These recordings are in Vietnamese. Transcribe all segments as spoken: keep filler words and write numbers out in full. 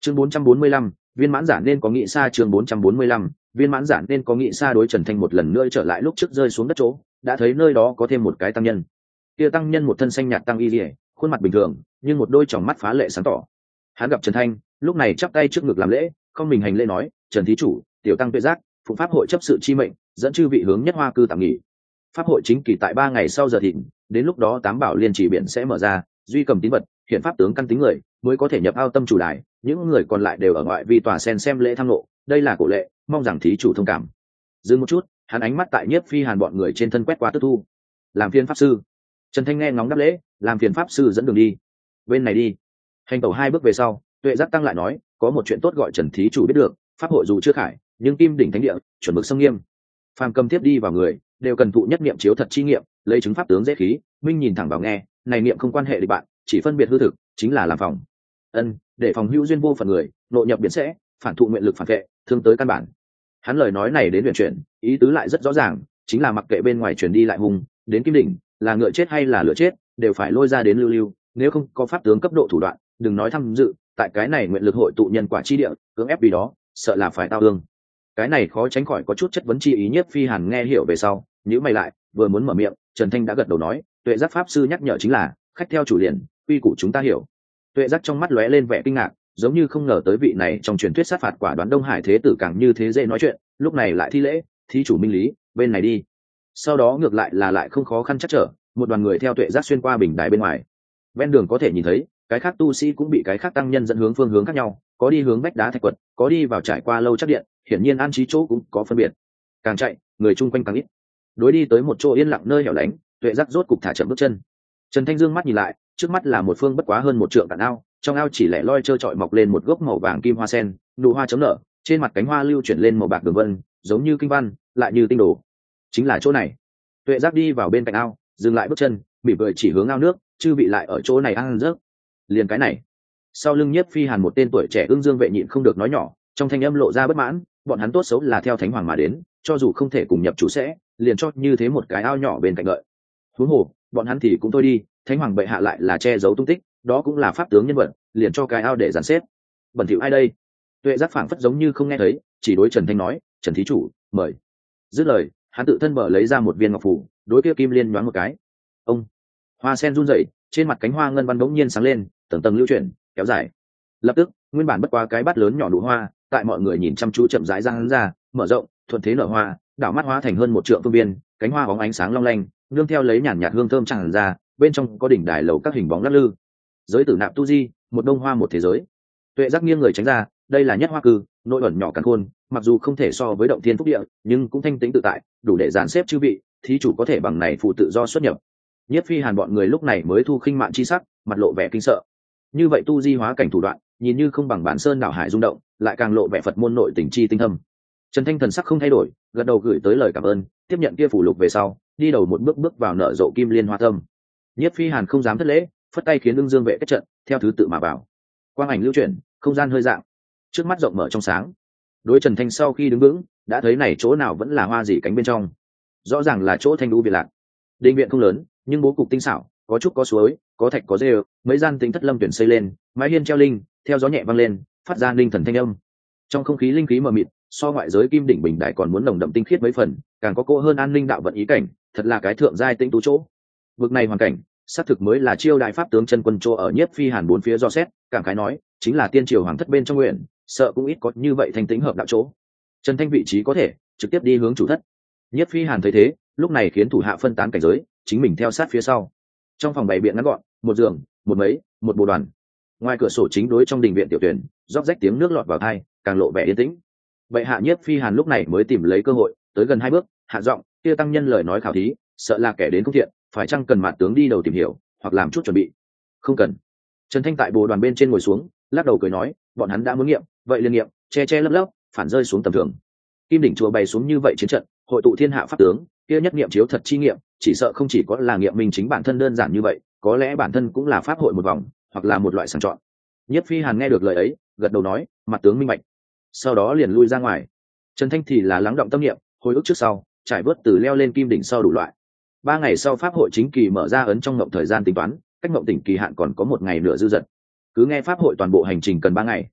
chương bốn trăm bốn mươi lăm, viên mãn giả nên có nghị xa. Chương bốn trăm bốn mươi lăm, viên mãn giả nên có nghị xa. Đối Trần Thanh một lần nữa trở lại lúc trước rơi xuống đất chỗ, đã thấy nơi đó có thêm một cái tăng nhân. Kia tăng nhân một thân xanh nhạt tăng y liễu, khuôn mặt bình thường, nhưng một đôi tròng mắt phá lệ sáng tỏ. Hắn gặp Trần Thanh, lúc này chắp tay trước ngực làm lễ, không mình hành lễ nói: "Trần thí chủ, tiểu tăng Tuệ Giác, phụ pháp hội chấp sự chi mệnh, dẫn chư vị hướng Nhất Hoa cư tạm nghỉ. Pháp hội chính kỳ tại ba ngày sau giờ thịnh, đến lúc đó tám bảo liên chỉ biển sẽ mở ra, duy cầm tín vật, hiện pháp tướng căn tính người mới có thể nhập ao tâm chủ đài, những người còn lại đều ở ngoại vi tòa sen xem lễ tham lộ, đây là cổ lệ, mong rằng thí chủ thông cảm." Dừng một chút, hắn ánh mắt tại Nhiếp Phi Hàn bọn người trên thân quét qua tức thu. "Làm phiền pháp sư." Trần Thanh nghe ngóng đáp lễ, "Làm phiền pháp sư dẫn đường đi." "Bên này đi." Hành tẩu hai bước về sau, Tuệ Giác tăng lại nói: "Có một chuyện tốt gọi Trần thí chủ biết được, pháp hội dù chưa khải, nhưng kim đỉnh thánh địa chuẩn mực xâm nghiêm. Phàm cầm tiếp đi vào người, đều cần thụ nhất niệm chiếu thật chi nghiệm, lấy chứng pháp tướng dễ khí, minh nhìn thẳng vào nghe, này niệm không quan hệ địch bạn, chỉ phân biệt hư thực, chính là làm phòng. Ân, để phòng hữu duyên vô phận người, nội nhập biến sẽ, phản thụ nguyện lực phản vệ, thương tới căn bản." Hắn lời nói này đến huyền chuyển, ý tứ lại rất rõ ràng, chính là mặc kệ bên ngoài truyền đi lại hùng, đến kim đỉnh, là ngựa chết hay là lửa chết, đều phải lôi ra đến lưu lưu, nếu không có pháp tướng cấp độ thủ đoạn, đừng nói tham dự, tại cái này nguyện lực hội tụ nhân quả chi địa, cưỡng ép vì đó, sợ là phải tao ương. Cái này khó tránh khỏi có chút chất vấn chi ý. Nhiếp Phi Hàn nghe hiểu về sau, nhíu mày lại, vừa muốn mở miệng, Trần Thanh đã gật đầu nói: "Tuệ Giác pháp sư nhắc nhở chính là, khách theo chủ liền, quy củ chúng ta hiểu." Tuệ Giác trong mắt lóe lên vẻ kinh ngạc, giống như không ngờ tới vị này trong truyền thuyết sát phạt quả đoán Đông Hải thế tử càng như thế dễ nói chuyện, lúc này lại thi lễ: "Thí chủ minh lý, bên này đi." Sau đó ngược lại là lại không khó khăn chắc trở, một đoàn người theo Tuệ Giác xuyên qua bình đài bên ngoài. Ven đường có thể nhìn thấy, cái khác tu sĩ cũng bị cái khác tăng nhân dẫn hướng phương hướng khác nhau, có đi hướng vách đá thạch quật, có đi vào trải qua lâu chắc điện, hiển nhiên an trí chỗ cũng có phân biệt. Càng chạy, người chung quanh càng ít. Đối đi tới một chỗ yên lặng nơi hẻo lánh, Tuệ Giác rốt cục thả chậm bước chân. Trần Thanh dương mắt nhìn lại, trước mắt là một phương bất quá hơn một trượng cạn ao, trong ao chỉ lẻ loi trơ trọi mọc lên một gốc màu vàng kim hoa sen, nụ hoa chấm nở, trên mặt cánh hoa lưu chuyển lên màu bạc đường vân, giống như kinh văn, lại như tinh đồ. Chính là chỗ này. Tuệ Giác đi vào bên cạnh ao, dừng lại bước chân, mỉm cười chỉ hướng ao nước, chư vị lại ở chỗ này ăn rớt. Liền cái này. Sau lưng Nhiếp Phi Hàn một tên tuổi trẻ ương dương vệ nhịn không được nói nhỏ, trong thanh âm lộ ra bất mãn, bọn hắn tốt xấu là theo thánh hoàng mà đến, cho dù không thể cùng nhập chủ sẽ, liền cho như thế một cái ao nhỏ bên cạnh đợi. Huống hồ, bọn hắn thì cũng thôi đi, thánh hoàng bệ hạ lại là che giấu tung tích, đó cũng là pháp tướng nhân vật, liền cho cái ao để dàn xếp. Bẩn thỉu ai đây? Tuệ Giác phảng phất giống như không nghe thấy, chỉ đối Trần Thanh nói: "Trần thí chủ, mời." Dứt lời, hắn tự thân bờ lấy ra một viên ngọc phù, đối kia kim liên nhoáng một cái. Ông, hoa sen run rẩy, trên mặt cánh hoa ngân văn bỗng nhiên sáng lên, tầng tầng lưu chuyển, kéo dài. Lập tức, nguyên bản bất quá cái bát lớn nhỏ nụ hoa, tại mọi người nhìn chăm chú chậm rãi ra ra, mở rộng, thuận thế nở hoa, đảo mắt hóa thành hơn một trượng phương viên, cánh hoa bóng ánh sáng long lanh, nương theo lấy nhàn nhạt hương thơm tràn ra, bên trong có đỉnh đài lầu các hình bóng lắc lư. Giới tử nạp tu di, một đông hoa một thế giới. Tuệ Giác nghiêng người tránh ra, đây là Nhất Hoa cư, nội ẩn nhỏ càn khôn, mặc dù không thể so với động thiên phúc địa, nhưng cũng thanh tĩnh tự tại, đủ để dàn xếp chư vị, thí chủ có thể bằng này phụ tự do xuất nhập. Nhiếp Phi Hàn bọn người lúc này mới thu khinh mạn chi sắc, mặt lộ vẻ kinh sợ. Như vậy tu di hóa cảnh thủ đoạn, nhìn như không bằng bản sơn đảo hải rung động, lại càng lộ vẻ Phật môn nội tình chi tinh thâm. Trần Thanh thần sắc không thay đổi, gật đầu gửi tới lời cảm ơn, tiếp nhận kia phủ lục về sau, đi đầu một bước bước vào nở rộ kim liên hoa tâm. Nhiếp Phi Hàn không dám thất lễ, phất tay khiến ưng dương vệ kết trận, theo thứ tự mà vào. Quang ảnh lưu chuyển, không gian hơi dạng, trước mắt rộng mở trong sáng. Đối Trần Thanh sau khi đứng vững, đã thấy này chỗ nào vẫn là hoa gì cánh bên trong, rõ ràng là chỗ thanh đu biệt lạc. Đình viện không lớn, nhưng bố cục tinh xảo, có trúc có suối, có thạch có rêu, mấy gian tính thất lâm tuyển xây lên, mái hiên treo linh, theo gió nhẹ vang lên, phát ra linh thần thanh âm. Trong không khí linh khí mờ mịt, so ngoại giới kim đỉnh bình đại còn muốn nồng đậm tinh khiết mấy phần, càng có cỗ hơn an ninh đạo vận ý cảnh, thật là cái thượng giai tinh tú chỗ. Vực này hoàn cảnh, xác thực mới là chiêu đại pháp tướng chân quân chỗ ở. Nhiếp Phi Hàn bốn phía do xét, cảm khái nói, chính là tiên triều hoàng thất bên trong nguyện, sợ cũng ít có như vậy thanh tĩnh hợp đạo chỗ. Trần Thanh vị trí có thể trực tiếp đi hướng chủ thất. Nhiếp Phi Hàn thấy thế, lúc này khiến thủ hạ phân tán cảnh giới, chính mình theo sát phía sau. Trong phòng bày biện ngắn gọn, một giường, một mấy, một bộ đoàn. Ngoài cửa sổ chính đối trong đình viện tiểu tuyển, róc rách tiếng nước lọt vào tai, càng lộ vẻ yên tĩnh. Bệ hạ Nhiếp Phi Hàn lúc này mới tìm lấy cơ hội, tới gần hai bước, hạ giọng, kia tăng nhân lời nói khảo thí, sợ là kẻ đến không thiện, phải chăng cần mạt tướng đi đầu tìm hiểu, hoặc làm chút chuẩn bị? Không cần. Trần Thanh tại bồ đoàn bên trên ngồi xuống, lắc đầu cười nói, bọn hắn đã muốn nghiệm, vậy liền nghiệm, che che lấp lấp, phản rơi xuống tầm thường. Kim đỉnh chùa bày xuống như vậy chiến trận, hội tụ thiên hạ pháp tướng, kia nhất nghiệm chiếu thật chi nghiệm, chỉ sợ không chỉ có là nghiệm minh chính bản thân đơn giản như vậy, có lẽ bản thân cũng là pháp hội một vòng, hoặc là một loại sàng chọn. Nhiếp Phi Hàn nghe được lời ấy, gật đầu nói, mặt tướng minh bạch. Sau đó liền lui ra ngoài. Trần Thanh thì là lắng động tâm niệm, hồi ức trước sau, trải bớt từ leo lên kim đỉnh sau đủ loại. Ba ngày sau pháp hội chính kỳ mở ra ấn trong ngộng thời gian tính toán, cách ngộng tỉnh kỳ hạn còn có một ngày nửa dư dật. Cứ nghe pháp hội toàn bộ hành trình cần ba ngày.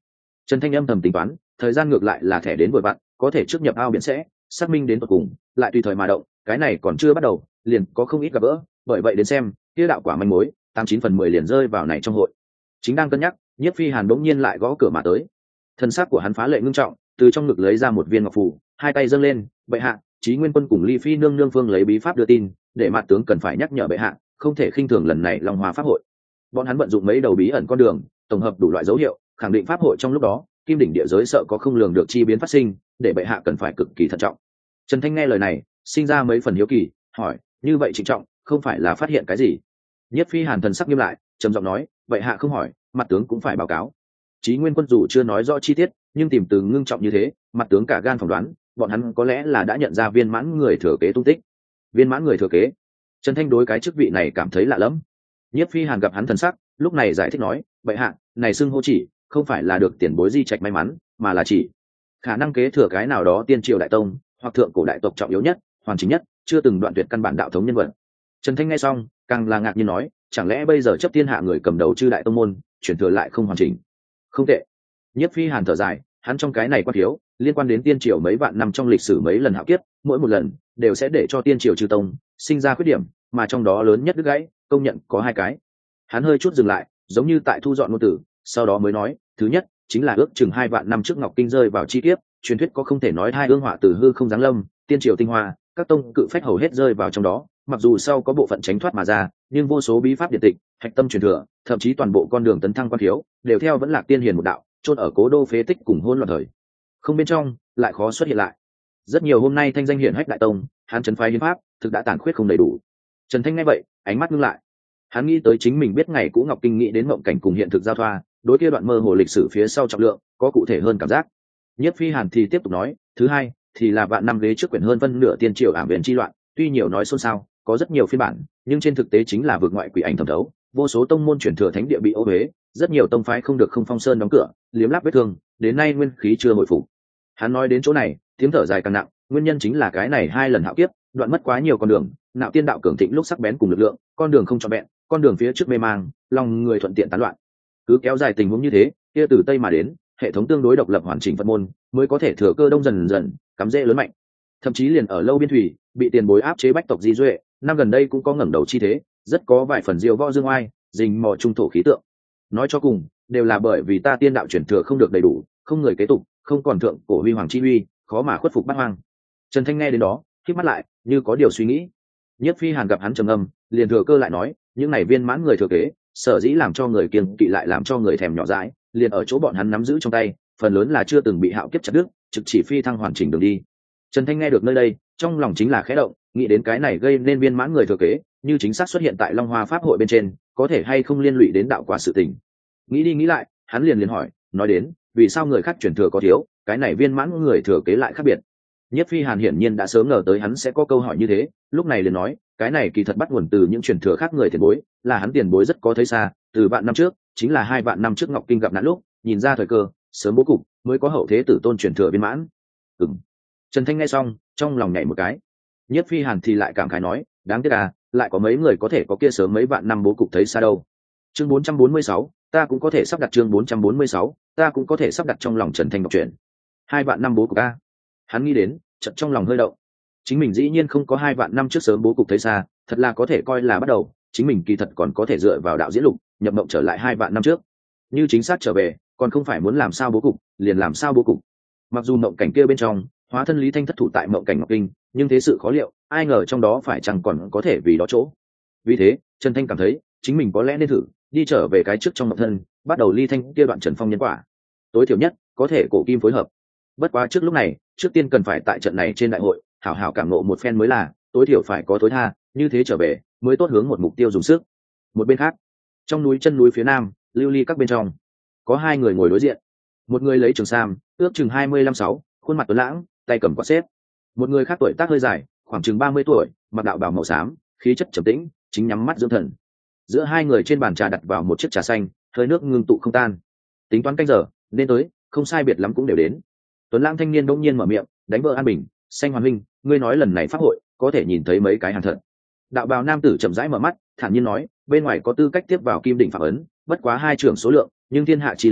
Trần Thanh âm thầm tính toán, thời gian ngược lại là thẻ đến vội vặn, có thể trước nhập ao biển sẽ xác minh đến tận cùng, lại tùy thời mà động, cái này còn chưa bắt đầu, liền có không ít gặp gỡ, bởi vậy đến xem, kia đạo quả manh mối, tám chín phần mười liền rơi vào này trong hội. Chính đang cân nhắc, Nhiếp Phi Hàn đống nhiên lại gõ cửa mà tới. Thân xác của hắn phá lệ ngưng trọng, từ trong ngực lấy ra một viên ngọc phù, hai tay dâng lên, bệ hạ, Chí Nguyên Quân cùng Ly Phi nương nương phương lấy bí pháp đưa tin, để mặt tướng cần phải nhắc nhở bệ hạ, không thể khinh thường lần này Long Hoa pháp hội. Bọn hắn vận dụng mấy đầu bí ẩn con đường, tổng hợp đủ loại dấu hiệu, khẳng định pháp hội trong lúc đó, kim đỉnh địa giới sợ có không lường được chi biến phát sinh, để bệ hạ cần phải cực kỳ thận trọng. Trần Thanh nghe lời này, sinh ra mấy phần hiếu kỳ, hỏi, như vậy trịnh trọng, không phải là phát hiện cái gì? Nhất Phi Hàn thần sắc nghiêm lại, trầm giọng nói, bệ hạ không hỏi, mặt tướng cũng phải báo cáo. Chí Nguyên Quân dù chưa nói rõ chi tiết, nhưng tìm từ ngưng trọng như thế, mặt tướng cả gan phỏng đoán, bọn hắn có lẽ là đã nhận ra viên mãn người thừa kế tung tích. Viên mãn người thừa kế? Trần Thanh đối cái chức vị này cảm thấy lạ lẫm. Nhất Phi Hàn gặp hắn thần sắc, lúc này giải thích nói, bệ hạ, này xưng hô chỉ, không phải là được tiền bối di trạch may mắn, mà là chỉ khả năng kế thừa cái nào đó tiên triều đại tông hoặc thượng cổ đại tộc trọng yếu nhất, hoàn chỉnh nhất, chưa từng đoạn tuyệt căn bản đạo thống nhân vật. Trần Thanh nghe xong, càng là ngạc nhiên nói, chẳng lẽ bây giờ chấp thiên hạ người cầm đầu chư đại tông môn, chuyển thừa lại không hoàn chỉnh? Không tệ. Nhất Phi Hàn thở dài, hắn trong cái này quan thiếu, liên quan đến tiên triều mấy vạn năm trong lịch sử mấy lần hạo kiếp, mỗi một lần đều sẽ để cho tiên triều chư tông sinh ra khuyết điểm, mà trong đó lớn nhất đứt gãy, công nhận có hai cái. Hắn hơi chút dừng lại, giống như tại thu dọn ngôn từ, sau đó mới nói, thứ nhất chính là ước chừng hai vạn năm trước Ngọc Kinh rơi vào chi tiết, truyền thuyết có không thể nói hai ương họa từ hư không giáng lâm, tiên triều tinh hoa, các tông cự phách hầu hết rơi vào trong đó, mặc dù sau có bộ phận tránh thoát mà ra, nhưng vô số bí pháp điện tịch, hạch tâm truyền thừa, thậm chí toàn bộ con đường tấn thăng quan thiếu, đều theo vẫn lạc tiên hiền một đạo, chôn ở cố đô phế tích cùng hỗn loạn thời không bên trong, lại khó xuất hiện lại. Rất nhiều hôm nay thanh danh hiển hách đại tông, hắn trấn phái hiến pháp, thực đã tàn khuyết không đầy đủ. Trần Thanh nghe vậy, ánh mắt ngưng lại. Hắn nghĩ tới chính mình biết ngày cũ Ngọc Kinh nghĩ đến mộng cảnh cùng hiện thực giao thoa, đối kia đoạn mơ hồ lịch sử phía sau trọng lượng, có cụ thể hơn cảm giác. Nhất Phi Hàn thì tiếp tục nói, thứ hai thì là vạn năm ghế trước quyển hơn phân nửa tiên triều ảm viện chi loạn, tuy nhiều nói xôn xao, có rất nhiều phiên bản, nhưng trên thực tế chính là vượt ngoại quỷ ảnh thẩm thấu, vô số tông môn chuyển thừa thánh địa bị ô uế, rất nhiều tông phái không được không phong sơn đóng cửa, liếm láp vết thương, đến nay nguyên khí chưa hồi phục. Hắn nói đến chỗ này, tiếng thở dài càng nặng, nguyên nhân chính là cái này hai lần hạo kiếp, đoạn mất quá nhiều con đường, nạo tiên đạo cường thịnh lúc sắc bén cùng lực lượng, con đường không trọn vẹn, con đường phía trước mê mang, lòng người thuận tiện tán loạn. Cứ kéo dài tình huống như thế, kia từ tây mà đến, hệ thống tương đối độc lập hoàn chỉnh Phật môn, mới có thể thừa cơ đông dần dần, cắm rễ lớn mạnh. Thậm chí liền ở lâu biên thủy, bị tiền bối áp chế bách tộc di duệ, năm gần đây cũng có ngẩng đầu chi thế, rất có vài phần diêu võ dương oai, rình mò trung thổ khí tượng. Nói cho cùng, đều là bởi vì ta tiên đạo chuyển thừa không được đầy đủ, không người kế tục, không còn thượng cổ huy hoàng chi uy, khó mà khuất phục bát hoang. Trần Thanh nghe đến đó, khép mắt lại, như có điều suy nghĩ. Nhất Phi Hàn gặp hắn trầm ngâm, liền thừa cơ lại nói, những này viên mãn người thừa kế, sở dĩ làm cho người kiêng kỵ lại làm cho người thèm nhỏ dãi, liền ở chỗ bọn hắn nắm giữ trong tay, phần lớn là chưa từng bị hạo kiếp chặt đứt, trực chỉ phi thăng hoàn chỉnh đường đi. Trần Thanh nghe được nơi đây, trong lòng chính là khẽ động, nghĩ đến cái này gây nên viên mãn người thừa kế, như chính xác xuất hiện tại Long Hoa pháp hội bên trên, có thể hay không liên lụy đến đạo quả sự tình. Nghĩ đi nghĩ lại, hắn liền liền hỏi, nói đến, vì sao người khác chuyển thừa có thiếu, cái này viên mãn người thừa kế lại khác biệt? Nhất Phi Hàn hiển nhiên đã sớm ngờ tới hắn sẽ có câu hỏi như thế, lúc này liền nói, cái này kỳ thật bắt nguồn từ những truyền thừa khác người tiền bối, là hắn tiền bối rất có thấy xa, từ vạn năm trước, chính là hai vạn năm trước Ngọc Kinh gặp nạn lúc, nhìn ra thời cơ, sớm bố cục, mới có hậu thế tử tôn truyền thừa viên mãn. Ừm. Trần Thanh nghe xong, trong lòng nhảy một cái. Nhất Phi Hàn thì lại cảm khái nói, đáng tiếc à, lại có mấy người có thể có kia sớm mấy vạn năm bố cục thấy xa đâu. Chương bốn trăm bốn mươi sáu, ta cũng có thể sắp đặt chương bốn trăm bốn mươi sáu, ta cũng có thể sắp đặt trong lòng Trần Thanh đọc truyện. Hai vạn năm bố cục a. Hắn nghĩ đến, chợt trong lòng hơi động. Chính mình dĩ nhiên không có hai vạn năm trước sớm bố cục thấy xa, thật là có thể coi là bắt đầu, chính mình kỳ thật còn có thể dựa vào đạo diễn lục, nhập mộng trở lại hai vạn năm trước. Như chính xác trở về, còn không phải muốn làm sao bố cục, liền làm sao bố cục. Mặc dù mộng cảnh kia bên trong, hóa thân Lý Thanh thất thủ tại mộng cảnh Ngọc Kinh, nhưng thế sự khó liệu, ai ngờ trong đó phải chẳng còn có thể vì đó chỗ. Vì thế, Trần Thanh cảm thấy, chính mình có lẽ nên thử đi trở về cái trước trong mộng thân, bắt đầu ly thanh kia đoạn Trần Phong nhân quả. Tối thiểu nhất, có thể cổ kim phối hợp. Bất quá trước lúc này, trước tiên cần phải tại trận này trên đại hội, hảo hảo cảm ngộ một phen mới là, tối thiểu phải có tối tha, như thế trở về, mới tốt hướng một mục tiêu dùng sức. Một bên khác, trong núi chân núi phía nam, lưu ly các bên trong, có hai người ngồi đối diện. Một người lấy trường sam, ước chừng hai mươi lăm sáu, khuôn mặt tuấn lãng, tay cầm quạt xếp. Một người khác tuổi tác hơi dài, khoảng chừng ba mươi tuổi, mặc đạo bào màu xám, khí chất trầm tĩnh, chính nhắm mắt dưỡng thần. Giữa hai người trên bàn trà đặt vào một chiếc trà xanh, hơi nước ngưng tụ không tan. Tính toán canh giờ, nên tới, không sai biệt lắm cũng đều đến. Tuấn lãng thanh niên bỗng nhiên mở miệng, đánh vợ an bình, xanh hoàn huynh, ngươi nói lần này pháp hội có thể nhìn thấy mấy cái hàng thật. Đạo bào nam tử chậm rãi mở mắt, thản nhiên nói, bên ngoài có tư cách tiếp vào kim đỉnh phạm ấn, bất quá hai trưởng số lượng, nhưng thiên hạ chi lớn,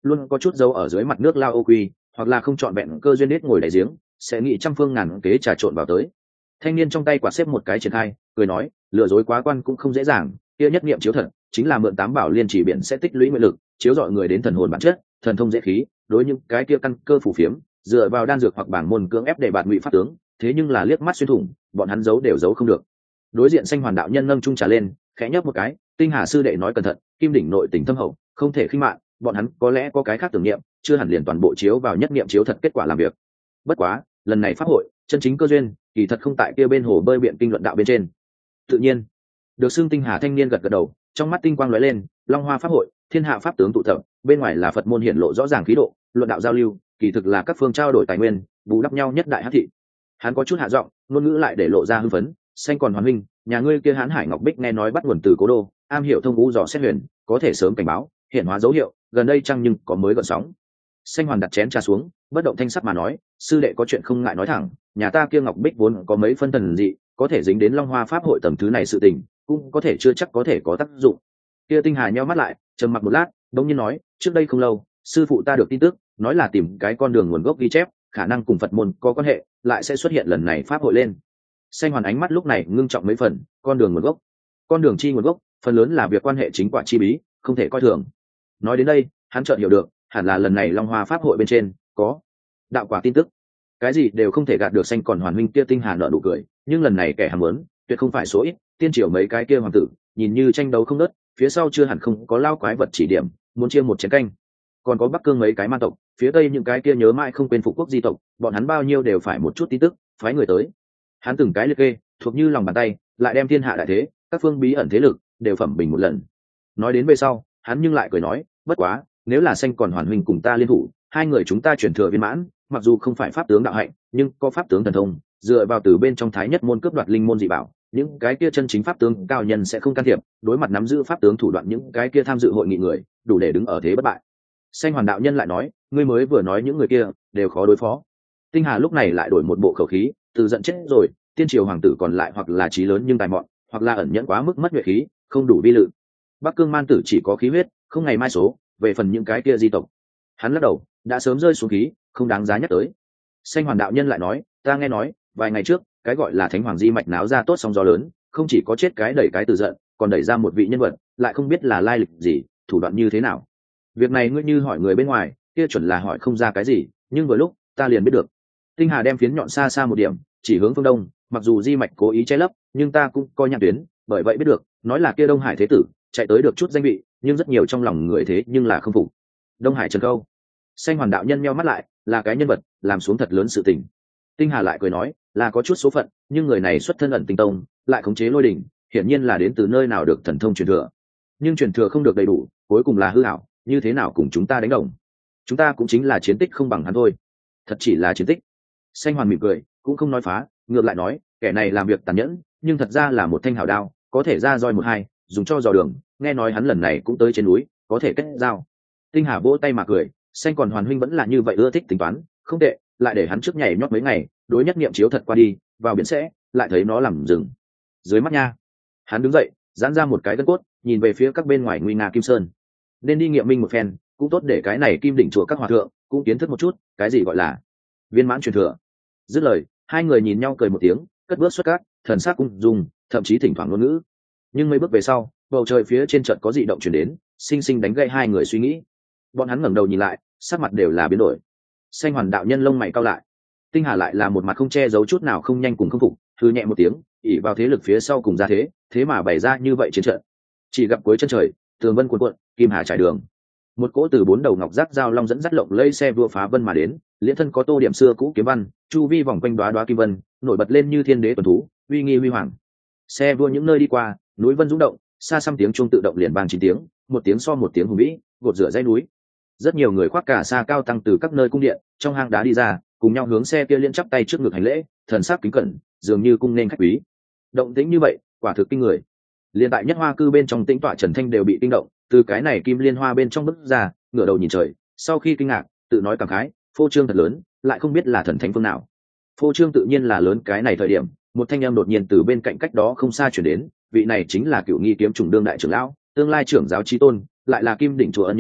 luôn có chút dấu ở dưới mặt nước lao ô quy, hoặc là không chọn vẹn cơ duyên đết ngồi đáy giếng, sẽ nghĩ trăm phương ngàn kế trà trộn vào tới. Thanh niên trong tay quạt xếp một cái triển khai, cười nói, lừa dối quá quan cũng không dễ dàng, kia nhất niệm chiếu thật, chính là mượn tám bảo liên chỉ biển sẽ tích lũy nguyện lực, chiếu dọi người đến thần hồn bản chất, thần thông dễ khí, đối những cái kia căn cơ phủ phiếm, dựa vào đan dược hoặc bảng môn cưỡng ép để bạt ngụy pháp tướng, thế nhưng là liếc mắt xuyên thủng, bọn hắn giấu đều giấu không được. Đối diện xanh hoàn đạo nhân nâng chung trà lên, khẽ nhấp một cái, tinh hà sư đệ nói cẩn thận, kim đỉnh nội tình thâm hậu, không thể khinh mạn, bọn hắn có lẽ có cái khác tưởng niệm, chưa hẳn liền toàn bộ chiếu vào nhất niệm chiếu thật kết quả làm việc. Bất quá, lần này pháp hội, chân chính cơ duyên, kỳ thật không tại kia bên hồ bơi biện kinh luận đạo bên trên. Tự nhiên, được xưng tinh hà thanh niên gật gật đầu, trong mắt tinh quang lóe lên, long hoa pháp hội, thiên hạ pháp tướng tụ tập, bên ngoài là Phật môn hiển lộ rõ ràng khí độ, luận đạo giao lưu, kỳ thực là các phương trao đổi tài nguyên, bù đắp nhau nhất đại hắc thị. Hắn có chút hạ giọng, ngôn ngữ lại để lộ ra hưng phấn, xanh còn hoàn huynh, nhà ngươi kia Hán Hải Ngọc Bích nghe nói bắt nguồn từ cố đô, am hiểu thông vũ dò xét huyền, có thể sớm cảnh báo, hiện hóa dấu hiệu, gần đây chăng nhưng có mới gợn sóng. Xanh hoàn đặt chén trà xuống, bất động thanh sắc mà nói, sư đệ có chuyện không ngại nói thẳng, nhà ta kia Ngọc Bích vốn có mấy phân thần dị, có thể dính đến Long Hoa pháp hội tầm thứ này sự tình, cũng có thể chưa chắc có thể có tác dụng. Kia tinh hà nheo mắt lại, trầm mặc một lát, đống nhiên nói, trước đây không lâu, sư phụ ta được tin tức, nói là tìm cái con đường nguồn gốc ghi chép, khả năng cùng Phật môn có quan hệ, lại sẽ xuất hiện lần này pháp hội lên. Xanh hoàn ánh mắt lúc này ngưng trọng mấy phần, con đường nguồn gốc, con đường chi nguồn gốc, phần lớn là việc quan hệ chính quả chi bí, không thể coi thường. Nói đến đây, hắn chợt hiểu được, hẳn là lần này Long Hoa pháp hội bên trên có đạo quả tin tức. Cái gì đều không thể gạt được xanh còn hoàn huynh kia tinh hà nợ nụ cười, nhưng lần này kẻ ham muốn, tuyệt không phải số ít, tiên triều mấy cái kia hoàng tử, nhìn như tranh đấu không ngớt, phía sau chưa hẳn không có lao quái vật chỉ điểm, muốn chia một chén canh. Còn có Bắc Cương mấy cái man tộc, phía tây những cái kia nhớ mãi không quên phụ quốc di tộc, bọn hắn bao nhiêu đều phải một chút tin tức, phái người tới. Hắn từng cái liệt kê, thuộc như lòng bàn tay, lại đem thiên hạ đại thế, các phương bí ẩn thế lực đều phẩm bình một lần. Nói đến về sau, hắn nhưng lại cười nói, bất quá, nếu là xanh còn hoàn huynh cùng ta liên thủ, hai người chúng ta chuyển thừa viên mãn, mặc dù không phải pháp tướng đạo hạnh, nhưng có pháp tướng thần thông, dựa vào từ bên trong thái nhất môn cướp đoạt linh môn dị bảo, những cái kia chân chính pháp tướng cao nhân sẽ không can thiệp, đối mặt nắm giữ pháp tướng thủ đoạn những cái kia tham dự hội nghị người, đủ để đứng ở thế bất bại. Xanh hoàn đạo nhân lại nói, ngươi mới vừa nói những người kia đều khó đối phó. Tinh hà lúc này lại đổi một bộ khẩu khí, từ giận chết rồi, tiên triều hoàng tử còn lại hoặc là trí lớn nhưng tài mọn, hoặc là ẩn nhẫn quá mức mất nhuệ khí, không đủ vi lự. Bắc Cương man tử chỉ có khí huyết, không ngày mai số, về phần những cái kia di tộc, hắn lắc đầu, đã sớm rơi xuống khí, không đáng giá nhắc tới. Xanh hoàn đạo nhân lại nói, ta nghe nói, vài ngày trước, cái gọi là thánh hoàng di mạch náo ra tốt sóng gió lớn, không chỉ có chết cái đẩy cái từ giận, còn đẩy ra một vị nhân vật, lại không biết là lai lịch gì, thủ đoạn như thế nào. Việc này ngươi như hỏi người bên ngoài, kia chuẩn là hỏi không ra cái gì, nhưng vừa lúc ta liền biết được. Tinh hà đem phiến nhọn xa xa một điểm, chỉ hướng phương đông, mặc dù di mạch cố ý che lấp, nhưng ta cũng coi nhãn tuyến, bởi vậy biết được, nói là kia Đông Hải thế tử, chạy tới được chút danh vị, nhưng rất nhiều trong lòng người thế nhưng là không phục. Đông Hải Trần Câu, xanh hoàn đạo nhân meo mắt lại, là cái nhân vật, làm xuống thật lớn sự tình. Tinh hà lại cười nói, là có chút số phận, nhưng người này xuất thân ẩn tinh tông, lại khống chế lôi đỉnh, hiển nhiên là đến từ nơi nào được thần thông truyền thừa. Nhưng truyền thừa không được đầy đủ, cuối cùng là hư ảo, như thế nào cùng chúng ta đánh đồng? Chúng ta cũng chính là chiến tích không bằng hắn thôi. Thật chỉ là chiến tích. Xanh hoàn mỉm cười, cũng không nói phá, ngược lại nói, kẻ này làm việc tàn nhẫn, nhưng thật ra là một thanh hảo đao, có thể ra roi một hai, dùng cho dò đường. Nghe nói hắn lần này cũng tới trên núi, có thể kết giao. Tinh hà vỗ tay mà cười, xanh còn hoàn huynh vẫn là như vậy ưa thích tính toán, không tệ, lại để hắn trước nhảy nhót mấy ngày, đối nhất niệm chiếu thật qua đi, vào biển sẽ, lại thấy nó làm rừng. Dưới mắt nha. Hắn đứng dậy, giãn ra một cái gân cốt, nhìn về phía các bên ngoài nguy nga kim sơn. Nên đi nghiệm minh một phen, cũng tốt để cái này kim đỉnh chùa các hòa thượng cũng kiến thức một chút, cái gì gọi là viên mãn truyền thừa. Dứt lời, hai người nhìn nhau cười một tiếng, cất bước xuất cát, thần sắc cung dung, thậm chí thỉnh thoảng ngôn ngữ. Nhưng mấy bước về sau, bầu trời phía trên trận có dị động chuyển đến, sinh sinh đánh gãy hai người suy nghĩ. Bọn hắn ngẩng đầu nhìn lại, sắc mặt đều là biến đổi. Xanh hoàn đạo nhân lông mày cau lại, tinh hà lại là một mặt không che giấu chút nào, không nhanh cùng không phục, hư nhẹ một tiếng, ỉ vào thế lực phía sau cùng ra thế, thế mà bày ra như vậy chiến trận. Chỉ gặp cuối chân trời, tường vân cuộn cuộn, kim hà trải đường. Một cỗ từ bốn đầu ngọc giác giao long dẫn dắt lộng lây xe vua phá vân mà đến, liễn thân có tô điểm xưa cũ kiếm văn, chu vi vòng quanh đóa đóa kim vân, nổi bật lên như thiên đế tuần thú, uy nghi huy hoàng. Xe vua những nơi đi qua, núi vân rung động, xa xăm tiếng chuông tự động liền vang chín tiếng, một tiếng so một tiếng hùng vĩ, gột rửa dãy núi. Rất nhiều người khoác cả xa cao tăng từ các nơi cung điện, trong hang đá đi ra, cùng nhau hướng xe kia liên chắp tay trước ngực hành lễ, thần sắc kính cẩn, dường như cung nên khách quý. Động tĩnh như vậy, quả thực kinh người. Liên tại nhất hoa cư bên trong tĩnh tọa Trần Thanh đều bị kinh động, từ cái này kim liên hoa bên trong bức ra, ngửa đầu nhìn trời, sau khi kinh ngạc, tự nói cảm khái, phô trương thật lớn, lại không biết là thần thánh phương nào. Phô trương tự nhiên là lớn cái này thời điểm, một thanh âm đột nhiên từ bên cạnh cách đó không xa chuyển đến, vị này chính là Cửu Nghi kiếm trùng đương đại trưởng lão, tương lai trưởng giáo chí tôn, lại là kim đỉnh chùa ân nhân,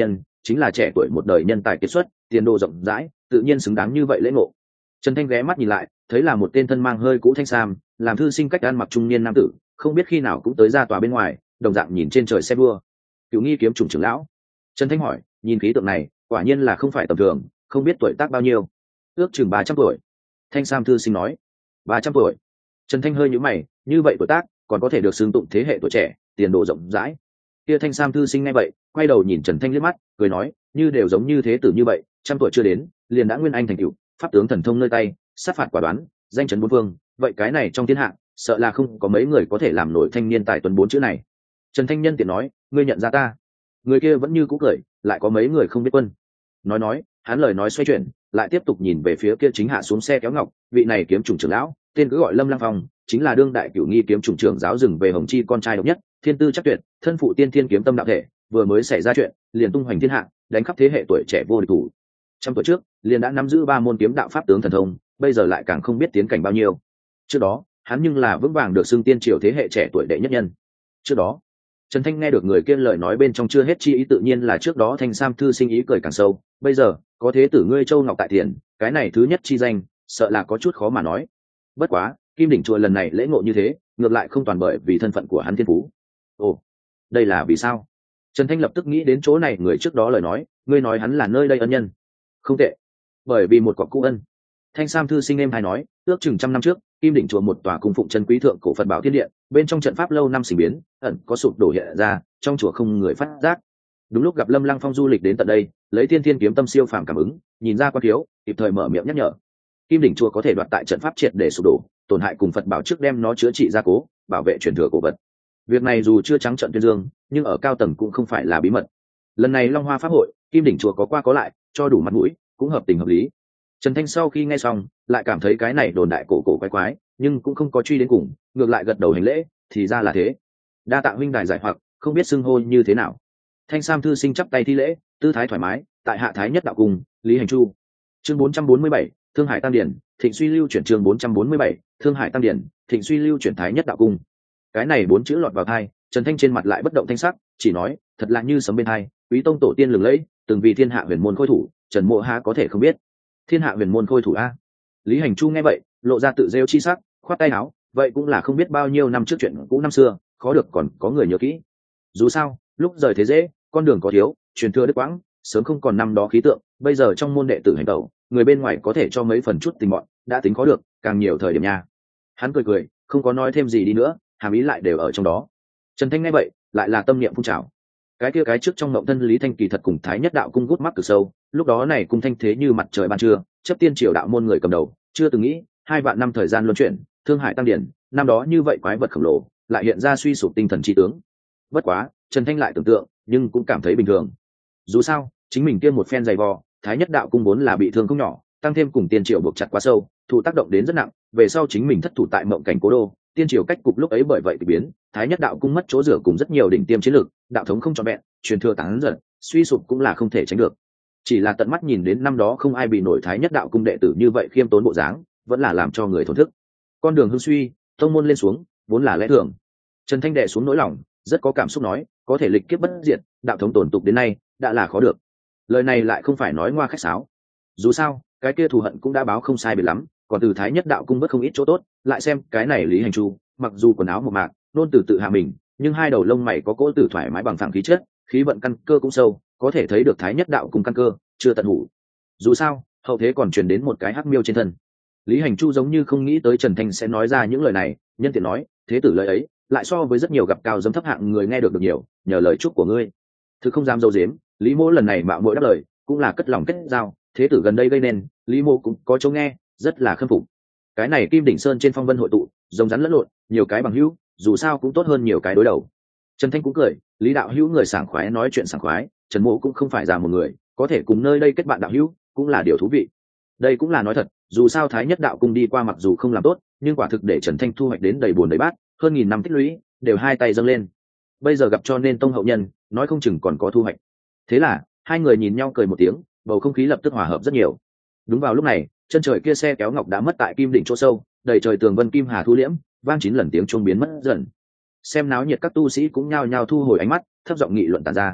chính là trẻ tuổi một đời nhân tài kiệt xuất, tiền đồ rộng rãi, tự nhiên xứng đáng như vậy lễ ngộ. Trần Thanh ghé mắt nhìn lại, thấy là một tên thân mang hơi cũ thanh sam, làm thư sinh cách ăn mặc trung niên nam tử, không biết khi nào cũng tới ra tòa bên ngoài, đồng dạng nhìn trên trời xe đua. Cửu Nghi kiếm trùng trưởng lão. Trần Thanh hỏi, nhìn khí tượng này, quả nhiên là không phải tầm thường, không biết tuổi tác bao nhiêu. Ước chừng ba trăm tuổi. Thanh sam thư sinh nói. Ba trăm tuổi. Trần Thanh hơi nhíu mày, như vậy tuổi tác, còn có thể được xưng tụng thế hệ tuổi trẻ, tiền đồ rộng rãi. Kia Thanh sam thư sinh nghe vậy, quay đầu nhìn Trần Thanh liếc mắt, cười nói, như đều giống như thế tử như vậy, trăm tuổi chưa đến, liền đã nguyên anh thành cửu, pháp tướng thần thông nơi tay, sát phạt quả đoán, danh chấn bốn phương, vậy cái này trong thiên hạ, sợ là không có mấy người có thể làm nổi thanh niên tài tuấn bốn chữ này. Trần Thanh nhân tiện nói, ngươi nhận ra ta? Người kia vẫn như cũ cười, lại có mấy người không biết quân. Nói nói, hắn lời nói xoay chuyển, lại tiếp tục nhìn về phía kia chính hạ xuống xe kéo ngọc, vị này kiếm trùng trưởng lão, tên cứ gọi Lâm Lăng Phong, chính là đương đại Cửu Nghi kiếm trùng trưởng giáo rừng về Hồng Chi con trai độc nhất, thiên tư chắc tuyệt, thân phụ tiên thiên kiếm tâm đạo thể, vừa mới xảy ra chuyện, liền tung hoành thiên hạ, đánh khắp thế hệ tuổi trẻ vô địch thủ. Trăm tuổi trước, liền đã nắm giữ ba môn kiếm đạo pháp tướng thần thông, bây giờ lại càng không biết tiến cảnh bao nhiêu. Trước đó, hắn nhưng là vững vàng được xưng tiên triều thế hệ trẻ tuổi đệ nhất nhân. Trước đó, Trần Thanh nghe được người kia lời nói bên trong chưa hết chi ý, tự nhiên là trước đó Thanh Sam thư sinh ý cười càng sâu, bây giờ, có thế tử ngươi Châu Ngọc tại tiền, cái này thứ nhất chi danh, sợ là có chút khó mà nói. Bất quá, Kim đỉnh chùa lần này lễ ngộ như thế, ngược lại không toàn bởi vì thân phận của hắn thiên phú. Ồ, đây là vì sao? Trần Thanh lập tức nghĩ đến chỗ này người trước đó lời nói, ngươi nói hắn là nơi đây ân nhân. Không tệ, bởi vì một cọc cũ ân. Thanh Sam thư sinh em hay nói, ước chừng trăm năm trước, Kim đỉnh chùa một tòa cung phụng chân quý thượng cổ Phật bảo thiên điện, bên trong trận pháp lâu năm sinh biến, ẩn có sụp đổ hiện ra, trong chùa không người phát giác. Đúng lúc gặp Lâm Lăng Phong du lịch đến tận đây, lấy Thiên Thiên kiếm tâm siêu phàm cảm ứng, nhìn ra quan thiếu, kịp thời mở miệng nhắc nhở. Kim đỉnh chùa có thể đoạt tại trận pháp triệt để sụp đổ, tổn hại cùng Phật bảo trước đem nó chữa trị gia cố, bảo vệ truyền thừa cổ vật. Việc này dù chưa trắng trợn tuyên dương, nhưng ở cao tầng cũng không phải là bí mật. Lần này Long Hoa pháp hội, Kim đỉnh chùa có qua có lại, cho đủ mặt mũi, cũng hợp tình hợp lý. Trần Thanh sau khi nghe xong, lại cảm thấy cái này đồn đại cổ cổ quái quái, nhưng cũng không có truy đến cùng, ngược lại gật đầu hành lễ, thì ra là thế. Đa tạ huynh đài giải hoặc, không biết xưng hô như thế nào. Thanh Sam thư sinh chắp tay thi lễ, tư thái thoải mái, tại hạ thái nhất đạo cung, Lý Hành Chu. Chương bốn trăm bốn mươi bảy, Thương Hải Tăng Điển, Thịnh Suy lưu chuyển chương bốn trăm bốn mươi bảy, Thương Hải Tăng Điển, Thịnh Suy lưu chuyển thái nhất đạo cung. Cái này bốn chữ lọt vào tai, Trần Thanh trên mặt lại bất động thanh sắc, chỉ nói, thật là như sấm bên tai, quý tông tổ tiên lừng lẫy, từng vì thiên hạ huyền môn khôi thủ, Trần Mộ há có thể không biết. Thiên hạ huyền môn khôi thủ a? Lý Hành Chu nghe vậy, lộ ra tự rêu chi sắc, khoát tay áo, vậy cũng là không biết bao nhiêu năm trước chuyện cũ năm xưa, khó được còn có người nhớ kỹ. Dù sao, lúc rời thế dễ, con đường có thiếu, truyền thừa đứt quãng, sớm không còn năm đó khí tượng, bây giờ trong môn đệ tử hành tẩu, người bên ngoài có thể cho mấy phần chút tình bọn, đã tính có được, càng nhiều thời điểm nha. Hắn cười cười, không có nói thêm gì đi nữa, hàm ý lại đều ở trong đó. Trần Thanh nghe vậy, lại là tâm niệm phun trào. Cái kia cái trước trong ngộng thân Lý Thanh kỳ thật cùng thái nhất đạo cung gút mắc cực sâu, lúc đó này cung thanh thế như mặt trời ban trưa, chấp tiên triều đạo môn người cầm đầu, chưa từng nghĩ hai vạn năm thời gian luân chuyển, Thương Hải Tăng Điển, năm đó như vậy quái vật khổng lồ, lại hiện ra suy sụp tinh thần chi tướng. Bất quá, Trần Thanh lại tưởng tượng, nhưng cũng cảm thấy bình thường. Dù sao, chính mình kia một phen dày vò, thái nhất đạo cung vốn là bị thương không nhỏ, tăng thêm cùng tiên triều buộc chặt quá sâu, thụ tác động đến rất nặng, về sau chính mình thất thủ tại mộng cảnh cố đô, tiên triều cách cục lúc ấy bởi vậy thì biến, thái nhất đạo cung mất chỗ dựa cùng rất nhiều đỉnh tiêm chiến lược, đạo thống không trọn vẹn, truyền thừa tán dần, suy sụp cũng là không thể tránh được. Chỉ là tận mắt nhìn đến năm đó không ai bị nổi thái nhất đạo cung đệ tử như vậy khiêm tốn bộ dáng, vẫn là làm cho người thổn thức. Con đường hưng suy, tông môn lên xuống, vốn là lẽ thường. Trần Thanh đệ xuống nỗi lòng, rất có cảm xúc nói, có thể lịch kiếp bất diệt, đạo thống tồn tục đến nay, đã là khó được. Lời này lại không phải nói ngoa khách sáo. Dù sao, cái kia thù hận cũng đã báo không sai biệt lắm, còn từ thái nhất đạo cung bất không ít chỗ tốt, lại xem cái này Lý Hành Chu, mặc dù quần áo một mạc, nôn từ tự hạ mình, nhưng hai đầu lông mày có cỗ tử thoải mái bằng phẳng khí chất, khí vận căn cơ cũng sâu, có thể thấy được thái nhất đạo cung căn cơ chưa tận hủ. Dù sao, hậu thế còn truyền đến một cái hắc miêu trên thân. Lý Hành Chu giống như không nghĩ tới Trần Thanh sẽ nói ra những lời này, nhân tiện nói, thế tử lời ấy, lại so với rất nhiều gặp cao dâm thấp hạng người nghe được được nhiều, nhờ lời chúc của ngươi. Thực không dám dâu dếm, Lý Mỗ lần này mạo muội đáp lời, cũng là cất lòng kết giao, thế tử gần đây gây nên, Lý Mỗ cũng có chỗ nghe, rất là khâm phục. Cái này Kim đỉnh sơn trên phong vân hội tụ, rồng rắn lẫn lộn, nhiều cái bằng hữu, dù sao cũng tốt hơn nhiều cái đối đầu. Trần Thanh cũng cười, Lý đạo hữu người sảng khoái nói chuyện sảng khoái, Trần Mỗ cũng không phải già một người, có thể cùng nơi đây kết bạn đạo hữu, cũng là điều thú vị. Đây cũng là nói thật, dù sao thái nhất đạo cung đi qua mặc dù không làm tốt, nhưng quả thực để Trần Thanh thu hoạch đến đầy buồn đầy bát, hơn nghìn năm tích lũy, đều hai tay dâng lên. Bây giờ gặp cho nên tông hậu nhân, nói không chừng còn có thu hoạch. Thế là hai người nhìn nhau cười một tiếng, bầu không khí lập tức hòa hợp rất nhiều. Đúng vào lúc này, chân trời kia xe kéo ngọc đã mất tại kim đỉnh chỗ sâu, đầy trời tường vân kim hà thu liễm, vang chín lần tiếng chuông biến mất dần. Xem náo nhiệt các tu sĩ cũng nhao nhao thu hồi ánh mắt, thấp giọng nghị luận tản ra.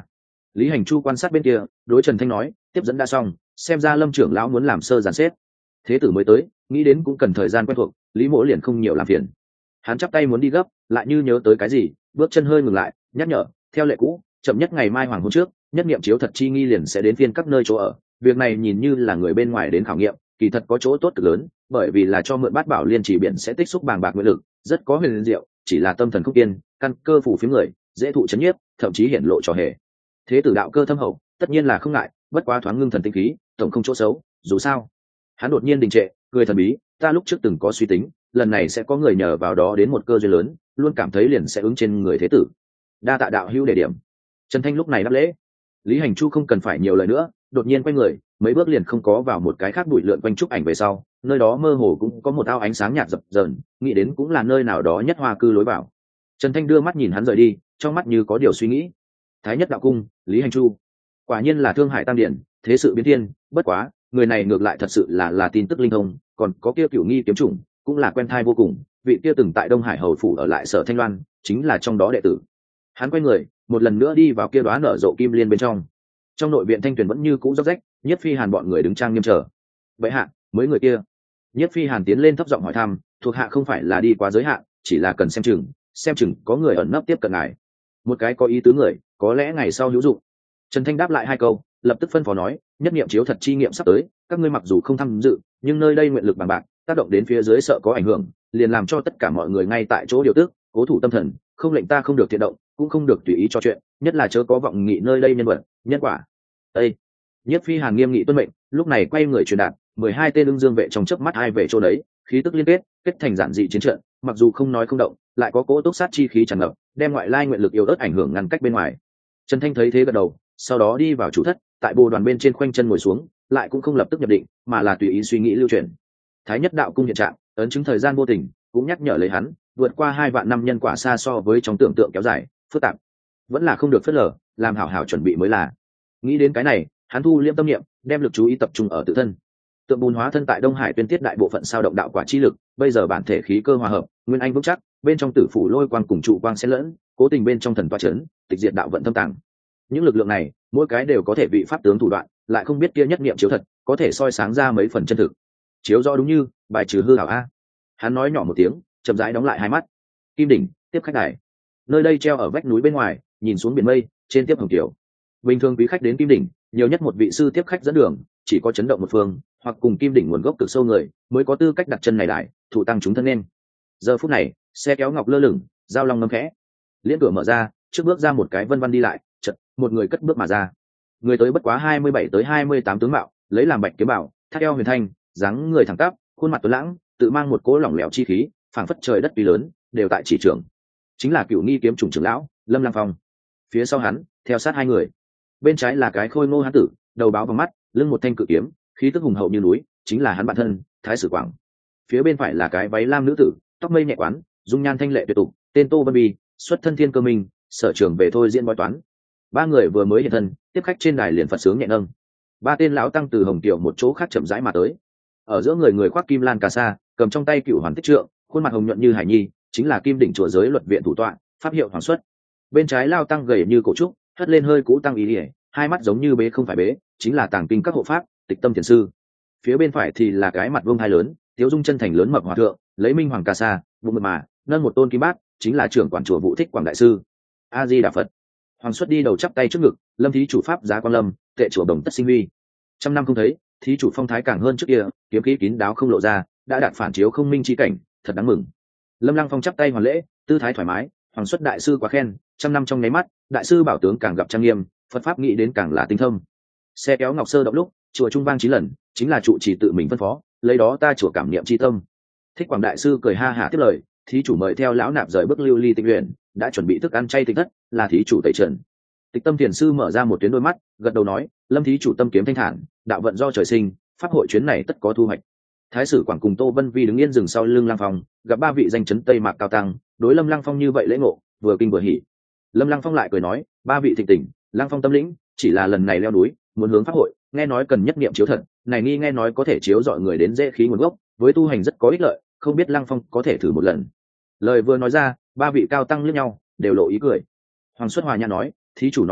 Lý Hành Chu quan sát bên kia, đối Trần Thanh nói, tiếp dẫn đã xong, xem ra Lâm trưởng lão muốn làm sơ dàn xếp. Thế tử mới tới, nghĩ đến cũng cần thời gian quen thuộc, Lý Mỗ liền không nhiều làm phiền. Hắn chắp tay muốn đi gấp, lại như nhớ tới cái gì, bước chân hơi ngừng lại, nhắc nhở, theo lệ cũ, chậm nhất ngày mai hoàng hôn trước, nhất niệm chiếu thật chi nghi liền sẽ đến phiên các nơi chỗ ở. Việc này nhìn như là người bên ngoài đến khảo nghiệm, kỳ thật có chỗ tốt cực lớn, bởi vì là cho mượn bát bảo liên chỉ biển sẽ tích xúc bàng bạc nguyện lực, rất có huyền diệu, chỉ là tâm thần không tiên, căn cơ phủ phiếm người, dễ thụ chấn nhiếp, thậm chí hiển lộ trò hề. Thế tử đạo cơ thâm hậu, tất nhiên là không ngại, bất quá thoáng ngưng thần tinh khí, tổng không chỗ xấu, dù sao. Hắn đột nhiên đình trệ, cười thần bí, ta lúc trước từng có suy tính, lần này sẽ có người nhờ vào đó đến một cơ duyên lớn, luôn cảm thấy liền sẽ ứng trên người thế tử. Đa tạ đạo hữu đề điểm. Trần Thanh lúc này đáp lễ. Lý Hành Chu không cần phải nhiều lời nữa, đột nhiên quay người, mấy bước liền không có vào một cái khác bụi lượn quanh trúc ảnh về sau, nơi đó mơ hồ cũng có một ao ánh sáng nhạt dập dờn, nghĩ đến cũng là nơi nào đó nhất hoa cư lối vào. Trần Thanh đưa mắt nhìn hắn rời đi, trong mắt như có điều suy nghĩ. Thái nhất đạo cung, Lý Hành Chu, quả nhiên là thương hải tam điển, thế sự biến thiên, bất quá người này ngược lại thật sự là là tin tức linh thông, còn có kia cửu nghi kiếm chủng cũng là quen thai vô cùng, vị kia từng tại Đông Hải hầu phủ ở lại Sở Thanh Loan chính là trong đó đệ tử. Hắn quay người một lần nữa đi vào kia đóa nở rộ kim liên bên trong. Trong nội viện thanh tuyển vẫn như cũ róc rách, Nhiếp Phi Hàn bọn người đứng trang nghiêm chờ. Vậy hạ, mới người kia. Nhiếp Phi Hàn tiến lên thấp giọng hỏi thăm, thuộc hạ không phải là đi quá giới hạn, chỉ là cần xem chừng, xem chừng có người ẩn nấp tiếp cận ngài. Một cái có ý tứ người, có lẽ ngày sau hữu dụng. Trần Thanh đáp lại hai câu, lập tức phân phó nói, nhất niệm chiếu thật chi nghiệm sắp tới, các ngươi mặc dù không tham dự, nhưng nơi đây nguyện lực bằng bạc, tác động đến phía dưới sợ có ảnh hưởng, liền làm cho tất cả mọi người ngay tại chỗ điều tức, cố thủ tâm thần, không lệnh ta không được thiện động, cũng không được tùy ý cho chuyện, nhất là chớ có vọng nghị nơi đây nhân vật, nhân quả. Ê! Nhiếp Phi Hàn nghiêm nghị tuân mệnh, lúc này quay người truyền đạt, mười hai tên ưng dương vệ trong chớp mắt hai vệ chỗ đấy, khí tức liên kết, kết thành giản dị chiến trận, mặc dù không nói không động, lại có cỗ túc sát chi khí tràn ngập, đem ngoại lai nguyện lực yếu ớt ảnh hưởng ngăn cách bên ngoài. Trần Thanh thấy thế gật đầu, sau đó đi vào chủ thất, tại bồ đoàn bên trên khoanh chân ngồi xuống, lại cũng không lập tức nhập định, mà là tùy ý suy nghĩ lưu truyền. Thái nhất đạo cung hiện trạng, ấn chứng thời gian vô tình, cũng nhắc nhở lấy hắn, vượt qua hai vạn năm nhân quả xa so với trong tưởng tượng kéo dài, phức tạp, vẫn là không được phớt lờ, làm hảo hảo chuẩn bị mới là. Nghĩ đến cái này, hắn thu liêm tâm niệm, đem lực chú ý tập trung ở tự thân. Tượng bùn hóa thân tại Đông Hải tuyên tiết đại bộ phận sao động đạo quả chi lực, bây giờ bản thể khí cơ hòa hợp, nguyên anh vững chắc, bên trong tử phủ lôi quang cùng trụ quang xen lẫn, cố tình bên trong thần toa chấn, tịch diệt đạo vận thâm tàng. Những lực lượng này, mỗi cái đều có thể vị pháp tướng thủ đoạn, lại không biết kia nhất niệm chiếu thật, có thể soi sáng ra mấy phần chân thực. Chiếu rõ đúng như, bài trừ hư ảo a. Hắn nói nhỏ một tiếng, chậm rãi đóng lại hai mắt. Kim đỉnh, tiếp khách đài. Nơi đây treo ở vách núi bên ngoài, nhìn xuống biển mây, trên tiếp hồng tiểu. Bình thường quý khách đến Kim đỉnh, nhiều nhất một vị sư tiếp khách dẫn đường, chỉ có chấn động một phương, hoặc cùng Kim đỉnh nguồn gốc cực sâu người, mới có tư cách đặt chân này lại, thủ tăng chúng thân nên. Giờ phút này, xe kéo ngọc lơ lửng, giao long ngâm khẽ. Liễn cửa mở ra, trước bước ra một cái vân vân đi lại, chợt một người cất bước mà ra. Người tới bất quá hai mươi bảy tới hai mươi tám tướng mạo, lấy làm bạch kiếm bảo, thắt eo huyền thanh, dáng người thẳng tắp, khuôn mặt tuấn lãng, tự mang một cỗ lỏng lẻo chi khí, phảng phất trời đất tuy lớn, đều tại chỉ trưởng. Chính là Cửu Nghi kiếm chủng trưởng lão, Lâm Lăng Phong. Phía sau hắn, theo sát hai người. Bên trái là cái khôi ngô hán tử, đầu báo vào mắt, lưng một thanh cự kiếm, khí tức hùng hậu như núi, chính là hắn bản thân, Thái Sử Quảng. Phía bên phải là cái váy lam nữ tử, tóc mây nhẹ quán, dung nhan thanh lệ tuyệt tục, tên Tô Vân Bì, xuất thân Thiên Cơ Minh, sở trường về thôi diễn bói toán. Ba người vừa mới hiện thân, tiếp khách trên đài liền phật sướng nhẹ nâng. Ba tên lão tăng từ Hồng Tiểu một chỗ khác chậm rãi mà tới. Ở giữa người người khoác kim lan cà sa, cầm trong tay Cựu Hoàn Tích Trượng, khuôn mặt hồng nhuận như hải nhi, chính là Kim đỉnh chùa giới luật viện thủ tọa, pháp hiệu Hoàng Xuất. Bên trái lao tăng gầy như cổ trúc, hất lên hơi cũ tăng ý ỉa, hai mắt giống như bế không phải bế, chính là tàng kinh các hộ pháp, Tịch Tâm Thiền sư. Phía bên phải thì là cái mặt vương hai lớn, tiếu dung chân thành lớn mập hòa thượng, lấy minh hoàng cà sa, bụng mượt mà, nâng một tôn kim bát, chính là trưởng quản chùa Vũ Thích Quảng đại sư. A Di Đà Phật. Hoàng Xuất đi đầu chắp tay trước ngực, Lâm thí chủ pháp giá quan lâm, tệ chùa đồng tất sinh huy. Trăm năm không thấy, thí chủ phong thái càng hơn trước kia, kiếm khí kín đáo không lộ ra, đã đạt phản chiếu không minh chi cảnh, thật đáng mừng. Lâm Lăng Phong chắp tay hoàn lễ, tư thái thoải mái. Hoàng Xuất đại sư quá khen, trăm năm trong nháy mắt, đại sư bảo tướng càng gặp trang nghiêm, Phật pháp nghĩ đến càng là tinh thông. Xe kéo ngọc sơ động lúc, chùa trung vang chín lần, chính là trụ trì tự mình phân phó, lấy đó ta chùa cảm niệm chi tâm. Thích Quảng đại sư cười ha hả tiếp lời, thí chủ mời theo lão nạp rời bước lưu ly tịnh luyện, đã chuẩn bị thức ăn chay tịnh thất, là thí chủ tẩy trần. Tịch Tâm Thiền sư mở ra một tuyến đôi mắt, gật đầu nói, Lâm thí chủ tâm kiếm thanh thản, đạo vận do trời sinh, pháp hội chuyến này tất có thu hoạch. Thái Sử Quảng cùng Tô Vân Vi đứng yên dừng sau lưng Lăng Phong, gặp ba vị danh chấn Tây Mạc cao tăng, đối Lâm Lăng Phong như vậy lễ ngộ, vừa kinh vừa hỉ. Lâm Lăng Phong lại cười nói, ba vị thịnh tỉnh, Lăng Phong tâm lĩnh, chỉ là lần này leo núi, muốn hướng pháp hội, nghe nói cần nhất niệm chiếu thật, này nghi nghe nói có thể chiếu dọi người đến dễ khí nguồn gốc, với tu hành rất có ích lợi, không biết Lăng Phong có thể thử một lần. Lời vừa nói ra, ba vị cao tăng liếc nhau, đều lộ ý cười. Hoàng Xuất Hòa Nhã nói, thí chủ nói đùa,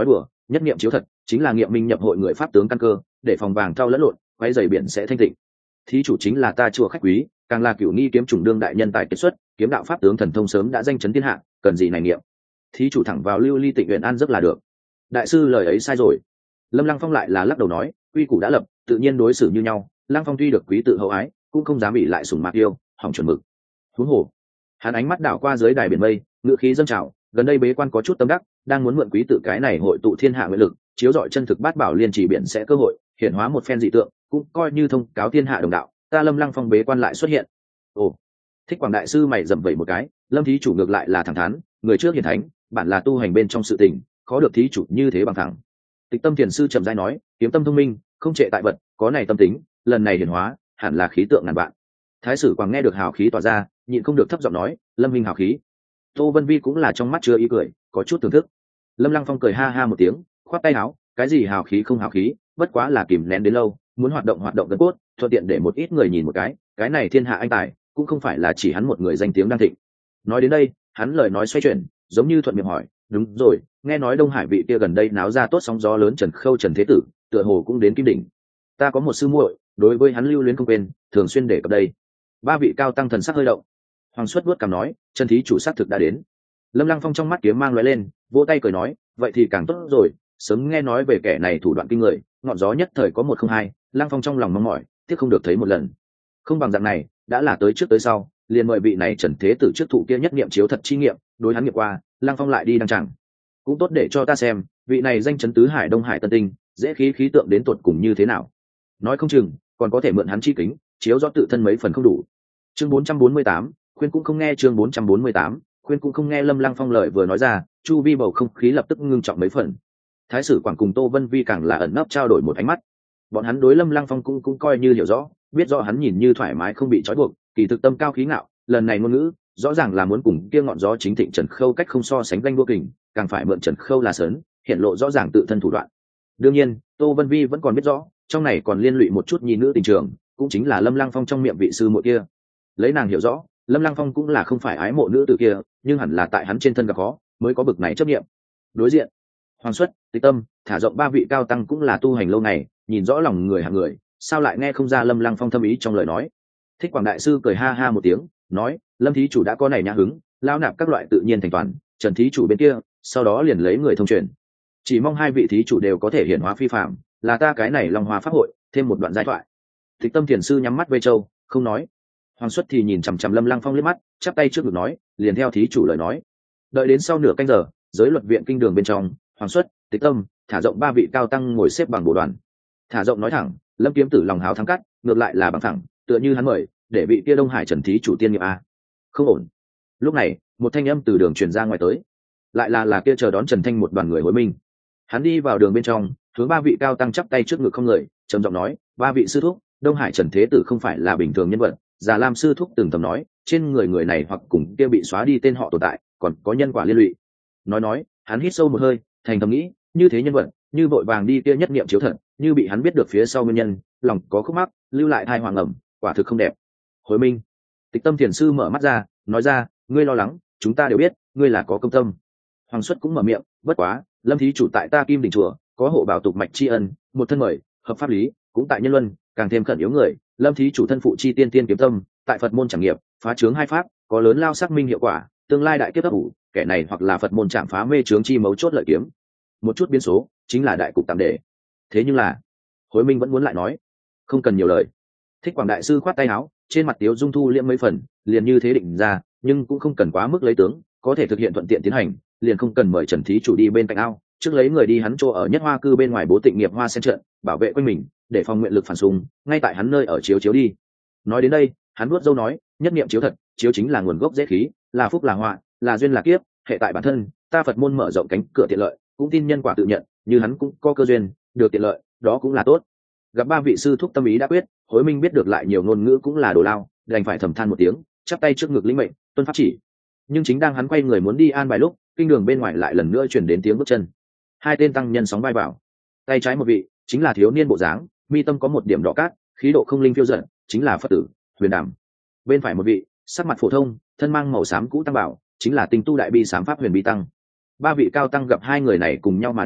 nhất nghiệm chiếu thật chính là nghiệm minh nhập hội người pháp tướng căn cơ, để phòng vàng thao lẫn lộn, quay dày biển sẽ thanh tịnh. Thí chủ chính là ta chùa khách quý, càng là cửu nghi kiếm chủng đương đại nhân tài kết xuất, kiếm đạo pháp tướng thần thông sớm đã danh chấn thiên hạ, cần gì này nghiệm. Thí chủ thẳng vào lưu ly tịnh nguyện an giấc là được. Đại sư lời ấy sai rồi. Lâm Lăng Phong lại là lắc đầu nói, quy củ đã lập, tự nhiên đối xử như nhau. Lăng Phong tuy được quý tự hậu ái, cũng không dám bị lại sủng mạc yêu, hỏng chuẩn mực. Huống hồ, hắn ánh mắt đảo qua dưới đài biển mây, ngự khí dâng trào, gần đây bế quan có chút tâm đắc, đang muốn mượn quý tự cái này hội tụ thiên hạ nguyện lực, chiếu rọi chân thực bát bảo liên chỉ biển sẽ cơ hội hiện hóa một phen dị tượng, cũng coi như thông cáo thiên hạ đồng đạo. Ta Lâm Lăng Phong bế quan lại xuất hiện. Ồ, Thích Quảng đại sư mày dậm vẩy một cái, Lâm thí chủ ngược lại là thẳng thắn, người trước hiển thánh, bản là tu hành bên trong sự tình, khó được thí chủ như thế bằng thẳng. Tịch Tâm Thiền sư trầm rãi nói, kiếm tâm thông minh, không trệ tại vật, có này tâm tính, lần này hiển hóa, hẳn là khí tượng ngàn vạn. Thái sử Quảng nghe được hào khí tỏa ra, nhịn không được thấp giọng nói, Lâm minh hào khí. Tô Vân Vi cũng là trong mắt chưa ý cười, có chút thưởng thức. Lâm Lăng Phong cười ha ha một tiếng, khoát tay áo, cái gì hào khí không hào khí, bất quá là kìm nén đến lâu, muốn hoạt động hoạt động gân cốt, thuận tiện để một ít người nhìn một cái, cái này thiên hạ anh tài, cũng không phải là chỉ hắn một người danh tiếng đang thịnh. Nói đến đây, hắn lời nói xoay chuyển, giống như thuận miệng hỏi, đúng rồi, nghe nói Đông Hải vị kia gần đây náo ra tốt sóng gió lớn Trần Khâu Trần Thế Tử, tựa hồ cũng đến Kim Đỉnh. Ta có một sư muội, đối với hắn lưu luyến không quên, thường xuyên để cập đây. Ba vị cao tăng thần sắc hơi động. Hoàng Xuất vuốt cằm nói, Trần thí chủ xác thực đã đến. Lâm Lăng Phong trong mắt kiếm mang lóe lên, vỗ tay cười nói, vậy thì càng tốt rồi, sớm nghe nói về kẻ này thủ đoạn kinh người, ngọn gió nhất thời có một không hai. Lăng Phong trong lòng mong mỏi, tiếc không được thấy một lần. Không bằng dạng này, đã là tới trước tới sau, liền mời vị này Trần Thế Tử trước thụ kia nhất nghiệm chiếu thật chi nghiệm, đối hắn nghiệm qua, Lăng Phong lại đi đăng chẳng. Cũng tốt để cho ta xem, vị này danh chấn tứ hải Đông Hải Tân Tinh, dễ khí khí tượng đến tuột cùng như thế nào. Nói không chừng, còn có thể mượn hắn chi kính, chiếu rõ tự thân mấy phần không đủ. Chương bốn trăm bốn mươi tám, khuyên cũng không nghe. Chương bốn trăm bốn mươi tám, khuyên cũng không nghe. Lâm Lăng Phong lời vừa nói ra, chu vi bầu không khí lập tức ngưng trọng mấy phần. Thái sử Quảng cùng Tô Vân Vi càng là ẩn nấp trao đổi một ánh mắt. Bọn hắn đối Lâm Lăng Phong cũng cũng coi như hiểu rõ, biết rõ hắn nhìn như thoải mái không bị trói buộc, kỳ thực tâm cao khí ngạo, lần này ngôn ngữ rõ ràng là muốn cùng kia ngọn gió chính thịnh Trần Khâu cách không so sánh ganh đua kình, càng phải mượn Trần Khâu là sớn, hiện lộ rõ ràng tự thân thủ đoạn. Đương nhiên, Tô Vân Vi vẫn còn biết rõ, trong này còn liên lụy một chút nhi nữ tình trường, cũng chính là Lâm Lăng Phong trong miệng vị sư muội kia. Lấy nàng hiểu rõ, Lâm Lăng Phong cũng là không phải ái mộ nữ tử kia, nhưng hẳn là tại hắn trên thân gặp khó, mới có bực này chấp niệm. Đối diện, Hoàng Xuất, Tịch Tâm, thả rộng ba vị cao tăng cũng là tu hành lâu ngày, nhìn rõ lòng người hạng người, sao lại nghe không ra Lâm Lăng Phong thâm ý trong lời nói. Thích Quảng đại sư cười ha ha một tiếng, nói, Lâm thí chủ đã có này nhã hứng, lao nạp các loại tự nhiên thành toàn, Trần thí chủ bên kia, sau đó liền lấy người thông truyền. Chỉ mong hai vị thí chủ đều có thể hiển hóa phi phạm, là ta cái này Long Hoa pháp hội, thêm một đoạn giai thoại. Tịch Tâm thiền sư nhắm mắt vây châu, không nói. Hoàng Xuất thì nhìn chằm chằm Lâm Lăng Phong liếc mắt, chắp tay trước ngực nói, liền theo thí chủ lời nói. Đợi đến sau nửa canh giờ, giới luật viện kinh đường bên trong, Hoàng Xuất, Tịch Tâm, thả rộng ba vị cao tăng ngồi xếp bằng bộ đoàn. Thả rộng nói thẳng, Lâm kiếm tử lòng hào thắng cắt, ngược lại là bằng thẳng, tựa như hắn mời, để vị kia Đông Hải Trần thí chủ tiên nghiệp a. Không ổn. Lúc này, một thanh âm từ đường truyền ra ngoài tới, lại là là kia chờ đón Trần Thanh một đoàn người hối minh. Hắn đi vào đường bên trong, hướng ba vị cao tăng chắp tay trước ngực không người, trầm giọng nói, ba vị sư thúc, Đông Hải Trần thế tử không phải là bình thường nhân vật, Già Lam sư thúc từng thầm nói, trên người người này hoặc cùng kia bị xóa đi tên họ tồn tại, còn có nhân quả liên lụy. Nói nói, hắn hít sâu một hơi, thành thầm nghĩ, như thế nhân vật, như vội vàng đi kia nhất niệm chiếu thật, như bị hắn biết được phía sau nguyên nhân, lòng có khúc mắc, lưu lại thai hoàng ẩm, quả thực không đẹp. Hối minh. Tịch Tâm thiền sư mở mắt ra, nói ra, ngươi lo lắng, chúng ta đều biết, ngươi là có công tâm. Hoàng Xuất cũng mở miệng, bất quá, Lâm thí chủ tại ta Kim Đỉnh chùa, có hộ bảo tục mạch tri ân, một thân mời, hợp pháp lý, cũng tại nhân luân, càng thêm khẩn yếu người. Lâm thí chủ thân phụ chi tiên tiên kiếm tâm, tại Phật môn trảm nghiệp, phá chướng hai pháp, có lớn lao xác minh hiệu quả, tương lai đại kiếp ấp ủ, kẻ này hoặc là Phật môn chạm phá mê chướng chi mấu chốt lợi kiếm. Một chút biến số, chính là đại cục tạm để. Thế nhưng là, Hối Minh vẫn muốn lại nói, không cần nhiều lời. Thích Quảng đại sư khoát tay áo, trên mặt tiếu dung thu liễm mấy phần, liền như thế định ra, nhưng cũng không cần quá mức lấy tướng, có thể thực hiện thuận tiện tiến hành, liền không cần mời Trần thí chủ đi bên cạnh ao, trước lấy người đi hắn chỗ ở nhất hoa cư bên ngoài bố tịnh nghiệp hoa sen trận, bảo vệ quanh mình, để phòng nguyện lực phản xung, ngay tại hắn nơi ở chiếu chiếu đi. Nói đến đây, hắn vuốt râu nói, nhất niệm chiếu thật, chiếu chính là nguồn gốc dễ khí, là phúc là họa, là duyên là kiếp, hệ tại bản thân, ta Phật môn mở rộng cánh cửa tiện lợi, cũng tin nhân quả tự nhận, như hắn cũng có cơ duyên, được tiện lợi, đó cũng là tốt. Gặp ba vị sư thúc tâm ý đã quyết, Hối Minh biết được lại nhiều ngôn ngữ cũng là đồ lao, đành phải thầm than một tiếng, chắp tay trước ngực lĩnh mệnh, tuân pháp chỉ. Nhưng chính đang hắn quay người muốn đi an bài lúc, kinh đường bên ngoài lại lần nữa truyền đến tiếng bước chân. Hai tên tăng nhân sóng vai vào, tay trái một vị chính là thiếu niên bộ dáng, mi tâm có một điểm đỏ cát, khí độ không linh phiêu dật, chính là Phật tử Huyền Đàm. Bên phải một vị sắc mặt phổ thông, thân mang màu xám cũ tăng bảo, chính là tinh tu đại bi sám pháp Huyền Bi tăng. Ba vị cao tăng gặp hai người này cùng nhau mà đến,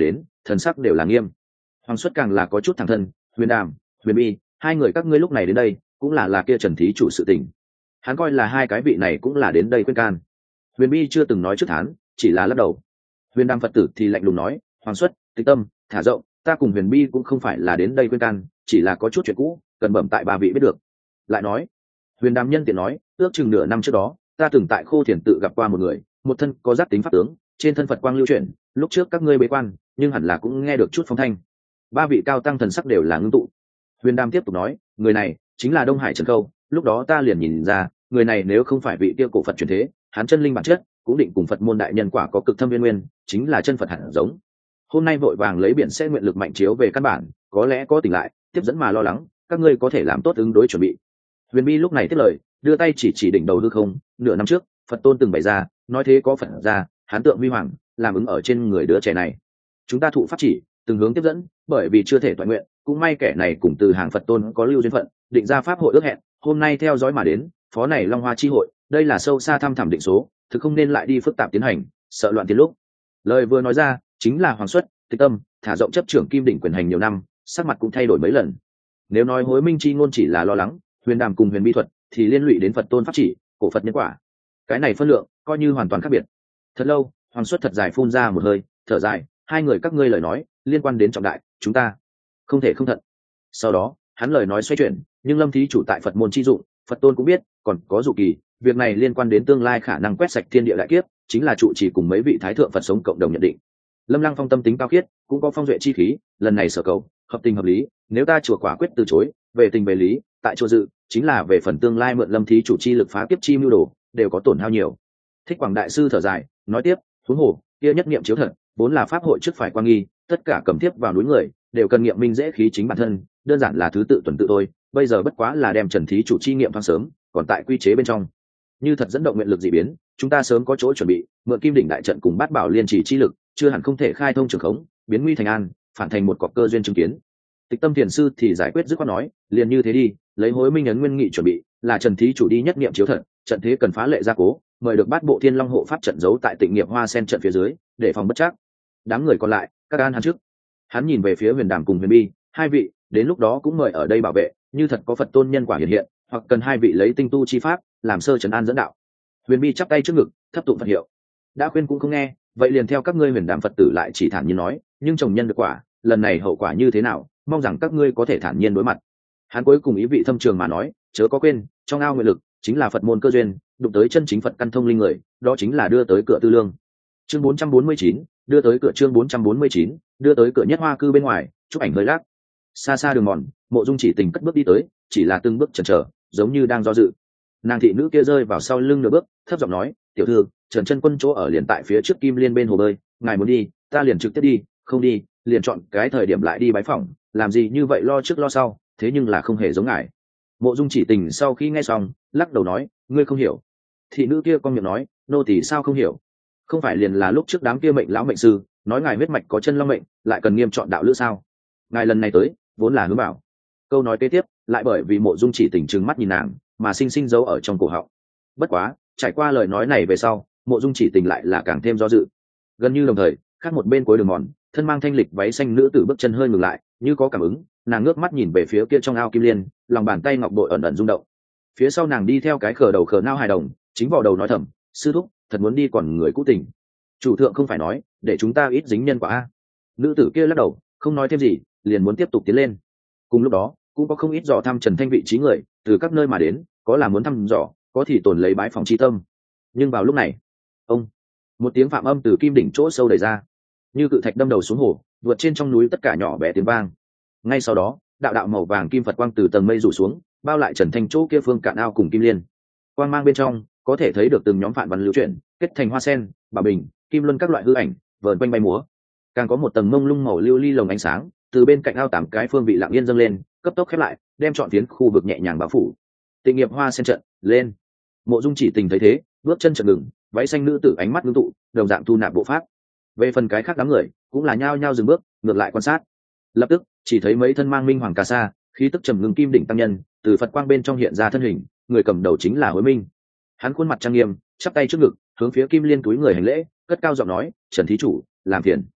thần sắc đều là nghiêm. Hoàng Xuất càng là có chút thẳng thân. Huyền Đàm, Huyền Bi, hai người các ngươi lúc này đến đây cũng là là kia Trần thí chủ sự tình. Hắn coi là hai cái vị này cũng là đến đây khuyên can. Huyền Bi chưa từng nói trước thán, chỉ là lắc đầu. Huyền Đàm Phật tử thì lạnh lùng nói, Hoàng Xuất, tịch tâm, thả rộng, ta cùng Huyền Bi cũng không phải là đến đây khuyên can, chỉ là có chút chuyện cũ cần bẩm tại ba vị biết được. Lại nói, Huyền Đàm nhân tiện nói, ước chừng nửa năm trước đó ta từng tại Khô Thiền tự gặp qua một người, một thân có giác tính pháp tướng, trên thân Phật quang lưu chuyển, lúc trước các ngươi bế quan nhưng hẳn là cũng nghe được chút phong thanh. Ba vị cao tăng thần sắc đều là ngưng tụ. Huyền Đàm tiếp tục nói, người này chính là Đông Hải Trần Khâu, lúc đó ta liền nhìn ra người này nếu không phải vị tiêu cổ Phật truyền thế, hắn chân linh bản chất cũng định cùng Phật môn đại nhân quả có cực thâm viên nguyên, chính là chân Phật hẳn giống. Hôm nay vội vàng lấy biển sẽ nguyện lực mạnh chiếu về căn bản, có lẽ có tỉnh lại, tiếp dẫn mà lo lắng, các ngươi có thể làm tốt ứng đối chuẩn bị. Huyền Bi lúc này tiếp lời, đưa tay chỉ chỉ đỉnh đầu hư không, nửa năm trước Phật tôn từng bày ra, nói thế có Phật ra, hán tượng huy hoàng, làm ứng ở trên người đứa trẻ này. Chúng ta thụ pháp chỉ, từng hướng tiếp dẫn, bởi vì chưa thể toàn nguyện, cũng may kẻ này cùng từ hàng Phật tôn có lưu duyên phận, định ra pháp hội ước hẹn, hôm nay theo dõi mà đến, phó này Long Hoa chi hội, đây là sâu xa thăm thẳm định số, thực không nên lại đi phức tạp tiến hành, sợ loạn tiến lúc. Lời vừa nói ra, chính là Hoàng Xuất, tịch tâm, thả rộng chấp trưởng kim đỉnh quyền hành nhiều năm, sắc mặt cũng thay đổi mấy lần. Nếu nói hối minh chi ngôn chỉ là lo lắng, Huyền Đàm cùng Huyền Bi thuật thì liên lụy đến Phật tôn pháp chỉ, cổ Phật nhân quả. Cái này phân lượng coi như hoàn toàn khác biệt. Thật lâu, Hoàng Xuất thật dài phun ra một hơi, thở dài, hai người các ngươi lời nói liên quan đến trọng đại, chúng ta không thể không thận. Sau đó hắn lời nói xoay chuyển, nhưng Lâm thí chủ tại Phật môn chi dụng, Phật tôn cũng biết, còn có dụ kỳ, việc này liên quan đến tương lai khả năng quét sạch thiên địa đại kiếp, chính là trụ trì cùng mấy vị thái thượng Phật sống cộng đồng nhận định. Lâm Lăng Phong tâm tính cao khiết, cũng có phong duệ chi khí, lần này sở cầu hợp tình hợp lý, nếu ta chùa quả quyết từ chối, về tình về lý, tại chùa dự chính là về phần tương lai mượn Lâm thí chủ chi lực phá kiếp chi mưu đồ, đều có tổn hao nhiều. Thích Quảng đại sư thở dài, nói tiếp, huống hồ kia nhất niệm chiếu thật, vốn là pháp hội trước phải quan nghi, tất cả cầm tiếp vào núi người đều cần nghiệm minh dễ khí chính bản thân, đơn giản là thứ tự tuần tự thôi, bây giờ bất quá là đem Trần thí chủ chi nghiệm thoáng sớm, còn tại quy chế bên trong, như thật dẫn động nguyện lực dị biến, chúng ta sớm có chỗ chuẩn bị, mượn kim đỉnh đại trận cùng bát bảo liên trì chi lực, chưa hẳn không thể khai thông trường khống, biến nguy thành an, phản thành một cọc cơ duyên chứng kiến. Tịch tâm thiền sư thì giải quyết dứt khoát nói, liền như thế đi, lấy hối minh ấn nguyên nghị chuẩn bị, là Trần thí chủ đi nhất niệm chiếu thật, trận thế cần phá lệ gia cố, mời được bát bộ thiên long hộ pháp trận giấu tại Tịnh Nghiệp Hoa Sen trận phía dưới, để phòng bất trắc. Đám người còn lại, các an hắn trước. Hắn nhìn về phía Huyền Đàm cùng Huyền Bi, hai vị, đến lúc đó cũng mời ở đây bảo vệ, như thật có Phật tôn nhân quả hiện hiện, hoặc cần hai vị lấy tinh tu chi pháp, làm sơ trấn an dẫn đạo. Huyền Bi chắp tay trước ngực, thấp tụng Phật hiệu. Đã khuyên cũng không nghe, vậy liền theo các ngươi Huyền Đàm Phật tử lại chỉ thản nhiên nói, nhưng chồng nhân được quả, lần này hậu quả như thế nào, mong rằng các ngươi có thể thản nhiên đối mặt. Hắn cuối cùng ý vị thâm trường mà nói, chớ có quên, trong ao nguyện lực chính là Phật môn cơ duyên, đụng tới chân chính Phật căn thông linh người, đó chính là đưa tới cửa tư lương. Chương bốn trăm bốn mươi chín, đưa tới cửa chương bốn trăm bốn mươi chín, đưa tới cửa Nhất Hoa cư bên ngoài, chụp ảnh hơi lác. Xa xa đường mòn, Mộ Dung Chỉ Tình cất bước đi tới, chỉ là từng bước chần chờ, giống như đang do dự. Nàng thị nữ kia rơi vào sau lưng nửa bước, thấp giọng nói, tiểu thư, Trần Chân Quân chỗ ở liền tại phía trước Kim Liên bên hồ bơi, ngài muốn đi, ta liền trực tiếp đi, không đi, liền chọn cái thời điểm lại đi bái phỏng, làm gì như vậy lo trước lo sau, thế nhưng là không hề giống ngài. Mộ Dung Chỉ Tình sau khi nghe xong, lắc đầu nói, ngươi không hiểu. Thị nữ kia con miệng nói, nô tỳ sao không hiểu? Không phải liền là lúc trước đám kia mệnh lão mệnh sư nói ngài huyết mạch có chân long mệnh, lại cần nghiêm chọn đạo lữ sao? Ngài lần này tới vốn là hướng bảo. Câu nói kế tiếp lại bởi vì Mộ Dung Chỉ Tình trừng mắt nhìn nàng mà sinh sinh giấu ở trong cổ họng. Bất quá trải qua lời nói này về sau, Mộ Dung Chỉ Tình lại là càng thêm do dự. Gần như đồng thời, khác một bên cuối đường mòn, thân mang thanh lịch váy xanh nữ tử bước chân hơi ngừng lại, như có cảm ứng, nàng ngước mắt nhìn về phía kia trong ao Kim Liên, lòng bàn tay ngọc bội ẩn ẩn rung động. Phía sau nàng đi theo cái khờ đầu khờ nao hài đồng, chính vào đầu nói thầm, sư thúc thật muốn đi còn người cũ tình, chủ thượng không phải nói để chúng ta ít dính nhân quả a. Nữ tử kia lắc đầu không nói thêm gì, liền muốn tiếp tục tiến lên. Cùng lúc đó cũng có không ít dò thăm Trần Thanh vị trí người từ các nơi mà đến, có là muốn thăm dò, có thì tồn lấy bái phòng chi tâm. Nhưng vào lúc này, ông một tiếng phạm âm từ kim đỉnh chỗ sâu đẩy ra, như cự thạch đâm đầu xuống hồ, vượt trên trong núi tất cả nhỏ bé tiếng vang. Ngay sau đó, đạo đạo màu vàng kim Phật quang từ tầng mây rủ xuống, bao lại Trần Thanh chỗ kia phương cạn ao cùng Kim Liên. Quang mang bên trong có thể thấy được từng nhóm phản văn lưu chuyển, kết thành hoa sen, bảo bình, kim luân các loại hư ảnh vờn quanh bay múa. Càng có một tầng mông lung màu lưu ly lồng ánh sáng từ bên cạnh ao tám cái phương vị lặng yên dâng lên, cấp tốc khép lại, đem trọn phiến khu vực nhẹ nhàng bao phủ. Tịnh Nghiệp Hoa Sen trận lên. Mộ Dung Chỉ Tình thấy thế, bước chân chợt ngừng, váy xanh nữ tử ánh mắt ngưng tụ, đồng dạng thu nạp bộ pháp. Về phần cái khác đám người cũng là nhao nhao dừng bước, ngược lại quan sát. Lập tức chỉ thấy mấy thân mang minh hoàng cà sa, khí tức trầm ngưng kim đỉnh tăng nhân từ Phật quang bên trong hiện ra thân hình, người cầm đầu chính là Hối Minh. Hắn khuôn mặt trang nghiêm, chắp tay trước ngực, hướng phía Kim Liên túi người hành lễ, cất cao giọng nói, Trần thí chủ làm phiền.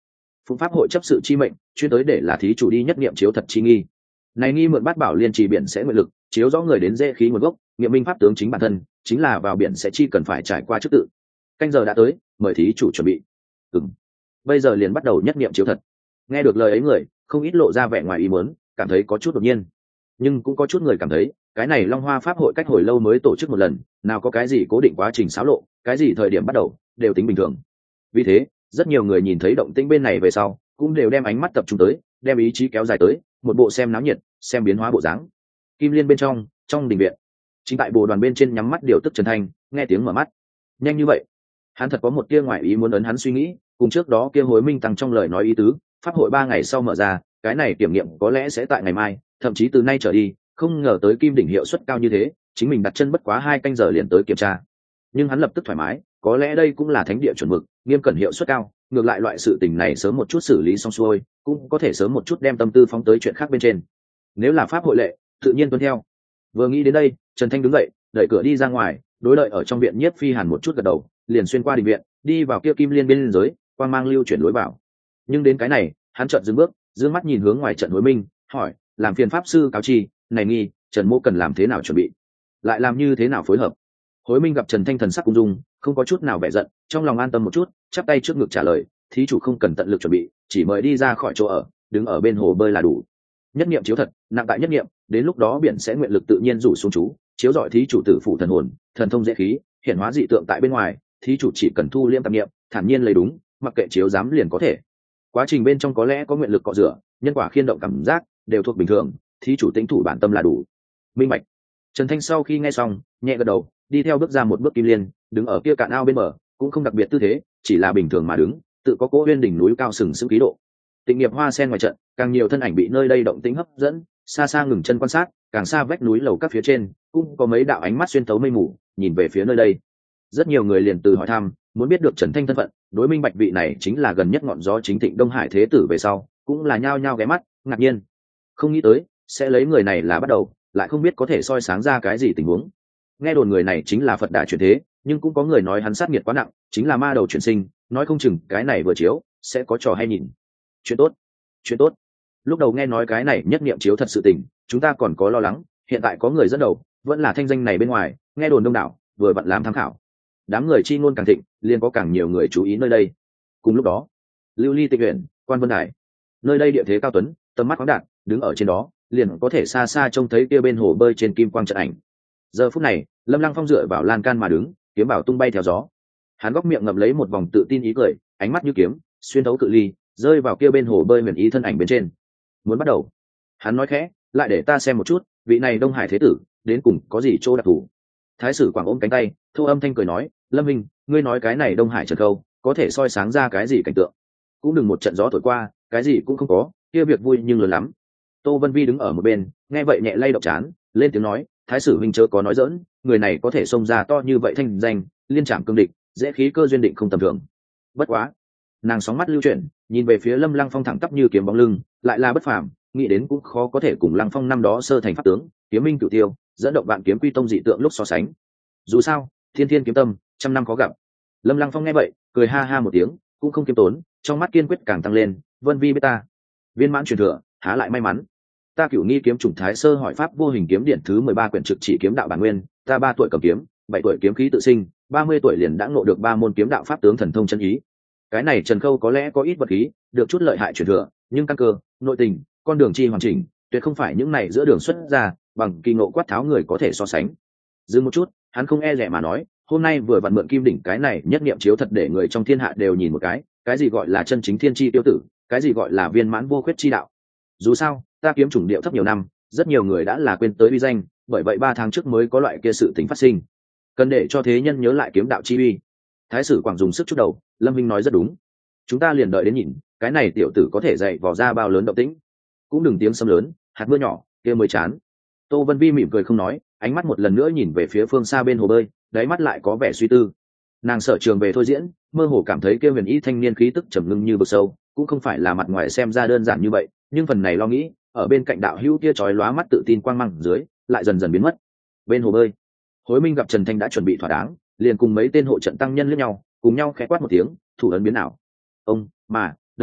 phụng pháp hội chấp sự chi mệnh chuyên tới để là thí chủ đi nhất nghiệm chiếu thật chi nghi. Này nghi mượn bát bảo liên trì biển sẽ nguyện lực chiếu rõ người đến dễ khí nguồn gốc, nghiệm minh pháp tướng chính bản thân chính là vào biển sẽ chi cần phải trải qua chức tự. Canh giờ đã tới, mời thí chủ chuẩn bị. Ừm, bây giờ liền bắt đầu nhất nghiệm chiếu thật. Nghe được lời ấy người không ít lộ ra vẻ ngoài ý muốn, cảm thấy có chút đột nhiên, nhưng cũng có chút người cảm thấy cái này Long Hoa pháp hội cách hồi lâu mới tổ chức một lần, nào có cái gì cố định quá trình xáo lộ, cái gì thời điểm bắt đầu đều tính bình thường. Vì thế rất nhiều người nhìn thấy động tĩnh bên này về sau cũng đều đem ánh mắt tập trung tới, đem ý chí kéo dài tới một bộ xem náo nhiệt xem biến hóa bộ dáng. Kim Liên bên trong trong đình viện, chính tại bồ đoàn bên trên nhắm mắt điều tức Trần Thanh nghe tiếng mở mắt. Nhanh như vậy, hắn thật có một tia ngoại ý muốn ấn hắn suy nghĩ, cùng trước đó kia Hối Minh tăng trong lời nói ý tứ, pháp hội ba ngày sau mở ra, cái này kiểm nghiệm có lẽ sẽ tại ngày mai, thậm chí từ nay trở đi. Không ngờ tới Kim đỉnh hiệu suất cao như thế, chính mình đặt chân bất quá hai canh giờ liền tới kiểm tra. Nhưng hắn lập tức thoải mái, có lẽ đây cũng là thánh địa chuẩn mực, nghiêm cẩn hiệu suất cao, ngược lại loại sự tình này sớm một chút xử lý xong xuôi, cũng có thể sớm một chút đem tâm tư phóng tới chuyện khác bên trên. Nếu là pháp hội lệ, tự nhiên tuân theo. Vừa nghĩ đến đây, Trần Thanh đứng dậy, đẩy cửa đi ra ngoài, đối đợi ở trong viện Nhiếp Phi Hàn một chút gật đầu, liền xuyên qua đình viện, đi vào kia Kim Liên bên dưới, quang mang lưu chuyển lối vào. Nhưng đến cái này, hắn chợt dừng bước, dương mắt nhìn hướng ngoài trận Hối Minh, hỏi: làm phiền pháp sư cáo chi, này nghi Trần Mỗ cần làm thế nào chuẩn bị, lại làm như thế nào phối hợp? Hối Minh gặp Trần Thanh thần sắc cung dung, không có chút nào vẻ giận, trong lòng an tâm một chút, chắp tay trước ngực trả lời: thí chủ không cần tận lực chuẩn bị, chỉ mời đi ra khỏi chỗ ở, đứng ở bên hồ bơi là đủ. Nhất niệm chiếu thật, nặng tại nhất niệm, đến lúc đó biển sẽ nguyện lực tự nhiên rủ xuống chú, chiếu rọi thí chủ tử phủ thần hồn, thần thông dễ khí, hiển hóa dị tượng tại bên ngoài, thí chủ chỉ cần thu liêm tạp niệm, thản nhiên lấy đúng, mặc kệ chiếu giám liền có thể. Quá trình bên trong có lẽ có nguyện lực cọ rửa, nhân quả khiên động cảm giác, đều thuộc bình thường, thí chủ tính thủ bản tâm là đủ. Minh bạch. Trần Thanh sau khi nghe xong nhẹ gật đầu, đi theo bước ra một bước Kim Liên, đứng ở kia cạn ao bên bờ, cũng không đặc biệt tư thế, chỉ là bình thường mà đứng, tự có cỗ uyên đỉnh núi cao sừng sững khí độ. Tịnh nghiệp hoa sen ngoài trận, càng nhiều thân ảnh bị nơi đây động tĩnh hấp dẫn, xa xa ngừng chân quan sát, càng xa vách núi lầu các phía trên cũng có mấy đạo ánh mắt xuyên thấu mây mù nhìn về phía nơi đây. Rất nhiều người liền từ hỏi thăm, muốn biết được Trần Thanh thân phận, đối minh bạch vị này chính là gần nhất ngọn gió chính thịnh Đông Hải thế tử về sau, cũng là nhao nhao ghé mắt ngạc nhiên, không nghĩ tới sẽ lấy người này là bắt đầu, lại không biết có thể soi sáng ra cái gì tình huống. Nghe đồn người này chính là Phật Đà chuyển thế, nhưng cũng có người nói hắn sát nghiệt quá nặng, chính là ma đầu chuyển sinh, nói không chừng cái này vừa chiếu sẽ có trò hay nhìn. Chuyện tốt, chuyện tốt. Lúc đầu nghe nói cái này nhất niệm chiếu thật sự tình, chúng ta còn có lo lắng, hiện tại có người dẫn đầu, vẫn là thanh danh này bên ngoài, nghe đồn đông đảo, vừa vặn làm tham khảo. Đám người chi ngôn càng thịnh, liền có càng nhiều người chú ý nơi đây. Cùng lúc đó, Lưu Ly Tịnh Uyển, Quan Vân Đài, nơi đây địa thế cao tuấn, tầm mắt khoáng đạt, đứng ở trên đó, liền có thể xa xa trông thấy kia bên hồ bơi trên kim quang trận ảnh. Giờ phút này, Lâm Lăng Phong dựa vào lan can mà đứng, kiếm bảo tung bay theo gió. Hắn góc miệng ngậm lấy một vòng tự tin ý cười, ánh mắt như kiếm, xuyên thấu cự ly, rơi vào kia bên hồ bơi huyền ý thân ảnh bên trên. Muốn bắt đầu, hắn nói khẽ, lại để ta xem một chút, vị này Đông Hải thế tử đến cùng có gì chỗ đặc thù. Thái sử Quảng ôm cánh tay, thu âm thanh cười nói: Lâm Minh, ngươi nói cái này Đông Hải Trần Khâu có thể soi sáng ra cái gì cảnh tượng? Cũng đừng một trận gió thổi qua, cái gì cũng không có, kia việc vui nhưng lớn lắm. Tô Vân Vi đứng ở một bên, nghe vậy nhẹ lay động chán, lên tiếng nói: Thái sử huynh chớ có nói dỡn, người này có thể xông ra to như vậy thanh danh, liên trảm cương địch, dễ khí cơ duyên định không tầm thường. Bất quá, nàng sóng mắt lưu chuyển, nhìn về phía Lâm Lăng Phong thẳng tắp như kiếm bóng lưng, lại là bất phàm, nghĩ đến cũng khó có thể cùng Lăng Phong năm đó sơ thành pháp tướng, kiếm minh cửu tiêu, dẫn động vạn kiếm quy tông dị tượng lúc so sánh. Dù sao, thiên thiên kiếm tâm, trăm năm khó gặp. Lâm Lăng Phong nghe vậy, cười ha ha một tiếng, cũng không kiêm tốn, trong mắt kiên quyết càng tăng lên. Vân Vi biết ta viên mãn truyền thừa, há lại may mắn. Ta cửu nghi kiếm chủng thái sơ hỏi pháp vô hình kiếm điển thứ mười ba quyển trực chỉ kiếm đạo bản nguyên, ta ba tuổi cầm kiếm, bảy tuổi kiếm khí tự sinh, ba mươi tuổi liền đã ngộ được ba môn kiếm đạo pháp tướng thần thông chân ý. Cái này Trần Khâu có lẽ có ít vật khí, được chút lợi hại truyền thừa, nhưng căn cơ, nội tình, con đường chi hoàn chỉnh, tuyệt không phải những này giữa đường xuất ra bằng kỳ ngộ quát tháo người có thể so sánh. Dừng một chút, hắn không e dè mà nói, hôm nay vừa vặn mượn kim đỉnh cái này nhất niệm chiếu thật để người trong thiên hạ đều nhìn một cái, cái gì gọi là chân chính thiên chi tiêu tử, cái gì gọi là viên mãn vô khuyết chi đạo. Dù sao, ta kiếm chủng điệu thấp nhiều năm, rất nhiều người đã là quên tới uy danh, bởi vậy ba tháng trước mới có loại kia sự tình phát sinh. Cần để cho thế nhân nhớ lại kiếm đạo chi uy. Thái sử Quảng dùng sức chút đầu, Lâm Vinh nói rất đúng. Chúng ta liền đợi đến nhìn, cái này tiểu tử có thể dạy vò ra bao lớn động tĩnh. Cũng đừng tiếng sấm lớn, hạt mưa nhỏ, kia mới chán. Tô Vân Vi mỉm cười không nói, ánh mắt một lần nữa nhìn về phía phương xa bên hồ bơi, đáy mắt lại có vẻ suy tư. Nàng sở trường về thôi diễn, mơ hồ cảm thấy kia huyền ý thanh niên khí tức trầm ngưng như vực sâu, cũng không phải là mặt ngoài xem ra đơn giản như vậy, nhưng phần này lo nghĩ, ở bên cạnh đạo hữu kia chói lóa mắt tự tin quang mang dưới, lại dần dần biến mất. Bên hồ bơi, Hối Minh gặp Trần Thanh đã chuẩn bị thỏa đáng, liền cùng mấy tên hộ trận tăng nhân liếc nhau, cùng nhau khẽ quát một tiếng, thủ ấn biến ảo. Ông, mà, đây,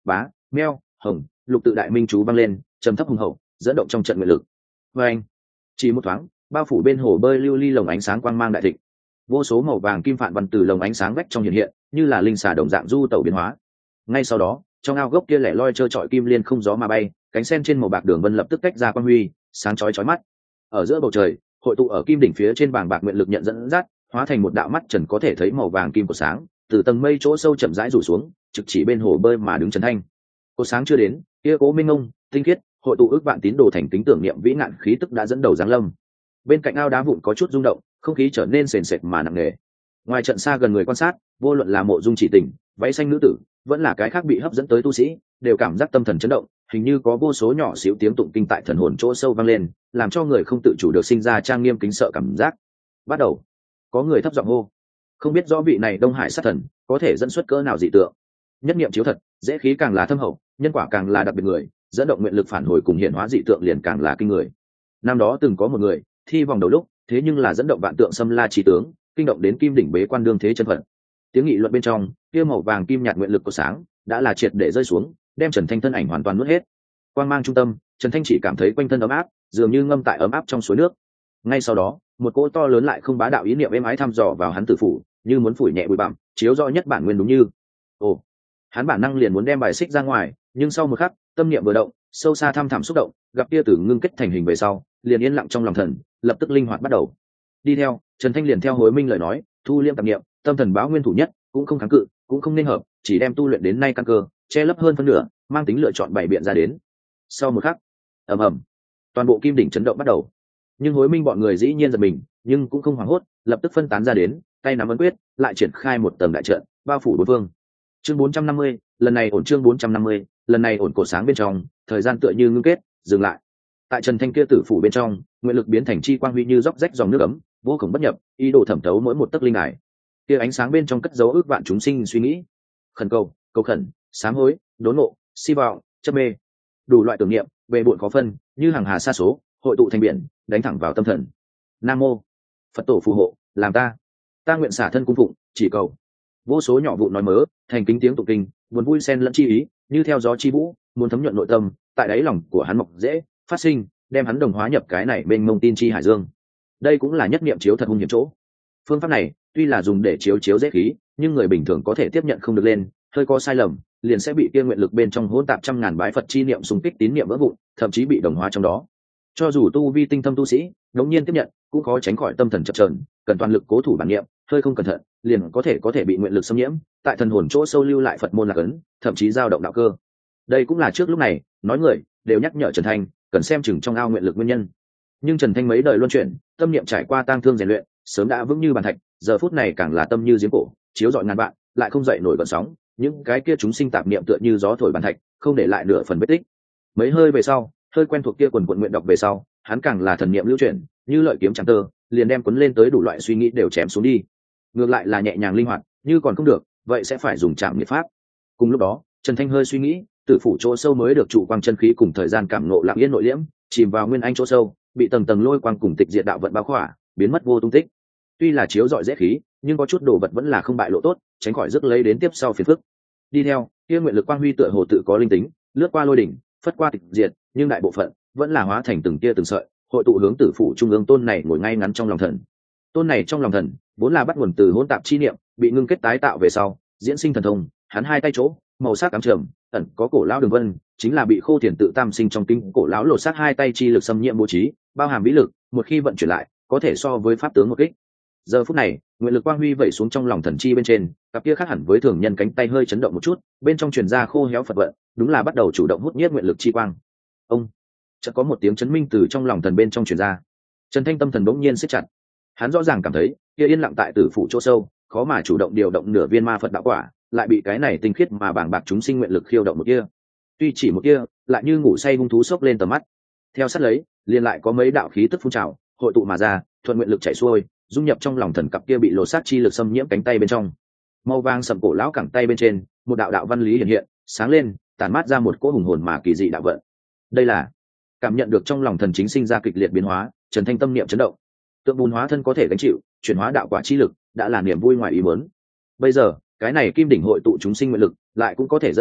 bá, meo, hồng, lục tự đại minh chú vang lên, trầm thấp hùng hậu, dẫn động trong trận nguyện lực. Và anh, chỉ một thoáng, bao phủ bên hồ bơi lưu ly lồng ánh sáng quang mang đại thịnh, vô số màu vàng kim phản văn từ lồng ánh sáng vách trong hiện hiện, như là linh xà đồng dạng du tẩu biến hóa. Ngay sau đó, trong ao gốc kia lẻ loi trơ trọi kim liên không gió mà bay, cánh sen trên màu bạc đường vân lập tức tách ra quang huy, sáng chói chói mắt. Ở giữa bầu trời, hội tụ ở kim đỉnh phía trên bảng bạc nguyện lực nhận dẫn dắt, hóa thành một đạo mắt trần có thể thấy màu vàng kim của sáng, từ tầng mây chỗ sâu chậm rãi rủ xuống, trực chỉ bên hồ bơi mà đứng Trần Thanh. Cô sáng chưa đến, kia cố minh ngông, tinh khiết, hội tụ ước vạn tín đồ thành kính tưởng niệm vĩ ngạn khí tức đã dẫn đầu giáng lâm. Bên cạnh ao đá vụn có chút rung động, không khí trở nên sền sệt mà nặng nề. Ngoài trận xa gần người quan sát, vô luận là mộ dung chỉ tình, váy xanh nữ tử, vẫn là cái khác bị hấp dẫn tới tu sĩ, đều cảm giác tâm thần chấn động, hình như có vô số nhỏ xíu tiếng tụng kinh tại thần hồn chỗ sâu vang lên, làm cho người không tự chủ được sinh ra trang nghiêm kính sợ cảm giác. Bắt đầu, có người thấp giọng hô, không biết rõ vị này Đông Hải sát thần có thể dẫn xuất cỡ nào dị tượng. Nhất niệm chiếu thật, dễ khí càng là thâm hậu, nhân quả càng là đặc biệt người, dẫn động nguyện lực phản hồi cùng hiện hóa dị tượng liền càng là kinh người. Năm đó từng có một người thi vòng đầu lúc, thế nhưng là dẫn động vạn tượng xâm la trí tướng, kinh động đến kim đỉnh bế quan đương thế chân phận. Tiếng nghị luận bên trong, kia màu vàng kim nhạt nguyện lực của sáng đã là triệt để rơi xuống, đem Trần Thanh thân ảnh hoàn toàn nuốt hết. Quang mang trung tâm, Trần Thanh chỉ cảm thấy quanh thân ấm áp, dường như ngâm tại ấm áp trong suối nước. Ngay sau đó, một cỗ to lớn lại không bá đạo ý niệm êm ái thăm dò vào hắn tử phủ, như muốn phủi nhẹ bụi bặm, chiếu rõ nhất bản nguyên đúng như. Ồ, hắn bản năng liền muốn đem bài xích ra ngoài, nhưng sau một khắc, tâm niệm vừa động, sâu xa thăm thẳm xúc động, gặp kia tử ngưng kết thành hình về sau, liền yên lặng trong lòng thần, lập tức linh hoạt bắt đầu. Đi theo, Trần Thanh liền theo Hối Minh lời nói, thu liêm tạp niệm, tâm thần báo nguyên thủ nhất, cũng không kháng cự, cũng không nên hợp, chỉ đem tu luyện đến nay căn cơ, che lấp hơn phân nửa, mang tính lựa chọn bảy biện ra đến. Sau một khắc, ầm ầm, toàn bộ kim đỉnh chấn động bắt đầu. Nhưng Hối Minh bọn người dĩ nhiên giật mình, nhưng cũng không hoảng hốt, lập tức phân tán ra đến, tay nắm ấn quyết, lại triển khai một tầng đại trận, bao phủ bốn phương. Chương bốn trăm năm mươi, lần này ổn chương bốn trăm năm mươi, lần này ổn cổ sáng bên trong, thời gian tựa như ngưng kết, dừng lại. Tại Trần Thanh kia tử phủ bên trong, nguyện lực biến thành chi quang huy như róc rách dòng nước ấm, vô cùng bất nhập, ý đồ thẩm thấu mỗi một tấc linh đài. Kia ánh sáng bên trong cất dấu ước vạn chúng sinh suy nghĩ, khẩn cầu, cầu khẩn, sám hối, đốn ngộ, si vọng, chấp mê, đủ loại tưởng niệm, về bộn khó phân, như hàng hà sa số, hội tụ thành biển, đánh thẳng vào tâm thần. Nam mô Phật tổ phù hộ, làm ta, ta nguyện xả thân cung phụng, chỉ cầu. Vô số nhỏ vụ nói mớ, thành kính tiếng tụng kinh, buồn vui xen lẫn chi ý, như theo gió chi vũ, muốn thấm nhuận nội tâm, tại đáy lòng của hắn mọc dễ, phát sinh, đem hắn đồng hóa nhập cái này bên mông tin chi hải dương. Đây cũng là nhất niệm chiếu thật hung hiểm chỗ. Phương pháp này tuy là dùng để chiếu chiếu dễ khí, nhưng người bình thường có thể tiếp nhận không được lên, hơi có sai lầm, liền sẽ bị kia nguyện lực bên trong hỗn tạp trăm ngàn bái Phật chi niệm xung kích tín niệm vỡ vụn, thậm chí bị đồng hóa trong đó. Cho dù tu vi tinh thâm tu sĩ, đống nhiên tiếp nhận, cũng khó tránh khỏi tâm thần chập chờn, cần toàn lực cố thủ bản niệm, hơi không cẩn thận, liền có thể có thể bị nguyện lực xâm nhiễm, tại thần hồn chỗ sâu lưu lại Phật môn lạc ấn, thậm chí dao động đạo cơ. Đây cũng là trước lúc này, nói người đều nhắc nhở Trần Thanh, cần xem chừng trong ao nguyện lực nguyên nhân. Nhưng Trần Thanh mấy đời luân chuyển, tâm niệm trải qua tang thương rèn luyện, sớm đã vững như bàn thạch, giờ phút này càng là tâm như giếng cổ, chiếu rọi ngàn vạn, lại không dậy nổi gợn sóng, những cái kia chúng sinh tạp niệm tựa như gió thổi bàn thạch, không để lại nửa phần vết tích. Mấy hơi về sau, hơi quen thuộc kia quần quần nguyện đọc về sau, hắn càng là thần niệm lưu chuyển, như lợi kiếm chẳng tơ, liền đem cuốn lên tới đủ loại suy nghĩ đều chém xuống đi. Ngược lại là nhẹ nhàng linh hoạt, như còn không được, vậy sẽ phải dùng trảm nghiệp pháp. Cùng lúc đó, Trần Thanh hơi suy nghĩ, tử phủ chỗ sâu mới được trụ quang chân khí cùng thời gian cảm ngộ lặng yên nội liễm, chìm vào nguyên anh chỗ sâu, bị tầng tầng lôi quang cùng tịch diệt đạo vận bao khỏa, biến mất vô tung tích. Tuy là chiếu rọi dễ khí, nhưng có chút đồ vật vẫn là không bại lộ tốt, tránh khỏi rước lấy đến tiếp sau phiền phức. Đi theo, kia nguyện lực quang huy tựa hồ tự có linh tính, lướt qua lôi đỉnh, phất qua tịch diệt, nhưng đại bộ phận vẫn là hóa thành từng tia từng sợi, hội tụ hướng tử phủ trung ương tôn này ngồi ngay ngắn trong lòng thần. Tôn này trong lòng thần, vốn là bắt nguồn từ hỗn tạp chi niệm, bị ngưng kết tái tạo về sau, diễn sinh thần thông, hắn hai tay chỗ, màu sắc ám trầm, ẩn có cổ lão đường vân, chính là bị Khô Thiền tự tam sinh trong kinh cổ lão lột xác hai tay chi lực xâm nhiễm bố trí, bao hàm vĩ lực, một khi vận chuyển lại, có thể so với pháp tướng một kích. Giờ phút này, nguyện lực quang huy vẩy xuống trong lòng thần chi bên trên, cặp kia khác hẳn với thường nhân cánh tay hơi chấn động một chút, bên trong truyền ra khô héo Phật vận, đúng là bắt đầu chủ động hút nhiếp nguyện lực chi quang. Ông, chợt có một tiếng chấn minh từ trong lòng thần bên trong truyền ra. Trần Thanh tâm thần bỗng nhiên siết chặt. Hắn rõ ràng cảm thấy, kia yên lặng tại tử phủ chỗ sâu, khó mà chủ động điều động nửa viên ma Phật đạo quả, lại bị cái này tinh khiết mà bàng bạc chúng sinh nguyện lực khiêu động một kia. Tuy chỉ một kia, lại như ngủ say hung thú sốc lên tầm mắt. Theo sát lấy, liền lại có mấy đạo khí tức phun trào, hội tụ mà ra, thuận nguyện lực chảy xuôi, dung nhập trong lòng thần cặp kia bị lột xác chi lực xâm nhiễm cánh tay bên trong. Màu vàng sầm cổ lão cẳng tay bên trên, một đạo đạo văn lý hiện hiện, sáng lên, tản mát ra một cỗ hùng hồn mà kỳ dị đạo vận. Đây là cảm nhận được trong lòng thần chính sinh ra kịch liệt biến hóa, Trần Thanh tâm niệm chấn động. Tượng bùn hóa thân có thể gánh chịu, chuyển hóa đạo quả chi lực, đã là niềm vui ngoài ý muốn. Bây giờ, cái này kim đỉnh hội tụ chúng sinh nguyện lực, lại cũng có thể dẫn động,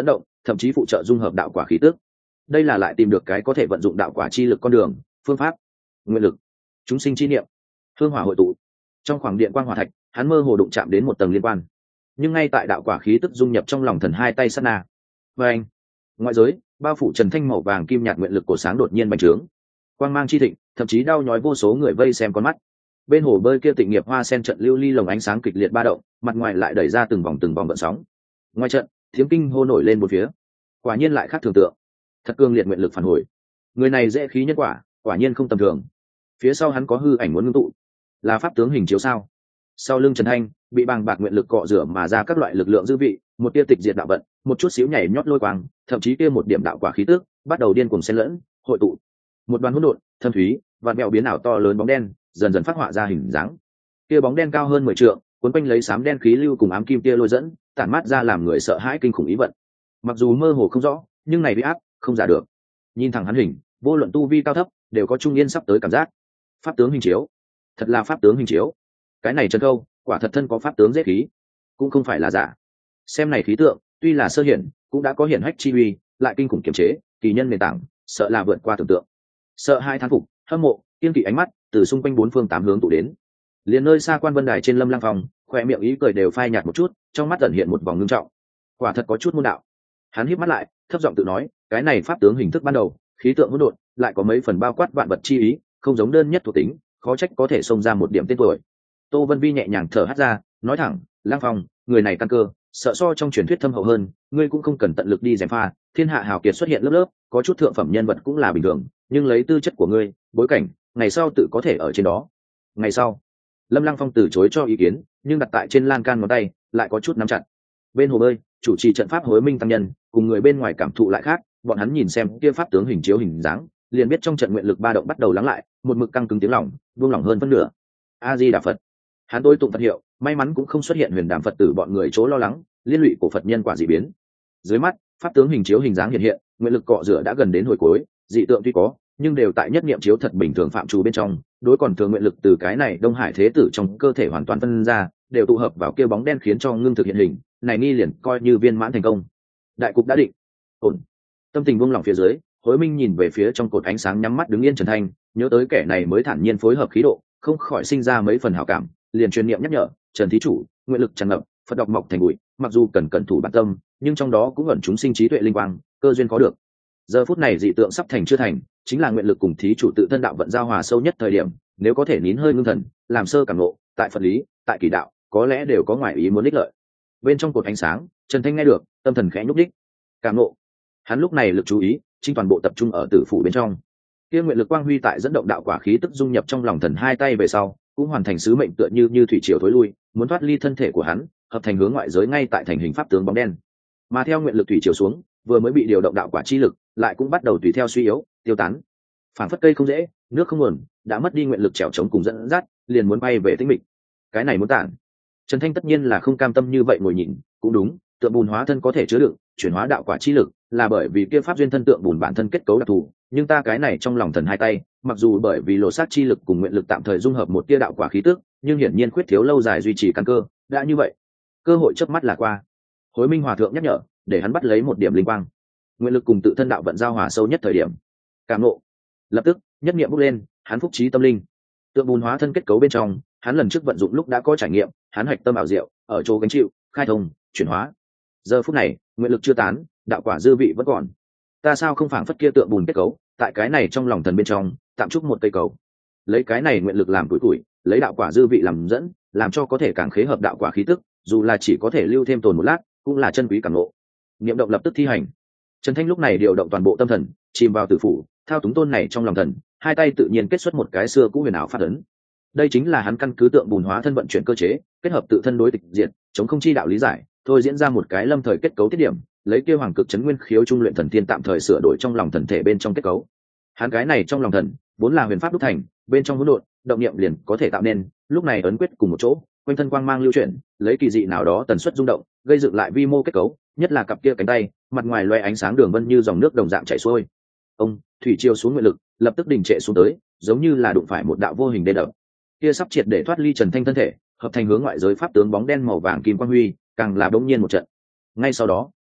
thậm chí phụ trợ dung hợp đạo quả khí tức. Đây là lại tìm được cái có thể vận dụng đạo quả chi lực con đường, phương pháp. Nguyện lực, chúng sinh chi niệm, hương hỏa hội tụ. Trong khoảng điện quang hỏa thạch, hắn mơ hồ đụng chạm đến một tầng liên quan. Nhưng ngay tại đạo quả khí tức dung nhập trong lòng thần hai tay sát na, và anh, ngoại giới bao phủ trần thanh màu vàng kim nhạt nguyện lực cổ sáng đột nhiên bành trướng, quang mang chi thịnh, thậm chí đau nhói vô số người vây xem con mắt. Bên hồ bơi kia tịnh nghiệp hoa sen trận lưu ly lồng ánh sáng kịch liệt ba động, mặt ngoài lại đẩy ra từng vòng từng vòng gợn sóng. Ngoài trận, tiếng kinh hô nổi lên một phía. Quả nhiên lại khác thường tượng, thật cương liệt nguyện lực phản hồi. Người này dễ khí nhân quả, quả nhiên không tầm thường. Phía sau hắn có hư ảnh muốn ngưng tụ, là pháp tướng hình chiếu sao? Sau lưng Trần Thanh bị bàng bạc nguyện lực cọ rửa mà ra các loại lực lượng dư vị, một tia tịch diệt đạo vận, một chút xíu nhảy nhót lôi quang, thậm chí kia một điểm đạo quả khí tức bắt đầu điên cuồng xen lẫn, hội tụ. Một đoàn hỗn độn, thâm thúy, vạn mèo biến ảo to lớn bóng đen, dần dần phát họa ra hình dáng. Kia bóng đen cao hơn mười trượng, cuốn quanh lấy xám đen khí lưu cùng ám kim tia lôi dẫn, tản mát ra làm người sợ hãi kinh khủng ý vận. Mặc dù mơ hồ không rõ, nhưng này bị áp không giả được. Nhìn thẳng hắn hình, vô luận tu vi cao thấp, đều có trung yên sắp tới cảm giác. Pháp tướng hình chiếu, thật là pháp tướng hình chiếu. Cái này chân câu, quả thật thân có pháp tướng dễ khí, cũng không phải là giả. Xem này khí tượng, tuy là sơ hiển, cũng đã có hiển hách chi uy, lại kinh khủng kiềm chế, kỳ nhân nền tảng, sợ là vượt qua tưởng tượng. Sợ hai thán phục, hâm mộ, kiên kỵ ánh mắt từ xung quanh bốn phương tám hướng tụ đến. Liền nơi xa quan vân đài trên Lâm Lăng Phong, khoe miệng ý cười đều phai nhạt một chút, trong mắt ẩn hiện một vòng ngưng trọng. Quả thật có chút môn đạo. Hắn híp mắt lại, thấp giọng tự nói, cái này pháp tướng hình thức ban đầu, khí tượng hỗn độn, lại có mấy phần bao quát vạn vật chi ý, không giống đơn nhất thuộc tính, khó trách có thể xông ra một điểm tên tuổi. Tô Vân Vi nhẹ nhàng thở hắt ra, nói thẳng, Lăng Phong, người này căn cơ, sợ so trong truyền thuyết thâm hậu hơn, ngươi cũng không cần tận lực đi gièm pha, thiên hạ hào kiệt xuất hiện lớp lớp, có chút thượng phẩm nhân vật cũng là bình thường, nhưng lấy tư chất của ngươi, bối cảnh, ngày sau tự có thể ở trên đó. Ngày sau, Lâm Lăng Phong từ chối cho ý kiến, nhưng đặt tại trên lan can ngón tay, lại có chút nắm chặt. Bên hồ bơi, chủ trì trận pháp Hối Minh tăng nhân, cùng người bên ngoài cảm thụ lại khác, bọn hắn nhìn xem kia pháp tướng hình chiếu hình dáng, liền biết trong trận nguyện lực ba động bắt đầu lắng lại, một mực căng cứng tiếng lòng, buông lỏng hơn phân nửa. A Di Đà Phật. Hắn tôi tụng Phật hiệu, may mắn cũng không xuất hiện huyền đàm Phật tử bọn người chỗ lo lắng, liên lụy của Phật nhân quả dị biến. Dưới mắt, pháp tướng hình chiếu hình dáng hiện hiện, nguyện lực cọ rửa đã gần đến hồi cuối, dị tượng tuy có, nhưng đều tại nhất niệm chiếu thật bình thường phạm trù bên trong, đối còn thường nguyện lực từ cái này Đông Hải thế tử trong cơ thể hoàn toàn phân ra, đều tụ hợp vào kia bóng đen khiến cho ngưng thực hiện hình, này nghi liền coi như viên mãn thành công. Đại cục đã định. Ổn. Tâm tình buông lỏng phía dưới, Hối Minh nhìn về phía trong cột ánh sáng nhắm mắt đứng yên Trần Thanh, nhớ tới kẻ này mới thản nhiên phối hợp khí độ, không khỏi sinh ra mấy phần hảo cảm, liền truyền niệm nhắc nhở, Trần thí chủ, nguyện lực tràn ngập, Phật đọc mọc thành bụi, mặc dù cần cẩn thủ bản tâm, nhưng trong đó cũng ẩn chúng sinh trí tuệ linh quang, cơ duyên có được. Giờ phút này dị tượng sắp thành chưa thành, chính là nguyện lực cùng thí chủ tự thân đạo vận giao hòa sâu nhất thời điểm, nếu có thể nín hơi ngưng thần, làm sơ cảm ngộ, tại Phật lý, tại kỳ đạo, có lẽ đều có ngoại ý muốn ích lợi. Bên trong cột ánh sáng, Trần Thanh nghe được, tâm thần khẽ nhúc đích. Cảm ngộ. Hắn lúc này lực chú ý, chính toàn bộ tập trung ở tử phủ bên trong. Kia nguyện lực quang huy tại dẫn động đạo quả khí tức dung nhập trong lòng thần hai tay về sau, cũng hoàn thành sứ mệnh tựa như như thủy triều thối lui, muốn thoát ly thân thể của hắn, hợp thành hướng ngoại giới ngay tại thành hình pháp tướng bóng đen. Mà theo nguyện lực thủy triều xuống, vừa mới bị điều động đạo quả chi lực, lại cũng bắt đầu tùy theo suy yếu, tiêu tán. Phản phất cây không dễ, nước không nguồn, đã mất đi nguyện lực trèo chống cùng dẫn dắt, liền muốn bay về tĩnh mịch. Cái này muốn tản. Trần Thanh tất nhiên là không cam tâm như vậy ngồi nhìn, cũng đúng, tượng bùn hóa thân có thể chứa đựng, chuyển hóa đạo quả chi lực, là bởi vì kia pháp duyên thân tượng bùn bản thân kết cấu đặc thù, nhưng ta cái này trong lòng thần hai tay, mặc dù bởi vì lộ sát chi lực cùng nguyện lực tạm thời dung hợp một tia đạo quả khí tức, nhưng hiển nhiên khuyết thiếu lâu dài duy trì căn cơ, đã như vậy, cơ hội chớp mắt là qua. Hối Minh hòa thượng nhắc nhở, để hắn bắt lấy một điểm linh quang. Nguyện lực cùng tự thân đạo vận giao hòa sâu nhất thời điểm. Cảm ngộ. Lập tức, nhất niệm bốc lên, hắn phúc trí tâm linh. Tượng bùn hóa thân kết cấu bên trong, hắn lần trước vận dụng lúc đã có trải nghiệm, hắn hạch tâm ảo diệu, ở chỗ gánh chịu, khai thông, chuyển hóa. Giờ phút này, nguyện lực chưa tán, đạo quả dư vị vẫn còn. Ta sao không phảng phất kia tượng bùn kết cấu, tại cái này trong lòng thần bên trong, tạm trúc một cây cầu. Lấy cái này nguyện lực làm tuổi tuổi, lấy đạo quả dư vị làm dẫn, làm cho có thể càng khế hợp đạo quả khí tức, dù là chỉ có thể lưu thêm tồn một lát, cũng là chân quý cảm ngộ. Niệm động lập tức thi hành. Trần Thanh lúc này điều động toàn bộ tâm thần, chìm vào tử phủ, thao túng tôn này trong lòng thần, hai tay tự nhiên kết xuất một cái xưa cũ huyền ảo phát ấn. Đây chính là hắn căn cứ tượng bùn hóa thân vận chuyển cơ chế, kết hợp tự thân đối tịch diện, chống không chi đạo lý giải, thôi diễn ra một cái lâm thời kết cấu tiết điểm, lấy kia hoàng cực chấn nguyên khiếu trung luyện thần tiên tạm thời sửa đổi trong lòng thần thể bên trong kết cấu. Hắn cái này trong lòng thần, vốn là huyền pháp đúc thành, bên trong hỗn độn, động niệm liền có thể tạo nên, lúc này ấn quyết cùng một chỗ, quanh thân quang mang lưu chuyển, lấy kỳ dị nào đó tần suất rung động, gây dựng lại vi mô kết cấu, nhất là cặp kia cánh tay, mặt ngoài loe ánh sáng đường vân như dòng nước đồng dạng chảy xuôi. Ông, thủy triều xuống nguyện lực, lập tức đình trệ xuống tới, giống như là đụng phải một đạo vô hình đê đập. Kia sắp triệt để thoát ly Trần Thanh thân thể, hợp thành hướng ngoại giới pháp tướng bóng đen màu vàng kim quang huy, càng là bỗng nhiên một trận. Ngay sau đó,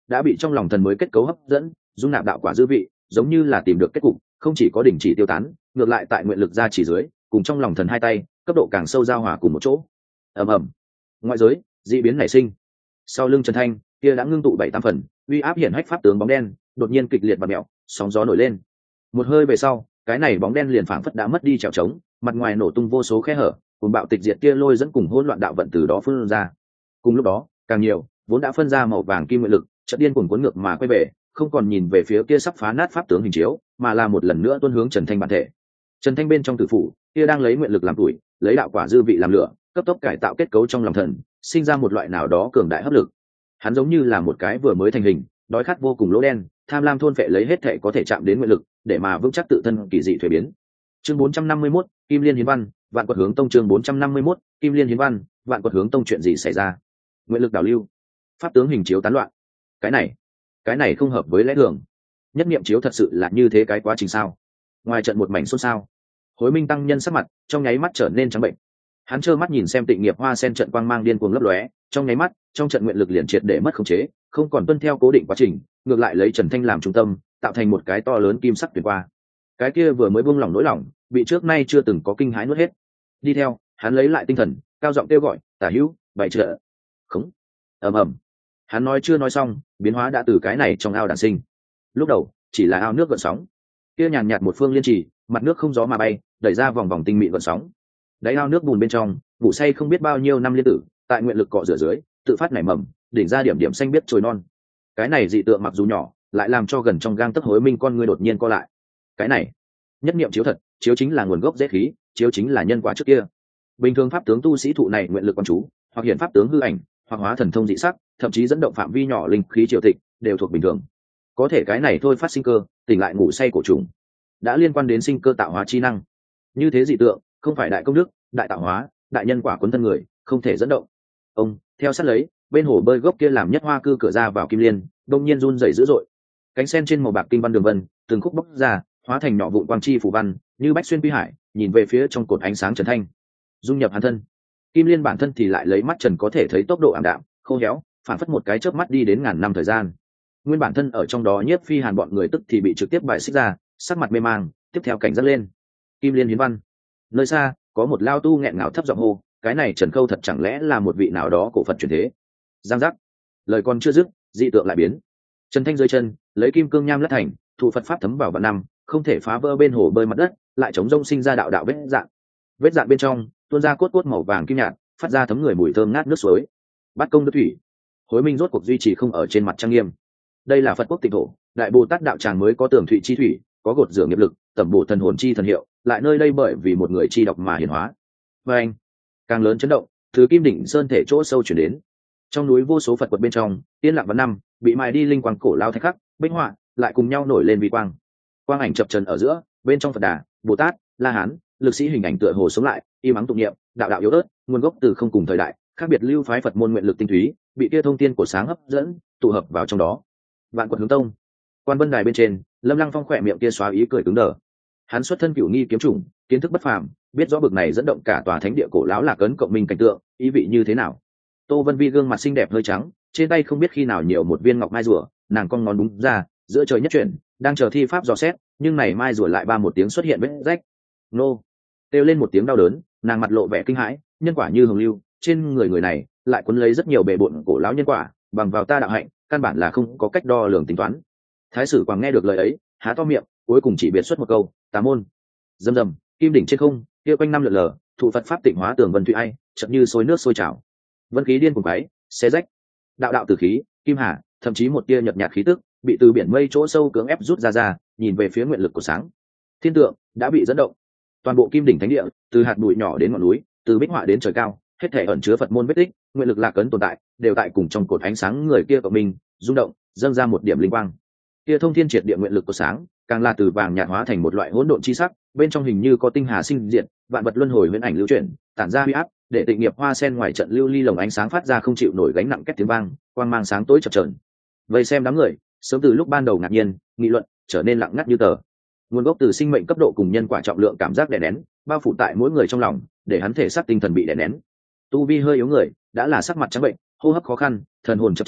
đã bị trong lòng thần mới kết cấu hấp dẫn, dung nạp đạo quả dư vị, giống như là tìm được kết cục, không chỉ có đình chỉ tiêu tán, ngược lại tại nguyện lực ra chỉ dưới, cùng trong lòng thần hai tay, cấp độ càng sâu giao hòa cùng một chỗ. Ầm ầm. Ngoại giới, dị biến nảy sinh. Sau lưng Trần Thanh, kia đã ngưng tụ bảy tám phần, uy áp hiển hách pháp tướng bóng đen, đột nhiên kịch liệt bật mèo, sóng gió nổi lên. Một hơi về sau, cái này bóng đen liền phảng phất đã mất đi trèo trống, mặt ngoài nổ tung vô số khe hở, cùng bạo tịch diệt kia lôi dẫn cùng hỗn loạn đạo vận từ đó phun ra. Cùng lúc đó, càng nhiều, vốn đã phân ra màu vàng kim nguyện lực, chợt điên cuồng cuốn ngược mà quay về, không còn nhìn về phía kia sắp phá nát pháp tướng hình chiếu, mà là một lần nữa tuôn hướng Trần Thanh bản thể. Trần Thanh bên trong tử phủ, kia đang lấy nguyện lực làm tuổi, lấy đạo quả dư vị làm lửa, cấp tốc cải tạo kết cấu trong lòng thần, sinh ra một loại nào đó cường đại hấp lực. Hắn giống như là một cái vừa mới thành hình, đói khát vô cùng lỗ đen, tham lam thôn phệ lấy hết thể có thể chạm đến nguyện lực, để mà vững chắc tự thân kỳ dị thuế biến. Chương bốn trăm năm mươi mốt, Kim Liên Hiến Văn, Vạn Quật Hướng Tông. Chương bốn trăm năm mươi mốt, Kim Liên Hiến Văn, Vạn Quật Hướng Tông. Chuyện gì xảy ra? Nguyện lực đảo lưu, pháp tướng hình chiếu tán loạn. Cái này, cái này không hợp với lẽ thường. Nhất niệm chiếu thật sự là như thế cái quá trình sao? Ngoài trận một mảnh xôn xao. Hối Minh tăng nhân sắc mặt trong nháy mắt trở nên trắng bệnh. Hắn trơ mắt nhìn xem Tịnh Nghiệp Hoa Sen trận quang mang điên cuồng lấp lóe, trong nháy mắt, trong trận nguyện lực liền triệt để mất khống chế, không còn tuân theo cố định quá trình, ngược lại lấy Trần Thanh làm trung tâm, tạo thành một cái to lớn kim sắc tuyệt qua. Cái kia vừa mới buông lỏng nỗi lòng, bị trước nay chưa từng có kinh hãi nuốt hết. Đi theo, hắn lấy lại tinh thần, cao giọng kêu gọi, "Tả hữu, bày trợ." Khống. Ầm ầm. Hắn nói chưa nói xong, biến hóa đã từ cái này trong ao đản sinh. Lúc đầu, chỉ là ao nước gợn sóng. Kia nhàn nhạt một phương liên trì, mặt nước không gió mà bay, đẩy ra vòng vòng tinh mịn gợn sóng. Đáy ao nước bùn bên trong, ngủ say không biết bao nhiêu năm liên tử, tại nguyện lực cọ rửa dưới, tự phát nảy mầm, đỉnh ra điểm điểm xanh biết trồi non. Cái này dị tượng mặc dù nhỏ, lại làm cho gần trong gang tấc Hối Minh con ngươi đột nhiên co lại. Cái này, nhất niệm chiếu thật, chiếu chính là nguồn gốc dễ khí, chiếu chính là nhân quả trước kia. Bình thường pháp tướng tu sĩ thụ này nguyện lực quan chú, hoặc hiện pháp tướng hư ảnh, hoặc hóa thần thông dị sắc, thậm chí dẫn động phạm vi nhỏ linh khí triều tịch, đều thuộc bình thường. Có thể cái này thôi phát sinh cơ, tỉnh lại ngủ say cổ trùng, đã liên quan đến sinh cơ tạo hóa chi năng. Như thế dị tượng, không phải đại công đức, đại tạo hóa, đại nhân quả cuốn thân người, không thể dẫn động. Ông theo sát lấy, bên hồ bơi gốc kia làm nhất hoa cư cửa ra vào Kim Liên, đông nhiên run rẩy dữ dội. Cánh sen trên màu bạc kinh văn đường vân, từng khúc bốc ra, hóa thành nhỏ vụn quang chi phù văn, như bách xuyên quy hải, nhìn về phía trong cột ánh sáng Trần Thanh, dung nhập hắn thân. Kim Liên bản thân thì lại lấy mắt trần có thể thấy tốc độ ảm đạm, khô héo, phản phất một cái chớp mắt đi đến ngàn năm thời gian. Nguyên bản thân ở trong đó nhiếp phi hàn bọn người tức thì bị trực tiếp bài xích ra, sắc mặt mê mang, tiếp theo cảnh giác lên. Kim Liên Hiến Văn. Nơi xa, có một lao tu nghẹn ngào thấp giọng hô, cái này Trần Khâu thật chẳng lẽ là một vị nào đó cổ Phật truyền thế? Giang giác. Lời còn chưa dứt, dị tượng lại biến. Trần Thanh dưới chân, lấy kim cương nham lát thành, thụ Phật pháp thấm vào vạn năm, không thể phá vỡ bên hồ bơi mặt đất, lại chống rông sinh ra đạo đạo vết dạng. Vết dạng bên trong, tuôn ra cốt cốt màu vàng kim nhạt, phát ra thấm người mùi thơm ngát nước suối. Bát công đức thủy. Hối Minh rốt cuộc duy trì không ở trên mặt trang nghiêm. Đây là Phật quốc tịnh thổ, đại Bồ Tát đạo tràng mới có tường thụy chi thủy, có gột rửa nghiệp lực, tẩm bổ thần hồn chi thần hiệu, lại nơi đây bởi vì một người chi độc mà hiển hóa. Và anh, càng lớn chấn động, từ Kim Đỉnh Sơn thể chỗ sâu chuyển đến. Trong núi vô số Phật quật bên trong, yên lặng vạn năm, bị mài đi linh quang cổ lao thạch khắc, bích họa, lại cùng nhau nổi lên vi quang. Quang ảnh chập trần ở giữa, bên trong Phật Đà, Bồ Tát, La Hán, lực sĩ hình ảnh tựa hồ sống lại, y mắng tụng niệm, đạo đạo yếu ớt, nguồn gốc từ không cùng thời đại, khác biệt lưu phái Phật môn nguyện lực tinh túy, bị kia thông tiên của sáng hấp dẫn, tụ hợp vào trong đó. Vạn Quật Hướng Tông. Quan Vân Đài bên trên, Lâm Lăng Phong khỏe miệng kia xóa ý cười cứng đờ. Hắn xuất thân cửu nghi kiếm chủng, kiến thức bất phàm, biết rõ bực này dẫn động cả tòa thánh địa cổ lão Lạc Ấn cộng minh cảnh tượng, ý vị như thế nào. Tô Vân Vi gương mặt xinh đẹp hơi trắng, trên tay không biết khi nào nhiều một viên ngọc mai rùa, nàng cong ngón đúng ra, giữa trời nhất chuyển, đang chờ thi pháp dò xét, nhưng này mai rùa lại ba một tiếng xuất hiện vết rách. Nô! Kêu lên một tiếng đau đớn, nàng mặt lộ vẻ kinh hãi, nhân quả như hồng lưu, trên người người này lại cuốn lấy rất nhiều bề bộn cổ lão nhân quả, bằng vào ta đạo hạnh, căn bản là không có cách đo lường tính toán. Thái sử Quảng nghe được lời ấy, há to miệng, cuối cùng chỉ biệt xuất một câu, tà môn. Dầm dầm, kim đỉnh trên không, kia quanh năm lượn lờ, thụ Phật pháp tịnh hóa tường vân thủy ai, chợt như sôi nước sôi trào. Vân khí điên cuồng quấy, xé rách. Đạo đạo tử khí, kim hà, thậm chí một tia nhợt nhạt khí tức, bị từ biển mây chỗ sâu cưỡng ép rút ra ra, nhìn về phía nguyện lực của sáng. Thiên tượng đã bị dẫn động. Toàn bộ kim đỉnh thánh địa, từ hạt bụi nhỏ đến ngọn núi, từ bích họa đến trời cao, hết thể ẩn chứa Phật môn vết tích, nguyện lực Lạc Ấn tồn tại, đều tại cùng trong cột ánh sáng người kia của mình, rung động, dâng ra một điểm linh quang. Kia thông thiên triệt địa nguyện lực của sáng, càng là từ vàng nhạt hóa thành một loại hỗn độn chi sắc, bên trong hình như có tinh hà sinh diệt, vạn vật luân hồi huyễn ảnh lưu chuyển, tản ra huy áp, để Tịnh Nghiệp Hoa Sen ngoài trận lưu ly lồng ánh sáng phát ra không chịu nổi gánh nặng két tiếng vang, quang mang sáng tối chập chờn. Vậy xem đám người, sớm từ lúc ban đầu ngạc nhiên, nghị luận, trở nên lặng ngắt như tờ. Nguồn gốc từ sinh mệnh cấp độ cùng nhân quả trọng lượng cảm giác đè nén, bao phủ tại mỗi người trong lòng, để hắn thể xác tinh thần bị đè nén. Tu vi hơi yếu người, đã là sắc mặt trắng bệnh, hô hấp khó khăn, thần hồn chập chờn,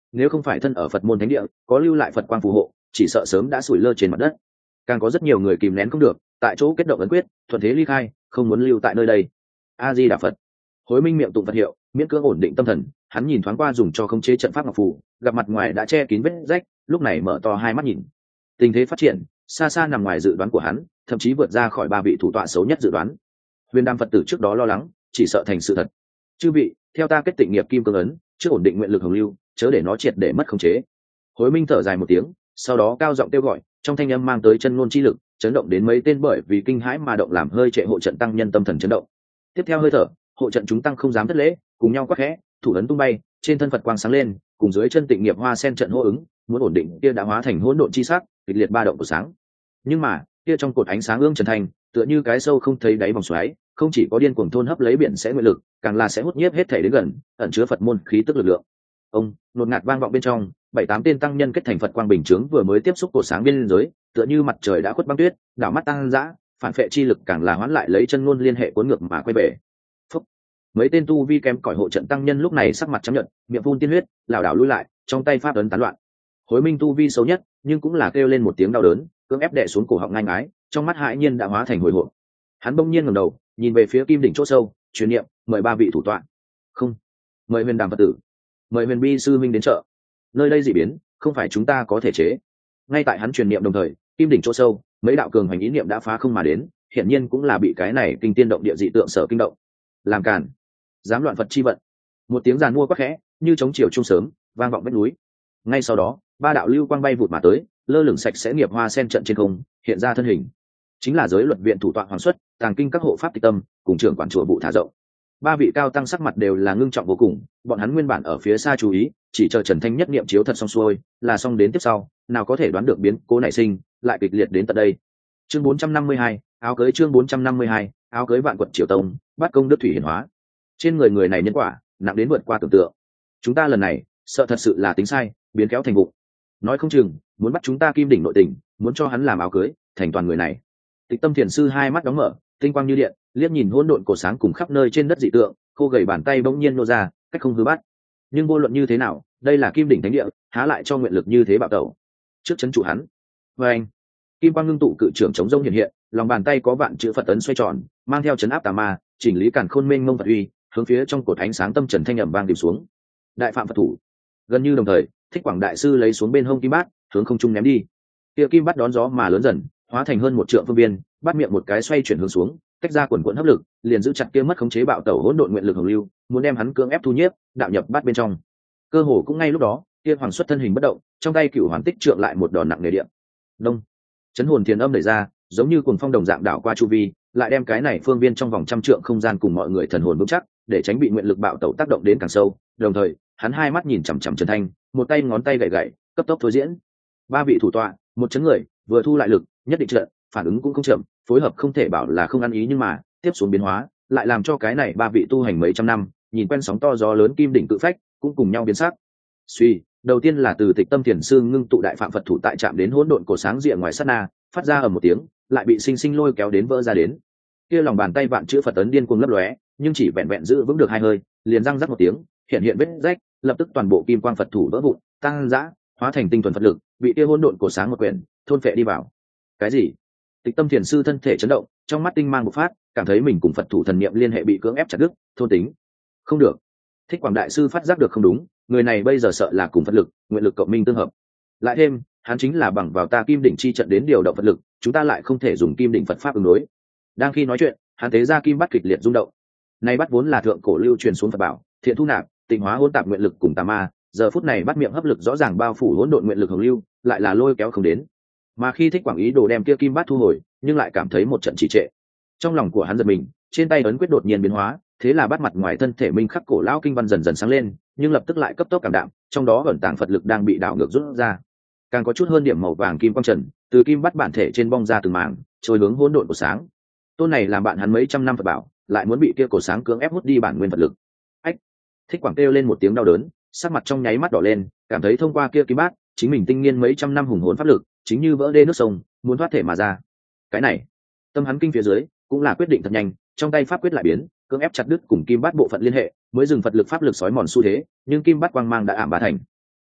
nếu không phải thân ở Phật môn thánh địa có lưu lại Phật quang phù hộ, chỉ sợ sớm đã sủi lơ trên mặt đất. Càng có rất nhiều người kìm nén không được, tại chỗ kết động ấn quyết, thuận thế ly khai, không muốn lưu tại nơi đây. A Di Đà Phật. Hối Minh miệng tụng Phật hiệu, miễn cưỡng ổn định tâm thần, hắn nhìn thoáng qua dùng cho khống chế trận pháp ngọc phù, gặp mặt ngoài đã che kín vết rách, lúc này mở to hai mắt nhìn. Tình thế phát triển xa xa nằm ngoài dự đoán của hắn, thậm chí vượt ra khỏi ba vị thủ tọa xấu nhất dự đoán. Huyền Đàm Phật tử trước đó lo lắng, chỉ sợ thành sự thật. Chư vị, theo ta kết tịnh nghiệp kim cương ấn, trước ổn định nguyện lực hồng lưu, chớ để nó triệt để mất khống chế. Hối Minh thở dài một tiếng, sau đó cao giọng kêu gọi, trong thanh âm mang tới chân ngôn chi lực, chấn động đến mấy tên bởi vì kinh hãi mà động làm hơi trệ hộ trận tăng nhân tâm thần chấn động. Tiếp theo hơi thở, hộ trận chúng tăng không dám thất lễ, cùng nhau quát khẽ, thủ ấn tung bay, trên thân Phật quang sáng lên, cùng dưới chân tịnh nghiệp hoa sen trận hô ứng, muốn ổn định kia đã hóa thành hỗn độn chi sắc, kịch liệt ba động của sáng. Nhưng mà, kia trong cột ánh sáng ương trần thành, tựa như cái sâu không thấy đáy vòng xoáy, không chỉ có điên cuồng thôn hấp lấy biển sẽ nguyện lực, càng là sẽ hút nhiếp hết thể đến gần, ẩn chứa Phật môn khí tức lực lượng. Ông, nột ngạt vang vọng bên trong, bảy tám tên tăng nhân kết thành Phật quang bình chướng vừa mới tiếp xúc cột sáng biên giới, tựa như mặt trời đã khuất băng tuyết, đảo mắt tăng dã, phản phệ chi lực càng là hoán lại lấy chân ngôn liên hệ cuốn ngược mà quay về. Phúc. Mấy tên tu vi kém cỏi hộ trận tăng nhân lúc này sắc mặt trắng nhợt, miệng phun tiên huyết, lảo đảo lùi lại, trong tay pháp ấn tán loạn. Hối Minh tu vi xấu nhất, nhưng cũng là kêu lên một tiếng đau đớn, cưỡng ép đè xuống cổ họng ngang ái, trong mắt hãi nhiên đã hóa thành hồi hộp. Hắn bỗng nhiên ngẩng đầu, nhìn về phía kim đỉnh chỗ sâu, truyền niệm, mời ba vị thủ tọa. Không, mời Huyền Đàm Phật tử, mời Huyền Bi sư minh đến trợ. Nơi đây dị biến, không phải chúng ta có thể chế. Ngay tại hắn truyền niệm đồng thời, kim đỉnh chỗ sâu, mấy đạo cường hành ý niệm đã phá không mà đến, hiển nhiên cũng là bị cái này kinh tiên động địa dị tượng sở kinh động. Làm cản, dám loạn Phật chi vận. Một tiếng giàn mua quắc khẽ, như chống chiều trung sớm, vang vọng vách núi. Ngay sau đó, ba đạo lưu quang bay vụt mà tới, lơ lửng sạch sẽ nghiệp hoa sen trận trên không, hiện ra thân hình. Chính là giới luật viện thủ tọa Hoàng Xuất, tàng kinh các hộ pháp tịch tâm, cùng trưởng quản chùa vụ thả rộng. Ba vị cao tăng sắc mặt đều là ngưng trọng vô cùng, bọn hắn nguyên bản ở phía xa chú ý, chỉ chờ Trần Thanh nhất niệm chiếu thật xong xuôi, là xong đến tiếp sau, nào có thể đoán được biến cố nảy sinh, lại kịch liệt đến tận đây. Chương bốn trăm năm mươi hai, áo cưới chương bốn trăm năm mươi hai, áo cưới vạn quận Triều Tông, bắt công đức thủy hiển hóa. Trên người người này nhân quả, nặng đến vượt qua tưởng tượng. Chúng ta lần này, sợ thật sự là tính sai, biến kéo thành vụ. Nói không chừng, muốn bắt chúng ta kim đỉnh nội tình, muốn cho hắn làm áo cưới, thành toàn người này. Tịch Tâm Thiền sư hai mắt đóng mở, tinh quang như điện, liếc nhìn hỗn độn cổ sáng cùng khắp nơi trên đất dị tượng, khô gầy bàn tay bỗng nhiên nô ra, cách không hư bắt. Nhưng vô luận như thế nào, đây là kim đỉnh thánh địa, há lại cho nguyện lực như thế bạo tẩu. Trước chấn chủ hắn. Và anh, kim quang ngưng tụ cự trưởng chống rông hiện hiện, lòng bàn tay có vạn chữ Phật ấn xoay tròn, mang theo chấn áp tà ma, chỉnh lý càn khôn mênh mông Phật uy, hướng phía trong cột ánh sáng tâm trần thanh ẩm vang điểm xuống. Đại phạm Phật thủ. Gần như đồng thời, Thích Quảng đại sư lấy xuống bên hông kim bát, hướng không trung ném đi. Kia kim bát đón gió mà lớn dần, hóa thành hơn một trượng phương biên, bắt miệng một cái xoay chuyển hướng xuống, tách ra quần quần hấp lực, liền giữ chặt kia mất khống chế bạo tẩu hỗn độn nguyện lực hồng lưu, muốn đem hắn cưỡng ép thu nhiếp, đạo nhập bát bên trong. Cơ hồ cũng ngay lúc đó, kia Hoàng Xuất thân hình bất động, trong tay cửu hoàn tích trượng lại một đòn nặng nề điện. Đông, chấn hồn thiền âm đẩy ra, giống như cuồng phong đồng dạng đảo qua chu vi, lại đem cái này phương viên trong vòng trăm trượng không gian cùng mọi người thần hồn vững chắc, để tránh bị nguyện lực bạo tẩu tác động đến càng sâu. Đồng thời, hắn hai mắt nhìn chằm chằm Trần Thanh, một tay ngón tay gảy gảy, cấp tốc thôi diễn. Ba vị thủ tọa, một chấn người, vừa thu lại lực, nhất định trận, phản ứng cũng không chậm, phối hợp không thể bảo là không ăn ý, nhưng mà tiếp xuống biến hóa lại làm cho cái này ba vị tu hành mấy trăm năm nhìn quen sóng to gió lớn kim đỉnh cự phách cũng cùng nhau biến sắc. Suy, đầu tiên là từ Tịch Tâm Thiền sư ngưng tụ đại phạm Phật thủ tại chạm đến hỗn độn cổ sáng rìa ngoài sát na, phát ra ở một tiếng, lại bị sinh sinh lôi kéo đến vỡ ra đến. Kia lòng bàn tay vạn chữ Phật ấn điên cuồng lấp lóe, nhưng chỉ vẹn vẹn giữ vững được hai hơi, liền răng rắc một tiếng, hiện hiện vết rách, lập tức toàn bộ kim quang Phật thủ vỡ vụn, tăng dã, hóa thành tinh thuần Phật lực, bị kia hỗn độn cổ sáng một quyển thôn phệ đi vào. Cái gì? Tịch Tâm Thiền sư thân thể chấn động, trong mắt tinh mang bộc phát, cảm thấy mình cùng Phật thủ thần niệm liên hệ bị cưỡng ép chặt đứt, thôn tính. Không được. Thích Quảng đại sư phát giác được không đúng, người này bây giờ sợ là cùng Phật lực, nguyện lực cộng minh tương hợp. Lại thêm, hắn chính là bằng vào ta kim đỉnh chi trận đến điều động Phật lực, chúng ta lại không thể dùng kim đỉnh Phật pháp ứng đối. Đang khi nói chuyện, hắn thế ra kim bắt kịch liệt rung động. Này bắt vốn là thượng cổ lưu truyền xuống Phật bảo, thiện thu nạp, tịnh hóa hỗn tạp nguyện lực cùng tà ma, giờ phút này bắt miệng hấp lực rõ ràng bao phủ hỗn độn nguyện lực hồng lưu, lại là lôi kéo không đến. Mà khi Thích Quảng ý đồ đem kia kim bát thu hồi, nhưng lại cảm thấy một trận trì trệ. Trong lòng của hắn giật mình, trên tay ấn quyết đột nhiên biến hóa, thế là bắt mặt ngoài thân thể minh khắc cổ lão kinh văn dần dần sáng lên, nhưng lập tức lại cấp tốc cảm đạm, trong đó ẩn tàng Phật lực đang bị đảo ngược rút ra. Càng có chút hơn điểm màu vàng kim quang trần, từ kim bắt bản thể trên bong ra từng mảng, trôi hướng hỗn độn của sáng. Tôn này làm bạn hắn mấy trăm năm Phật bảo, lại muốn bị kia cổ sáng cưỡng ép hút đi bản nguyên Phật lực. Ách! Thích Quảng kêu lên một tiếng đau đớn, sắc mặt trong nháy mắt đỏ lên, cảm thấy thông qua kia kim bát, chính mình tinh nghiên mấy trăm năm hùng hồn pháp lực, chính như vỡ đê nước sông, muốn thoát thể mà ra. Cái này, tâm hắn kinh phía dưới, cũng là quyết định thật nhanh, trong tay pháp quyết lại biến, cưỡng ép chặt đứt cùng kim bát bộ phận liên hệ, mới dừng Phật lực pháp lực sói mòn xu thế, nhưng kim bát quang mang đã ảm bá thành.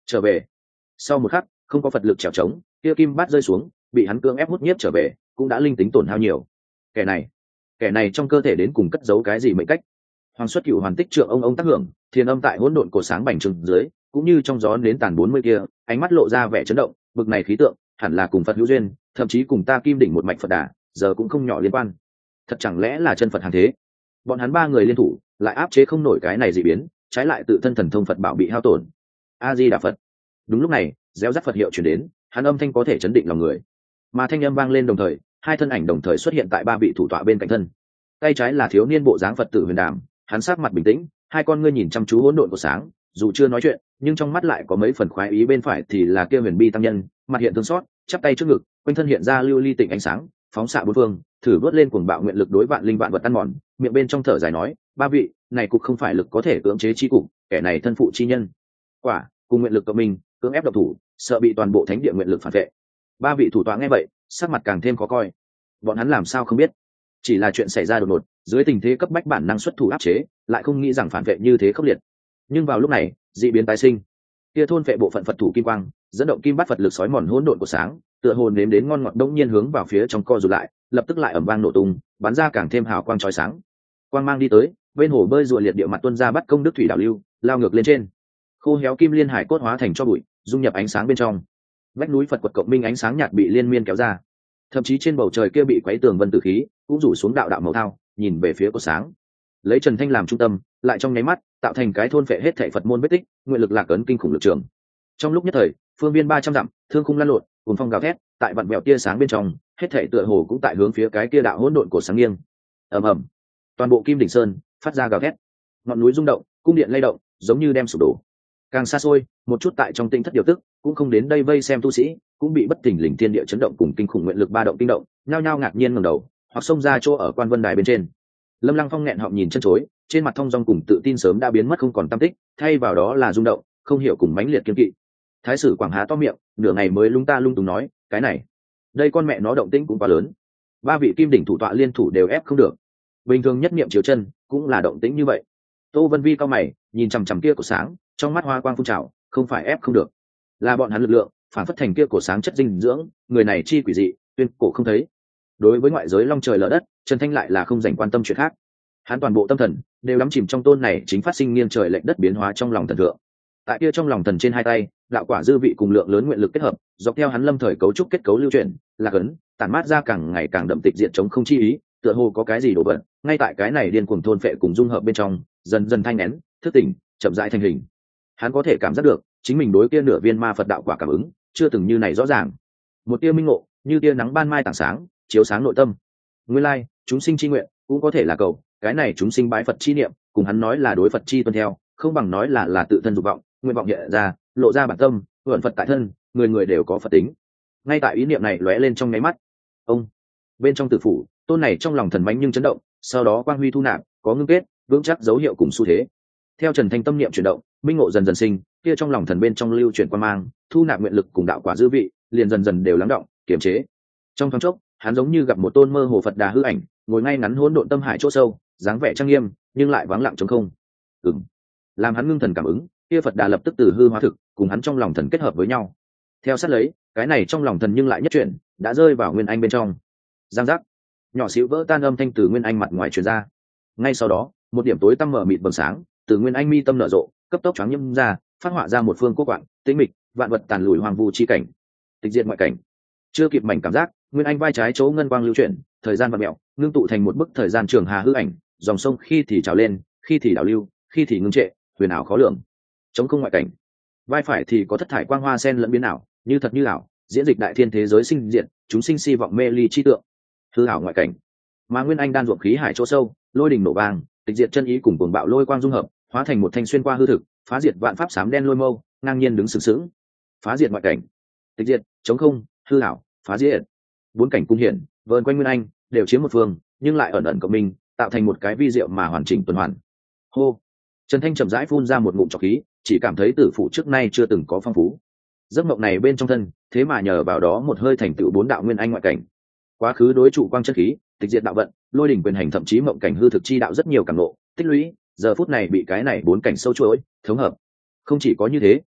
trở về. Sau một khắc, không có Phật lực trèo trống, kia kim bát rơi xuống, bị hắn cưỡng ép hút nhiếp trở về, cũng đã linh tính tổn hao nhiều. Kẻ này, kẻ này trong cơ thể đến cùng cất giấu cái gì mệnh cách? Hoàng Xuất Cửu hoàn tích trượng ông ông tác hưởng, thiên âm tại hỗn độn cổ sáng bành trừng dưới, cũng như trong gió đến tàn bốn mươi kia, ánh mắt lộ ra vẻ chấn động, bực này khí tượng, hẳn là cùng Phật hữu duyên, thậm chí cùng ta kim đỉnh một mạch Phật đà, giờ cũng không nhỏ liên quan. Thật chẳng lẽ là chân Phật hàng thế? Bọn hắn ba người liên thủ, lại áp chế không nổi cái này dị biến, trái lại tự thân thần thông Phật bảo bị hao tổn. A Di Đà Phật. Đúng lúc này, réo rắt Phật hiệu truyền đến, hắn âm thanh có thể chấn định lòng người. Mà thanh âm vang lên đồng thời, hai thân ảnh đồng thời xuất hiện tại ba vị thủ tọa bên cạnh thân. Tay trái là thiếu niên bộ dáng Phật tử Huyền Đàm, hắn sắc mặt bình tĩnh, hai con ngươi nhìn chăm chú hỗn độn của sáng, dù chưa nói chuyện, nhưng trong mắt lại có mấy phần khoái ý. Bên phải thì là kia Huyền Bi tăng nhân, mặt hiện thương xót, chắp tay trước ngực, quanh thân hiện ra lưu ly tịnh ánh sáng, phóng xạ bốn phương, thử vớt lên cuồng bạo nguyện lực đối vạn linh vạn vật ăn mòn, miệng bên trong thở dài nói, ba vị, này cục không phải lực có thể cưỡng chế chi cục, kẻ này thân phụ chi nhân. Quả, cùng nguyện lực cộng minh, cưỡng ép độc thủ, sợ bị toàn bộ thánh địa nguyện lực phản vệ. Ba vị thủ tọa nghe vậy, sắc mặt càng thêm khó coi. Bọn hắn làm sao không biết? Chỉ là chuyện xảy ra đột ngột, dưới tình thế cấp bách bản năng xuất thủ áp chế, lại không nghĩ rằng phản vệ như thế khốc liệt. Nhưng vào lúc này, dị biến tái sinh. Kia thôn vệ bộ phận Phật thủ kim quang, dẫn động kim bát Phật lực sói mòn hỗn độn của sáng, tựa hồ nếm đến ngon ngọt đông nhiên hướng vào phía trong co rụt lại, lập tức lại ầm vang nổ tung, bắn ra càng thêm hào quang chói sáng. Quang mang đi tới, bên hồ bơi rùa liệt địa mặt tuôn ra bắt công đức thủy đảo lưu, lao ngược lên trên. Khô héo kim liên hải cốt hóa thành cho bụi, dung nhập ánh sáng bên trong. Vách núi Phật quật cộng minh ánh sáng nhạt bị liên miên kéo ra, thậm chí trên bầu trời kia bị quấy tường vân tử khí cũng rủ xuống đạo đạo màu thao, nhìn về phía cột sáng. Lấy Trần Thanh làm trung tâm, lại trong nháy mắt tạo thành cái thôn phệ hết thảy Phật môn vết tích, nguyện lực lạc ấn kinh khủng lực trường. Trong lúc nhất thời, phương viên ba trăm dặm, thương khung lan lộn, cùng phong gào thét, tại vặn vẹo tia sáng bên trong, hết thảy tựa hồ cũng tại hướng phía cái kia đạo hỗn độn của sáng nghiêng. Ầm ầm, toàn bộ Kim Đỉnh Sơn phát ra gào thét, ngọn núi rung động, cung điện lay động, giống như đem sụp đổ. Càng xa xôi, một chút tại trong tinh thất điều tức, cũng không đến đây vây xem tu sĩ, cũng bị bất thình lình thiên địa chấn động cùng kinh khủng nguyện lực ba động kinh động, nhao nhao ngạc nhiên ngẩng đầu, hoặc xông ra chỗ ở Quan Vân Đài bên trên. Lâm Lăng Phong nghẹn họng nhìn chân chối, trên mặt thông dong cùng tự tin sớm đã biến mất không còn tăm tích, thay vào đó là rung động, không hiểu cùng mãnh liệt kiên kỵ. Thái sử Quảng há to miệng, nửa ngày mới lung ta lung tung nói, cái này, đây con mẹ nó động tĩnh cũng quá lớn. Ba vị kim đỉnh thủ tọa liên thủ đều ép không được. Bình thường nhất niệm chiếu chân, cũng là động tĩnh như vậy. Tô Vân Vi cao mày, nhìn chằm chằm kia của sáng, trong mắt hoa quang phun trào, không phải ép không được, là bọn hắn lực lượng phản phất thành kia cổ sáng chất dinh dưỡng, người này chi quỷ dị, tuyên cổ không thấy. Đối với ngoại giới long trời lở đất, Trần Thanh lại là không dành quan tâm chuyện khác. Hắn toàn bộ tâm thần đều đắm chìm trong tôn này chính phát sinh nghiêng trời lệch đất biến hóa trong lòng thần thượng. Tại kia trong lòng thần trên hai tay, đạo quả dư vị cùng lượng lớn nguyện lực kết hợp, dọc theo hắn lâm thời cấu trúc kết cấu lưu chuyển, lạc ấn, tản mát ra càng ngày càng đậm tịch diện chống không chi ý, tựa hồ có cái gì đổ vật, ngay tại cái này điên cuồng thôn phệ cùng dung hợp bên trong, dần dần thanh nén, thức tỉnh, chậm rãi thành hình. Hắn có thể cảm giác được, chính mình đối kia nửa viên ma Phật đạo quả cảm ứng, chưa từng như này rõ ràng. Một tia minh ngộ, như tia nắng ban mai tảng sáng, chiếu sáng nội tâm. Nguyên lai, chúng sinh chi nguyện, cũng có thể là cầu, cái này chúng sinh bái Phật chi niệm, cùng hắn nói là đối Phật chi tuân theo, không bằng nói là là tự thân dục vọng, nguyện vọng hiện ra, lộ ra bản tâm, hưởng Phật tại thân, người người đều có Phật tính. Ngay tại ý niệm này lóe lên trong nháy mắt, ông bên trong tử phủ, tôn này trong lòng thần mãnh nhưng chấn động, sau đó quang huy thu nạp, có ngưng kết, vững chắc dấu hiệu cùng xu thế. Theo Trần Thanh tâm niệm chuyển động, minh ngộ dần dần sinh, kia trong lòng thần bên trong lưu chuyển quan mang, thu nạp nguyện lực cùng đạo quả dư vị, liền dần dần đều lắng động, kiềm chế. Trong thoáng chốc, hắn giống như gặp một tôn mơ hồ Phật đà hư ảnh, ngồi ngay ngắn hỗn độn tâm hải chỗ sâu, dáng vẻ trang nghiêm, nhưng lại vắng lặng trống không. Ừm. Làm hắn ngưng thần cảm ứng, kia Phật đà lập tức từ hư hóa thực, cùng hắn trong lòng thần kết hợp với nhau. Theo sát lấy, cái này trong lòng thần nhưng lại nhất chuyển, đã rơi vào nguyên anh bên trong. Giang giác, nhỏ xíu vỡ tan âm thanh từ nguyên anh mặt ngoài truyền ra. Ngay sau đó, một điểm tối tăm mở mịt bừng sáng, từ nguyên anh mi tâm nở rộ, cấp tốc choáng nhiễm ra, phát họa ra một phương quốc quạng, tĩnh mịch, vạn vật tàn lùi hoang vu chi cảnh, tịch diệt ngoại cảnh. Chưa kịp mảnh cảm giác, nguyên anh vai trái chỗ ngân quang lưu chuyển, thời gian vặn mèo, ngưng tụ thành một bức thời gian trường hà hư ảnh, dòng sông khi thì trào lên, khi thì đảo lưu, khi thì ngưng trệ, huyền ảo khó lường. Chống không ngoại cảnh, vai phải thì có thất thải quang hoa sen lẫn biến ảo, như thật như ảo, diễn dịch đại thiên thế giới sinh diệt, chúng sinh si vọng mê ly chi tượng. Hư ảo ngoại cảnh, mà nguyên anh đan ruộng khí hải chỗ sâu, lôi đỉnh nổ vàng, tịch diệt chân ý cùng cuồng bạo lôi quang dung hợp, hóa thành một thanh xuyên qua hư thực, phá diệt vạn pháp sám đen lôi mâu, ngang nhiên đứng sừng sững. Phá diệt ngoại cảnh, tịch diệt, chống không, hư ảo, phá diệt. Bốn cảnh cung hiển, vờn quanh nguyên anh, đều chiếm một phương, nhưng lại ẩn ẩn cộng minh, tạo thành một cái vi diệu mà hoàn chỉnh tuần hoàn. Hô. Trần Thanh chậm rãi phun ra một ngụm trọc khí, chỉ cảm thấy tử phụ trước nay chưa từng có phong phú. Giấc mộng này bên trong thân, thế mà nhờ vào đó một hơi thành tựu bốn đạo nguyên anh ngoại cảnh. Quá khứ đối trụ quang chất khí, tịch diệt đạo vận, lôi đỉnh quyền hành thậm chí mộng cảnh hư thực chi đạo rất nhiều cảm ngộ, tích lũy, giờ phút này bị cái này bốn cảnh sâu chuỗi thống hợp. Không chỉ có như thế,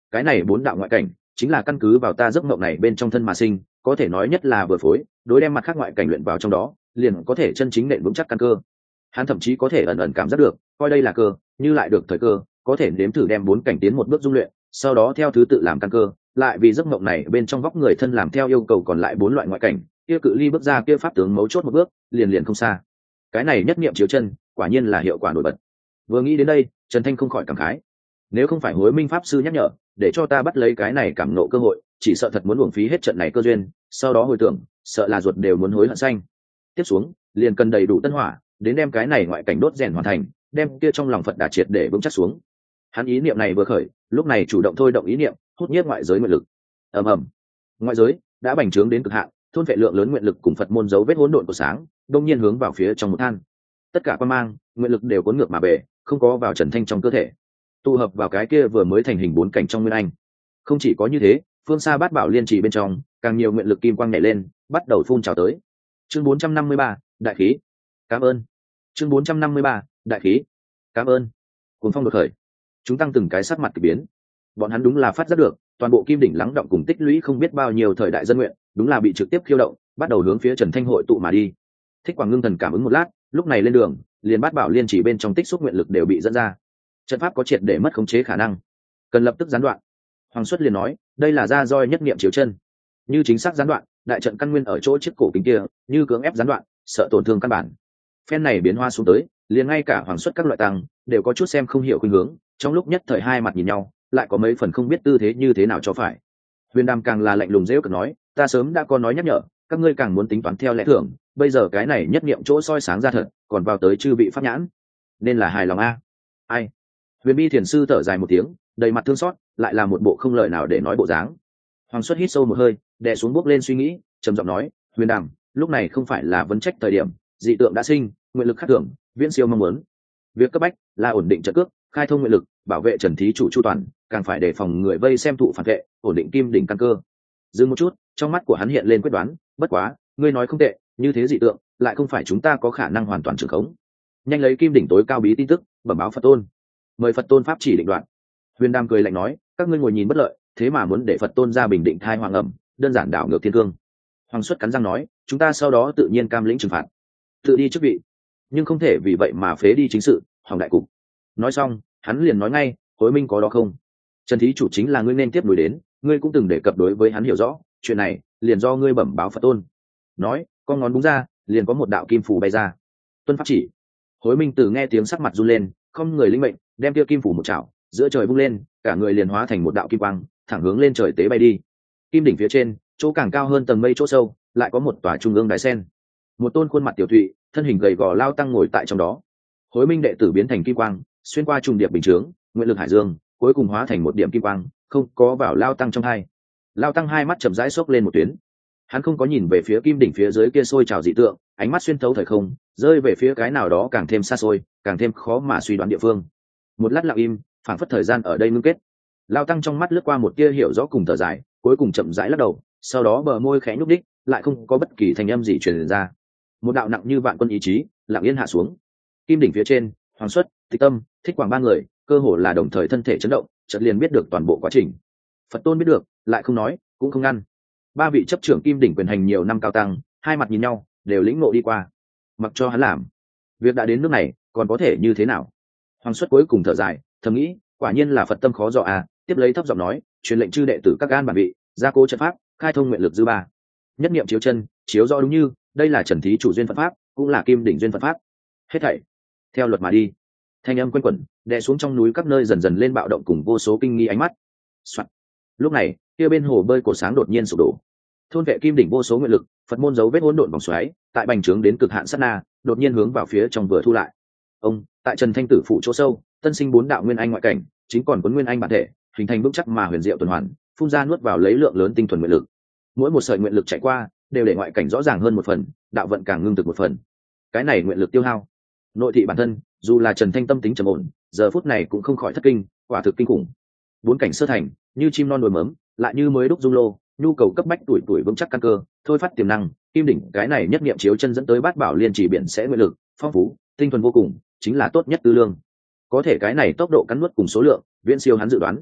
cái này bốn đạo ngoại cảnh chính là căn cứ vào ta giấc mộng này bên trong thân mà sinh, có thể nói nhất là vừa phối, đối đem mặt khác ngoại cảnh luyện vào trong đó, liền có thể chân chính nện vững chắc căn cơ. Hắn thậm chí có thể ẩn ẩn cảm giác được, coi đây là cơ, như lại được thời cơ, có thể nếm thử đem bốn cảnh tiến một bước dung luyện, sau đó theo thứ tự làm căn cơ, lại vì giấc mộng này bên trong vóc người thân làm theo yêu cầu còn lại bốn loại ngoại cảnh, kia cự ly bước ra kia pháp tướng mấu chốt một bước, liền liền không xa. Cái này nhất niệm chiếu chân, quả nhiên là hiệu quả nổi bật. Vừa nghĩ đến đây, Trần Thanh không khỏi cảm khái. Nếu không phải Hối Minh pháp sư nhắc nhở, để cho ta bắt lấy cái này cảm nộ cơ hội, chỉ sợ thật muốn uổng phí hết trận này cơ duyên, sau đó hồi tưởng, sợ là ruột đều muốn hối hận xanh. Tiếp xuống, liền cần đầy đủ tân hỏa, đến đem cái này ngoại cảnh đốt rèn hoàn thành, đem kia trong lòng Phật đà triệt để vững chắc xuống. Hắn ý niệm này vừa khởi, lúc này chủ động thôi động ý niệm, hút nhiếp ngoại giới nguyện lực. Ầm ầm. Ngoại giới đã bành trướng đến cực hạn, thôn vệ lượng lớn nguyện lực cùng Phật môn dấu vết hỗn độn của sáng, đông nhiên hướng vào phía trong một than. Tất cả quan mang, nguyện lực đều cuốn ngược mà về, không có vào Trần Thanh trong cơ thể, tụ hợp vào cái kia vừa mới thành hình bốn cảnh trong nguyên anh. Không chỉ có như thế, phương xa bát bảo liên trì bên trong, càng nhiều nguyện lực kim quang nhảy lên, bắt đầu phun trào tới. Chương bốn trăm năm mươi ba, đại khí. Cảm ơn. Chương bốn trăm năm mươi ba, đại khí. Cảm ơn. Cuồng phong đột khởi, chúng tăng từng cái sắc mặt kỳ biến. Bọn hắn đúng là phát giác được, toàn bộ kim đỉnh lắng động cùng tích lũy không biết bao nhiêu thời đại dân nguyện, đúng là bị trực tiếp khiêu động, bắt đầu hướng phía Trần Thanh hội tụ mà đi. Thích Quảng Ngưng Thần cảm ứng một lát, lúc này lên đường, liền bát bảo liên chỉ bên trong tích xúc nguyện lực đều bị dẫn ra. Trận pháp có triệt để mất khống chế khả năng, cần lập tức gián đoạn. Hoàng Xuất liền nói, đây là ra roi nhất niệm chiếu chân, như chính xác gián đoạn, đại trận căn nguyên ở chỗ chiếc cổ kính kia, như cưỡng ép gián đoạn, sợ tổn thương căn bản. Phen này biến hoa xuống tới, liền ngay cả Hoàng Xuất các loại tăng đều có chút xem không hiểu khuynh hướng, trong lúc nhất thời hai mặt nhìn nhau, lại có mấy phần không biết tư thế như thế nào cho phải. Huyền Đàm càng là lạnh lùng rêu cực nói, ta sớm đã có nói nhắc nhở, các ngươi càng muốn tính toán theo lẽ thường, bây giờ cái này nhất niệm chỗ soi sáng ra thật, còn vào tới chư vị pháp nhãn, nên là hài lòng a. Ai? Huyền Bi thiền sư thở dài một tiếng, đầy mặt thương xót, lại là một bộ không lời nào để nói bộ dáng. Hoàng Xuất hít sâu một hơi, đè xuống bước lên suy nghĩ, trầm giọng nói, Huyền Đàm, lúc này không phải là vấn trách thời điểm, dị tượng đã sinh, nguyện lực khắc thường, viễn siêu mong muốn. Việc cấp bách là ổn định trận cước, khai thông nguyện lực, bảo vệ Trần thí chủ chu toàn, càng phải đề phòng người vây xem thụ phản vệ, ổn định kim đỉnh căn cơ. Dừng một chút, trong mắt của hắn hiện lên quyết đoán, bất quá, ngươi nói không tệ, như thế dị tượng, lại không phải chúng ta có khả năng hoàn toàn trưởng khống. Nhanh lấy kim đỉnh tối cao bí tin tức, bẩm báo Phật tôn. Mời Phật tôn pháp chỉ định đoạn. Huyền Đam cười lạnh nói, các ngươi ngồi nhìn bất lợi, thế mà muốn để Phật tôn ra bình định thai hoàng ẩm, đơn giản đảo ngược thiên cương. Hoàng Xuất cắn răng nói, chúng ta sau đó tự nhiên cam lĩnh trừng phạt, tự đi chức vị, nhưng không thể vì vậy mà phế đi chính sự, hoàng đại cục. Nói xong, hắn liền nói ngay, Hối Minh có đó không? Trần thí chủ chính là ngươi nên tiếp nối đến, ngươi cũng từng đề cập đối với hắn hiểu rõ, chuyện này liền do ngươi bẩm báo Phật tôn. Nói, con ngón búng ra, liền có một đạo kim phủ bay ra. Tuân pháp chỉ. Hối Minh từ nghe tiếng sắc mặt run lên, không người linh mệnh, đem kia kim phủ một chảo, giữa trời bung lên, cả người liền hóa thành một đạo kim quang, thẳng hướng lên trời tế bay đi. Kim đỉnh phía trên, chỗ càng cao hơn tầng mây chỗ sâu, lại có một tòa trung ương đài sen. Một tôn khuôn mặt tiểu thụy, thân hình gầy gò lao tăng ngồi tại trong đó. Hối Minh đệ tử biến thành kim quang, xuyên qua trùng điệp bình chướng, nguyện lực hải dương, cuối cùng hóa thành một điểm kim quang, không có vào lao tăng trong hai. Lao tăng hai mắt chậm rãi xốc lên một tuyến. Hắn không có nhìn về phía kim đỉnh phía dưới kia sôi trào dị tượng, ánh mắt xuyên thấu thời không, rơi về phía cái nào đó càng thêm xa xôi, càng thêm khó mà suy đoán địa phương. Một lát lặng im, phảng phất thời gian ở đây ngưng kết. Lao tăng trong mắt lướt qua một tia hiểu rõ cùng thở dài, cuối cùng chậm rãi lắc đầu, sau đó bờ môi khẽ nhúc đích, lại không có bất kỳ thanh âm gì truyền ra. Một đạo nặng như vạn quân ý chí, lặng yên hạ xuống. Kim đỉnh phía trên, Hoàng Xuất, Tịch Tâm, Thích Quảng ba người, cơ hồ là đồng thời thân thể chấn động, chợt liền biết được toàn bộ quá trình. Phật tôn biết được, lại không nói, cũng không ngăn. Ba vị chấp trưởng kim đỉnh quyền hành nhiều năm cao tăng, hai mặt nhìn nhau, đều lĩnh ngộ đi qua. Mặc cho hắn làm, việc đã đến nước này, còn có thể như thế nào? Hoàng Xuất cuối cùng thở dài, thầm nghĩ, quả nhiên là Phật tâm khó dò à. Tiếp lấy thấp giọng nói, truyền lệnh chư đệ tử các gan bản vị, gia cố trận pháp, khai thông nguyện lực dư ba. Nhất niệm chiếu chân, chiếu rõ đúng như, đây là Trần thí chủ duyên Phật pháp, cũng là kim đỉnh duyên Phật pháp. Hết thảy theo luật mà đi. Thanh âm quanh quẩn, đè xuống trong núi các nơi dần dần lên bạo động cùng vô số kinh nghi ánh mắt. Soạn. Lúc này, kia bên hồ bơi cổ sáng đột nhiên sụp đổ. Thôn vệ kim đỉnh vô số nguyện lực, Phật môn dấu vết hỗn độn vòng xoáy, tại bành trướng đến cực hạn sát na, đột nhiên hướng vào phía trong vừa thu lại. Ông, tại Trần Thanh tử phụ chỗ sâu, tân sinh bốn đạo nguyên anh ngoại cảnh, chính còn cuốn nguyên anh bản thể, hình thành vững chắc mà huyền diệu tuần hoàn, phun ra nuốt vào lấy lượng lớn tinh thuần nguyện lực. Mỗi một sợi nguyện lực chạy qua, đều để ngoại cảnh rõ ràng hơn một phần, đạo vận càng ngưng thực một phần. Cái này nguyện lực tiêu hao, nội thị bản thân, dù là Trần Thanh tâm tính trầm ổn, giờ phút này cũng không khỏi thất kinh, quả thực kinh khủng. Bốn cảnh sơ thành, như chim non đồi mớm, lại như mới đúc dung lô, nhu cầu cấp bách tuổi tuổi vững chắc căn cơ, thôi phát tiềm năng, kim đỉnh cái này nhất niệm chiếu chân dẫn tới bát bảo liên chỉ biển sẽ nguyện lực, phong phú, tinh thuần vô cùng, chính là tốt nhất tư lương. Có thể cái này tốc độ cắn nuốt cùng số lượng, viễn siêu hắn dự đoán.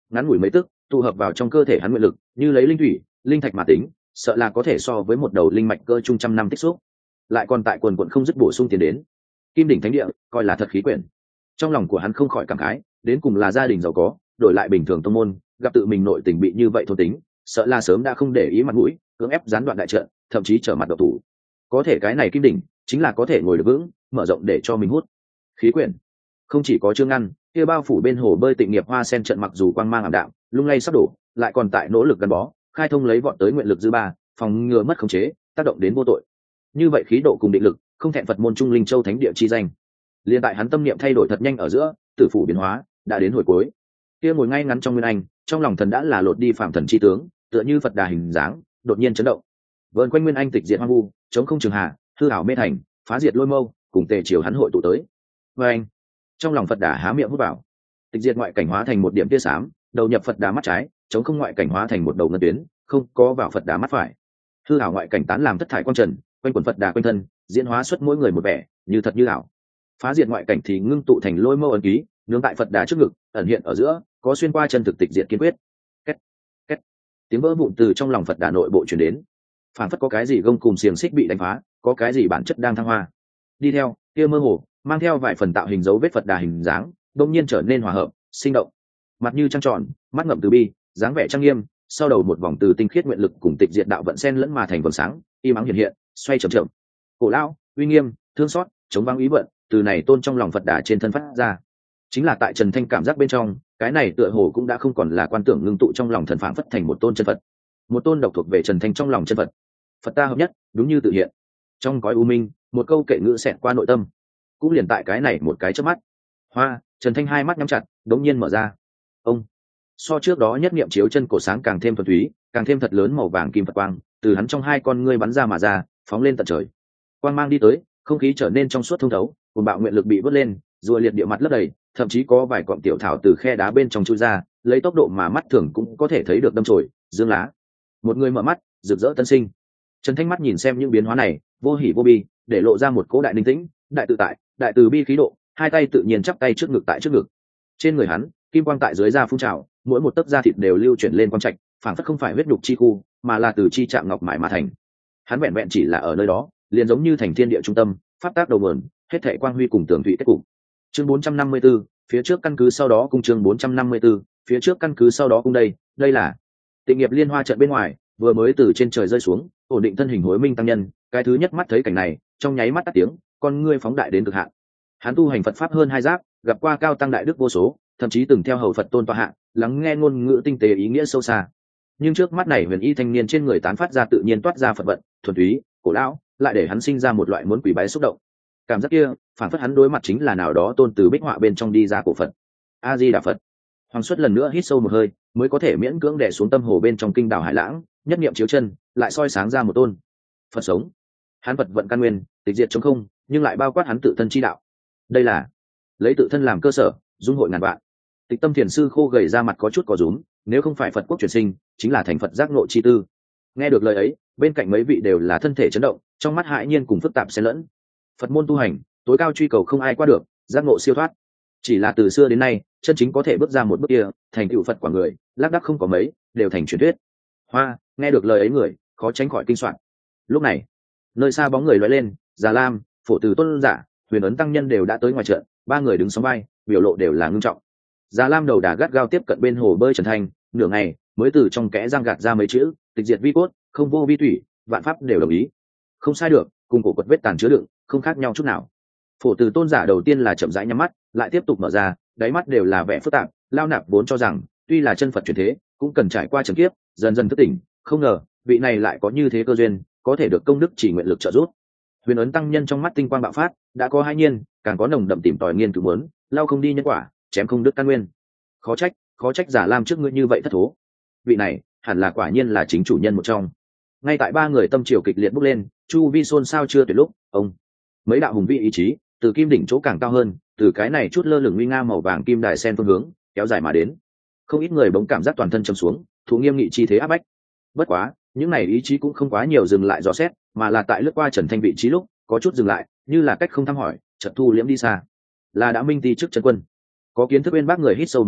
ngắn ngủi mấy tức tụ hợp vào trong cơ thể hắn nguyện lực như lấy linh thủy linh thạch mà tính, sợ là có thể so với một đầu linh mạch cơ trung trăm năm tích xúc, lại còn tại quần quận không dứt bổ sung tiền đến. Kim đỉnh thánh địa coi là thật khí quyển. Trong lòng của hắn không khỏi cảm khái, đến cùng là gia đình giàu có đổi lại bình thường tông môn, gặp tự mình nội tình bị như vậy thôn tính, sợ là sớm đã không để ý mặt mũi, cưỡng ép gián đoạn đại trận, thậm chí trở mặt độc thủ. Có thể cái này kim đỉnh chính là có thể ngồi được vững, mở rộng để cho mình hút khí quyển. Không chỉ có chương ngăn kia bao phủ bên hồ bơi tịnh nghiệp hoa sen trận, mặc dù quang mang ảm đạm lung lay sắp đổ, lại còn tại nỗ lực gắn bó khai thông lấy vọt tới nguyện lực dư ba, phòng ngừa mất khống chế tác động đến vô tội. Như vậy khí độ cùng định lực không thẹn Phật môn trung linh châu thánh địa chi danh. Liên tại hắn tâm niệm thay đổi thật nhanh ở giữa, tử phủ biến hóa đã đến hồi cuối. Kia ngồi ngay ngắn trong nguyên anh, trong lòng thần đã là lột đi phạm thần chi tướng, tựa như Phật đà hình dáng đột nhiên chấn động. Vờn quanh nguyên anh tịch diệt hoang vu, chống không trường hà, hư ảo mê thành, phá diệt lôi mâu, cùng tề chiều hắn hội tụ tới. Và anh, trong lòng Phật đà há miệng hút vào, tịch diệt ngoại cảnh hóa thành một điểm tia xám, đầu nhập Phật đà mắt trái, chống không ngoại cảnh hóa thành một đầu ngân tuyến, không có vào Phật đà mắt phải. Hư ảo ngoại cảnh tán làm thất thải quang trần, quanh quần Phật đà quanh thân, diễn hóa xuất mỗi người một vẻ, như thật như ảo. Phá diệt ngoại cảnh thì ngưng tụ thành lôi mâu ấn ký, nương tại Phật đà trước ngực, ẩn hiện ở giữa, có xuyên qua chân thực tịch diệt kiên quyết. Két, két. Tiếng vỡ vụn từ trong lòng Phật đà nội bộ truyền đến. Phản phất có cái gì gông cùm xiềng xích bị đánh phá, có cái gì bản chất đang thăng hoa. Đi theo, kia mơ hồ, mang theo vài phần tạo hình dấu vết Phật đà hình dáng, đột nhiên trở nên hòa hợp, sinh động. Mặt như trăng tròn, mắt ngậm từ bi, dáng vẻ trang nghiêm, sau đầu một vòng từ tinh khiết nguyện lực cùng tịch diệt đạo vận xen lẫn mà thành vầng sáng, im ắng hiện hiện, xoay chậm chậm. Cổ lão, uy nghiêm, thương xót, chống vắng ý vận, từ này tôn trong lòng Phật đà trên thân phát ra. Chính là tại Trần Thanh cảm giác bên trong, cái này tựa hồ cũng đã không còn là quan tưởng ngưng tụ trong lòng thần phảng phất thành một tôn chân Phật, một tôn độc thuộc về Trần Thanh trong lòng chân Phật. Phật ta hợp nhất, đúng như tự hiện. Trong cõi u minh, một câu kệ ngữ xẹt qua nội tâm. Cũng liền tại cái này một cái chớp mắt, hoa, Trần Thanh hai mắt nhắm chặt, đống nhiên mở ra. Ông, so trước đó nhất niệm chiếu chân cổ sáng càng thêm thuần túy, càng thêm thật lớn màu vàng kim Phật quang, từ hắn trong hai con ngươi bắn ra mà ra, phóng lên tận trời. Quang mang đi tới, không khí trở nên trong suốt thông thấu, cuồng bạo nguyện lực bị vớt lên, rùa liệt địa mặt lấp đầy, thậm chí có vài cọng tiểu thảo từ khe đá bên trong chui ra, lấy tốc độ mà mắt thường cũng có thể thấy được đâm chồi, dương lá. Một người mở mắt, rực rỡ tân sinh. Trần Thanh mắt nhìn xem những biến hóa này, vô hỉ vô bi, để lộ ra một cỗ đại ninh tĩnh, đại tự tại, đại từ bi khí độ, hai tay tự nhiên chắp tay trước ngực tại trước ngực. Trên người hắn, kim quang tại dưới da phun trào, mỗi một tấc da thịt đều lưu chuyển lên quang trạch, phản phất không phải huyết nhục chi khu, mà là từ chi trạng ngọc mại mà thành. Hắn vẹn vẹn chỉ là ở nơi đó, liền giống như thành thiên địa trung tâm, pháp tác đầu nguồn, hết thảy quang huy cùng tường thụy kết cục. Chương bốn trăm năm mươi 4, phía trước căn cứ sau đó cung chương bốn trăm năm mươi 4, phía trước căn cứ sau đó cung đây, đây là Tịnh nghiệp liên hoa trận bên ngoài, vừa mới từ trên trời rơi xuống, ổn định thân hình Hối Minh tăng nhân, cái thứ nhất mắt thấy cảnh này, trong nháy mắt tắt tiếng, con ngươi phóng đại đến cực hạn. Hắn tu hành Phật pháp hơn hai giáp, gặp qua cao tăng đại đức vô số, thậm chí từng theo hầu Phật tôn tọa hạ, lắng nghe ngôn ngữ tinh tế ý nghĩa sâu xa. Nhưng trước mắt này huyền y thanh niên trên người tán phát ra tự nhiên toát ra Phật vận, thuần túy, cổ lão, lại để hắn sinh ra một loại muốn quỳ bái xúc động. Cảm giác kia, phản phất hắn đối mặt chính là nào đó tôn từ bích họa bên trong đi ra cổ Phật. A Di Đà Phật. Hoàng Xuất lần nữa hít sâu một hơi, mới có thể miễn cưỡng đè xuống tâm hồ bên trong kinh đảo hải lãng, nhất niệm chiếu chân, lại soi sáng ra một tôn Phật sống. Hắn Phật vận căn nguyên, tịch diệt trong không, nhưng lại bao quát hắn tự thân chi đạo. Đây là lấy tự thân làm cơ sở, dung hội ngàn vạn. Tịch Tâm Thiền sư khô gầy ra mặt có chút có rúm, nếu không phải Phật quốc truyền sinh, chính là thành Phật giác ngộ chi tư. Nghe được lời ấy, bên cạnh mấy vị đều là thân thể chấn động, trong mắt hãi nhiên cùng phức tạp xen lẫn. Phật môn tu hành, tối cao truy cầu không ai qua được, giác ngộ siêu thoát. Chỉ là từ xưa đến nay, chân chính có thể bước ra một bước kia, thành tựu Phật quả người, lác đác không có mấy, đều thành truyền thuyết. Hoa, nghe được lời ấy người, khó tránh khỏi kinh soạn. Lúc này, nơi xa bóng người lóe lên, Già Lam, Phổ Từ Tôn giả, Huyền Ấn tăng nhân đều đã tới ngoài trận, ba người đứng sóng vai, biểu lộ đều là ngưng trọng. Già Lam đầu đà gắt gao tiếp cận bên hồ bơi Trần Thanh, nửa ngày mới từ trong kẽ răng gạt ra mấy chữ, tịch diệt vi cốt, không vô vi thủy, vạn pháp đều đồng ý. Không sai được, cùng cổ quật vết tàn chứa đựng, không khác nhau chút nào. Phổ Từ Tôn giả đầu tiên là chậm rãi nhắm mắt, lại tiếp tục mở ra, đáy mắt đều là vẻ phức tạp, lao nạp vốn cho rằng, tuy là chân Phật truyền thế, cũng cần trải qua trần kiếp, dần dần thức tỉnh, không ngờ, vị này lại có như thế cơ duyên, có thể được công đức chỉ nguyện lực trợ giúp. Huyền Ấn tăng nhân trong mắt tinh quang bạo phát, đã có hai nhiên, càng có nồng đậm tìm tòi nghiên cứu muốn, lao không đi nhân quả, chém không đức căn nguyên. Khó trách, khó trách Giả Lam trước ngươi như vậy thất thố. Vị này, hẳn là quả nhiên là chính chủ nhân một trong. Ngay tại ba người tâm triều kịch liệt bốc lên, chu vi xôn sao chưa tuyệt lúc, ông mấy đạo hùng vĩ ý chí, từ kim đỉnh chỗ càng cao hơn, từ cái này chút lơ lửng nguy nga màu vàng kim đài sen phương hướng kéo dài mà đến. Không ít người bỗng cảm giác toàn thân trầm xuống, thủ nghiêm nghị chi thế áp bách. Bất quá, những này ý chí cũng không quá nhiều dừng lại dò xét, mà là tại lướt qua Trần Thanh vị trí lúc, có chút dừng lại, như là cách không thăm hỏi, chợt thu liễm đi xa. Là đã minh ti trước chân quân. Có kiến thức bên bác người hít sâu một hơi,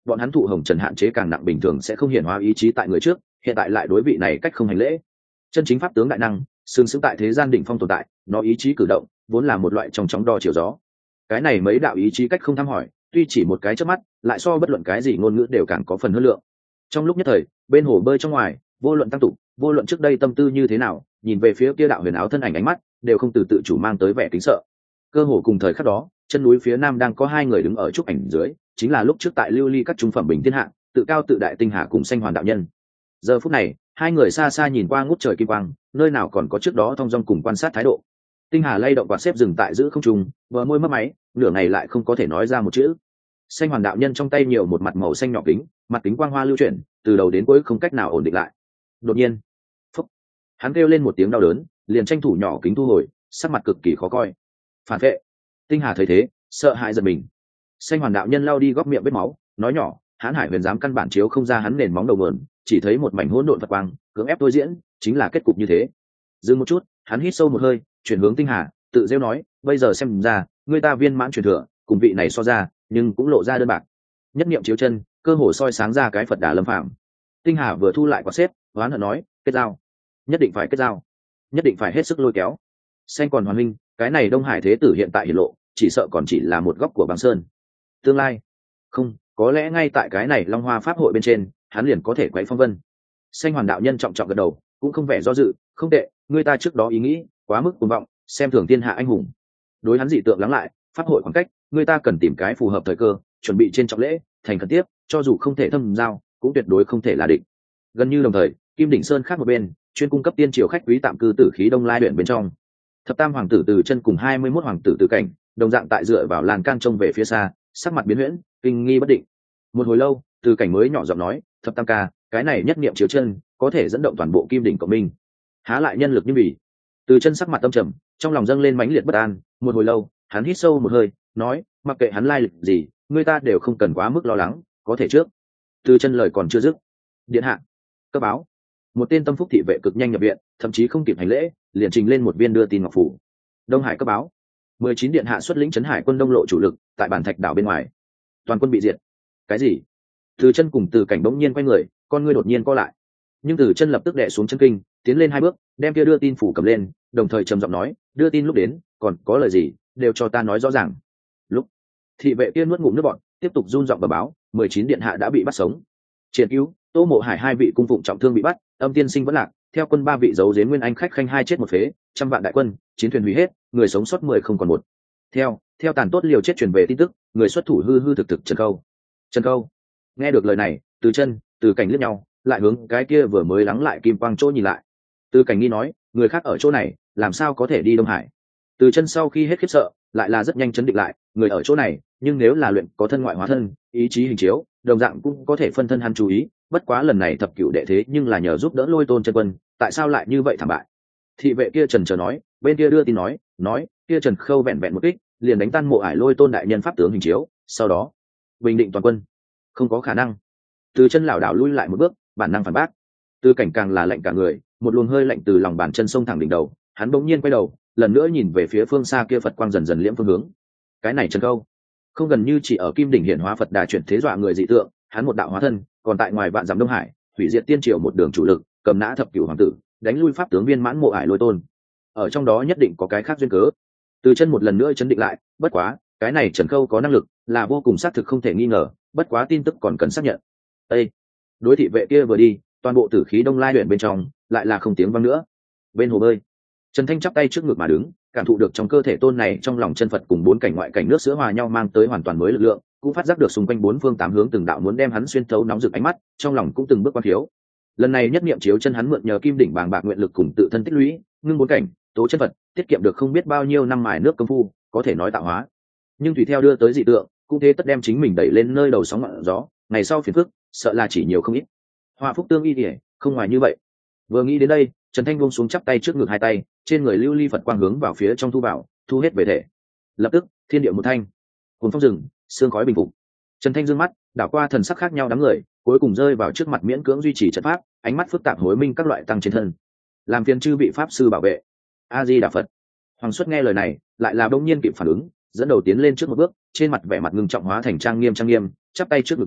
bọn hắn thụ hồng trần hạn chế càng nặng bình thường sẽ không hiển hóa ý chí tại người trước, hiện tại lại đối vị này cách không hành lễ. Chân chính pháp tướng đại năng sừng sững tại thế gian đỉnh phong tồn tại, nó ý chí cử động vốn là một loại trong chóng đo chiều gió. Cái này mấy đạo ý chí cách không thăm hỏi, tuy chỉ một cái chớp mắt, lại so bất luận cái gì ngôn ngữ đều càng có phần hơn lượng. Trong lúc nhất thời, bên hồ bơi trong ngoài, vô luận tăng tục, vô luận trước đây tâm tư như thế nào, nhìn về phía kia đạo huyền áo thân ảnh ánh mắt đều không từ tự chủ mang tới vẻ kính sợ. Cơ hồ cùng thời khắc đó, chân núi phía nam đang có hai người đứng ở trúc ảnh dưới, chính là lúc trước tại lưu ly các trung phẩm bình thiên hạ, tự cao tự đại tinh hà cùng xanh hoàn đạo nhân. Giờ phút này, hai người xa xa nhìn qua ngút trời kim quang, nơi nào còn có trước đó thong dong cùng quan sát thái độ. Tinh hà lay động quạt xếp dừng tại giữ không trung, bờ môi mấp máy, nửa ngày lại không có thể nói ra một chữ. Xanh hoàn đạo nhân trong tay nhiều một mặt màu xanh nhỏ kính, mặt kính quang hoa lưu chuyển, từ đầu đến cuối không cách nào ổn định lại. Đột nhiên, phúc, hắn kêu lên một tiếng đau đớn, liền tranh thủ nhỏ kính thu hồi, sắc mặt cực kỳ khó coi. Phản vệ. Tinh hà thấy thế, sợ hãi giật mình. Xanh hoàn đạo nhân lau đi góc miệng vết máu, nói nhỏ, hán hải huyền giám căn bản chiếu không ra hắn nền móng đầu mượn, chỉ thấy một mảnh hỗn độn vật quang, cưỡng ép tôi diễn, chính là kết cục như thế. Dừng một chút, hắn hít sâu một hơi, chuyển hướng tinh hà, tự rêu nói, bây giờ xem ra, người ta viên mãn truyền thừa, cùng vị này so ra, nhưng cũng lộ ra đơn bạc. Nhất niệm chiếu chân, cơ hồ soi sáng ra cái Phật Đà lâm phạm. Tinh hà vừa thu lại quả xếp, oán hận nói, kết giao, nhất định phải kết giao, nhất định phải hết sức lôi kéo. Xanh còn hoàn minh, cái này Đông Hải thế tử hiện tại hiển lộ, chỉ sợ còn chỉ là một góc của băng sơn. Tương lai, không, có lẽ ngay tại cái này Long Hoa pháp hội bên trên, hắn liền có thể quấy phong vân. Xanh hoàn đạo nhân trọng trọng gật đầu, cũng không vẻ do dự, không tệ, người ta trước đó ý nghĩ quá mức cuồng vọng, xem thường thiên hạ anh hùng. Đối hắn dị tượng lắng lại, pháp hội khoảng cách, người ta cần tìm cái phù hợp thời cơ, chuẩn bị trên trọng lễ, thành khẩn tiếp, cho dù không thể thâm giao, cũng tuyệt đối không thể là địch. Gần như đồng thời, Kim Đỉnh Sơn khác một bên, chuyên cung cấp tiên triều khách quý tạm cư tử khí Đông Lai huyện bên trong. Thập tam hoàng tử Từ Chân cùng hai mươi mốt hoàng tử Từ Cảnh, đồng dạng tại dựa vào lan can trông về phía xa, sắc mặt biến huyễn, kinh nghi bất định. Một hồi lâu, Từ Cảnh mới nhỏ giọng nói, thập tam ca, cái này nhất niệm chiếu chân, có thể dẫn động toàn bộ Kim Đỉnh cộng minh. Há lại nhân lực như bỉ. Từ Chân sắc mặt âm trầm, trong lòng dâng lên mãnh liệt bất an. Một hồi lâu, hắn hít sâu một hơi, nói, mặc kệ hắn lai lịch gì, người ta đều không cần quá mức lo lắng, có thể trước. Từ Chân lời còn chưa dứt, điện hạ, cấp báo, một tên tâm phúc thị vệ cực nhanh nhập viện, thậm chí không kịp hành lễ, liền trình lên một viên đưa tin ngọc phủ. Đông Hải cấp báo, mười chín điện hạ xuất lĩnh trấn hải quân đông lộ chủ lực tại bản thạch đảo bên ngoài, toàn quân bị diệt. Cái gì? Từ Chân cùng Từ Cảnh bỗng nhiên quay người, con ngươi đột nhiên co lại. Nhưng Từ Chân lập tức đè xuống chân kinh, tiến lên hai bước, đem kia đưa tin phủ cầm lên, đồng thời trầm giọng nói, đưa tin lúc đến, còn có lời gì, đều cho ta nói rõ ràng. Lúc thị vệ kia nuốt ngụm nước bọt, tiếp tục run giọng bẩm báo, mười chín điện hạ đã bị bắt sống. Triển cứu, Tô Mộ Hải hai vị cung phụng trọng thương bị bắt, Âm Tiên Sinh vẫn lạc, theo quân ba vị giấu giếm nguyên anh khách khanh hai chết một phế, trăm vạn đại quân, chiến thuyền hủy hết, người sống sót mười không còn một. Theo, theo tàn tốt liều chết truyền về tin tức, người xuất thủ hư hư thực thực Trần Câu. Trần Câu. Nghe được lời này, Từ Chân, Từ Cảnh liếc nhau, lại hướng cái kia vừa mới lắng lại kim quang chỗ nhìn lại. Từ Cảnh nghi nói, người khác ở chỗ này, làm sao có thể đi Đông Hải? Từ Chân sau khi hết khiếp sợ, lại là rất nhanh chấn định lại, người ở chỗ này, nhưng nếu là luyện có thân ngoại hóa thân, ý chí hình chiếu, đồng dạng cũng có thể phân thân hắn chú ý, bất quá lần này thập cửu đệ thế nhưng là nhờ giúp đỡ Lôi Tôn chân quân, tại sao lại như vậy thảm bại? Thị vệ kia trần chờ nói, bên kia đưa tin nói, nói, kia Trần Khâu vẹn vẹn một kích, liền đánh tan Mộ Ải Lôi Tôn đại nhân pháp tướng hình chiếu, sau đó bình định toàn quân. Không có khả năng. Từ Chân lảo đảo lui lại một bước, bản năng phản bác. Từ Cảnh càng là lạnh cả người, một luồng hơi lạnh từ lòng bàn chân xông thẳng đỉnh đầu, hắn bỗng nhiên quay đầu, lần nữa nhìn về phía phương xa kia Phật quang dần dần liễm phương hướng. Cái này Trần Khâu, không gần như chỉ ở Kim Đỉnh hiển hóa Phật Đà chuyển thế dọa người dị tượng, hắn một đạo hóa thân, còn tại ngoài vạn dặm Đông Hải, hủy diệt tiên triều một đường chủ lực, cầm nã thập cửu hoàng tử, đánh lui pháp tướng viên mãn Mộ Ải Lôi Tôn. Ở trong đó nhất định có cái khác duyên cớ. Từ Chân một lần nữa chấn định lại, bất quá, cái này Trần Khâu có năng lực, là vô cùng xác thực không thể nghi ngờ, bất quá tin tức còn cần xác nhận. Ê! Đối thị vệ kia vừa đi, toàn bộ tử khí Đông Lai huyện bên trong, lại là không tiếng vang nữa. Bên hồ bơi, Trần Thanh chắp tay trước ngực mà đứng, cảm thụ được trong cơ thể tôn này trong lòng chân Phật cùng bốn cảnh ngoại cảnh nước sữa hòa nhau mang tới hoàn toàn mới lực lượng, cũng phát giác được xung quanh bốn phương tám hướng từng đạo muốn đem hắn xuyên thấu nóng rực ánh mắt, trong lòng cũng từng bước quan thiếu. Lần này nhất niệm chiếu chân hắn mượn nhờ Kim Đỉnh bàng bạc nguyện lực cùng tự thân tích lũy, ngưng bốn cảnh, tố chân Phật, tiết kiệm được không biết bao nhiêu năm mài nước công phu, có thể nói tạo hóa. Nhưng tùy theo đưa tới dị tượng, cũng thế tất đem chính mình đẩy lên nơi đầu sóng ngọn gió, ngày sau phiền phức, sợ là chỉ nhiều không ít. Họa phúc tương y điển, không ngoài như vậy. Vừa nghĩ đến đây, Trần Thanh buông xuống chắp tay trước ngực hai tay, trên người lưu ly Phật quang hướng vào phía trong thu vào, thu hết về thể. Lập tức, thiên địa một thanh, hồn phong rừng, sương khói bình phục. Trần Thanh dương mắt, đảo qua thần sắc khác nhau đám người, cuối cùng rơi vào trước mặt miễn cưỡng duy trì trận pháp, ánh mắt phức tạp hối minh các loại tăng trên thân. Làm phiền chư vị pháp sư bảo vệ. A Di Đà Phật. Hoàng Xuất nghe lời này, lại là đông nhiên kịp phản ứng, dẫn đầu tiến lên trước một bước, trên mặt vẻ mặt ngưng trọng hóa thành trang nghiêm trang nghiêm, chắp tay trước ngực nói,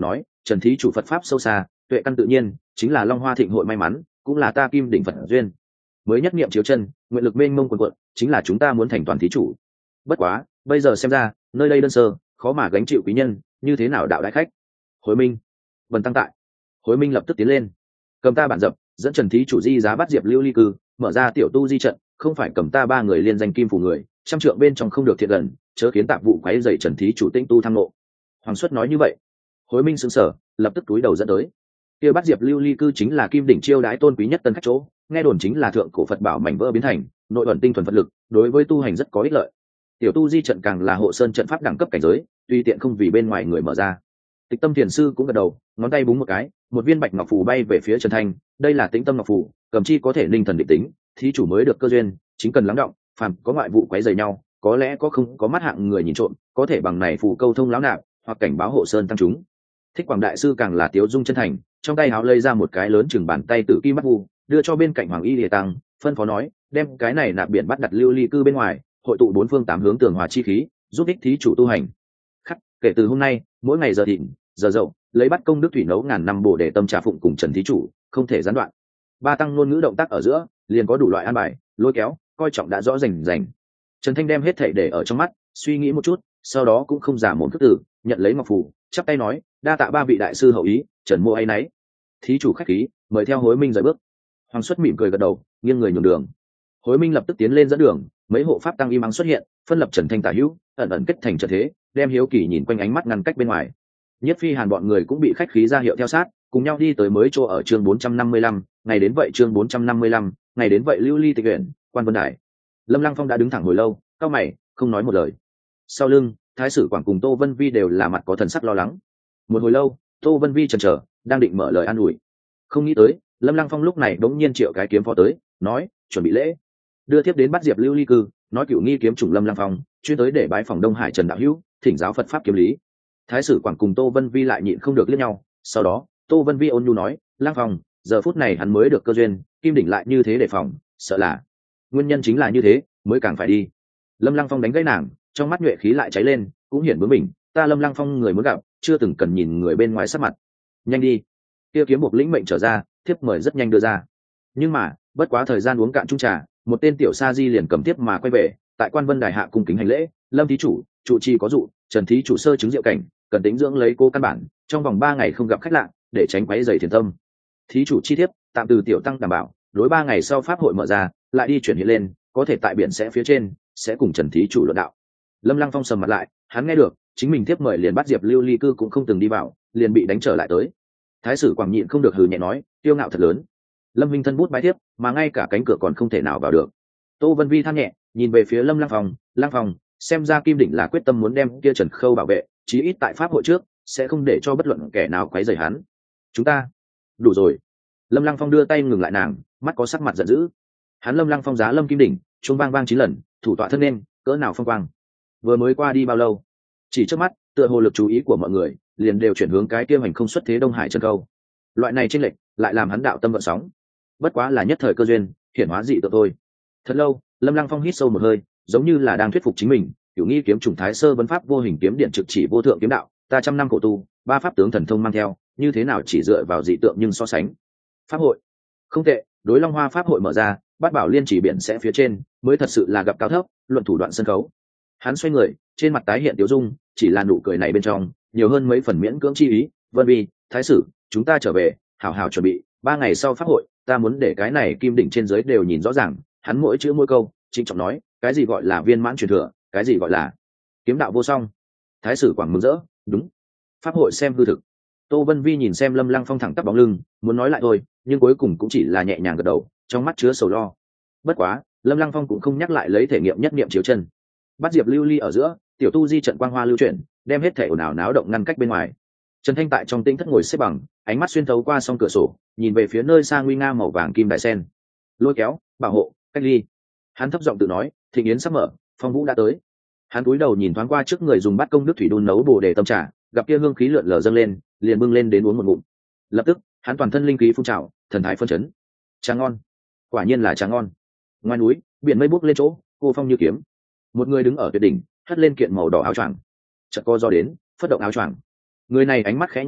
trần thí chủ Phật pháp sâu xa, tuệ căn tự nhiên, chính là Long Hoa Thịnh hội may mắn, cũng là ta kim đỉnh Phật duyên. Mới nhất niệm chiếu chân, nguyện lực mênh mông quần quận, chính là chúng ta muốn thành toàn thí chủ. Bất quá, bây giờ xem ra, nơi đây đơn sơ, khó mà gánh chịu quý nhân, như thế nào đạo đại khách? Hối Minh, Vân tăng tại. Hối Minh lập tức tiến lên, cầm ta bản dập, dẫn trần thí chủ di giá bắt diệp lưu ly cư, mở ra tiểu tu di trận, không phải cầm ta ba người liên danh kim phủ người, trăm trượng bên trong không được thiện gần, chớ kiến tạp vụ quấy dày trần thí chủ tinh tu tham nộ. Hoàng Xuất nói như vậy. Hối Minh sững sờ, lập tức túi đầu dẫn tới. Kia bắt diệp lưu ly cư chính là kim đỉnh chiêu đái tôn quý nhất tân khách chỗ, nghe đồn chính là thượng cổ Phật bảo mảnh vỡ biến thành, nội ẩn tinh thuần Phật lực, đối với tu hành rất có ích lợi. Tiểu tu di trận càng là hộ sơn trận pháp đẳng cấp cảnh giới, tuy tiện không vì bên ngoài người mở ra. Tịch Tâm Thiền sư cũng gật đầu, ngón tay búng một cái, một viên bạch ngọc phù bay về phía Trần Thanh, đây là Tĩnh Tâm Ngọc phù, cầm chi có thể linh thần định tính, thí chủ mới được cơ duyên, chính cần lắng động, phàm có ngoại vụ quấy rầy nhau, có lẽ có không có mắt hạng người nhìn trộm, có thể bằng này phù câu thông lão nạp, hoặc cảnh báo hộ sơn tăng chúng. Thích Quảng đại sư càng là tiếu dung chân thành, trong tay háo lấy ra một cái lớn chừng bàn tay tử kim mắt vu, đưa cho bên cạnh Hoàng Y Lìa Tăng, phân phó nói, đem cái này nạp biển bắt đặt lưu ly cư bên ngoài, hội tụ bốn phương tám hướng tường hòa chi khí, giúp ích thí chủ tu hành. Khắc, kể từ hôm nay, mỗi ngày giờ thịnh, giờ dậu, lấy bắt công đức thủy nấu ngàn năm bổ để tâm trà phụng cùng Trần thí chủ, không thể gián đoạn. Ba tăng ngôn ngữ động tác ở giữa, liền có đủ loại an bài, lôi kéo, coi trọng đã rõ rành rành. Trần Thanh đem hết thảy để ở trong mắt, suy nghĩ một chút, sau đó cũng không giả mồm thức tử, nhận lấy ngọc phù, chắp tay nói, đa tạ ba vị đại sư hậu ý, Trần mô ấy nấy. Thí chủ khách khí, mời theo Hối Minh rời bước. Hoàng Xuất mỉm cười gật đầu, nghiêng người nhường đường. Hối Minh lập tức tiến lên dẫn đường, mấy hộ pháp tăng im ắng xuất hiện, phân lập Trần Thanh tả hữu, ẩn ẩn kết thành trận thế, đem hiếu kỳ nhìn quanh ánh mắt ngăn cách bên ngoài. Nhất Phi Hàn bọn người cũng bị khách khí ra hiệu theo sát, cùng nhau đi tới mới chỗ ở chương bốn trăm năm mươi lăm, ngày đến vậy chương bốn trăm năm mươi lăm, ngày đến vậy lưu ly tịch huyện, quan vân đài. Lâm Lăng Phong đã đứng thẳng hồi lâu, cau mày, không nói một lời. Sau lưng, Thái sử Quảng cùng Tô Vân Vi đều là mặt có thần sắc lo lắng. Một hồi lâu, Tô Vân Vi chần chờ, đang định mở lời an ủi. Không nghĩ tới, Lâm Lăng Phong lúc này bỗng nhiên triệu cái kiếm phó tới, nói, chuẩn bị lễ. Đưa tiếp đến bắt diệp lưu ly cư, nói cửu nghi kiếm trùng Lâm Lăng Phong, chuyên tới để bái phòng Đông Hải Trần đạo hữu, thỉnh giáo Phật pháp kiếm lý. Thái sử Quảng cùng Tô Vân Vi lại nhịn không được liếc nhau, sau đó, Tô Vân Vi ôn nhu nói, Lăng Phong, giờ phút này hắn mới được cơ duyên, kim đỉnh lại như thế đề phòng, sợ là nguyên nhân chính là như thế, mới càng phải đi. Lâm Lăng Phong đánh gãy nàng, trong mắt nhuệ khí lại cháy lên, cũng hiển bướng mình, ta Lâm Lăng Phong người muốn gặp, chưa từng cần nhìn người bên ngoài sắc mặt. Nhanh đi. Kia kiếm buộc lĩnh mệnh trở ra, thiếp mời rất nhanh đưa ra. Nhưng mà, bất quá thời gian uống cạn chung trà, một tên tiểu sa di liền cầm tiếp mà quay về, tại Quan Vân đài hạ cung kính hành lễ, Lâm thí chủ, trụ trì có dụ, Trần thí chủ sơ chứng diệu cảnh, cần tính dưỡng lấy cô căn bản, trong vòng ba ngày không gặp khách lạ, để tránh quấy rầy thiền tâm. Thí chủ chi thiếp, tạm từ tiểu tăng đảm bảo, đối ba ngày sau pháp hội mở ra, lại đi chuyển hiện lên, có thể tại biển sẽ phía trên, sẽ cùng Trần thí chủ luận đạo. Lâm Lăng Phong sầm mặt lại, hắn nghe được, chính mình tiếp mời liền bắt diệp lưu ly cư cũng không từng đi vào, liền bị đánh trở lại tới. Thái sử Quảng nhịn không được hừ nhẹ nói, tiêu ngạo thật lớn. Lâm Minh thân bút bái tiếp, mà ngay cả cánh cửa còn không thể nào vào được. Tô Vân Vi than nhẹ, nhìn về phía Lâm Lăng Phong, Lăng Phong, xem ra Kim Đỉnh là quyết tâm muốn đem kia Trần Khâu bảo vệ, chí ít tại pháp hội trước, sẽ không để cho bất luận kẻ nào quấy rầy hắn. Chúng ta, đủ rồi. Lâm Lăng Phong đưa tay ngừng lại nàng, mắt có sắc mặt giận dữ. Hắn Lâm Lăng Phong giá Lâm Kim Đỉnh, chuông vang vang chín lần, thủ tọa thân nên, cỡ nào phong quang. Vừa mới qua đi bao lâu, chỉ trước mắt, tựa hồ lực chú ý của mọi người liền đều chuyển hướng cái kia hành không xuất thế Đông Hải Trần Khâu. Loại này chênh lệch lại làm hắn đạo tâm vận sóng. Bất quá là nhất thời cơ duyên, hiển hóa dị tự thôi. Thật lâu, Lâm Lăng Phong hít sâu một hơi, giống như là đang thuyết phục chính mình, cửu nghi kiếm trùng thái sơ vấn pháp vô hình kiếm điện trực chỉ vô thượng kiếm đạo, ta trăm năm khổ tu, ba pháp tướng thần thông mang theo, như thế nào chỉ dựa vào dị tượng nhưng so sánh. Pháp hội, không tệ, đối Long Hoa pháp hội mở ra, bát bảo liên chỉ biển sẽ phía trên, mới thật sự là gặp cao thấp, luận thủ đoạn sân khấu. Hắn xoay người, trên mặt tái hiện tiêu dung, chỉ là nụ cười này bên trong, nhiều hơn mấy phần miễn cưỡng chi ý. Vân Vi, thái sử, chúng ta trở về, hảo hảo chuẩn bị, ba ngày sau pháp hội, ta muốn để cái này Kim Đỉnh trên dưới đều nhìn rõ ràng. Hắn mỗi chữ mỗi câu, trịnh trọng nói, cái gì gọi là viên mãn truyền thừa, cái gì gọi là kiếm đạo vô song. Thái sử Quảng mừng rỡ, đúng, pháp hội xem hư thực. Tô Vân Vi nhìn xem Lâm Lăng Phong thẳng tắp bóng lưng, muốn nói lại thôi, nhưng cuối cùng cũng chỉ là nhẹ nhàng gật đầu, trong mắt chứa sầu lo. Bất quá, Lâm Lăng Phong cũng không nhắc lại lấy thể nghiệm nhất niệm chiếu chân. Bắt diệp lưu ly ở giữa, tiểu tu di trận quang hoa lưu chuyển, đem hết thể ồn ào náo động ngăn cách bên ngoài. Trần Thanh tại trong tĩnh thất ngồi xếp bằng, ánh mắt xuyên thấu qua song cửa sổ, nhìn về phía nơi xa nguy nga màu vàng kim đại sen. Lôi kéo, bảo hộ, cách ly. Hắn thấp giọng tự nói, thịnh yến sắp mở, phong vũ đã tới. Hắn cúi đầu nhìn thoáng qua trước người dùng bát công nước thủy đun nấu bồ đề tâm trà, gặp kia hương khí lượn lờ dâng lên, liền bưng lên đến uống một ngụm. Lập tức, hắn toàn thân linh khí phun trào, thần thái phân chấn. Trà ngon, quả nhiên là trà ngon. Ngoài núi, biển mây bốc lên chỗ, cô phong như kiếm. Một người đứng ở tuyệt đỉnh, hất lên kiện màu đỏ áo choàng. Chợt co do đến, phất động áo choàng. Người này ánh mắt khẽ nhúc đích,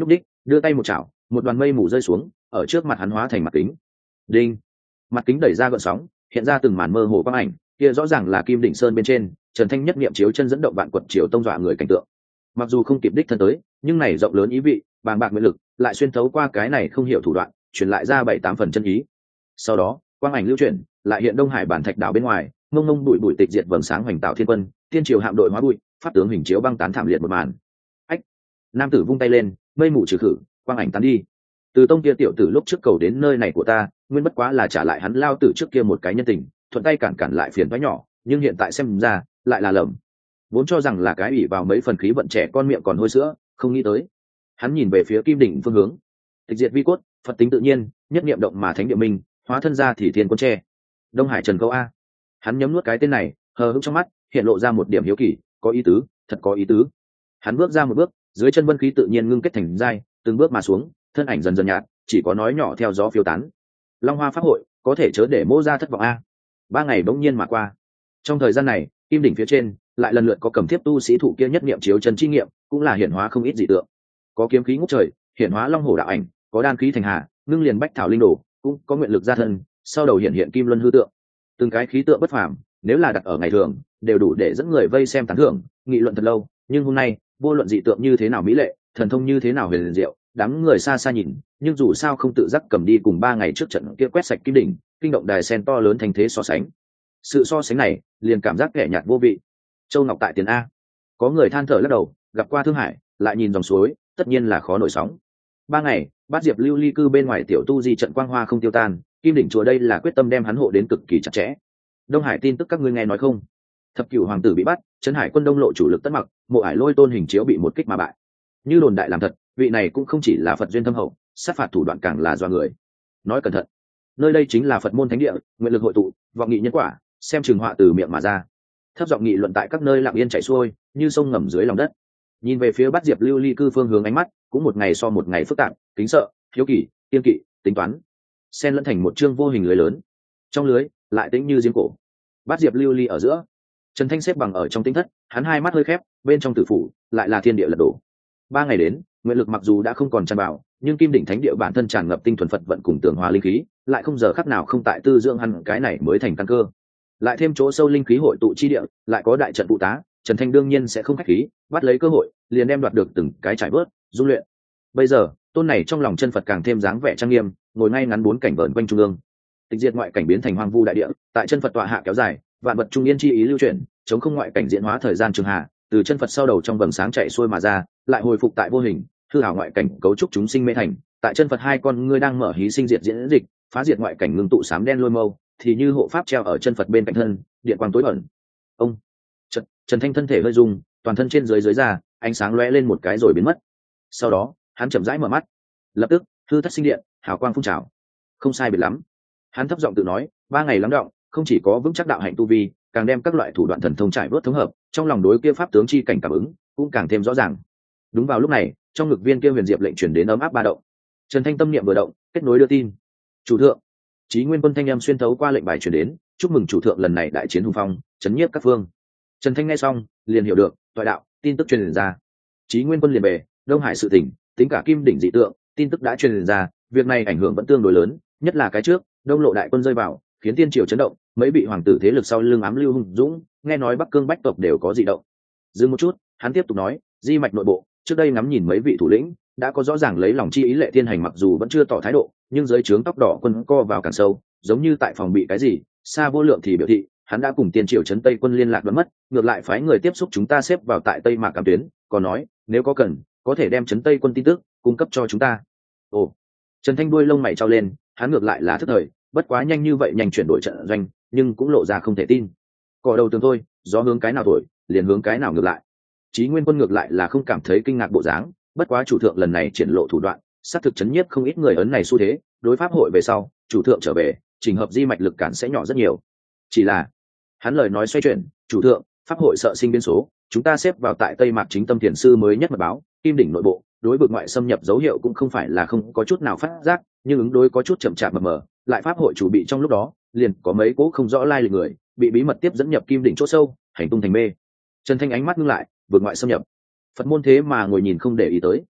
đưa tay một chảo, một đoàn mây mù rơi xuống ở trước mặt hắn hóa thành mặt kính. Đinh, mặt kính đẩy ra gợn sóng, hiện ra từng màn mơ hồ quang ảnh, kia rõ ràng là Kim Đỉnh Sơn bên trên Trần Thanh nhất niệm chiếu chân dẫn động vạn quật chiếu tông dọa người cảnh tượng. Mặc dù không kịp đích thân tới, nhưng này rộng lớn ý vị, bàng bạc nguyện lực lại xuyên thấu qua cái này không hiểu thủ đoạn, truyền lại ra bảy tám phần chân ý. Sau đó quang ảnh lưu chuyển, lại hiện Đông Hải bản thạch đảo bên ngoài, mông mông bụi bụi tịch diệt vầng sáng hoành tạo thiên quân, tiên triều hạm đội hóa bụi, pháp tướng hình chiếu băng tán thảm liệt một màn. Ách, nam tử vung tay lên, mây mù trừ khử, quang ảnh tán đi. Từ tông kia tiểu tử lúc trước cầu đến nơi này của ta, nguyên bất quá là trả lại hắn lao tử trước kia một cái nhân tình, thuận tay cản cản lại phiền toái nhỏ, nhưng hiện tại xem ra lại là lầm. Vốn cho rằng là cái ủy vào mấy phần khí vận trẻ con miệng còn hôi sữa, không nghĩ tới. Hắn nhìn về phía Kim Đỉnh phương hướng. Tịch diệt vi cốt, Phật tính tự nhiên, nhất niệm động mà thánh địa minh, hóa thân ra thì thiên quân tre. Đông Hải Trần Câu a. Hắn nhấm nuốt cái tên này, hờ hững trong mắt hiện lộ ra một điểm hiếu kỳ, có ý tứ, thật có ý tứ. Hắn bước ra một bước, dưới chân vân khí tự nhiên ngưng kết thành dai, từng bước mà xuống, thân ảnh dần dần nhạt, chỉ có nói nhỏ theo gió phiêu tán. Long Hoa pháp hội, có thể chớ để Mô ra thất vọng a. Ba ngày bỗng nhiên mà qua. Trong thời gian này, Kim Đỉnh phía trên lại lần lượt có cầm thiếp tu sĩ thủ kia nhất niệm chiếu chân chi nghiệm, cũng là hiển hóa không ít dị tượng. Có kiếm khí ngút trời, hiển hóa long hổ đạo ảnh, có đan khí thành hà, ngưng liền bách thảo linh đồ, cũng có nguyện lực gia thân, sau đầu hiện hiện kim luân hư tượng. Từng cái khí tượng bất phàm, nếu là đặt ở ngày thường, đều đủ để dẫn người vây xem tán thưởng, nghị luận thật lâu, nhưng hôm nay, vô luận dị tượng như thế nào mỹ lệ, thần thông như thế nào huyền diệu, đám người xa xa nhìn, nhưng dù sao không tự giác cầm đi cùng ba ngày trước trận kia quét sạch Kim Đỉnh, kinh động đài sen to lớn thành thế so sánh. Sự so sánh này, liền cảm giác kẻ nhạt vô vị. Châu Ngọc tại tiền a. Có người than thở lắc đầu, gặp qua Thương Hải, lại nhìn dòng suối, tất nhiên là khó nổi sóng. Ba ngày, Bát Diệp lưu ly cư bên ngoài tiểu tu di trận quang hoa không tiêu tan, Kim Đỉnh chùa đây là quyết tâm đem hắn hộ đến cực kỳ chặt chẽ. Đông Hải tin tức các ngươi nghe nói không? Thập cửu hoàng tử bị bắt, Trấn Hải quân đông lộ chủ lực tất mặc, Mộ Ải Lôi tôn hình chiếu bị một kích mà bại. Như đồn đại làm thật, vị này cũng không chỉ là Phật duyên thâm hậu, sát phạt thủ đoạn càng là do người. Nói cẩn thận, nơi đây chính là Phật môn thánh địa, nguyện lực hội tụ, vọng nghị nhân quả, xem trường họa từ miệng mà ra. Thấp giọng nghị luận tại các nơi lặng yên chảy xuôi, như sông ngầm dưới lòng đất. Nhìn về phía Bát Diệp lưu ly cư phương hướng ánh mắt, cũng một ngày so một ngày phức tạp, kính sợ, hiếu kỳ, kiên kỵ, tính toán, xen lẫn thành một chương vô hình lưới lớn. Trong lưới lại tĩnh như giếng cổ. Bát Diệp lưu ly ở giữa, Trần Thanh xếp bằng ở trong tinh thất, hắn hai mắt hơi khép, bên trong tử phủ lại là thiên địa lật đổ. Ba ngày đến, nguyện lực mặc dù đã không còn tràn vào, nhưng Kim Đỉnh thánh địa bản thân tràn ngập tinh thuần Phật vận cùng tường hòa linh khí, lại không giờ khắc nào không tại tư dưỡng hắn cái này mới thành căn cơ. Lại thêm chỗ sâu linh khí hội tụ chi địa, lại có đại trận phụ tá, Trần Thanh đương nhiên sẽ không khách khí, bắt lấy cơ hội, liền đem đoạt được từng cái trải bớt, dung luyện. Bây giờ, tôn này trong lòng chân Phật càng thêm dáng vẻ trang nghiêm, ngồi ngay ngắn bốn cảnh vờn quanh trung ương. Tịch diệt ngoại cảnh biến thành hoang vu đại địa, tại chân Phật tọa hạ kéo dài, vạn vật trung yên chi ý lưu chuyển, chống không ngoại cảnh diễn hóa thời gian trường hạ, từ chân Phật sau đầu trong vầng sáng chạy xuôi mà ra, lại hồi phục tại vô hình, hư ảo ngoại cảnh cấu trúc chúng sinh mê thành, tại chân Phật hai con ngươi đang mở hí sinh diệt diễn dịch, phá diệt ngoại cảnh ngưng tụ sám đen lôi mâu, thì như hộ pháp treo ở chân Phật bên cạnh thân, điện quang tối ẩn. Ông Trần, Trần Thanh thân thể hơi rung, toàn thân trên dưới dưới ra, ánh sáng lóe lên một cái rồi biến mất. Sau đó, hắn chậm rãi mở mắt. Lập tức, hư thất sinh điện, hào quang phun trào. Không sai biệt lắm. Hắn thấp giọng tự nói, ba ngày lắng đọng, không chỉ có vững chắc đạo hạnh tu vi, càng đem các loại thủ đoạn thần thông trải vớt thống hợp, trong lòng đối kia pháp tướng chi cảnh cảm ứng, cũng càng thêm rõ ràng. Đúng vào lúc này, trong ngực viên kia huyền diệp lệnh truyền đến ấm áp ba động. Trần Thanh tâm niệm vừa động, kết nối đưa tin. Chủ thượng, Chí Nguyên Quân thanh âm xuyên thấu qua lệnh bài truyền đến, chúc mừng chủ thượng lần này đại chiến hùng phong, chấn nhiếp các phương. Trần Thanh nghe xong, liền hiểu được, toại đạo, tin tức truyền ra. Chí Nguyên Quân liền bề, Đông Hải sự tình, tính cả Kim Đỉnh dị tượng, tin tức đã truyền ra, việc này ảnh hưởng vẫn tương đối lớn, nhất là cái trước, Đông Lộ đại quân rơi vào, khiến tiên triều chấn động, mấy vị hoàng tử thế lực sau lưng ám lưu hùng dũng, nghe nói Bắc Cương bách tộc đều có dị động. Dừng một chút, hắn tiếp tục nói, di mạch nội bộ, trước đây ngắm nhìn mấy vị thủ lĩnh, đã có rõ ràng lấy lòng chi ý lệ thiên hành mặc dù vẫn chưa tỏ thái độ, nhưng dưới trướng tóc đỏ quân co vào càng sâu, giống như tại phòng bị cái gì, xa vô lượng thì biểu thị, hắn đã cùng tiên triều trấn Tây quân liên lạc đoạn mất, ngược lại phái người tiếp xúc chúng ta xếp vào tại Tây Mạc Cam tuyến, còn nói, nếu có cần, có thể đem trấn Tây quân tin tức cung cấp cho chúng ta. Ồ, Trần Thanh đuôi lông mày trao lên, hắn ngược lại là thức thời, bất quá nhanh như vậy nhanh chuyển đổi trận doanh, nhưng cũng lộ ra không thể tin. Cỏ đầu tường thôi, gió hướng cái nào thổi, liền hướng cái nào ngược lại. Chí Nguyên Quân ngược lại là không cảm thấy kinh ngạc bộ dáng, bất quá chủ thượng lần này triển lộ thủ đoạn, sát thực chấn nhiếp không ít người ấn này xu thế, đối pháp hội về sau, chủ thượng trở về, trình hợp di mạch lực cản sẽ nhỏ rất nhiều. Chỉ là, hắn lời nói xoay chuyển, chủ thượng, pháp hội sợ sinh biến số, chúng ta xếp vào tại Tây Mạc chính tâm thiền sư mới nhất mật báo, Kim Đỉnh nội bộ, đối vực ngoại xâm nhập dấu hiệu cũng không phải là không có chút nào phát giác, nhưng ứng đối có chút chậm chạp mờ mờ, lại pháp hội chủ bị trong lúc đó, liền có mấy cố không rõ lai lịch người, bị bí mật tiếp dẫn nhập Kim Đỉnh chỗ sâu, hành tung thành mê. Trần Thanh ánh mắt ngưng lại, vực ngoại xâm nhập, Phật môn thế mà ngồi nhìn không để ý tới.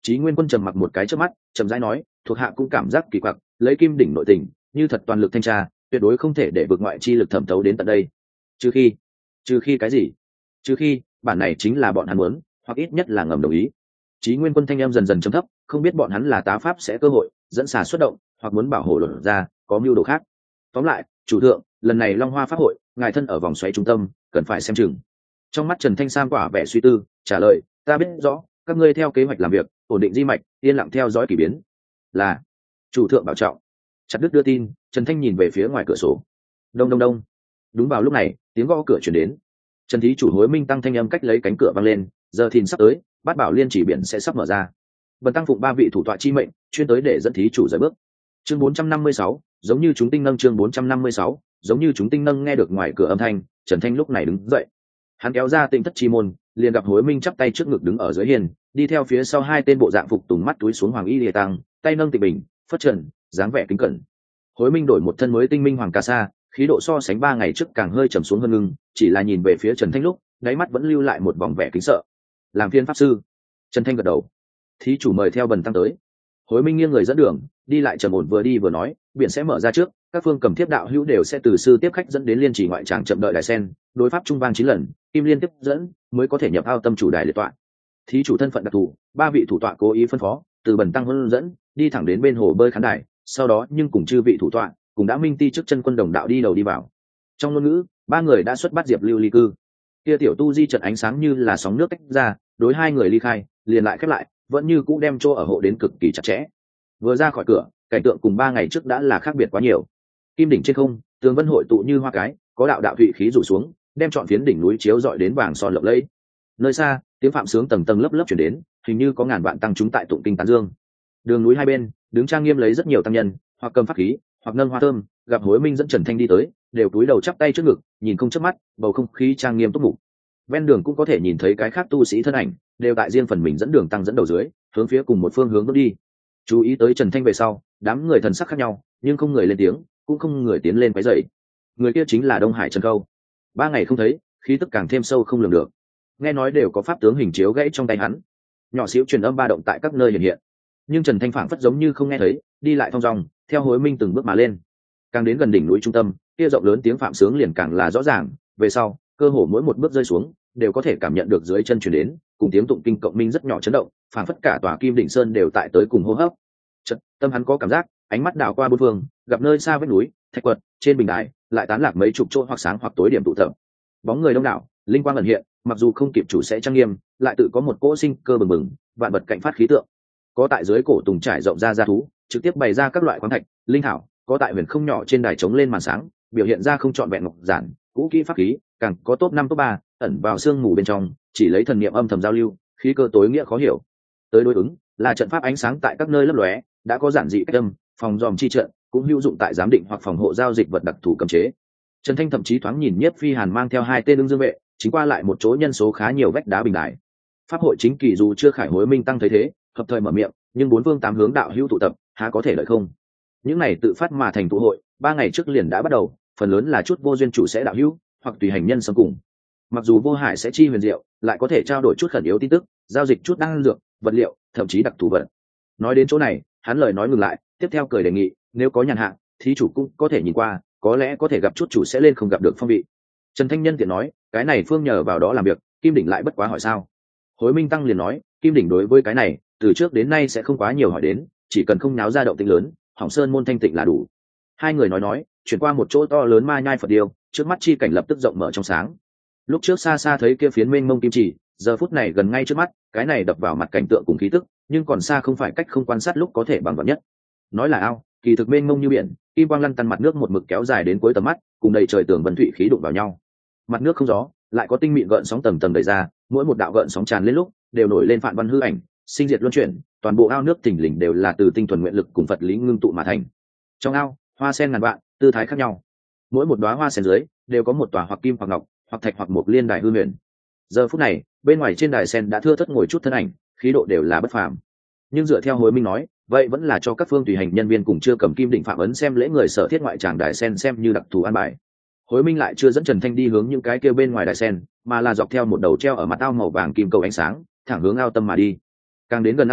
Chí Nguyên Quân trầm mặc một cái trước mắt, chậm rãi nói, thuộc hạ cũng cảm giác kỳ quặc, lấy kim đỉnh nội tình, như thật toàn lực thanh tra, tuyệt đối không thể để vực ngoại chi lực thẩm thấu đến tận đây. Trừ khi, trừ khi cái gì? Trừ khi, bản này chính là bọn hắn muốn, hoặc ít nhất là ngầm đồng ý. Chí Nguyên Quân thanh em dần dần trầm thấp, không biết bọn hắn là tá pháp sẽ cơ hội dẫn xà xuất động, hoặc muốn bảo hộ luật ra, có mưu đồ khác. Tóm lại, chủ thượng, lần này Long Hoa pháp hội, ngài thân ở vòng xoáy trung tâm, cần phải xem chừng. Trong mắt Trần Thanh Sam quả vẻ suy tư, trả lời, ta biết rõ, các ngươi theo kế hoạch làm việc, ổn định di mạch, yên lặng theo dõi kỳ biến. Là, chủ thượng bảo trọng. Chặt đứt đưa tin, Trần Thanh nhìn về phía ngoài cửa sổ. Đông đông đông. Đúng vào lúc này, tiếng gõ cửa truyền đến. Trần thí chủ Hối Minh tăng thanh âm cách lấy cánh cửa vang lên, giờ thìn sắp tới, bát bảo liên chỉ biển sẽ sắp mở ra. Bần tăng phụng ba vị thủ tọa chi mệnh, chuyên tới để dẫn thí chủ rời bước. Chương bốn trăm năm mươi sáu, giống như chúng tinh nâng chương bốn trăm năm mươi sáu, giống như chúng tinh nâng nghe được ngoài cửa âm thanh, Trần Thanh lúc này đứng dậy. Hắn kéo ra Tinh Thất chi môn, liền gặp Hối Minh chắp tay trước ngực đứng ở dưới hiên, đi theo phía sau hai tên bộ dạng phục tùng mắt túi xuống hoàng y lìa tăng, tay nâng tịch bình, phất trần, dáng vẻ kính cẩn. Hối Minh đổi một thân mới tinh minh hoàng ca sa, khí độ so sánh ba ngày trước càng hơi trầm xuống hơn ngưng, chỉ là nhìn về phía Trần Thanh lúc, đáy mắt vẫn lưu lại một vòng vẻ kính sợ. Làm phiên pháp sư. Trần Thanh gật đầu. Thí chủ mời theo bần tăng tới. Hối Minh nghiêng người dẫn đường, đi lại trầm ổn vừa đi vừa nói, biển sẽ mở ra trước, các phương cầm thiếp đạo hữu đều sẽ từ sư tiếp khách dẫn đến liên chỉ ngoại tràng chậm đợi đài sen, đối pháp trung vang chín lần, kim liên tiếp dẫn mới có thể nhập ao tâm chủ đài liệt tọa. Thí chủ thân phận đặc thù, ba vị thủ tọa cố ý phân phó, từ bần tăng hướng dẫn, đi thẳng đến bên hồ bơi khán đài, sau đó nhưng cùng chư vị thủ tọa, cùng đã minh ti trước chân quân đồng đạo đi đầu đi vào. Trong ngôn ngữ, ba người đã xuất bắt diệp lưu ly cư. Kia tiểu tu di trận ánh sáng như là sóng nước tách ra, đối hai người ly khai, liền lại khép lại, vẫn như cũ đem chỗ ở hộ đến cực kỳ chặt chẽ. Vừa ra khỏi cửa, cảnh tượng cùng ba ngày trước đã là khác biệt quá nhiều. Kim đỉnh trên không, tường vân hội tụ như hoa cái, có đạo đạo thụy khí rủ xuống, đem trọn phiến đỉnh núi chiếu rọi đến vàng son lộng lẫy. Nơi xa, tiếng phạm sướng tầng tầng lớp lớp chuyển đến, hình như có ngàn vạn tăng chúng tại tụng kinh tán dương. Đường núi hai bên, đứng trang nghiêm lấy rất nhiều tăng nhân, hoặc cầm pháp khí, hoặc nâng hoa thơm, gặp Hối Minh dẫn Trần Thanh đi tới, đều cúi đầu chắp tay trước ngực, nhìn không chớp mắt, bầu không khí trang nghiêm túc mục. Ven đường cũng có thể nhìn thấy cái khác tu sĩ thân ảnh, đều tại riêng phần mình dẫn đường tăng dẫn đầu dưới, hướng phía cùng một phương hướng bước đi. Chú ý tới Trần Thanh về sau, đám người thần sắc khác nhau, nhưng không người lên tiếng, cũng không người tiến lên quấy rầy. Người kia chính là Đông Hải Trần Câu. Ba ngày không thấy, khí tức càng thêm sâu không lường được. Nghe nói đều có pháp tướng hình chiếu gãy trong tay hắn, nhỏ xíu truyền âm ba động tại các nơi hiện hiện. Nhưng Trần Thanh phảng phất giống như không nghe thấy, đi lại thong dong, theo Hối Minh từng bước mà lên. Càng đến gần đỉnh núi trung tâm, kia rộng lớn tiếng phạm sướng liền càng là rõ ràng. Về sau, cơ hồ mỗi một bước rơi xuống, đều có thể cảm nhận được dưới chân truyền đến, cùng tiếng tụng kinh cộng minh rất nhỏ chấn động, phảng phất cả tòa Kim Đỉnh Sơn đều tại tới cùng hô hấp. Chợt, tâm hắn có cảm giác, ánh mắt đảo qua bốn phương, gặp nơi xa vách núi, thạch quật, trên bình đài, lại tán lạc mấy chục chỗ hoặc sáng hoặc tối điểm tụ tập. Bóng người đông đảo, linh quang ẩn hiện, mặc dù không kịp chủ sẽ trang nghiêm, lại tự có một cỗ sinh cơ bừng bừng, vạn vật cạnh phát khí tượng. Có tại dưới cổ tùng trải rộng ra gia thú, trực tiếp bày ra các loại khoáng thạch, linh thảo, có tại huyền không nhỏ trên đài trống lên màn sáng, biểu hiện ra không trọn vẹn ngọc giản, cũ kỹ pháp khí, càng có top năm top ba, ẩn vào sương mù bên trong, chỉ lấy thần niệm âm thầm giao lưu, khí cơ tối nghĩa khó hiểu. Tới đối ứng, là trận pháp ánh sáng tại các nơi lấp lóe, đã có giản dị cách âm, phòng dòm chi trận, cũng hữu dụng tại giám định hoặc phòng hộ giao dịch vật đặc thù cấm chế. Trần Thanh thậm chí thoáng nhìn Nhiếp Phi Hàn mang theo hai tên ứng dương vệ, chính qua lại một chỗ nhân số khá nhiều vách đá bình đài. Pháp hội chính kỳ dù chưa khải Hối Minh tăng thấy thế, hợp thời mở miệng, nhưng bốn phương tám hướng đạo hữu tụ tập, há có thể lợi không? Những này tự phát mà thành tụ hội, ba ngày trước liền đã bắt đầu, phần lớn là chút vô duyên chủ sẽ đạo hữu, hoặc tùy hành nhân xâm cùng. Mặc dù vô hại sẽ chi huyền diệu, lại có thể trao đổi chút khẩn yếu tin tức, giao dịch chút đan dược, vật liệu, thậm chí đặc thù vật. Nói đến chỗ này, hắn lời nói ngừng lại, tiếp theo cười đề nghị, nếu có nhàn hạ, thí chủ cũng có thể nhìn qua, có lẽ có thể gặp chút chủ sẽ lên không gặp được phong vị. Trần Thanh Nhân tiện nói, cái này phương nhờ vào đó làm việc, Kim Đỉnh lại bất quá hỏi sao? Hối Minh tăng liền nói, Kim Đỉnh đối với cái này, từ trước đến nay sẽ không quá nhiều hỏi đến, chỉ cần không náo ra động tĩnh lớn, hỏng sơn môn thanh tịnh là đủ. Hai người nói nói, chuyển qua một chỗ to lớn ma nhai Phật điêu, trước mắt chi cảnh lập tức rộng mở trong sáng. Lúc trước xa xa thấy kia phiến mênh mông kim chỉ, giờ phút này gần ngay trước mắt, cái này đập vào mặt cảnh tượng cùng khí tức, nhưng còn xa không phải cách không quan sát lúc có thể bằng vật nhất. Nói là ao, kỳ thực mênh mông như biển, kim quang lăn tăn mặt nước một mực kéo dài đến cuối tầm mắt, cùng đầy trời tường vân thủy khí đụng vào nhau. Mặt nước không gió, lại có tinh mịn gợn sóng tầng tầng đẩy ra, mỗi một đạo gợn sóng tràn lên lúc, đều nổi lên phản văn hư ảnh, sinh diệt luân chuyển, toàn bộ ao nước thình lình đều là từ tinh thuần nguyện lực cùng Phật lý ngưng tụ mà thành. Trong ao, hoa sen ngàn vạn, tư thái khác nhau. Mỗi một đóa hoa sen dưới, đều có một tòa hoặc kim hoặc ngọc, hoặc thạch hoặc mộc liên đài hư huyền. Giờ phút này, bên ngoài trên đài sen đã thưa thớt ngồi chút thân ảnh, khí độ đều là bất phàm. Nhưng dựa theo Hối Minh nói, vậy vẫn là cho các phương tùy hành nhân viên cùng chưa cầm kim định phạm ấn xem lễ người sở thiết ngoại tràng đài sen xem như đặc thù an bài. Hối Minh lại chưa dẫn Trần Thanh đi hướng những cái kia bên ngoài đài sen, mà là dọc theo một đầu treo ở mặt ao màu vàng kim cầu ánh sáng, thẳng hướng ao tâm mà đi. Càng đến gần ao tâm,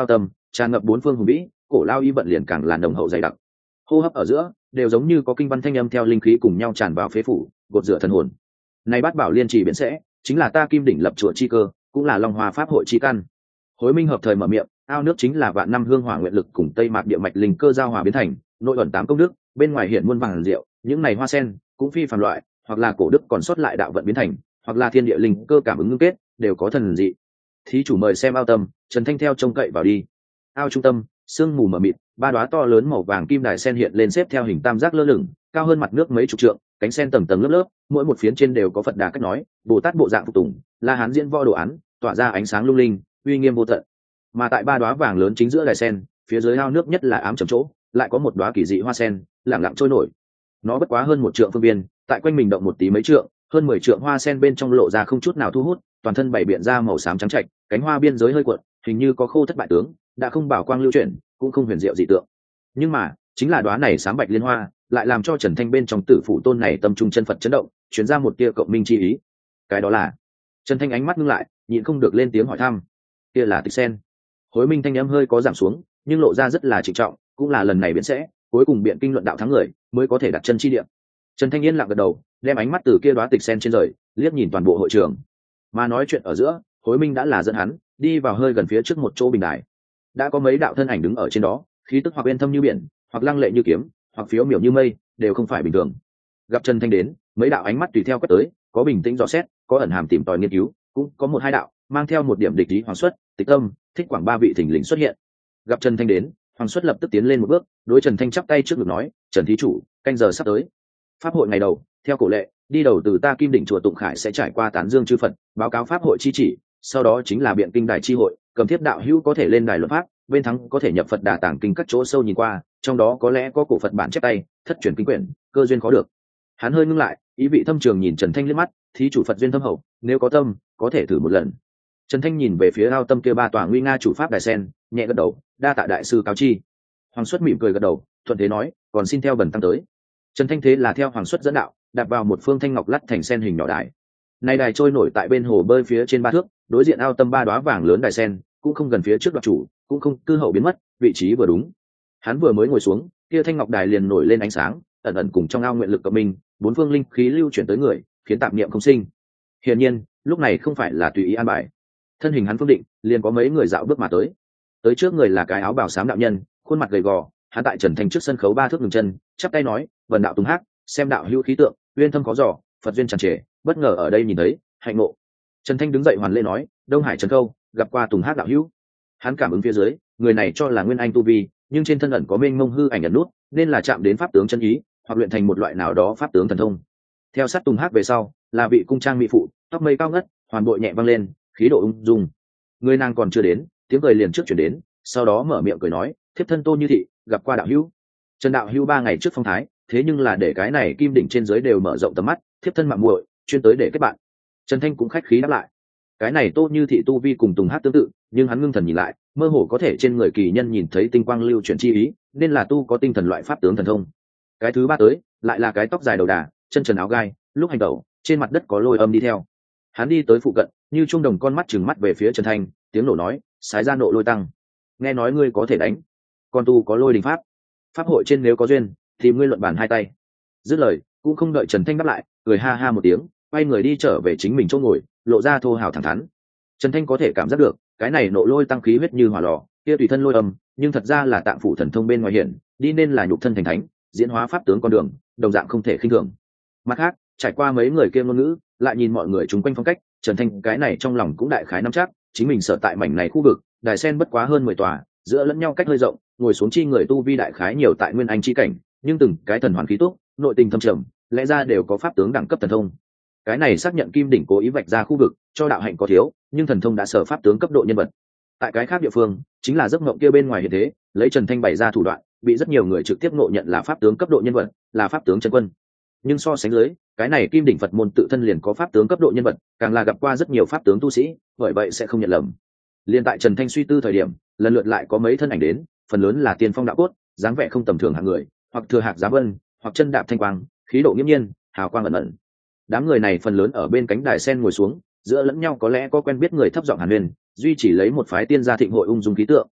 tràn ngập bốn phương hùng vĩ, cổ lao y vận liền càng là nồng hậu dày đặc. Hô hấp ở giữa đều giống như có kinh văn thanh âm theo linh khí cùng nhau tràn vào phế phủ, gột rửa thần hồn. Này bát bảo liên trì biến sẽ chính là ta kim đỉnh lập chùa chi cơ, cũng là long hoa pháp hội chi căn. Hối Minh hợp thời mở miệng, ao nước chính là vạn năm hương hỏa nguyện lực cùng tây mạc địa mạch linh cơ giao hòa biến thành, nội ẩn tám công đức, bên ngoài hiện muôn vàng rượu, những này hoa sen cũng phi phàm loại, hoặc là cổ đức còn sót lại đạo vận biến thành, hoặc là thiên địa linh cơ cảm ứng ngưng kết, đều có thần dị. Thí chủ mời xem ao tâm. Trần Thanh theo trông cậy vào đi. Ao trung tâm, sương mù mờ mịt, ba đóa to lớn màu vàng kim đài sen hiện lên xếp theo hình tam giác lơ lửng, cao hơn mặt nước mấy chục trượng, cánh sen tầng tầng lớp lớp, mỗi một phiến trên đều có Phật Đà cách nói, Bồ Tát bộ dạng phục tùng, La Hán diễn võ đồ án, tỏa ra ánh sáng lung linh, uy nghiêm vô tận. Mà tại ba đóa vàng lớn chính giữa đài sen, phía dưới ao nước nhất là ám trầm chỗ, lại có một đóa kỳ dị hoa sen, lặng lặng trôi nổi. Nó bất quá hơn một trượng phương viên, tại quanh mình động một tí mấy trượng, hơn mười trượng hoa sen bên trong lộ ra không chút nào thu hút, toàn thân bảy biện ra màu xám trắng trạch, cánh hoa biên giới hơi cuộn, hình như có khô thất bại tướng, đã không bảo quang lưu chuyển, cũng không huyền diệu dị tượng. Nhưng mà, chính là đóa này xám bạch liên hoa, lại làm cho Trần Thanh bên trong tử phủ tôn này tâm trung chân Phật chấn động, truyền ra một tia cộng minh chi ý. Cái đó là? Trần Thanh ánh mắt ngưng lại, nhịn không được lên tiếng hỏi thăm. Kia là tịch sen. Hối Minh thanh âm hơi có giảm xuống, nhưng lộ ra rất là trịnh trọng, cũng là lần này biến sẽ, cuối cùng biện kinh luận đạo thắng người, mới có thể đặt chân chi địa. Trần Thanh yên lặng gật đầu, đem ánh mắt từ kia đóa tịch sen trên rời, liếc nhìn toàn bộ hội trường. Mà nói chuyện ở giữa, Hối Minh đã là dẫn hắn đi vào hơi gần phía trước một chỗ bình đài. Đã có mấy đạo thân ảnh đứng ở trên đó, khí tức hoặc uyên thâm như biển, hoặc lăng lệ như kiếm, hoặc phiếu miểu như mây, đều không phải bình thường. Gặp Trần Thanh đến, mấy đạo ánh mắt tùy theo quét tới, có bình tĩnh dò xét, có ẩn hàm tìm tòi nghiên cứu, cũng có một hai đạo mang theo một điểm địch ý hoàng xuất, tịch tâm, thích quảng ba vị thỉnh lình xuất hiện. Gặp Trần Thanh đến, hoàng xuất lập tức tiến lên một bước, đối Trần Thanh chắp tay trước ngực nói, Trần thí chủ, canh giờ sắp tới. Pháp hội ngày đầu, theo cổ lệ, đi đầu từ ta Kim Đỉnh chùa Tụng Khải sẽ trải qua tán dương chư Phật, báo cáo pháp hội chi chỉ, sau đó chính là biện kinh đài chi hội, cầm thiết đạo hữu có thể lên đài luận pháp, bên thắng có thể nhập Phật Đà tàng kinh các chỗ sâu nhìn qua, trong đó có lẽ có cổ Phật bản chép tay, thất truyền kinh quyển, cơ duyên khó được. Hắn hơi ngưng lại, ý vị thâm trường nhìn Trần Thanh liếc mắt, thí chủ Phật duyên thâm hậu, nếu có tâm, có thể thử một lần. Trần Thanh nhìn về phía ao tâm kia ba tòa nguy nga chủ pháp đài sen, nhẹ gật đầu, đa tạ đại sư cáo chi. Hoàng Xuất mỉm cười gật đầu, thuận thế nói, còn xin theo bần tăng tới. Trần Thanh thế là theo Hoàng Xuất dẫn đạo, đạp vào một phương thanh ngọc lắt thành sen hình nhỏ đài. Này đài trôi nổi tại bên hồ bơi phía trên ba thước, đối diện ao tâm ba đóa vàng lớn đài sen, cũng không gần phía trước đoạt chủ, cũng không cư hậu biến mất, vị trí vừa đúng. Hắn vừa mới ngồi xuống, kia thanh ngọc đài liền nổi lên ánh sáng, ẩn ẩn cùng trong ao nguyện lực cộng minh, bốn phương linh khí lưu chuyển tới người, khiến tạp niệm không sinh. Hiển nhiên, lúc này không phải là tùy ý an bài. Thân hình hắn phương định, liền có mấy người dạo bước mà tới. Tới trước người là cái áo bào xám đạo nhân, khuôn mặt gầy gò, hắn tại Trần Thanh trước sân khấu ba thước ngừng chân, chắp tay nói, "Vần đạo Tùng Hắc, xem đạo hữu khí tượng, uyên thâm có dò, Phật duyên tràn trề, bất ngờ ở đây nhìn thấy, hạnh ngộ." Trần Thanh đứng dậy hoàn lễ nói, "Đông Hải Trần Câu, gặp qua Tùng Hắc đạo hữu." Hắn cảm ứng phía dưới, người này cho là nguyên anh tu vi, nhưng trên thân ẩn có mênh mông hư ảnh ẩn nút, nên là chạm đến pháp tướng chân ý, hoặc luyện thành một loại nào đó pháp tướng thần thông. Theo sát Tùng Hắc về sau, là vị cung trang mỹ phụ, tóc mây cao ngất, hoàn bội nhẹ văng lên, khí độ ung dung. Người nàng còn chưa đến, tiếng cười liền trước chuyển đến, sau đó mở miệng cười nói, "Thiếp thân Tô Như Thị, gặp qua đạo hữu." Trần đạo hữu ba ngày trước phong thái, thế nhưng là để cái này Kim Đỉnh trên dưới đều mở rộng tầm mắt, thiếp thân mạng muội, chuyên tới để kết bạn. Trần Thanh cũng khách khí đáp lại. Cái này Tô Như Thị tu vi cùng Tùng Hát tương tự, nhưng hắn ngưng thần nhìn lại, mơ hồ có thể trên người kỳ nhân nhìn thấy tinh quang lưu chuyển chi ý, nên là tu có tinh thần loại pháp tướng thần thông. Cái thứ ba tới, lại là cái tóc dài đầu đà, chân trần áo gai, lúc hành tẩu, trên mặt đất có lôi âm đi theo. Hắn đi tới phụ cận, như trung đồng con mắt trừng mắt về phía Trần Thanh, tiếng nổ nói, "Sái ra nộ lôi tăng, nghe nói ngươi có thể đánh, con tu có lôi đình pháp, pháp hội trên nếu có duyên, thì ngươi luận bàn hai tay." Dứt lời, cũng không đợi Trần Thanh đáp lại, cười ha ha một tiếng, quay người đi trở về chính mình chỗ ngồi, lộ ra thô hào thẳng thắn. Trần Thanh có thể cảm giác được, cái này nộ lôi tăng khí huyết như hỏa lò, kia tùy thân lôi âm, nhưng thật ra là tạng phủ thần thông bên ngoài hiển, đi nên là nhục thân thành thánh, diễn hóa pháp tướng con đường, đồng dạng không thể khinh thường. Mặt khác, trải qua mấy người kia ngôn ngữ, lại nhìn mọi người chung quanh phong cách, Trần Thanh cái này trong lòng cũng đại khái nắm chắc, chính mình sở tại mảnh này khu vực, đài sen bất quá hơn mười tòa, giữa lẫn nhau cách hơi rộng, ngồi xuống chi người tu vi đại khái nhiều tại nguyên anh chi cảnh, nhưng từng cái thần hoàn khí tốt, nội tình thâm trầm, lẽ ra đều có pháp tướng đẳng cấp thần thông. Cái này xác nhận Kim Đỉnh cố ý vạch ra khu vực, cho đạo hạnh có thiếu, nhưng thần thông đã sở pháp tướng cấp độ nhân vật. Tại cái khác địa phương, chính là giấc mộng kia bên ngoài hiện thế, lấy Trần Thanh bày ra thủ đoạn, bị rất nhiều người trực tiếp ngộ nhận là pháp tướng cấp độ nhân vật, là pháp tướng chân quân. Nhưng so sánh dưới, cái này Kim Đỉnh Phật môn tự thân liền có pháp tướng cấp độ nhân vật, càng là gặp qua rất nhiều pháp tướng tu sĩ, bởi vậy sẽ không nhận lầm. Liên tại Trần Thanh suy tư thời điểm, lần lượt lại có mấy thân ảnh đến, phần lớn là tiên phong đạo cốt, dáng vẻ không tầm thường hạng người, hoặc thừa hạc giá vân, hoặc chân đạp thanh quang, khí độ nghiêm nhiên, hào quang ẩn ẩn. Đám người này phần lớn ở bên cánh đài sen ngồi xuống, giữa lẫn nhau có lẽ có quen biết người thấp giọng hàn huyên, duy chỉ lấy một phái tiên gia thịnh hội ung dung khí tượng.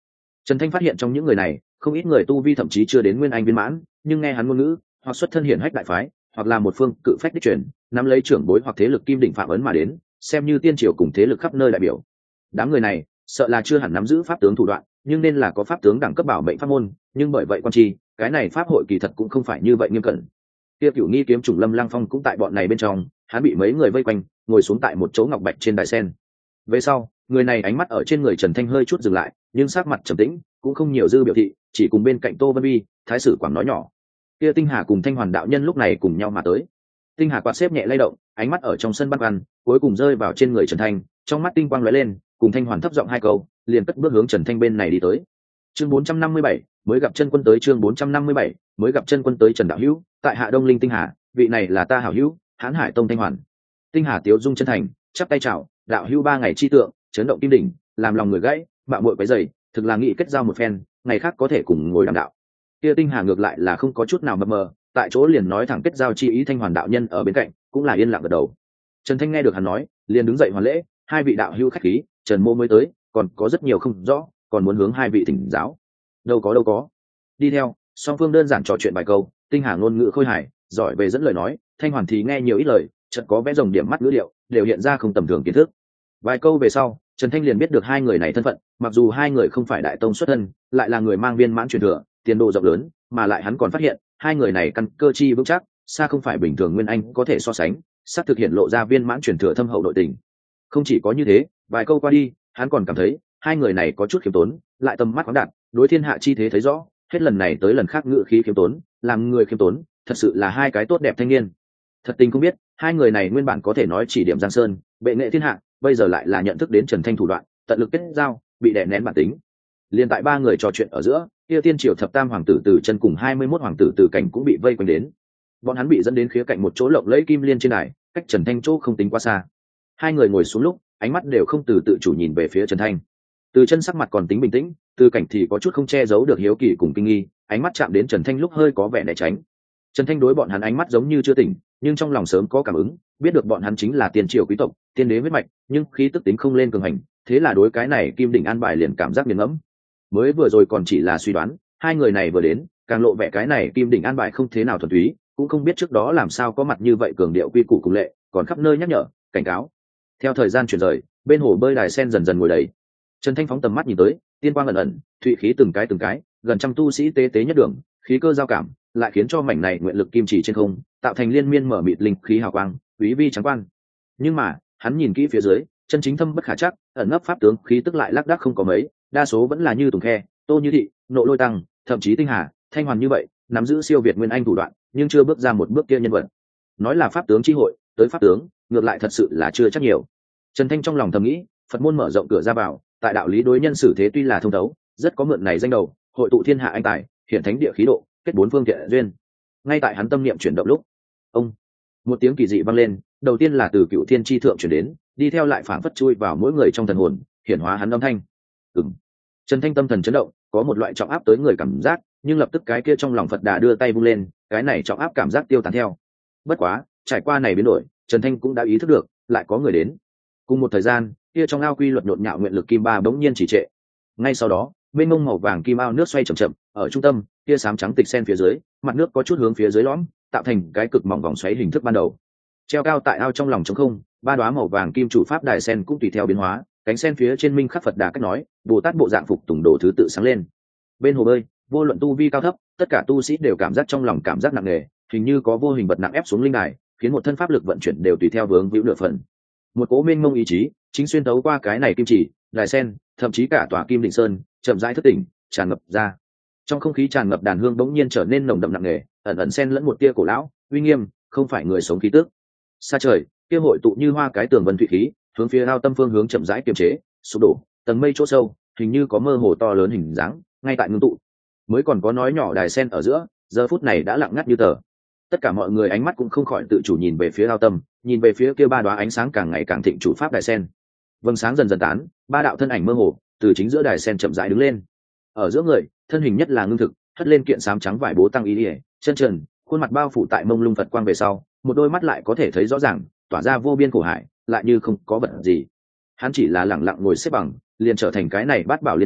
Trần Thanh phát hiện trong những người này không ít người tu vi thậm chí chưa đến nguyên anh viên mãn, nhưng nghe hắn ngôn ngữ hoặc xuất thân hiển hách đại phái, hoặc là một phương cự phách đích truyền, nắm lấy trưởng bối hoặc thế lực kim đỉnh phạm ấn mà đến, xem như tiên triều cùng thế lực khắp nơi đại biểu. Đám người này sợ là chưa hẳn nắm giữ pháp tướng thủ đoạn, nhưng nên là có pháp tướng đẳng cấp bảo mệnh pháp môn, nhưng bởi vậy quan chi cái này pháp hội kỳ thật cũng không phải như vậy nghiêm cẩn. Tiêu Cửu Nghi kiếm trùng Lâm Lăng Phong cũng tại bọn này bên trong, hắn bị mấy người vây quanh, ngồi xuống tại một chỗ ngọc bạch trên đài sen. Về sau, người này ánh mắt ở trên người Trần Thanh hơi chút dừng lại, nhưng sắc mặt trầm tĩnh, cũng không nhiều dư biểu thị, chỉ cùng bên cạnh Tô Vân Vi, Thái sử Quảng nói nhỏ. Kia Tinh Hà cùng Thanh Hoàn đạo nhân lúc này cùng nhau mà tới. Tinh Hà quạt xếp nhẹ lay động, ánh mắt ở trong sân băn khoăn, cuối cùng rơi vào trên người Trần Thanh, trong mắt tinh quang lóe lên, cùng Thanh Hoàn thấp giọng hai câu, liền cất bước hướng Trần Thanh bên này đi tới. Chương bốn trăm năm mươi bảy, mới gặp chân quân tới chương bốn trăm năm mươi bảy, mới gặp chân quân tới Trần đạo hữu, tại Hạ Đông Linh Tinh Hà, vị này là ta hảo hữu, Hán Hải Tông Thanh Hoàn. Tinh Hà tiếu dung chân thành, chắp tay chào, đạo hữu ba ngày chi tượng, chấn động kim đỉnh, làm lòng người gãy, bạo muội quấy rầy, thực là nghị kết giao một phen, ngày khác có thể cùng ngồi đàm đạo. Kia Tinh Hà ngược lại là không có chút nào mập mờ, tại chỗ liền nói thẳng kết giao chi ý. Thanh Hoàn đạo nhân ở bên cạnh cũng là yên lặng gật đầu. Trần Thanh nghe được hắn nói, liền đứng dậy hoàn lễ, hai vị đạo hữu khách khí, Trần mô mới tới, còn có rất nhiều không rõ, còn muốn hướng hai vị thỉnh giáo. Đâu có đâu có. Đi theo, song phương đơn giản trò chuyện vài câu, Tinh Hà ngôn ngữ khôi hài, giỏi về dẫn lời nói, Thanh Hoàn thì nghe nhiều ít lời, chợt có vẽ rồng điểm mắt ngữ liệu, đều hiện ra không tầm thường kiến thức. Vài câu về sau, Trần Thanh liền biết được hai người này thân phận, mặc dù hai người không phải đại tông xuất thân, lại là người mang viên mãn truyền thừa, tiền đồ rộng lớn, mà lại hắn còn phát hiện, hai người này căn cơ chi vững chắc, xa không phải bình thường nguyên anh có thể so sánh, sắp thực hiện lộ ra viên mãn truyền thừa thâm hậu nội tình. Không chỉ có như thế, vài câu qua đi, hắn còn cảm thấy hai người này có chút khiêm tốn, lại tầm mắt khoáng đạt, đối thiên hạ chi thế thấy rõ, hết lần này tới lần khác ngữ khí khiêm tốn, làm người khiêm tốn, thật sự là hai cái tốt đẹp thanh niên. Thật tình không biết, hai người này nguyên bản có thể nói chỉ điểm Giang Sơn, bệ nghệ thiên hạ, bây giờ lại là nhận thức đến Trần Thanh thủ đoạn, tận lực kết giao, bị đè nén bản tính. Liên tại ba người trò chuyện ở giữa, kia tiên triều thập tam hoàng tử Từ Chân cùng hai mươi mốt hoàng tử Từ Cảnh cũng bị vây quanh đến. Bọn hắn bị dẫn đến khía cạnh một chỗ lộng lẫy kim liên trên đài, cách Trần Thanh chỗ không tính quá xa. Hai người ngồi xuống lúc, ánh mắt đều không từ tự chủ nhìn về phía Trần Thanh. Từ Chân sắc mặt còn tính bình tĩnh, Từ Cảnh thì có chút không che giấu được hiếu kỳ cùng kinh nghi, ánh mắt chạm đến Trần Thanh lúc hơi có vẻ né tránh. Trần Thanh đối bọn hắn ánh mắt giống như chưa tỉnh, nhưng trong lòng sớm có cảm ứng, biết được bọn hắn chính là tiên triều quý tộc, tiên đế huyết mạch, nhưng khí tức tính không lên cường hành, thế là đối cái này kim đỉnh an bài liền cảm giác nghiền ngẫm. Mới vừa rồi còn chỉ là suy đoán, hai người này vừa đến, càng lộ vẻ cái này kim đỉnh an bài không thế nào thuần túy, cũng không biết trước đó làm sao có mặt như vậy cường điệu quy củ cùng lệ, còn khắp nơi nhắc nhở, cảnh cáo. Theo thời gian chuyển rời, bên hồ bơi đài sen dần dần ngồi đầy. Trần Thanh phóng tầm mắt nhìn tới, tiên quang ẩn ẩn, thụy khí từng cái từng cái, gần trăm tu sĩ tế tế nhất đường, khí cơ giao cảm, lại khiến cho mảnh này nguyện lực kim chỉ trên không, tạo thành liên miên mở mịt linh khí hào quang, quý vi trắng quan. Nhưng mà, hắn nhìn kỹ phía dưới, chân chính thâm bất khả chắc, ẩn nấp pháp tướng khí tức lại lác đác không có mấy, đa số vẫn là như Tùng Khe, Tô Như Thị, Nộ Lôi Tăng, thậm chí Tinh Hà, Thanh Hoàn như vậy, nắm giữ siêu việt nguyên anh thủ đoạn, nhưng chưa bước ra một bước kia nhân vật. Nói là pháp tướng chi hội, tới pháp tướng, ngược lại thật sự là chưa chắc nhiều. Trần Thanh trong lòng thầm nghĩ, Phật môn mở rộng cửa ra vào, tại đạo lý đối nhân xử thế tuy là thông thấu, rất có mượn này danh đầu, hội tụ thiên hạ anh tài, hiện thánh địa khí độ, kết bốn phương thiện duyên. Ngay tại hắn tâm niệm chuyển động lúc, ông, một tiếng kỳ dị vang lên, đầu tiên là từ Cựu Thiên chi thượng chuyển đến, đi theo lại phảng phất chui vào mỗi người trong thần hồn, hiển hóa hắn âm thanh. Ừm. Trần Thanh tâm thần chấn động, có một loại trọng áp tới người cảm giác, nhưng lập tức cái kia trong lòng Phật Đà đưa tay vung lên, cái này trọng áp cảm giác tiêu tán theo. Bất quá, trải qua này biến đổi, Trần Thanh cũng đã ý thức được, lại có người đến. Cùng một thời gian, kia trong ao quy luật nhộn nhạo nguyện lực kim ba bỗng nhiên chỉ trệ. Ngay sau đó, mênh mông màu vàng kim ao nước xoay chậm chậm, ở trung tâm, kia xám trắng tịch sen phía dưới, mặt nước có chút hướng phía dưới lõm, tạo thành cái cực mỏng vòng xoáy hình thức ban đầu. Treo cao tại ao trong lòng trống không, ba đóa màu vàng kim chủ pháp đài sen cũng tùy theo biến hóa, cánh sen phía trên minh khắc Phật Đà cách nói, Bồ Tát bộ dạng phục tùng đồ thứ tự sáng lên. Bên hồ bơi, vô luận tu vi cao thấp, tất cả tu sĩ đều cảm giác trong lòng cảm giác nặng nề, hình như có vô hình vật nặng ép xuống linh đài, khiến một thân pháp lực vận chuyển đều tùy theo vướng víu nửa phần. Một cỗ mênh mông ý chí, chính xuyên thấu qua cái này kim chỉ, đài sen, thậm chí cả tòa kim đỉnh sơn, chậm rãi thức tỉnh, tràn ngập ra. Trong không khí tràn ngập đàn hương bỗng nhiên trở nên nồng đậm nặng nề, ẩn ẩn xen lẫn một tia cổ lão, uy nghiêm, không phải người sống khí tức. Xa trời, kia hội tụ như hoa cái tường vân thủy khí, hướng phía ao tâm phương hướng chậm rãi kiềm chế, sụp đổ, tầng mây chỗ sâu, hình như có mơ hồ to lớn hình dáng, ngay tại ngưng tụ. Mới còn có nói nhỏ đài sen ở giữa, giờ phút này đã lặng ngắt như tờ. Tất cả mọi người ánh mắt cũng không khỏi tự chủ nhìn về phía ao tâm, nhìn về phía kia ba đóa ánh sáng càng ngày càng thịnh chủ pháp đài sen. Vầng sáng dần dần tán, ba đạo thân ảnh mơ hồ từ chính giữa đài sen chậm rãi đứng lên. Ở giữa người, thân hình nhất là ngưng thực, hất lên kiện sám trắng vải bố tăng ý ỉa, chân trần, khuôn mặt bao phủ tại mông lung Phật quang về sau, một đôi mắt lại có thể thấy rõ ràng, tỏa ra vô biên khổ hải, lại như không có vật gì. Hắn chỉ là lẳng lặng ngồi xếp bằng, liền trở thành cái này bát bảo liên chỉ,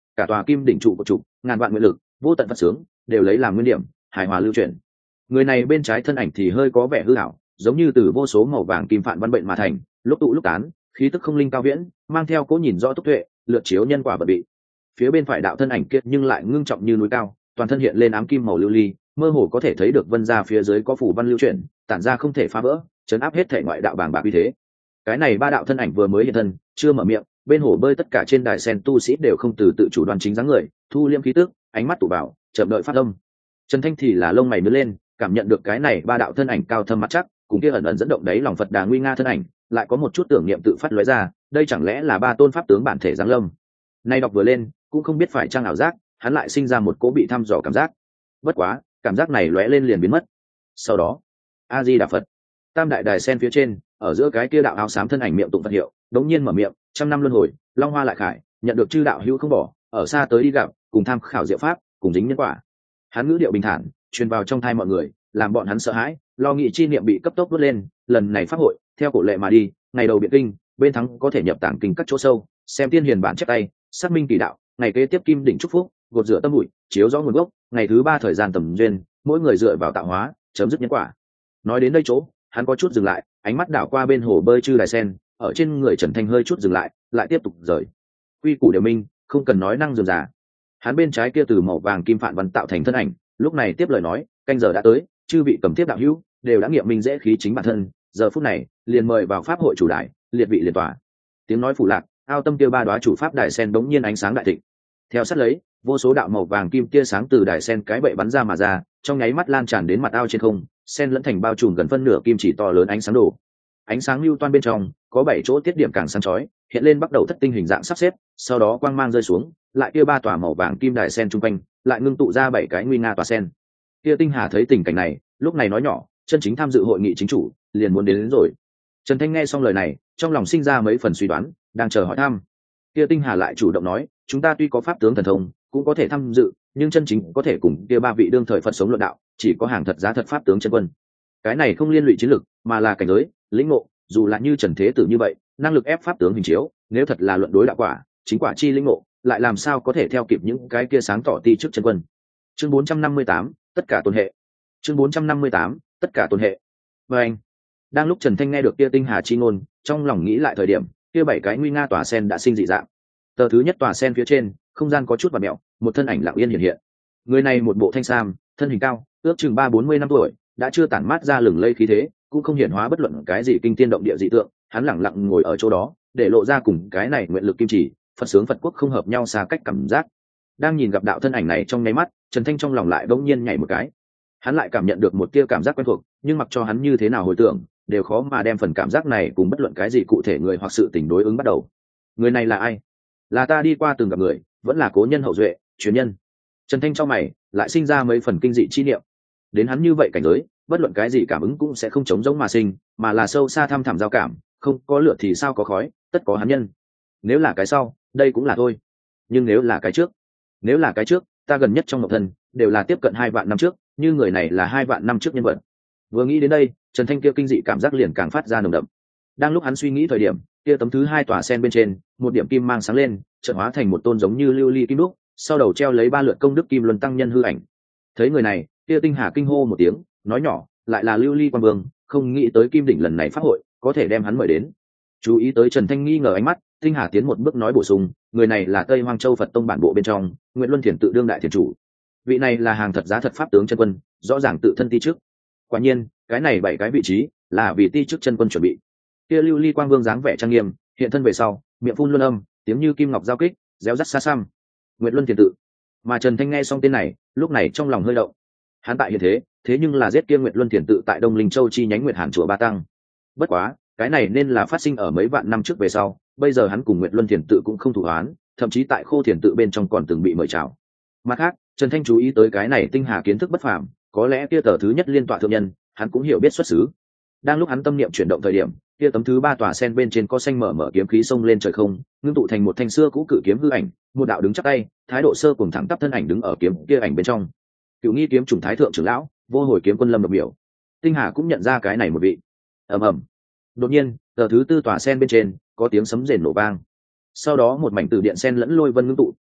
cả tòa kim đỉnh trụ của trụ ngàn vạn nguyện lực vô tận phật sướng đều lấy làm nguyên điểm hài hòa lưu chuyển. Người này bên trái thân ảnh thì hơi có vẻ hư ảo, giống như từ vô số màu vàng kim phản văn bệnh mà thành, lúc tụ lúc tán, khí tức không linh cao viễn, mang theo cố nhìn rõ túc tuệ, lượt chiếu nhân quả bật bị. Phía bên phải đạo thân ảnh kia nhưng lại ngưng trọng như núi cao, toàn thân hiện lên ám kim màu lưu ly, mơ hồ có thể thấy được vân ra phía dưới có phủ văn lưu chuyển, tản ra không thể phá vỡ, chấn áp hết thể ngoại đạo bàng bạc uy thế. Cái này ba đạo thân ảnh vừa mới hiện thân, chưa mở miệng, bên hồ bơi tất cả trên đài sen tu sĩ đều không từ tự chủ đoan chính dáng người, thu liêm khí tức, ánh mắt tụ bảo, chậm đợi phát âm. Trần Thanh thì là lông mày nhướng lên, cảm nhận được cái này ba đạo thân ảnh cao thâm mặt chắc, cùng kia ẩn ẩn dẫn động đấy lòng Phật Đà nguy nga thân ảnh, lại có một chút tưởng niệm tự phát lóe ra, đây chẳng lẽ là ba tôn pháp tướng bản thể giáng lâm. Nay đọc vừa lên, cũng không biết phải trang ảo giác, hắn lại sinh ra một cố bị thăm dò cảm giác. Bất quá, cảm giác này lóe lên liền biến mất. Sau đó, A Di Đà Phật. Tam đại đài sen phía trên, ở giữa cái kia đạo áo xám thân ảnh miệng tụng Phật hiệu, đống nhiên mở miệng, trăm năm luân hồi, long hoa lại khải, nhận được chư đạo hữu không bỏ, ở xa tới đi gặp, cùng tham khảo diệu pháp, cùng dính nhân quả. Hắn ngữ điệu bình thản, truyền vào trong thai mọi người, làm bọn hắn sợ hãi, lo nghĩ chi niệm bị cấp tốc vút lên. Lần này pháp hội theo cổ lệ mà đi, ngày đầu biện kinh, bên thắng có thể nhập tảng kinh các chỗ sâu, xem tiên hiền bản chép tay, xác minh kỳ đạo. Ngày kế tiếp kim đỉnh chúc phúc, gột rửa tâm bụi, chiếu rõ nguồn gốc. Ngày thứ ba thời gian tầm duyên, mỗi người dựa vào tạo hóa, chấm dứt nhân quả. Nói đến đây chỗ, hắn có chút dừng lại, ánh mắt đảo qua bên hồ bơi chư đài sen, ở trên người Trần Thanh hơi chút dừng lại, lại tiếp tục rời. Quy củ đều minh, không cần nói năng dườm già. Hắn bên trái kia từ màu vàng kim phản văn tạo thành thân ảnh, lúc này tiếp lời nói, canh giờ đã tới, chư vị cầm tiếp đạo hữu đều đã nghiệm minh dễ khí chính bản thân, giờ phút này liền mời vào pháp hội chủ đài, liệt vị liệt tòa. Tiếng nói phủ lạc, ao tâm kia ba đoá chủ pháp đài sen đống nhiên ánh sáng đại thịnh. Theo sát lấy, vô số đạo màu vàng kim tia sáng từ đài sen cái bệ bắn ra mà ra, trong nháy mắt lan tràn đến mặt ao trên không, sen lẫn thành bao trùm gần phân nửa kim chỉ to lớn ánh sáng đổ. Ánh sáng lưu toan bên trong có bảy chỗ tiết điểm càng sáng chói, hiện lên bắt đầu thất tinh hình dạng sắp xếp, sau đó quang mang rơi xuống, lại kia ba tòa màu vàng kim đài sen trung quanh, lại ngưng tụ ra bảy cái nguy nga tòa sen. Kia Tinh Hà thấy tình cảnh này, lúc này nói nhỏ, chân chính tham dự hội nghị chính chủ, liền muốn đến, đến rồi. Trần Thanh nghe xong lời này, trong lòng sinh ra mấy phần suy đoán, đang chờ hỏi thăm. Kia Tinh Hà lại chủ động nói, chúng ta tuy có pháp tướng thần thông, cũng có thể tham dự, nhưng chân chính có thể cùng kia ba vị đương thời Phật sống luận đạo, chỉ có hàng thật giá thật pháp tướng chân quân. Cái này không liên lụy chiến lực, mà là cảnh giới, lĩnh ngộ, dù là như Trần Thế Tử như vậy, năng lực ép pháp tướng hình chiếu, nếu thật là luận đối đạo quả, chính quả chi lĩnh ngộ, lại làm sao có thể theo kịp những cái kia sáng tỏ ti trước chân quân. Chương bốn trăm năm mươi tám, tất cả tôn hệ. Chương bốn trăm năm mươi tám, tất cả tôn hệ. Và anh, đang lúc Trần Thanh nghe được kia Tinh Hà chi ngôn, trong lòng nghĩ lại thời điểm, kia bảy cái nguy nga tòa sen đã sinh dị dạng. Tờ thứ nhất tòa sen phía trên, không gian có chút vặn mèo, một thân ảnh lặng yên hiện hiện. Người này một bộ thanh sam, thân hình cao, ước chừng ba bốn mươi năm tuổi, đã chưa tản mát ra lừng lây khí thế, cũng không hiển hóa bất luận cái gì kinh tiên động địa dị tượng, hắn lặng lặng ngồi ở chỗ đó, để lộ ra cùng cái này nguyện lực kim chỉ, Phật sướng Phật quốc không hợp nhau xa cách cảm giác. Đang nhìn gặp đạo thân ảnh này trong nháy mắt, Trần Thanh trong lòng lại bỗng nhiên nhảy một cái. Hắn lại cảm nhận được một tia cảm giác quen thuộc, nhưng mặc cho hắn như thế nào hồi tưởng, đều khó mà đem phần cảm giác này cùng bất luận cái gì cụ thể người hoặc sự tình đối ứng bắt đầu. Người này là ai? Là ta đi qua từng gặp người, vẫn là cố nhân hậu duệ, truyền nhân? Trần Thanh trong mày lại sinh ra mấy phần kinh dị chi niệm. Đến hắn như vậy cảnh giới, bất luận cái gì cảm ứng cũng sẽ không chống giống mà sinh, mà là sâu xa thăm thẳm giao cảm, không có lửa thì sao có khói, tất có hắn nhân. Nếu là cái sau, đây cũng là thôi. Nhưng nếu là cái trước, nếu là cái trước, ta gần nhất trong ngọc thân đều là tiếp cận hai vạn năm trước, như người này là hai vạn năm trước nhân vật. Vừa nghĩ đến đây, Trần Thanh kia kinh dị cảm giác liền càng phát ra nồng đậm. Đang lúc hắn suy nghĩ thời điểm, kia tấm thứ hai tòa sen bên trên, một điểm kim mang sáng lên, chợt hóa thành một tôn giống như lưu ly kim đúc, sau đầu treo lấy ba lượt công đức kim luân tăng nhân hư ảnh. Thấy người này, kia Tinh Hà kinh hô một tiếng, nói nhỏ, lại là lưu ly quan vương, không nghĩ tới kim đỉnh lần này pháp hội có thể đem hắn mời đến. Chú ý tới Trần Thanh nghi ngờ ánh mắt, Tinh Hà tiến một bước nói bổ sung, người này là Tây Hoang Châu Phật tông bản bộ bên trong Nguyện Luân Thiền tự đương đại thiền chủ. Vị này là hàng thật giá thật pháp tướng chân quân, rõ ràng tự thân ti trước. Quả nhiên, cái này bảy cái vị trí là vì ti trước chân quân chuẩn bị. Kia lưu ly quang vương dáng vẻ trang nghiêm, hiện thân về sau, miệng phun luân âm, tiếng như kim ngọc giao kích, réo rắt xa xăm. Nguyện Luân Thiền tự. Mà Trần Thanh nghe xong tên này, lúc này trong lòng hơi động. Hắn tại hiện thế, thế nhưng là giết kia Nguyện Luân Thiền tự tại Đông Linh Châu chi nhánh Nguyệt Hàn chùa Ba Tăng. Bất quá, cái này nên là phát sinh ở mấy vạn năm trước về sau, bây giờ hắn cùng Nguyệt Luân Thiền tự cũng không thủ oán, thậm chí tại Khô Thiền tự bên trong còn từng bị mời chào. Mặt khác, Trần Thanh chú ý tới cái này Tinh Hà kiến thức bất phàm, có lẽ kia tờ thứ nhất liên tọa thượng nhân, hắn cũng hiểu biết xuất xứ. Đang lúc hắn tâm niệm chuyển động thời điểm, kia tấm thứ ba tòa sen bên trên có xanh mở mở kiếm khí xông lên trời không, ngưng tụ thành một thanh xưa cũ cự kiếm hư ảnh, một đạo đứng chắp tay, thái độ sơ cùng thẳng tắp thân ảnh đứng ở kiếm kia ảnh bên trong. Cựu nghi kiếm trùng thái thượng trưởng lão, vô hồi kiếm quân lâm độc biểu. Tinh Hà cũng nhận ra cái này một vị. Ầm ầm. Đột nhiên, tờ thứ tư tòa sen bên trên có tiếng sấm rền nổ vang. Sau đó một mảnh từ điện sen lẫn lôi vân ngưng tụ,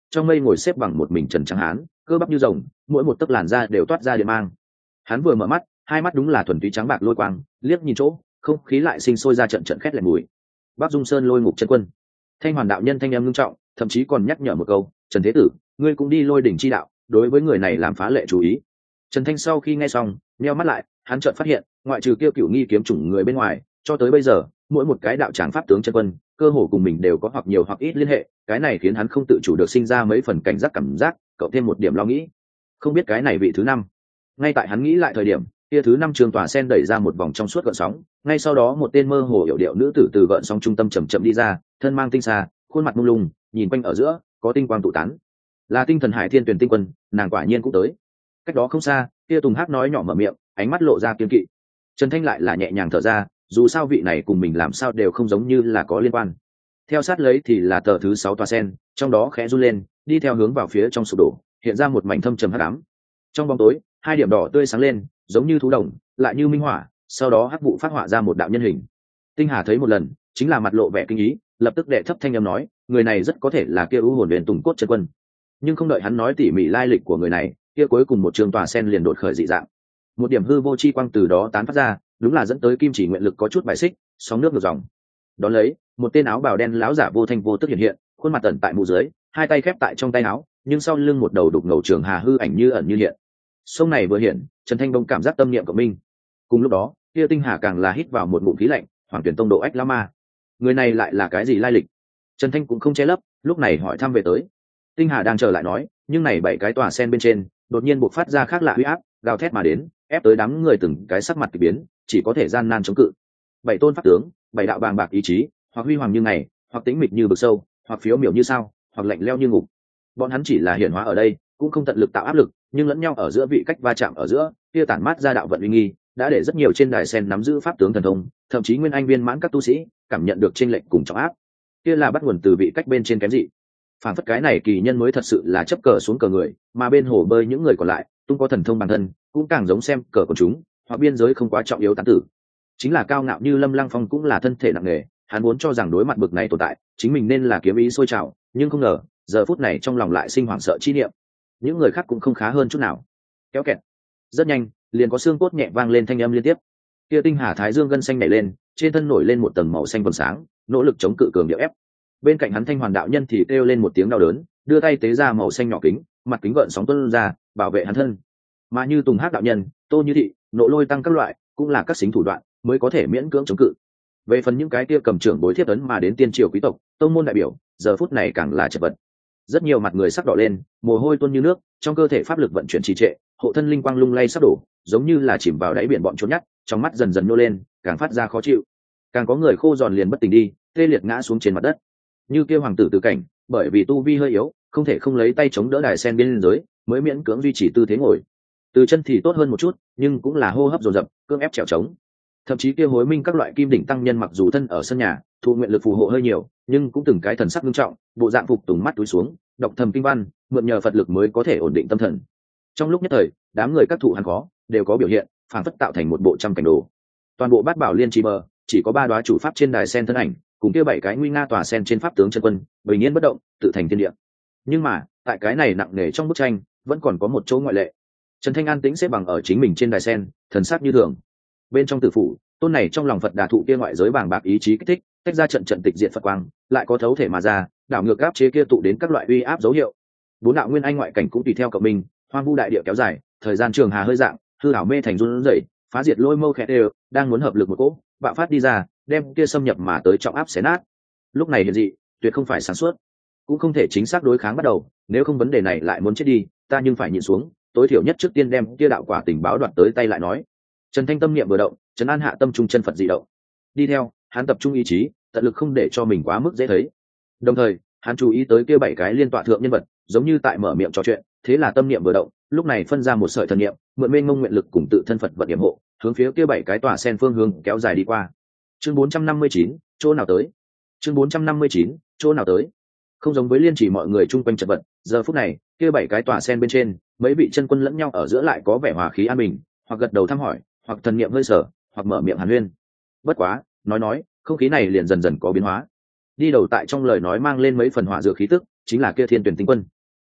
trong mây ngồi xếp bằng một mình trần trắng hán, cơ bắp như rồng, mỗi một tấc làn da đều toát ra điện mang. Hắn vừa mở mắt, hai mắt đúng là thuần túy trắng bạc lôi quang, liếc nhìn chỗ, không khí lại sinh sôi ra trận trận khét lẹt mùi. Bắc Dung Sơn lôi ngục chân quân. Thanh Hoàn đạo nhân thanh âm ngưng trọng, thậm chí còn nhắc nhở một câu, "Trần Thế Tử, ngươi cũng đi lôi đỉnh chi đạo, đối với người này làm phá lệ chú ý." Trần Thanh sau khi nghe xong, nheo mắt lại, hắn chợt phát hiện, ngoại trừ Kiêu Cửu nghi kiếm chủng người bên ngoài, cho tới bây giờ, mỗi một cái đạo tràng pháp tướng chân quân, cơ hồ cùng mình đều có hoặc nhiều hoặc ít liên hệ, cái này khiến hắn không tự chủ được sinh ra mấy phần cảnh giác cảm giác, cộng thêm một điểm lo nghĩ. Không biết cái này vị thứ năm. Ngay tại hắn nghĩ lại thời điểm, kia thứ năm trường tòa sen đẩy ra một vòng trong suốt gợn sóng, ngay sau đó một tên mơ hồ hiểu điệu nữ tử từ gợn sóng trung tâm chậm chậm đi ra, thân mang tinh xa, khuôn mặt mông lung, nhìn quanh ở giữa, có tinh quang tụ tán. Là Tinh Thần Hải Thiên Tuyển tinh quân, nàng quả nhiên cũng tới. Cách đó không xa, kia Tùng Hắc nói nhỏ mở miệng, ánh mắt lộ ra kiên kỵ. Trần Thanh lại là nhẹ nhàng thở ra, dù sao vị này cùng mình làm sao đều không giống như là có liên quan. Theo sát lấy thì là tờ thứ sáu tòa sen, trong đó khẽ run lên, đi theo hướng vào phía trong sụp đổ, hiện ra một mảnh thâm trầm hắc ám. Trong bóng tối, hai điểm đỏ tươi sáng lên, giống như thú đồng, lại như minh hỏa, sau đó hắc vụ phát họa ra một đạo nhân hình. Tinh Hà thấy một lần, chính là mặt lộ vẻ kinh ý, lập tức đệ thấp thanh âm nói, người này rất có thể là kia U Hồn Huyền Tùng Cốt chân quân. Nhưng không đợi hắn nói tỉ mỉ lai lịch của người này, kia cuối cùng một trường tòa sen liền đột khởi dị dạng. Một điểm hư vô chi quang từ đó tán phát ra, đúng là dẫn tới kim chỉ nguyện lực có chút bài xích, sóng nước ngược dòng. Đón lấy, một tên áo bào đen láo giả vô thanh vô tức hiện hiện, khuôn mặt tẩn tại mũ dưới, hai tay khép tại trong tay áo, nhưng sau lưng một đầu đục ngầu trường hà hư ảnh như ẩn như hiện. Sông này vừa hiện, Trần Thanh Đông cảm giác tâm niệm của mình. Cùng lúc đó, kia Tinh Hà càng là hít vào một ngụm khí lạnh, Hoàng Tuyển Tông độ ách lão ma. Người này lại là cái gì lai lịch? Trần Thanh cũng không che lấp, lúc này hỏi thăm về tới. Tinh Hà đang chờ lại nói, nhưng này bảy cái tòa sen bên trên, đột nhiên bộc phát ra khác lạ uy áp, gào thét mà đến, ép tới đám người từng cái sắc mặt kỳ biến, chỉ có thể gian nan chống cự. Bảy tôn pháp tướng, bảy đạo bàng bạc ý chí, hoặc huy hoàng như ngày, hoặc tĩnh mịch như vực sâu, hoặc phiếu miểu như sao, hoặc lạnh lẽo như ngục. Bọn hắn chỉ là hiển hóa ở đây, cũng không tận lực tạo áp lực, nhưng lẫn nhau ở giữa vị cách va chạm ở giữa, kia tản mát ra đạo vận uy nghi, đã để rất nhiều trên đài sen nắm giữ pháp tướng thần thông, thậm chí nguyên anh viên mãn các tu sĩ, cảm nhận được chênh lệch cùng trọng áp. Kia là bắt nguồn từ vị cách bên trên kém dị. Phản phất cái này kỳ nhân mới thật sự là chấp cờ xuống cờ người, mà bên hồ bơi những người còn lại, tung có thần thông bản thân, cũng càng giống xem cờ của chúng, hoặc biên giới không quá trọng yếu tán tử. Chính là cao ngạo như Lâm Lăng Phong cũng là thân thể nặng nề, hắn muốn cho rằng đối mặt bực này tồn tại, chính mình nên là kiếm ý sôi trào, nhưng không ngờ, giờ phút này trong lòng lại sinh hoảng sợ chi niệm. Những người khác cũng không khá hơn chút nào. Kéo kẹt. Rất nhanh, liền có xương cốt nhẹ vang lên thanh âm liên tiếp. Kia Tinh Hà Thái Dương gân xanh nảy lên, trên thân nổi lên một tầng màu xanh vầng sáng, nỗ lực chống cự cường điệu ép. Bên cạnh hắn Thanh Hoàn đạo nhân thì kêu lên một tiếng đau đớn, đưa tay tế ra màu xanh nhỏ kính, mặt kính gợn sóng tuôn ra, bảo vệ hắn thân. Mà như Tùng Hắc đạo nhân, Tô Như Thị, nộ lôi tăng các loại, cũng là các xính thủ đoạn, mới có thể miễn cưỡng chống cự. Về phần những cái kia cầm trưởng bối thiếp ấn mà đến tiên triều quý tộc, tông môn đại biểu, giờ phút này càng là chật vật. Rất nhiều mặt người sắc đỏ lên, mồ hôi tuôn như nước, trong cơ thể pháp lực vận chuyển trì trệ, hộ thân linh quang lung lay sắp đổ, giống như là chìm vào đáy biển bọn trốn nhát, trong mắt dần dần nô lên, càng phát ra khó chịu. Càng có người khô giòn liền bất tỉnh đi, tê liệt ngã xuống trên mặt đất. Như kia hoàng tử Từ Cảnh, bởi vì tu vi hơi yếu, không thể không lấy tay chống đỡ đài sen bên dưới, mới miễn cưỡng duy trì tư thế ngồi. Từ chân thì tốt hơn một chút, nhưng cũng là hô hấp dồn dập, cưỡng ép trèo trống. Thậm chí kia Hối Minh các loại kim đỉnh tăng nhân mặc dù thân ở sân nhà, thụ nguyện lực phù hộ hơi nhiều, nhưng cũng từng cái thần sắc nghiêm trọng, bộ dạng phục tùng mắt túi xuống, đọc thầm kinh văn, mượn nhờ Phật lực mới có thể ổn định tâm thần. Trong lúc nhất thời, đám người các thụ hắn khó, đều có biểu hiện, phản phất tạo thành một bộ trăm cảnh đồ. Toàn bộ bát bảo liên trì bờ, chỉ có ba đoá chủ pháp trên đài sen thân ảnh, cùng kia bảy cái nguy nga tòa sen trên pháp tướng chân quân, bình yên bất động, tự thành thiên địa. Nhưng mà, tại cái này nặng nề trong bức tranh, vẫn còn có một chỗ ngoại lệ. Trần Thanh an tĩnh xếp bằng ở chính mình trên đài sen, thần sắc như thường. Bên trong tử phủ, tôn này trong lòng Phật Đà thụ kia ngoại giới bàng bạc ý chí kích thích, tách ra trận trận tịch diện Phật quang, lại có thấu thể mà ra, đảo ngược áp chế kia tụ đến các loại uy áp dấu hiệu. Bốn đạo nguyên anh ngoại cảnh cũng tùy theo cộng mình, hoang vu đại địa kéo dài, thời gian trường hà hơi dạng, hư ảo mê thành run rẩy, phá diệt lôi mâu khẽ đều, đang muốn hợp lực một cỗ, bạo phát đi ra, đem kia xâm nhập mà tới trọng áp xé nát. Lúc này hiện dị, tuyệt không phải sáng suốt, cũng không thể chính xác đối kháng bắt đầu, nếu không vấn đề này lại muốn chết đi, ta nhưng phải nhịn xuống, tối thiểu nhất trước tiên đem kia đạo quả tình báo đoạt tới tay lại nói. Trần Thanh tâm niệm vừa động, trấn an hạ tâm trung chân Phật dị động. Đi theo, hắn tập trung ý chí, tận lực không để cho mình quá mức dễ thấy. Đồng thời, hắn chú ý tới kia bảy cái liên tọa thượng nhân vật, giống như tại mở miệng trò chuyện, thế là tâm niệm vừa động, lúc này phân ra một sợi thần niệm, mượn mênh mông nguyện lực cùng tự thân Phật vận điểm hộ, hướng phía kia bảy cái tòa sen phương hướng kéo dài đi qua. Chương bốn trăm năm mươi chín, chỗ nào tới? Chương bốn trăm năm mươi chín, chỗ nào tới? Không giống với liên chỉ mọi người chung quanh chật vật, giờ phút này, kia bảy cái tòa sen bên trên, mấy vị chân quân lẫn nhau ở giữa lại có vẻ hòa khí an bình, hoặc gật đầu thăm hỏi, hoặc thần niệm hơi sở, hoặc mở miệng hàn huyên. Bất quá, nói nói, không khí này liền dần dần có biến hóa. Đi đầu tại trong lời nói mang lên mấy phần hỏa dược khí tức, chính là kia Thiên Tuyển tinh quân.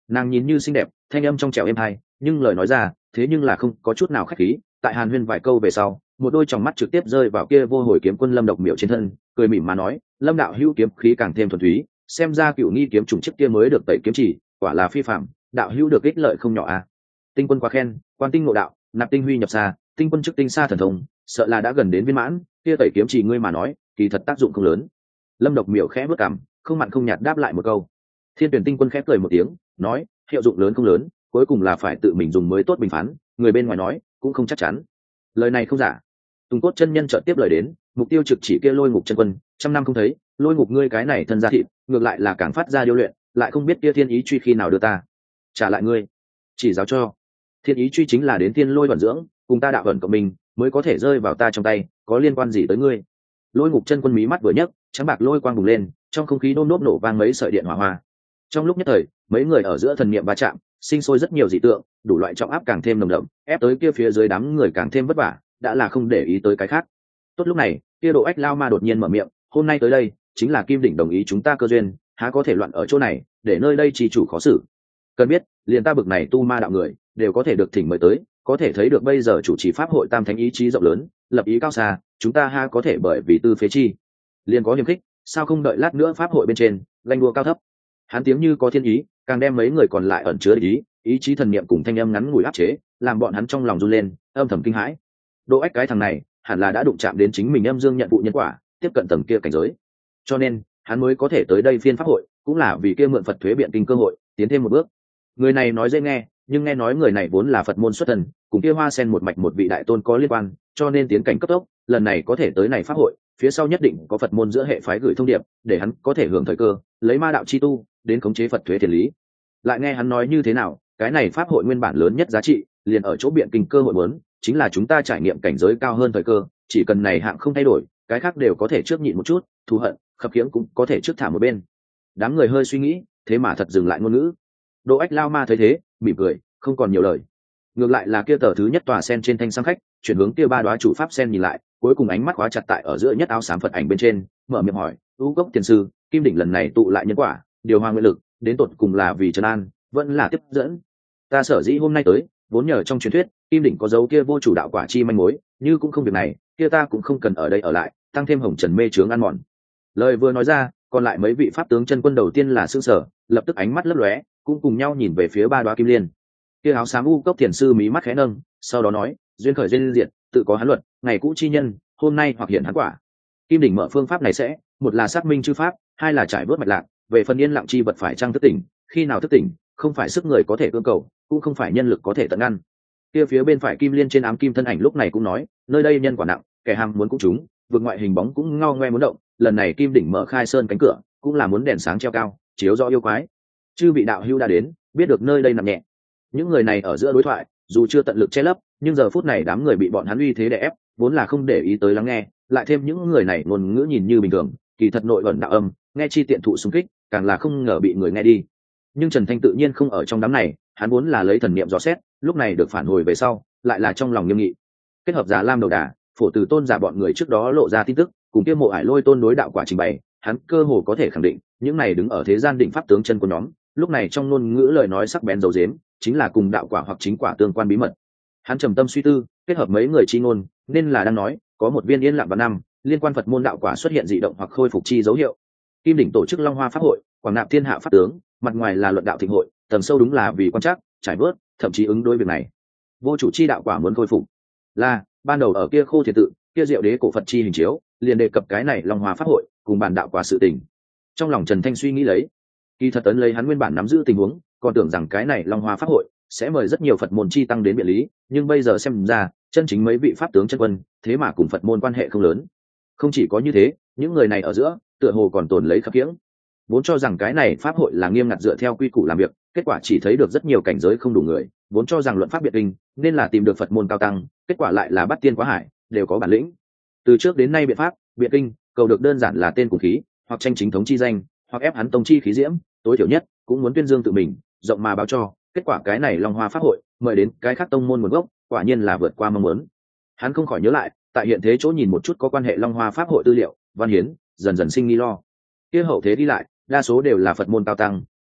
Nàng nhìn như xinh đẹp, thanh âm trong trẻo êm hay, nhưng lời nói ra thế nhưng là không có chút nào khách khí. Tại hàn huyên vài câu về sau, một đôi tròng mắt trực tiếp rơi vào kia vô hồi kiếm quân Lâm Độc Miểu trên thân, cười mỉm mà nói, Lâm đạo hữu kiếm khí càng thêm thuần túy, xem ra cựu nghi kiếm trùng chiếc kia mới được tẩy kiếm chỉ, quả là phi phạm, đạo hữu được ích lợi không nhỏ à. Tinh quân quá khen, quan tinh ngộ đạo, nạp tinh huy nhập xa, tinh quân chức tinh xa thần thông, sợ là đã gần đến viên mãn, kia tẩy kiếm chỉ ngươi mà nói kỳ thật tác dụng không lớn. Lâm Độc Miểu khẽ bước cằm, không mặn không nhạt đáp lại một câu. Thiên Tuyển Tinh quân khẽ cười một tiếng, nói, hiệu dụng lớn không lớn, cuối cùng là phải tự mình dùng mới tốt bình phán, người bên ngoài nói cũng không chắc chắn. Lời này không giả. Tùng Cốt chân nhân chợt tiếp lời đến, mục tiêu trực chỉ kia Lôi Ngục chân quân, trăm năm không thấy, Lôi Ngục ngươi cái này thân gia thịt, ngược lại là càng phát ra điêu luyện, lại không biết kia thiên ý truy khi nào đưa ta trả lại ngươi. Chỉ giáo cho. Thiên ý truy chính là đến thiên lôi vận dưỡng, cùng ta đạo vận của mình mới có thể rơi vào ta trong tay, có liên quan gì tới ngươi? Lôi Ngục chân quân mí mắt vừa nhấc, trắng bạc lôi quang bùng lên, trong không khí đôm đốp nổ vang mấy sợi điện hỏa hoa. Trong lúc nhất thời, mấy người ở giữa thần niệm va chạm, sinh sôi rất nhiều dị tượng, đủ loại trọng áp càng thêm nồng đậm, ép tới kia phía dưới đám người càng thêm vất vả, đã là không để ý tới cái khác. Tốt lúc này, kia Độ Ách Lao Ma đột nhiên mở miệng, hôm nay tới đây chính là Kim Đỉnh đồng ý chúng ta cơ duyên, há có thể loạn ở chỗ này, để nơi đây trì chủ khó xử. Cần biết, liền ta bực này tu ma đạo người, đều có thể được thỉnh mời tới, có thể thấy được bây giờ chủ trì pháp hội Tam Thánh ý chí rộng lớn, lập ý cao xa, chúng ta ha có thể bởi vì tư phế chi, liền có hiềm khích, sao không đợi lát nữa pháp hội bên trên, ganh đua cao thấp. Hắn tiếng như có thiên ý, càng đem mấy người còn lại ẩn chứa ý, ý chí thần niệm cùng thanh âm ngắn ngủi áp chế, làm bọn hắn trong lòng run lên, âm thầm kinh hãi. Độ Ách cái thằng này, hẳn là đã đụng chạm đến chính mình âm dương nhận vụ nhân quả, tiếp cận tầng kia cảnh giới, cho nên hắn mới có thể tới đây phiên pháp hội, cũng là vì kia mượn Phật thuế biện kinh cơ hội, tiến thêm một bước. Người này nói dễ nghe, nhưng nghe nói người này vốn là Phật môn xuất thần, cùng kia Hoa Sen một mạch một vị đại tôn có liên quan, cho nên tiến cảnh cấp tốc, lần này có thể tới này pháp hội, phía sau nhất định có Phật môn giữa hệ phái gửi thông điệp, để hắn có thể hưởng thời cơ, lấy ma đạo chi tu đến khống chế Phật thuế thiền lý. Lại nghe hắn nói như thế nào, cái này pháp hội nguyên bản lớn nhất giá trị, liền ở chỗ biện kinh cơ hội muốn, chính là chúng ta trải nghiệm cảnh giới cao hơn thời cơ, chỉ cần này hạng không thay đổi, cái khác đều có thể trước nhịn một chút, thù hận, khập khiễng cũng có thể trước thả một bên. Đám người hơi suy nghĩ, thế mà thật dừng lại ngôn ngữ. Độ Ách Lao Ma thấy thế, mỉm cười, không còn nhiều lời. Ngược lại là kia tờ thứ nhất tòa sen trên thanh sang khách, chuyển hướng kia ba đoá chủ pháp sen nhìn lại, cuối cùng ánh mắt khóa chặt tại ở giữa nhất áo xám Phật ảnh bên trên, mở miệng hỏi, "U Cốc tiền sư, Kim Đỉnh lần này tụ lại nhân quả, điều hòa nguyện lực, đến tột cùng là vì trấn an, vẫn là tiếp dẫn?" Ta sở dĩ hôm nay tới, vốn nhờ trong truyền thuyết, Kim Đỉnh có dấu kia vô chủ đạo quả chi manh mối, như cũng không việc này, kia ta cũng không cần ở đây ở lại, tăng thêm hồng trần mê chướng ăn mòn. Lời vừa nói ra, còn lại mấy vị pháp tướng chân quân đầu tiên là sững sờ, lập tức ánh mắt lấp lóe, cũng cùng nhau nhìn về phía ba đoá kim liên. Kia áo xám U Cốc thiền sư mí mắt khẽ nâng, sau đó nói, duyên khởi duyên diệt, tự có hắn luật, ngày cũ chi nhân, hôm nay hoặc hiện hắn quả. Kim Đỉnh mở phương pháp này sẽ, một là xác minh chư pháp, hai là trải vớt mạch lạc, về phần yên lặng chi vật phải trang thức tỉnh, khi nào thức tỉnh, không phải sức người có thể cưỡng cầu, cũng không phải nhân lực có thể tận ngăn. Kia phía bên phải kim liên trên ám kim thân ảnh lúc này cũng nói, nơi đây nhân quả nặng, kẻ ham muốn cũng chúng, vượt ngoại hình bóng cũng ngao ngoe muốn động, lần này Kim Đỉnh mở khai sơn cánh cửa, cũng là muốn đèn sáng treo cao, chiếu rõ yêu quái. Chư vị đạo hữu đã đến, biết được nơi đây nằm nhẹ. Những người này ở giữa đối thoại, dù chưa tận lực che lấp, nhưng giờ phút này đám người bị bọn hắn uy thế đè ép, vốn là không để ý tới lắng nghe, lại thêm những người này ngôn ngữ nhìn như bình thường, kỳ thật nội ẩn đạo âm, nghe chi tiện thụ xung kích, càng là không ngờ bị người nghe đi. Nhưng Trần Thanh tự nhiên không ở trong đám này, hắn vốn là lấy thần niệm dò xét, lúc này được phản hồi về sau, lại là trong lòng nghiêm nghị. Kết hợp Già Lam đầu đà, phổ từ tôn giả bọn người trước đó lộ ra tin tức, cùng kia mộ ải lôi tôn đối đạo quả trình bày, hắn cơ hồ có thể khẳng định, những này đứng ở thế gian định pháp tướng chân của nhóm, lúc này trong ngôn ngữ lời nói sắc bén dấu dếm, chính là cùng đạo quả hoặc chính quả tương quan bí mật. Hắn trầm tâm suy tư, kết hợp mấy người chi ngôn, nên là đang nói, có một viên yên lặng vào năm, liên quan Phật môn đạo quả xuất hiện dị động hoặc khôi phục chi dấu hiệu. Kim Đỉnh tổ chức Long Hoa pháp hội, quảng nạp thiên hạ pháp tướng, mặt ngoài là luận đạo thịnh hội, tầng sâu đúng là vì quan trắc, trải bớt, thậm chí ứng đối việc này. Vô chủ chi đạo quả muốn khôi phục, là ban đầu ở kia Khô Thiền tự, kia Diệu Đế cổ Phật chi hình chiếu, liền đề cập cái này Long Hoa pháp hội, cùng bản đạo quả sự tình. Trong lòng Trần Thanh suy nghĩ lấy, kỳ thật tấn lấy hắn nguyên bản nắm giữ tình huống, còn tưởng rằng cái này Long Hoa pháp hội sẽ mời rất nhiều Phật môn chi tăng đến biện lý, nhưng bây giờ xem ra, chân chính mấy vị pháp tướng chân quân, thế mà cùng Phật môn quan hệ không lớn. Không chỉ có như thế, những người này ở giữa, tựa hồ còn tồn lấy khập khiễng. Vốn cho rằng cái này pháp hội là nghiêm ngặt dựa theo quy củ làm việc, kết quả chỉ thấy được rất nhiều cảnh giới không đủ người, vốn cho rằng luận pháp biện kinh nên là tìm được Phật môn cao tăng, kết quả lại là bắt tiên quá hải, đều có bản lĩnh. Từ trước đến nay biện pháp, biện kinh, cầu được đơn giản là tên của khí, hoặc tranh chính thống chi danh, hoặc ép hắn tông chi khí diễm, tối thiểu nhất cũng muốn tuyên dương tự mình, rộng mà báo cho. Kết quả cái này Long Hoa pháp hội mời đến cái khác tông môn nguồn gốc, quả nhiên là vượt qua mong muốn. Hắn không khỏi nhớ lại, tại hiện thế chỗ nhìn một chút có quan hệ Long Hoa pháp hội tư liệu, văn hiến, dần dần sinh nghi lo. Kia hậu thế đi lại, đa số đều là Phật môn cao tăng,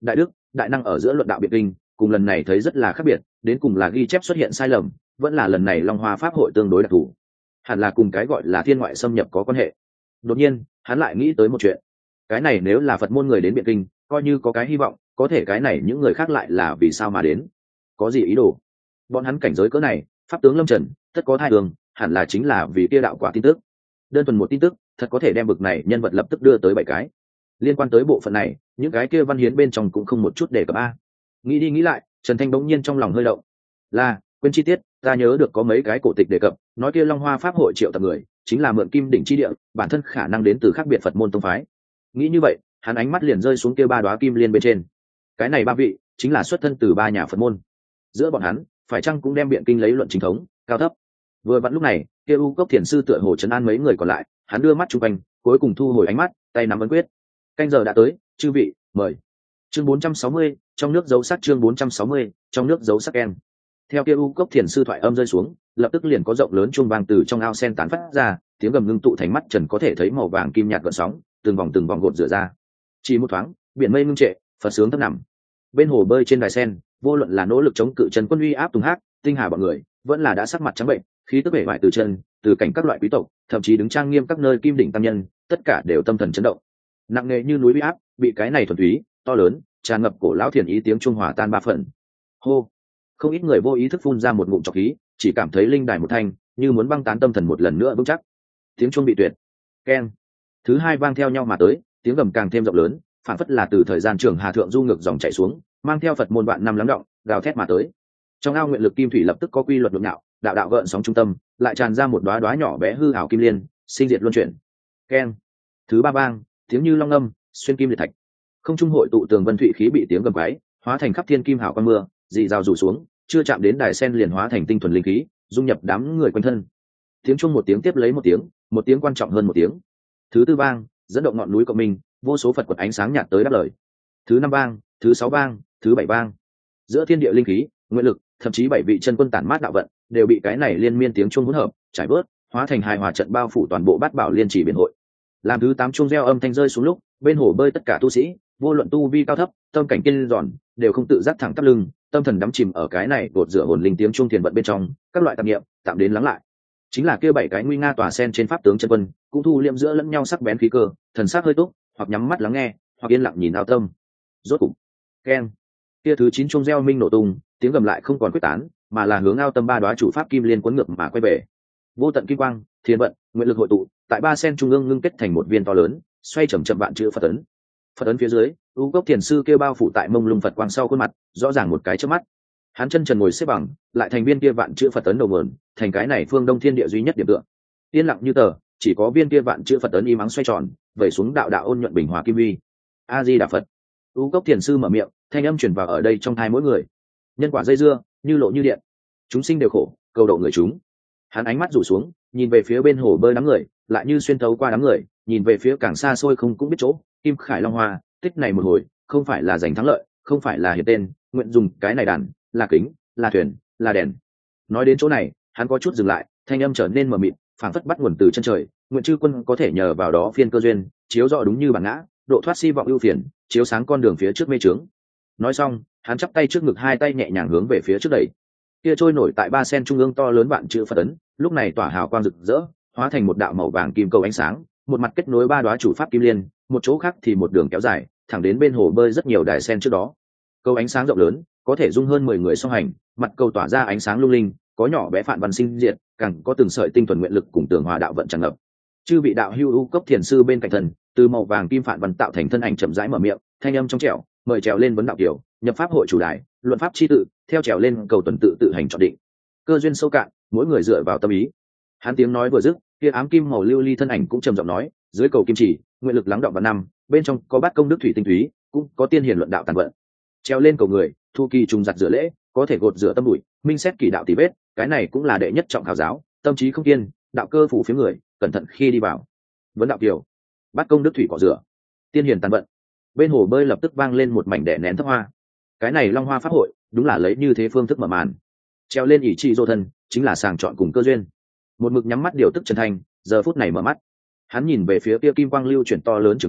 đại đức, đại năng ở giữa luận đạo biện kinh cùng lần này thấy rất là khác biệt, đến cùng là ghi chép xuất hiện sai lầm, vẫn là lần này Long Hoa pháp hội tương đối đặc thù, hẳn là cùng cái gọi là thiên ngoại xâm nhập có quan hệ. Đột nhiên hắn lại nghĩ tới một chuyện, cái này nếu là Phật môn người đến biện kinh coi như có cái hy vọng, có thể cái này những người khác lại là vì sao mà đến, có gì ý đồ? Bọn hắn cảnh giới cỡ này, pháp tướng lâm trần tất có thai đường, hẳn là chính là vì kia đạo quả tin tức. Đơn thuần một tin tức thật có thể đem bực này nhân vật lập tức đưa tới bảy cái. Liên quan tới bộ phận này, những cái kia văn hiến bên trong cũng không một chút đề cập a. Nghĩ đi nghĩ lại, Trần Thanh bỗng nhiên trong lòng hơi động. Là, quên chi tiết, ta nhớ được có mấy cái cổ tịch đề cập, nói kia Long Hoa pháp hội triệu tập người, chính là mượn Kim đỉnh chi địa, bản thân khả năng đến từ khác biệt Phật môn tông phái. Nghĩ như vậy, hắn ánh mắt liền rơi xuống kia ba đóa kim liên bên trên. Cái này ba vị, chính là xuất thân từ ba nhà Phật môn. Giữa bọn hắn, phải chăng cũng đem biện kinh lấy luận chính thống, cao thấp. Vừa vặn lúc này, kia U Cốc Thiền sư tựa hồ trấn an mấy người còn lại, hắn đưa mắt chụp quanh, cuối cùng thu hồi ánh mắt, tay nắm ấn quyết. Canh giờ đã tới, chư vị, mời. Chương bốn trăm sáu mươi, trong nước dấu sắc. Chương bốn trăm sáu mươi, trong nước dấu sắc em. Theo kia U Cốc Thiền sư thoại âm rơi xuống, lập tức liền có rộng lớn chuông vang từ trong ao sen tán phát ra, tiếng gầm ngưng tụ thành mắt trần có thể thấy màu vàng kim nhạt gợn sóng, từng vòng từng vòng gột rửa ra. Chỉ một thoáng, biển mây ngưng trệ, Phật sướng thấp nằm. Bên hồ bơi trên đài sen, vô luận là nỗ lực chống cự Trần Quân uy áp Tùng Hắc, Tinh Hà bọn người, vẫn là đã sắc mặt trắng bệnh, khí tức bể bại từ chân, từ cảnh các loại quý tộc, thậm chí đứng trang nghiêm các nơi kim đỉnh tam nhân, tất cả đều tâm thần chấn động. Nặng nề như núi uy áp, bị cái này thuần túy, to lớn, tràn ngập cổ lão thiền ý tiếng trung hòa tan ba phần. Hô, không ít người vô ý thức phun ra một ngụm trọc khí, chỉ cảm thấy linh đài một thanh, như muốn băng tán tâm thần một lần nữa vững chắc. Tiếng chuông bị tuyệt. Keng. Thứ hai vang theo nhau mà tới, tiếng gầm càng thêm rộng lớn, phản phất là từ thời gian trường hà thượng du ngược dòng chảy xuống, mang theo Phật môn vạn năm lắng động, gào thét mà tới. Trong ao nguyện lực kim thủy lập tức có quy luật nhộn nhạo, đạo đạo gợn sóng trung tâm, lại tràn ra một đóa đóa nhỏ bé hư ảo kim liên, sinh diệt luân chuyển. Keng. Thứ ba vang, tiếng như long âm, xuyên kim liệt thạch. Không trung hội tụ tường vân thụy khí bị tiếng gầm quái, hóa thành khắp thiên kim hảo quan mưa, dị rào rủ xuống, chưa chạm đến đài sen liền hóa thành tinh thuần linh khí, dung nhập đám người quanh thân. Tiếng chuông một tiếng tiếp lấy một tiếng, một tiếng quan trọng hơn một tiếng. Thứ tư vang, dẫn động ngọn núi cộng minh, vô số Phật quật ánh sáng nhạt tới đáp lời. Thứ năm vang, thứ sáu vang, thứ bảy vang. Giữa thiên địa linh khí, nguyện lực, thậm chí bảy vị chân quân tản mát đạo vận, đều bị cái này liên miên tiếng chuông hỗn hợp, trải bớt, hóa thành hài hòa trận bao phủ toàn bộ Bát Bảo Liên Chỉ biển hội. Làm thứ tám chuông reo âm thanh rơi xuống lúc, bên hồ bơi tất cả tu sĩ, vô luận tu vi cao thấp, tâm cảnh kiên giòn, đều không tự giác thẳng tắp lưng, tâm thần đắm chìm ở cái này đột dựa hồn linh tiếng chuông thiền vận bên trong, các loại tạp niệm tạm đến lắng lại. Chính là kia bảy cái nguy nga tòa sen trên pháp tướng chân quân, cũng thu liệm giữa lẫn nhau sắc bén khí cơ, thần sắc hơi túc, hoặc nhắm mắt lắng nghe, hoặc yên lặng nhìn ao tâm. Rốt cục, keng, kia thứ chín chuông reo minh nổ tung, tiếng gầm lại không còn quyết tán, mà là hướng ao tâm ba đóa chủ pháp kim liên cuốn ngược mà quay về. Vô tận kim quang, thiên vận, nguyện lực hội tụ, tại ba sen trung ương ngưng kết thành một viên to lớn, xoay chậm chậm vạn chữ Phật ấn. Phật ấn phía dưới, U Cốc Thiền sư kêu bao phủ tại mông lung Phật quang sau khuôn mặt, rõ ràng một cái trước mắt. Hắn chân trần ngồi xếp bằng, lại thành viên kia vạn chữ Phật ấn đầu nguồn, thành cái này phương Đông thiên địa duy nhất điểm tựa. Yên lặng như tờ, chỉ có viên kia vạn chữ Phật ấn im ắng xoay tròn, vẩy xuống đạo đạo ôn nhuận bình hòa kim uy. A Di Đà Phật. U Cốc Thiền sư mở miệng, thanh âm truyền vào ở đây trong tai mỗi người. Nhân quả dây dưa, như lộ như điện. Chúng sinh đều khổ, cầu độ người chúng. Hắn ánh mắt rủ xuống, nhìn về phía bên hồ bơi đám người, lại như xuyên thấu qua đám người, nhìn về phía càng xa xôi không cũng biết chỗ, Kim Khải Long Hoa, tích này một hồi, không phải là giành thắng lợi, không phải là hiển tên, nguyện dùng cái này đàn, là kính, là thuyền, là đèn. Nói đến chỗ này, hắn có chút dừng lại, thanh âm trở nên mờ mịt, phảng phất bắt nguồn từ chân trời, nguyện chư quân có thể nhờ vào đó phiên cơ duyên, chiếu rõ đúng như bản ngã, độ thoát si vọng ưu phiền, chiếu sáng con đường phía trước mê trướng. Nói xong, hắn chắp tay trước ngực, hai tay nhẹ nhàng hướng về phía trước đẩy. Kia trôi nổi tại ba sen trung ương to lớn vạn chữ Phật ấn, lúc này tỏa hào quang rực rỡ, hóa thành một đạo màu vàng kim cầu ánh sáng, một mặt kết nối ba đóa chủ pháp kim liên, một chỗ khác thì một đường kéo dài, thẳng đến bên hồ bơi rất nhiều đài sen trước đó. Cầu ánh sáng rộng lớn, có thể dung hơn mười người song hành, mặt cầu tỏa ra ánh sáng lung linh, có nhỏ bé phản văn sinh diệt, càng có từng sợi tinh thuần nguyện lực cùng tường hòa đạo vận tràn ngập. Chư vị đạo hưu U Cốc Thiền sư bên cạnh thần, từ màu vàng kim phản văn tạo thành thân ảnh chậm rãi mở miệng, thanh âm trong trẻo, mời trèo lên vấn đạo kiểu, nhập pháp hội chủ đài, luận pháp chi tự, theo trèo lên cầu tuần tự tự hành chọn định. Cơ duyên sâu cạn, mỗi người dựa vào tâm ý. Hắn tiếng nói vừa dứt, kia ám kim màu lưu ly thân ảnh cũng trầm giọng nói, dưới cầu kim chỉ, nguyện lực lắng đọng vào năm, bên trong có bát công đức thủy tinh túy, cũng có tiên hiển luận đạo tàn vận. Treo lên cầu người, thu kỳ trùng giặt rửa lễ, có thể gột rửa tâm bụi, minh xét kỳ đạo tỉ vết, cái này cũng là đệ nhất trọng khảo giáo, tâm trí không kiên, đạo cơ phủ phía người, cẩn thận khi đi vào. Vấn đạo kiều, bát công đức thủy cọ rửa, tiên hiển tàn vận. Bên hồ bơi lập tức vang lên một mảnh đẻ nén thấp hoa. Cái này Long Hoa pháp hội, đúng là lấy như thế phương thức mở màn. Treo lên ỷ trị dô thân, chính là sàng chọn cùng cơ duyên. Một mực nhắm mắt điều tức Trần Thanh, giờ phút này mở mắt, hắn nhìn về phía kia kim quang lưu chuyển to lớn trường tiểu,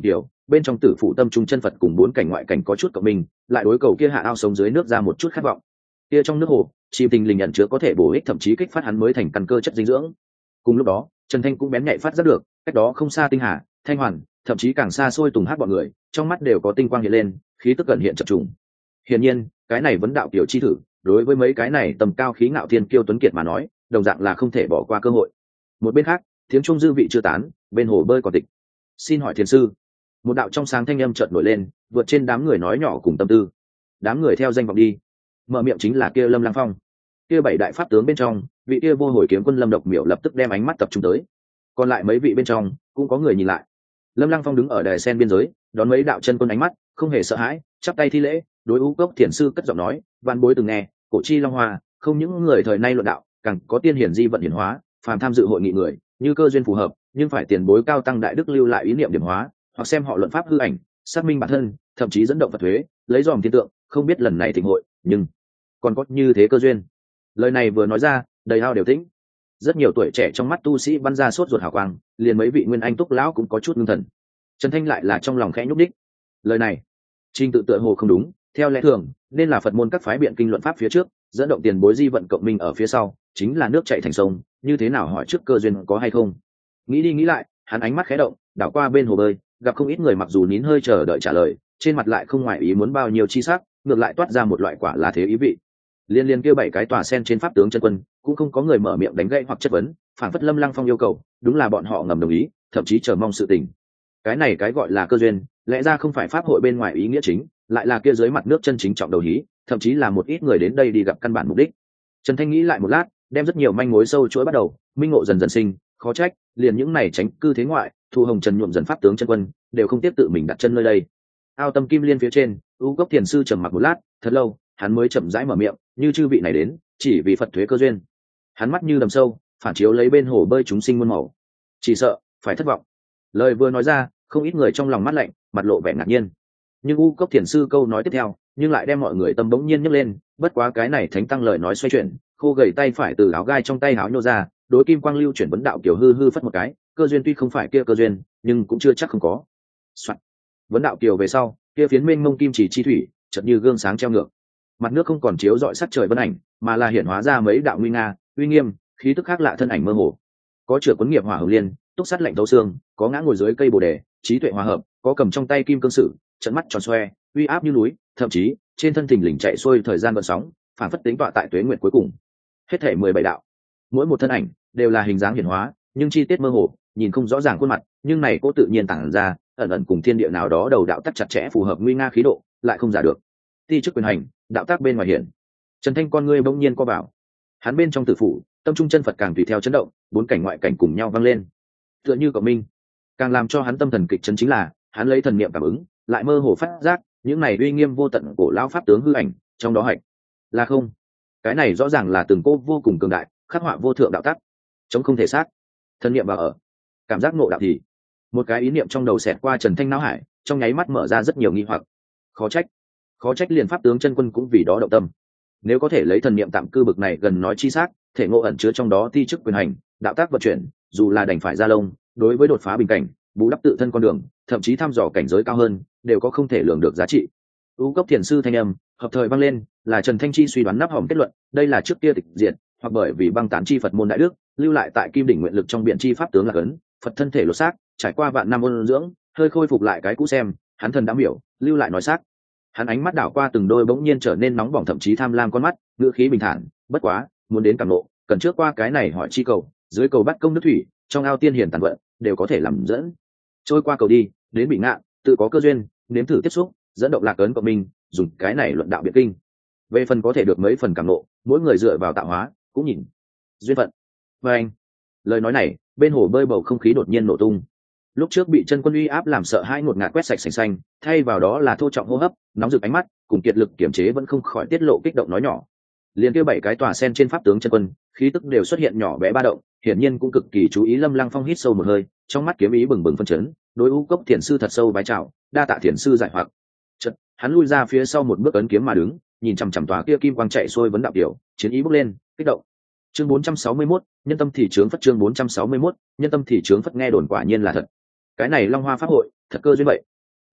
bên trong tử phụ tâm trung chân Phật cùng bốn cảnh ngoại cảnh có chút cộng mình, lại đối cầu kia hạ ao sống dưới nước ra một chút khát vọng. Kia trong nước hồ, chim tình linh nhận chứa có thể bổ ích thậm chí kích phát hắn mới thành căn cơ chất dinh dưỡng. Cùng lúc đó, Trần Thanh cũng bén nhạy phát giác được, cách đó không xa Tinh Hà, Thanh Hoàn, thậm chí càng xa xôi Tùng Hát bọn người, trong mắt đều có tinh quang hiện lên, khí tức gần hiện chập trùng. Hiển nhiên, cái này vấn đạo tiểu chi thử, đối với mấy cái này tầm cao khí ngạo thiên kiêu tuấn kiệt mà nói, đồng dạng là không thể bỏ qua cơ hội. Một bên khác, tiếng trung dư vị chưa tán, bên hồ bơi còn tịch. Xin hỏi thiền sư. Một đạo trong sáng thanh âm chợt nổi lên, vượt trên đám người nói nhỏ cùng tâm tư. Đám người theo danh vọng đi. Mở miệng chính là kia Lâm Lăng Phong. Kia bảy đại pháp tướng bên trong, vị kia vô hồi kiếm quân Lâm Độc Miểu lập tức đem ánh mắt tập trung tới. Còn lại mấy vị bên trong, cũng có người nhìn lại. Lâm Lăng Phong đứng ở đài sen biên giới, đón mấy đạo chân quân ánh mắt, không hề sợ hãi, chắp tay thi lễ, đối U Cốc thiền sư cất giọng nói, văn bối từng nghe, cổ chi long hoa, không những người thời nay luận đạo, càng có tiên hiển di vận hiển hóa, phàm tham dự hội nghị người, như cơ duyên phù hợp, nhưng phải tiền bối cao tăng đại đức lưu lại ý niệm điểm hóa, hoặc xem họ luận pháp hư ảnh, xác minh bản thân, thậm chí dẫn động Phật thuế, lấy dòm thiên tượng, không biết lần này thịnh hội, nhưng còn có như thế cơ duyên. Lời này vừa nói ra, đầy hao đều tĩnh. Rất nhiều tuổi trẻ trong mắt tu sĩ bắn ra sốt ruột hào quang, liền mấy vị nguyên anh túc lão cũng có chút ngưng thần. Trần Thanh lại là trong lòng khẽ nhúc đích. Lời này, trình tự tựa hồ không đúng, theo lẽ thường, nên là Phật môn các phái biện kinh luận pháp phía trước, dẫn động tiền bối di vận cộng minh ở phía sau, chính là nước chảy thành sông, như thế nào hỏi trước cơ duyên có hay không. Nghĩ đi nghĩ lại, hắn ánh mắt khẽ động, đảo qua bên hồ bơi, gặp không ít người mặc dù nín hơi chờ đợi trả lời, trên mặt lại không ngoài ý muốn bao nhiêu chi sắc, ngược lại toát ra một loại quả là thế ý vị. Liên liên kêu bảy cái tòa sen trên pháp tướng chân quân, cũng không có người mở miệng đánh gãy hoặc chất vấn, phản phất Lâm Lăng Phong yêu cầu, đúng là bọn họ ngầm đồng ý, thậm chí chờ mong sự tình. Cái này cái gọi là cơ duyên, lẽ ra không phải pháp hội bên ngoài ý nghĩa chính, lại là kia dưới mặt nước chân chính trọng đầu hí, thậm chí là một ít người đến đây đi gặp căn bản mục đích. Trần Thanh nghĩ lại một lát, đem rất nhiều manh mối sâu chuỗi bắt đầu, minh ngộ dần dần sinh, khó trách, liền những này tránh cư thế ngoại, thu hồng trần nhuộm dần pháp tướng chân quân, đều không tiếp tự mình đặt chân nơi đây. Ao tâm kim liên phía trên, U Cốc thiền sư trầm mặc một lát, thật lâu, hắn mới chậm rãi mở miệng, như chư vị này đến, chỉ vì Phật thuế cơ duyên. Hắn mắt như đầm sâu, phản chiếu lấy bên hồ bơi chúng sinh muôn màu. Chỉ sợ phải thất vọng. Lời vừa nói ra, không ít người trong lòng mắt lạnh, mặt lộ vẻ ngạc nhiên. Nhưng U Cốc thiền sư câu nói tiếp theo, nhưng lại đem mọi người tâm bỗng nhiên nhấc lên, bất quá cái này thánh tăng lời nói xoay chuyển, khô gầy tay phải từ áo gai trong tay áo nhô ra, đối kim quang lưu chuyển vấn đạo kiều hư hư phất một cái, cơ duyên tuy không phải kia cơ duyên, nhưng cũng chưa chắc không có. Soạn. Vấn đạo kiều về sau, kia phiến mênh mông kim chỉ chi thủy, chợt như gương sáng treo ngược. Mặt nước không còn chiếu rọi sắc trời vân ảnh, mà là hiển hóa ra mấy đạo nguy nga, uy nghiêm, khí tức khác lạ thân ảnh mơ hồ. Có chửa cuốn nghiệp hỏa hồng liên, túc sắt lạnh thấu xương, có ngã ngồi dưới cây bồ đề, trí tuệ hòa hợp, có cầm trong tay kim cương sử, trận mắt tròn xoe, uy áp như núi, thậm chí trên thân thình lình chạy xuôi thời gian gợn sóng, phản phất tính tọa tại tuế nguyệt cuối cùng. Hết thể mười bảy đạo, mỗi một thân ảnh đều là hình dáng hiển hóa, nhưng chi tiết mơ hồ, nhìn không rõ ràng khuôn mặt, nhưng này cố tự nhiên tản ra, ẩn ẩn cùng thiên địa nào đó đầu đạo tắc chặt chẽ phù hợp nguy nga khí độ, lại không giả được. Ti chức quyền hành, đạo tác bên ngoài hiển. Trần Thanh con ngươi bỗng nhiên co vào. Hắn bên trong tử phủ, tâm trung chân Phật càng tùy theo chấn động, bốn cảnh ngoại cảnh cùng nhau vang lên. Tựa như cộng minh, càng làm cho hắn tâm thần kịch chấn chính là, hắn lấy thần niệm cảm ứng, lại mơ hồ phát giác, những này uy nghiêm vô tận cổ lão pháp tướng hư ảnh, trong đó hạch là không. Cái này rõ ràng là từng cô vô cùng cường đại, khắc họa vô thượng đạo tắc, chống không thể sát. Thần niệm vào ở, cảm giác ngộ đạo thì, một cái ý niệm trong đầu xẹt qua Trần Thanh não hải, trong nháy mắt mở ra rất nhiều nghi hoặc. Khó trách, khó trách liền pháp tướng chân quân cũng vì đó động tâm. Nếu có thể lấy thần niệm tạm cư bực này gần nói chi xác, thể ngộ ẩn chứa trong đó ti chức quyền hành, đạo tác vận chuyển, dù là đành phải ra lông, đối với đột phá bình cảnh, bù đắp tự thân con đường, thậm chí thăm dò cảnh giới cao hơn, đều có không thể lường được giá trị. U Cốc thiền sư thanh âm hợp thời vang lên, là Trần Thanh Chi suy đoán nắp hòm kết luận, đây là trước kia tịch diệt, hoặc bởi vì băng tán chi Phật môn đại đức, lưu lại tại kim đỉnh nguyện lực trong biện chi pháp tướng là cấn, Phật thân thể lột xác, trải qua vạn năm ôn dưỡng, hơi khôi phục lại cái cũ xem, hắn thần đã hiểu, lưu lại nói xác. Hắn ánh mắt đảo qua từng đôi bỗng nhiên trở nên nóng bỏng thậm chí tham lam con mắt, ngữ khí bình thản, bất quá, muốn đến cảm nộ, cần trước qua cái này hỏi chi cầu, dưới cầu bắt công nước thủy, trong ao tiên hiển tàn vận, đều có thể làm dẫn. Trôi qua cầu đi, đến bị ngạn, tự có cơ duyên, nếm thử tiếp xúc, dẫn động lạc ấn cộng minh, dùng cái này luận đạo biện kinh. Về phần có thể được mấy phần cảm nộ, mỗi người dựa vào tạo hóa, cũng nhìn duyên phận. Và anh, lời nói này, bên hồ bơi bầu không khí đột nhiên nổ tung. Lúc trước bị chân quân uy áp làm sợ hãi ngột ngạt quét sạch sành xanh, thay vào đó là thô trọng hô hấp, nóng rực ánh mắt, cùng kiệt lực kiểm chế vẫn không khỏi tiết lộ kích động nói nhỏ. Liên kêu bảy cái tòa sen trên pháp tướng chân quân, khí tức đều xuất hiện nhỏ bé ba động, hiển nhiên cũng cực kỳ chú ý. Lâm Lăng Phong hít sâu một hơi, trong mắt kiếm ý bừng bừng phân chấn, đối U Cốc thiền sư thật sâu bái chào, đa tạ thiền sư giải hoặc. Chợt, hắn lui ra phía sau một bước ấn kiếm mà đứng, nhìn chằm chằm tòa kia kim quang chạy xuôi vấn đạo tiểu, chiến ý bốc lên, kích động. Chương bốn trăm sáu mươi mốt, nhân tâm thì trướng phất. Chương bốn trăm sáu mươi mốt, nhân tâm thì trướng phất. Nghe đồn quả nhiên là thật. Cái này Long Hoa pháp hội, thật cơ duyên vậy.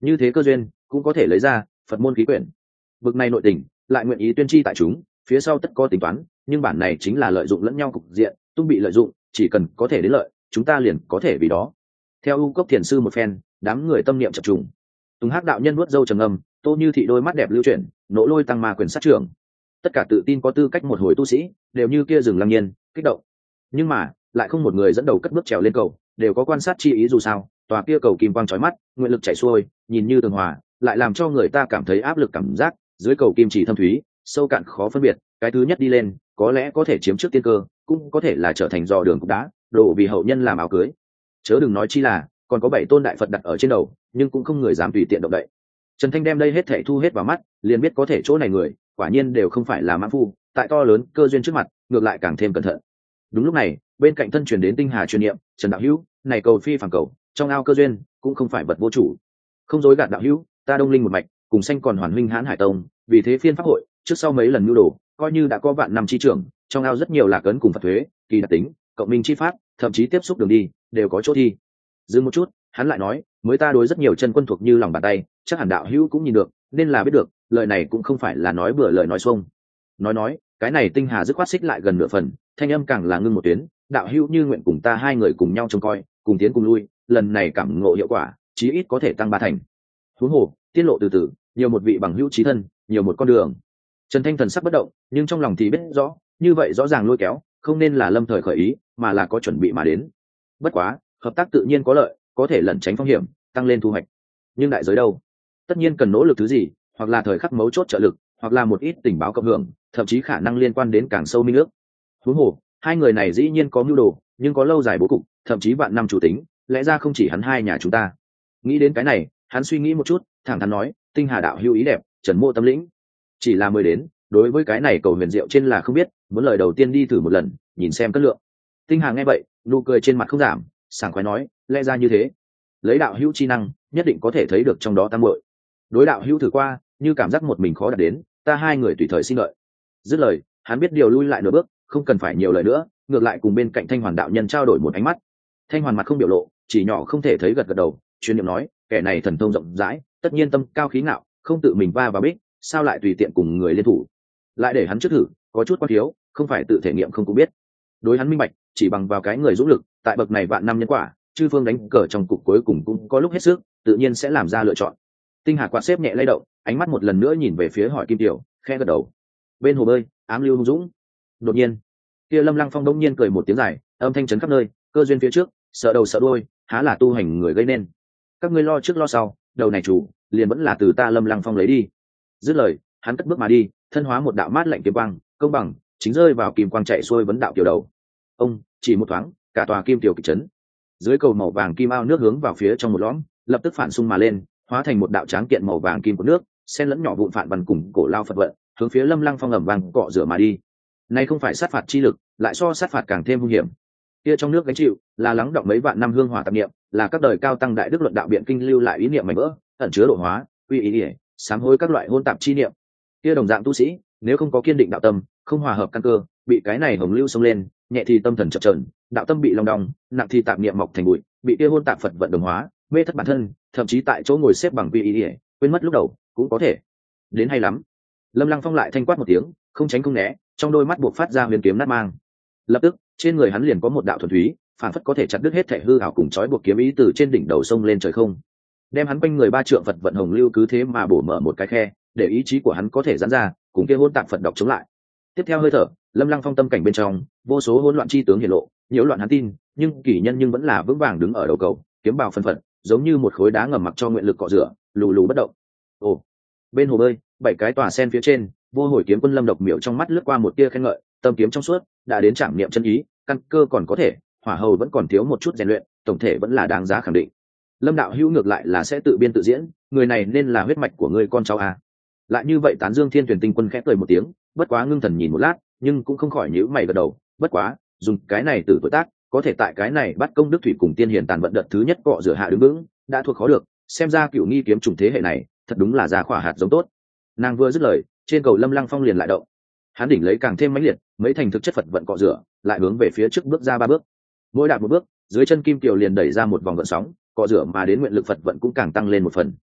như thế cơ duyên cũng có thể lấy ra Phật môn khí quyển. Bực này nội tình lại nguyện ý tuyên chi tại chúng, phía sau tất có tính toán, nhưng bản này chính là lợi dụng lẫn nhau cục diện, tung bị lợi dụng, chỉ cần có thể đến lợi, chúng ta liền có thể vì đó. Theo U Cốc Thiền sư một phen, đám người tâm niệm chập trùng. Tùng Hắc đạo nhân vuốt râu trầm ngâm, Tô Như Thị đôi mắt đẹp lưu chuyển, nỗ lôi tăng ma quyền sát trưởng. Tất cả tự tin có tư cách một hồi tu sĩ, đều như kia rừng lăng nhiên, kích động. Nhưng mà, lại không một người dẫn đầu cất bước trèo lên cầu, đều có quan sát chi ý dù sao, tòa kia cầu kim quang chói mắt, nguyện lực chảy xuôi, nhìn như tường hòa, lại làm cho người ta cảm thấy áp lực cảm giác, dưới cầu kim chỉ thâm thúy, sâu cạn khó phân biệt, cái thứ nhất đi lên, có lẽ có thể chiếm trước tiên cơ, cũng có thể là trở thành dò đường cục đá, đổ vì hậu nhân làm áo cưới. Chớ đừng nói chi là, còn có bảy tôn đại Phật đặt ở trên đầu, nhưng cũng không người dám tùy tiện động đậy. Trần Thanh đem đây hết thảy thu hết vào mắt, liền biết có thể chỗ này người, quả nhiên đều không phải là mãn phu, tại to lớn cơ duyên trước mặt, ngược lại càng thêm cẩn thận. Đúng lúc này, bên cạnh thân truyền đến tinh hà truyền niệm, Trần đạo hữu, này cầu phi phàm cầu, trong ao cơ duyên, cũng không phải vật vô chủ. Không dối gạt đạo hữu, ta Đông Linh một mạch, cùng sanh còn hoàn huynh Hán Hải Tông, vì thế phiên pháp hội, trước sau mấy lần nhu đồ, coi như đã có vạn năm chi trưởng, trong ao rất nhiều lạc ấn cùng Phật thuế, kỳ đặc tính, cộng minh chi pháp, thậm chí tiếp xúc đường đi, đều có chỗ thi. Dừng một chút, hắn lại nói, mới ta đối rất nhiều chân quân thuộc như lòng bàn tay, chắc hẳn đạo hữu cũng nhìn được, nên là biết được, lời này cũng không phải là nói bừa lời nói xuông. Nói nói, cái này tinh hà dứt khoát xích lại gần nửa phần, thanh âm càng là ngưng một tuyến, đạo hữu như nguyện cùng ta hai người cùng nhau trông coi, cùng tiến cùng lui, lần này cảm ngộ hiệu quả, chí ít có thể tăng ba thành. Huống hồ, tiết lộ từ từ, nhiều một vị bằng hữu chí thân, nhiều một con đường. Trần Thanh thần sắc bất động, nhưng trong lòng thì biết rõ, như vậy rõ ràng lôi kéo, không nên là lâm thời khởi ý, mà là có chuẩn bị mà đến. Bất quá, hợp tác tự nhiên có lợi, có thể lẩn tránh phong hiểm, tăng lên thu hoạch. Nhưng đại giới đâu? Tất nhiên cần nỗ lực thứ gì, hoặc là thời khắc mấu chốt trợ lực, hoặc là một ít tình báo cộng hưởng, thậm chí khả năng liên quan đến càng sâu minh ước. Huống hồ, hai người này dĩ nhiên có mưu đồ, nhưng có lâu dài bố cục, thậm chí vạn năm chủ tính, lẽ ra không chỉ hắn hai nhà chúng ta. Nghĩ đến cái này, hắn suy nghĩ một chút, thẳng thắn nói, tinh hà đạo hữu ý đẹp, Trần Mộ tâm lĩnh. Chỉ là mới đến, đối với cái này cầu huyền diệu trên là không biết, muốn lời đầu tiên đi thử một lần, nhìn xem cchất lượng. Tinh hà nghe vậy, nụ cười trên mặt không giảm, sảng khoái nói, lẽ ra như thế. Lấy đạo hữu chi năng, nhất định có thể thấy được trong đó tam muội. Đối đạo hữu thử qua, như cảm giác một mình khó đạt đến, ta hai người tùy thời xin lợi. Dứt lời, hắn biết điều lui lại nửa bước, không cần phải nhiều lời nữa, ngược lại cùng bên cạnh Thanh Hoàn đạo nhân trao đổi một ánh mắt. Thanh Hoàn mặt không biểu lộ, chỉ nhỏ không thể thấy gật gật đầu, chuyên niệm nói, kẻ này thần thông rộng rãi, tất nhiên tâm cao khí ngạo, không tự mình va vào bích, sao lại tùy tiện cùng người liên thủ? Lại để hắn trước thử, có chút quan thiếu, không phải tự thể nghiệm không cũng biết. Đối hắn minh bạch, chỉ bằng vào cái người dũng lực, tại bậc này vạn năm nhân quả, chư phương đánh cờ trong cục cuối cùng cũng có lúc hết sức, tự nhiên sẽ làm ra lựa chọn. Tinh Hà quạt xếp nhẹ lay động, ánh mắt một lần nữa nhìn về phía hỏi Kim Tiểu, khẽ gật đầu. Bên hồ bơi, ám lưu hung dũng. Đột nhiên, kia Lâm Lăng Phong đông nhiên cười một tiếng dài, âm thanh chấn khắp nơi, cơ duyên phía trước, sợ đầu sợ đuôi, há là tu hành người gây nên. Các ngươi lo trước lo sau, đầu này chủ, liền vẫn là từ ta Lâm Lăng Phong lấy đi. Dứt lời, hắn cất bước mà đi, thân hóa một đạo mát lạnh kiếm quang, công bằng, chính rơi vào kim quang chạy xuôi vấn đạo kiểu đầu. Ông, chỉ một thoáng, cả tòa kim tiểu kịch chấn. Dưới cầu màu vàng kim ao nước hướng vào phía trong một lõm, lập tức phản xung mà lên, hóa thành một đạo tráng kiện màu vàng kim của nước, xen lẫn nhỏ vụn phản văn cùng cổ lao Phật vận, hướng phía Lâm Lăng Phong ầm vang cọ rửa mà đi. Này không phải sát phạt chi lực, lại so sát phạt càng thêm hung hiểm. Kia trong nước gánh chịu, là lắng đọng mấy vạn năm hương hỏa tạp niệm, là các đời cao tăng đại đức luận đạo biện kinh lưu lại ý niệm mảnh vỡ, ẩn chứa độ hóa, quy ý ỉa, sám hối các loại hôn tạp chi niệm. Kia đồng dạng tu sĩ, nếu không có kiên định đạo tâm, không hòa hợp căn cơ, bị cái này hồng lưu xông lên, nhẹ thì tâm thần chập chờn, đạo tâm bị long đong, nặng thì tạp niệm mọc thành bụi, bị kia hôn tạp Phật vận đồng hóa, mê thất bản thân, thậm chí tại chỗ ngồi xếp bằng quy ý ỉa, quên mất lúc đầu, cũng có thể. Đến hay lắm. Lâm Lăng Phong lại thanh quát một tiếng, không tránh không né, trong đôi mắt buộc phát ra huyền kiếm nát mang. Lập tức, trên người hắn liền có một đạo thuần túy, phản phất có thể chặt đứt hết thể hư ảo cùng trói buộc kiếm ý từ trên đỉnh đầu sông lên trời không. Đem hắn quanh người ba trượng Phật vận hồng lưu cứ thế mà bổ mở một cái khe, để ý chí của hắn có thể giãn ra, cùng kia hỗn tạp Phật độc chống lại. Tiếp theo hơi thở, Lâm Lăng Phong tâm cảnh bên trong, vô số hỗn loạn chi tướng hiện lộ, nhiễu loạn hắn tin, nhưng kỷ nhân nhưng vẫn là vững vàng đứng ở đầu cầu, kiếm bào phân phật, giống như một khối đá ngầm mặc cho nguyện lực cọ rửa, lù lù bất động. Ồ, bên hồ bơi, bảy cái tòa sen phía trên, vô hồi kiếm quân Lâm Độc Miểu trong mắt lướt qua một tia khen ngợi, tâm kiếm trong suốt, đã đến trảm niệm chân ý, căn cơ còn có thể, hỏa hầu vẫn còn thiếu một chút rèn luyện, tổng thể vẫn là đáng giá khẳng định. Lâm đạo hữu ngược lại là sẽ tự biên tự diễn, người này nên là huyết mạch của ngươi con cháu à? Lại như vậy tán dương Thiên Tuyển Tinh Quân khẽ cười một tiếng, bất quá ngưng thần nhìn một lát, nhưng cũng không khỏi nhíu mày gật đầu, bất quá, dùng cái này từ tuổi tác, có thể tại cái này bắt công đức thủy cùng tiên hiền tàn vận đợt thứ nhất cọ rửa hạ đứng vững, đã thuộc khó được, xem ra cựu nghi kiếm trùng thế hệ này, thật đúng là già khỏa hạt giống tốt. Nàng vừa dứt lời, trên cầu Lâm Lăng Phong liền lại động. Hắn đỉnh lấy càng thêm mãnh liệt, mấy thành thực chất Phật vận cọ rửa, lại hướng về phía trước bước ra ba bước. Mỗi đạp một bước, dưới chân kim kiều liền đẩy ra một vòng gợn sóng, cọ rửa mà đến nguyện lực Phật vận cũng càng tăng lên một phần.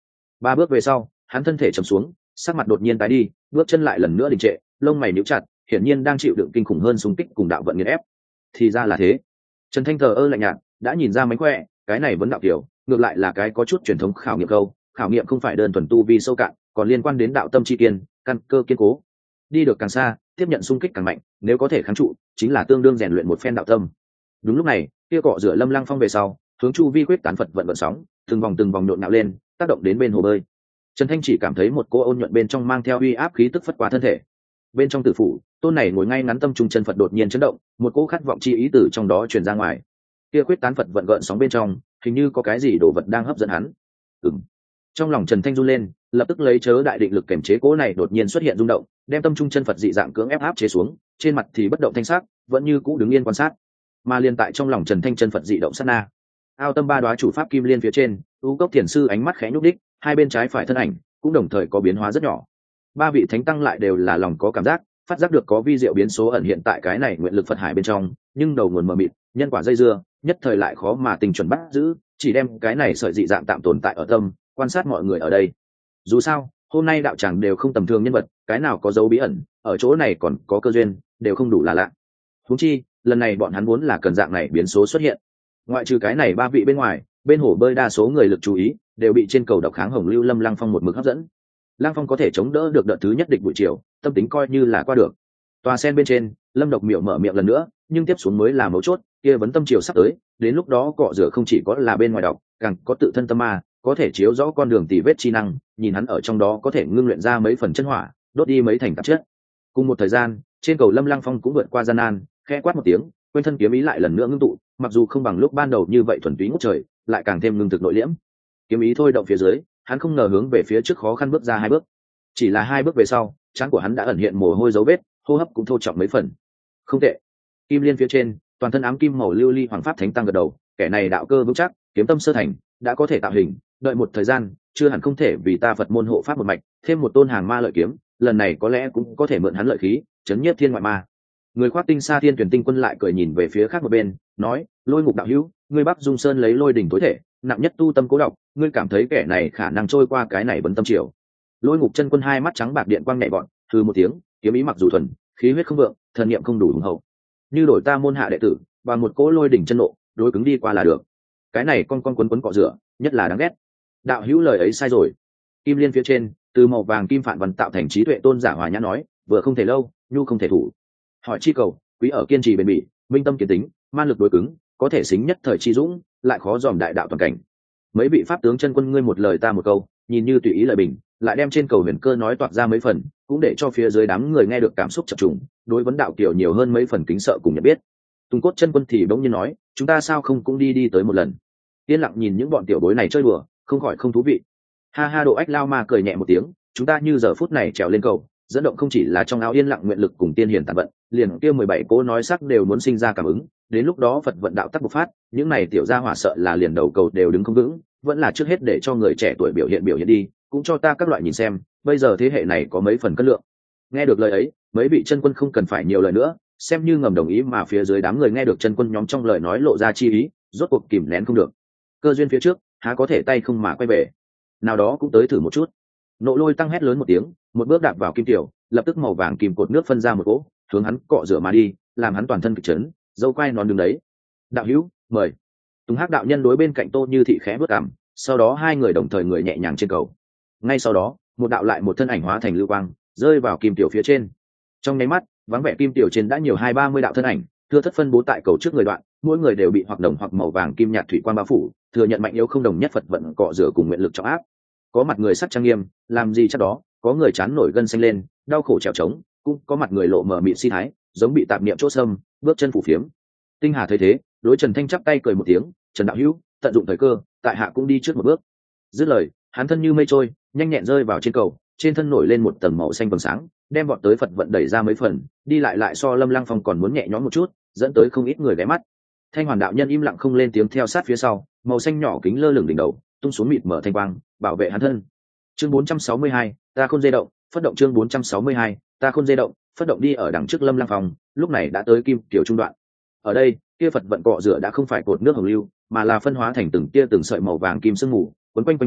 Ba bước về sau hắn thân thể trầm xuống, sắc mặt đột nhiên tái đi, bước chân lại lần nữa đình trệ, lông mày nhíu chặt, hiển nhiên đang chịu đựng kinh khủng hơn xung kích cùng đạo vận nghiền ép. Thì ra là thế. Trần Thanh thờ ơ lạnh nhạt, đã nhìn ra mánh khỏe, cái này vẫn đạo kiểu, ngược lại là cái có chút truyền thống khảo nghiệm câu, khảo nghiệm không phải đơn thuần tu vi sâu cạn, còn liên quan đến đạo tâm chi kiên, căn cơ kiên cố. Đi được càng xa, tiếp nhận xung kích càng mạnh, nếu có thể kháng trụ, chính là tương đương rèn luyện một phen đạo tâm. Đúng lúc này, kia cọ rửa Lâm Lăng Phong về sau, hướng chu vi quyết tán Phật vận vận sóng, từng vòng từng vòng nhộn nhạo lên, tác động đến bên hồ bơi. Trần Thanh chỉ cảm thấy một cô ôn nhuận bên trong mang theo uy áp khí tức phất qua thân thể. Bên trong tử phủ, tôn này ngồi ngay ngắn tâm trung chân Phật đột nhiên chấn động, một cỗ khát vọng chi ý tử trong đó truyền ra ngoài. Kia quyết tán Phật vận gợn sóng bên trong, hình như có cái gì đồ vật đang hấp dẫn hắn. Ừm. Trong lòng Trần Thanh run lên, lập tức lấy chớ đại định lực kiểm chế cỗ này đột nhiên xuất hiện rung động, đem tâm trung chân Phật dị dạng cưỡng ép áp chế xuống, trên mặt thì bất động thanh sắc, vẫn như cũ đứng yên quan sát. Mà liên tại trong lòng Trần Thanh chân Phật dị động sát na, ao tâm ba đoá chủ pháp kim liên phía trên, u cốc thiền sư ánh mắt khẽ nhúc đích, hai bên trái phải thân ảnh cũng đồng thời có biến hóa rất nhỏ. Ba vị thánh tăng lại đều là lòng có cảm giác, phát giác được có vi diệu biến số ẩn hiện tại cái này nguyện lực Phật hải bên trong, nhưng đầu nguồn mờ mịt, nhân quả dây dưa, nhất thời lại khó mà tình chuẩn bắt giữ, chỉ đem cái này sợi dị dạng tạm tồn tại ở tâm, quan sát mọi người ở đây. Dù sao, hôm nay đạo tràng đều không tầm thường nhân vật, cái nào có dấu bí ẩn, ở chỗ này còn có cơ duyên, đều không đủ là lạ. Huống chi, lần này bọn hắn muốn là cần dạng này biến số xuất hiện. Ngoại trừ cái này ba vị bên ngoài, bên hồ bơi đa số người lực chú ý đều bị trên cầu độc kháng hồng lưu Lâm Lăng Phong một mực hấp dẫn. Lăng Phong có thể chống đỡ được đợt thứ nhất địch buổi chiều, tâm tính coi như là qua được. Tòa sen bên trên, Lâm Độc Miểu mở miệng lần nữa, nhưng tiếp xuống mới là mấu chốt, kia vấn tâm chiều sắp tới, đến lúc đó cọ rửa không chỉ có là bên ngoài độc, càng có tự thân tâm ma, có thể chiếu rõ con đường tỉ vết chi năng, nhìn hắn ở trong đó có thể ngưng luyện ra mấy phần chân hỏa, đốt đi mấy thành tạp chất. Cùng một thời gian, trên cầu Lâm Lăng Phong cũng vượt qua gian nan, khẽ quát một tiếng, quên thân kiếm ý lại lần nữa ngưng tụ, mặc dù không bằng lúc ban đầu như vậy thuần túy ngút trời, lại càng thêm ngưng thực nội liễm. Kiếm ý thôi động phía dưới, hắn không ngờ hướng về phía trước khó khăn bước ra hai bước. Chỉ là hai bước về sau, trán của hắn đã ẩn hiện mồ hôi dấu vết, hô hấp cũng thô trọng mấy phần. Không tệ. Kim liên phía trên, toàn thân ám kim màu lưu ly hoàng pháp thánh tăng gật đầu, kẻ này đạo cơ vững chắc, kiếm tâm sơ thành, đã có thể tạo hình, đợi một thời gian, chưa hẳn không thể vì ta Phật môn hộ pháp một mạch, thêm một tôn hàng ma lợi kiếm, lần này có lẽ cũng có thể mượn hắn lợi khí, chấn nhiếp thiên ngoại ma. Người khoác tinh sa thiên tuyển tinh quân lại cười nhìn về phía khác một bên, nói: Lôi Ngục đạo hữu, ngươi Bắc Dung Sơn lấy lôi đỉnh tối thể, nặng nhất tu tâm cố độc, ngươi cảm thấy kẻ này khả năng trôi qua cái này vấn tâm triều. Lôi Ngục chân quân hai mắt trắng bạc điện quang nhẹ bọn, hừ một tiếng, kiếm ý mặc dù thuần, khí huyết không vượng, thần niệm không đủ hùng hậu. Như đổi ta môn hạ đệ tử, và một cỗ lôi đỉnh chân nộ, đối cứng đi qua là được. Cái này con con quấn quấn cọ rửa, nhất là đáng ghét. Đạo hữu lời ấy sai rồi. Kim liên phía trên, từ màu vàng kim phản văn tạo thành trí tuệ tôn giả hòa nhã nói, vừa không thể lâu, nhu không thể thủ. Hỏi chi cầu, quý ở kiên trì bền bỉ, minh tâm kiến tính, man lực đối cứng, có thể xính nhất thời chi dũng, lại khó dòm đại đạo toàn cảnh. Mấy vị pháp tướng chân quân ngươi một lời ta một câu, nhìn như tùy ý lời bình, lại đem trên cầu huyền cơ nói toạc ra mấy phần, cũng để cho phía dưới đám người nghe được cảm xúc chập trùng, đối vấn đạo kiểu nhiều hơn mấy phần kính sợ cùng nhận biết. Tùng cốt chân quân thì bỗng nhiên nói, chúng ta sao không cũng đi đi tới một lần. Yên lặng nhìn những bọn tiểu bối này chơi đùa, không khỏi không thú vị. Ha ha, Độ Ách lao ma cười nhẹ một tiếng, chúng ta như giờ phút này trèo lên cầu, dẫn động không chỉ là trong áo yên lặng nguyện lực cùng tiên hiền tàn vận, liền kia mười bảy cố nói sắc đều muốn sinh ra cảm ứng, đến lúc đó Phật vận đạo tắc bộc phát, những này tiểu gia hỏa sợ là liền đầu cầu đều đứng không vững, vẫn là trước hết để cho người trẻ tuổi biểu hiện biểu hiện đi, cũng cho ta các loại nhìn xem, bây giờ thế hệ này có mấy phần cân lượng. Nghe được lời ấy, mấy vị chân quân không cần phải nhiều lời nữa, xem như ngầm đồng ý, mà phía dưới đám người nghe được chân quân nhóm trong lời nói lộ ra chi ý, rốt cuộc kìm nén không được. Cơ duyên phía trước, há có thể tay không mà quay về. Nào đó cũng tới thử một chút. Nộ Lôi tăng hét lớn một tiếng, một bước đạp vào kim tiểu, lập tức màu vàng kim cột nước phân ra một cỗ, hướng hắn cọ rửa mà đi, làm hắn toàn thân kịch chấn, dâu quai nón đứng đấy. Đạo hữu, mời. Tùng Hắc đạo nhân đối bên cạnh Tô Như Thị khẽ bước cằm, sau đó hai người đồng thời người nhẹ nhàng trên cầu. Ngay sau đó, một đạo lại một thân ảnh hóa thành lưu quang, rơi vào kim tiểu phía trên. Trong nháy mắt, vắng vẻ kim tiểu trên đã nhiều hai ba mươi đạo thân ảnh, thưa thất phân bố tại cầu trước người đoạn, mỗi người đều bị hoặc đồng hoặc màu vàng kim nhạt thủy quang bao phủ, thừa nhận mạnh yếu không đồng nhất Phật vận cọ rửa cùng nguyện lực trọng áp. Có mặt người sắc trang nghiêm, làm gì chắc đó, có người chán nổi gân xanh lên, đau khổ trèo trống, cũng có mặt người lộ mở mịn si thái, giống bị tạp niệm chỗ sâm, bước chân phủ phiếm. Tinh Hà thấy thế, đối Trần Thanh chắp tay cười một tiếng, Trần đạo hữu, tận dụng thời cơ, tại hạ cũng đi trước một bước. Dứt lời, hắn thân như mây trôi, nhanh nhẹn rơi vào trên cầu, trên thân nổi lên một tầng màu xanh vầng sáng, đem vọt tới Phật vận đẩy ra mấy phần, đi lại lại so Lâm Lăng Phong còn muốn nhẹ nhõm một chút, dẫn tới không ít người ghé mắt. Thanh Hoàn đạo nhân im lặng không lên tiếng theo sát phía sau, màu xanh nhỏ kính lơ lửng đỉnh đầu, tung xuống mịt mở thanh quang, bảo vệ hắn thân. Chương bốn trăm sáu mươi hai, ta khôn dây động, phát động chương bốn trăm sáu mươi hai, ta khôn dây động, phát động đi ở đằng trước Lâm Lăng Phong, lúc này đã tới kim tiểu trung đoạn. Ở đây, kia Phật vận cọ rửa đã không phải cột nước hồng lưu, mà là phân hóa thành từng tia từng sợi màu vàng kim sương mù, quấn quanh quanh thân,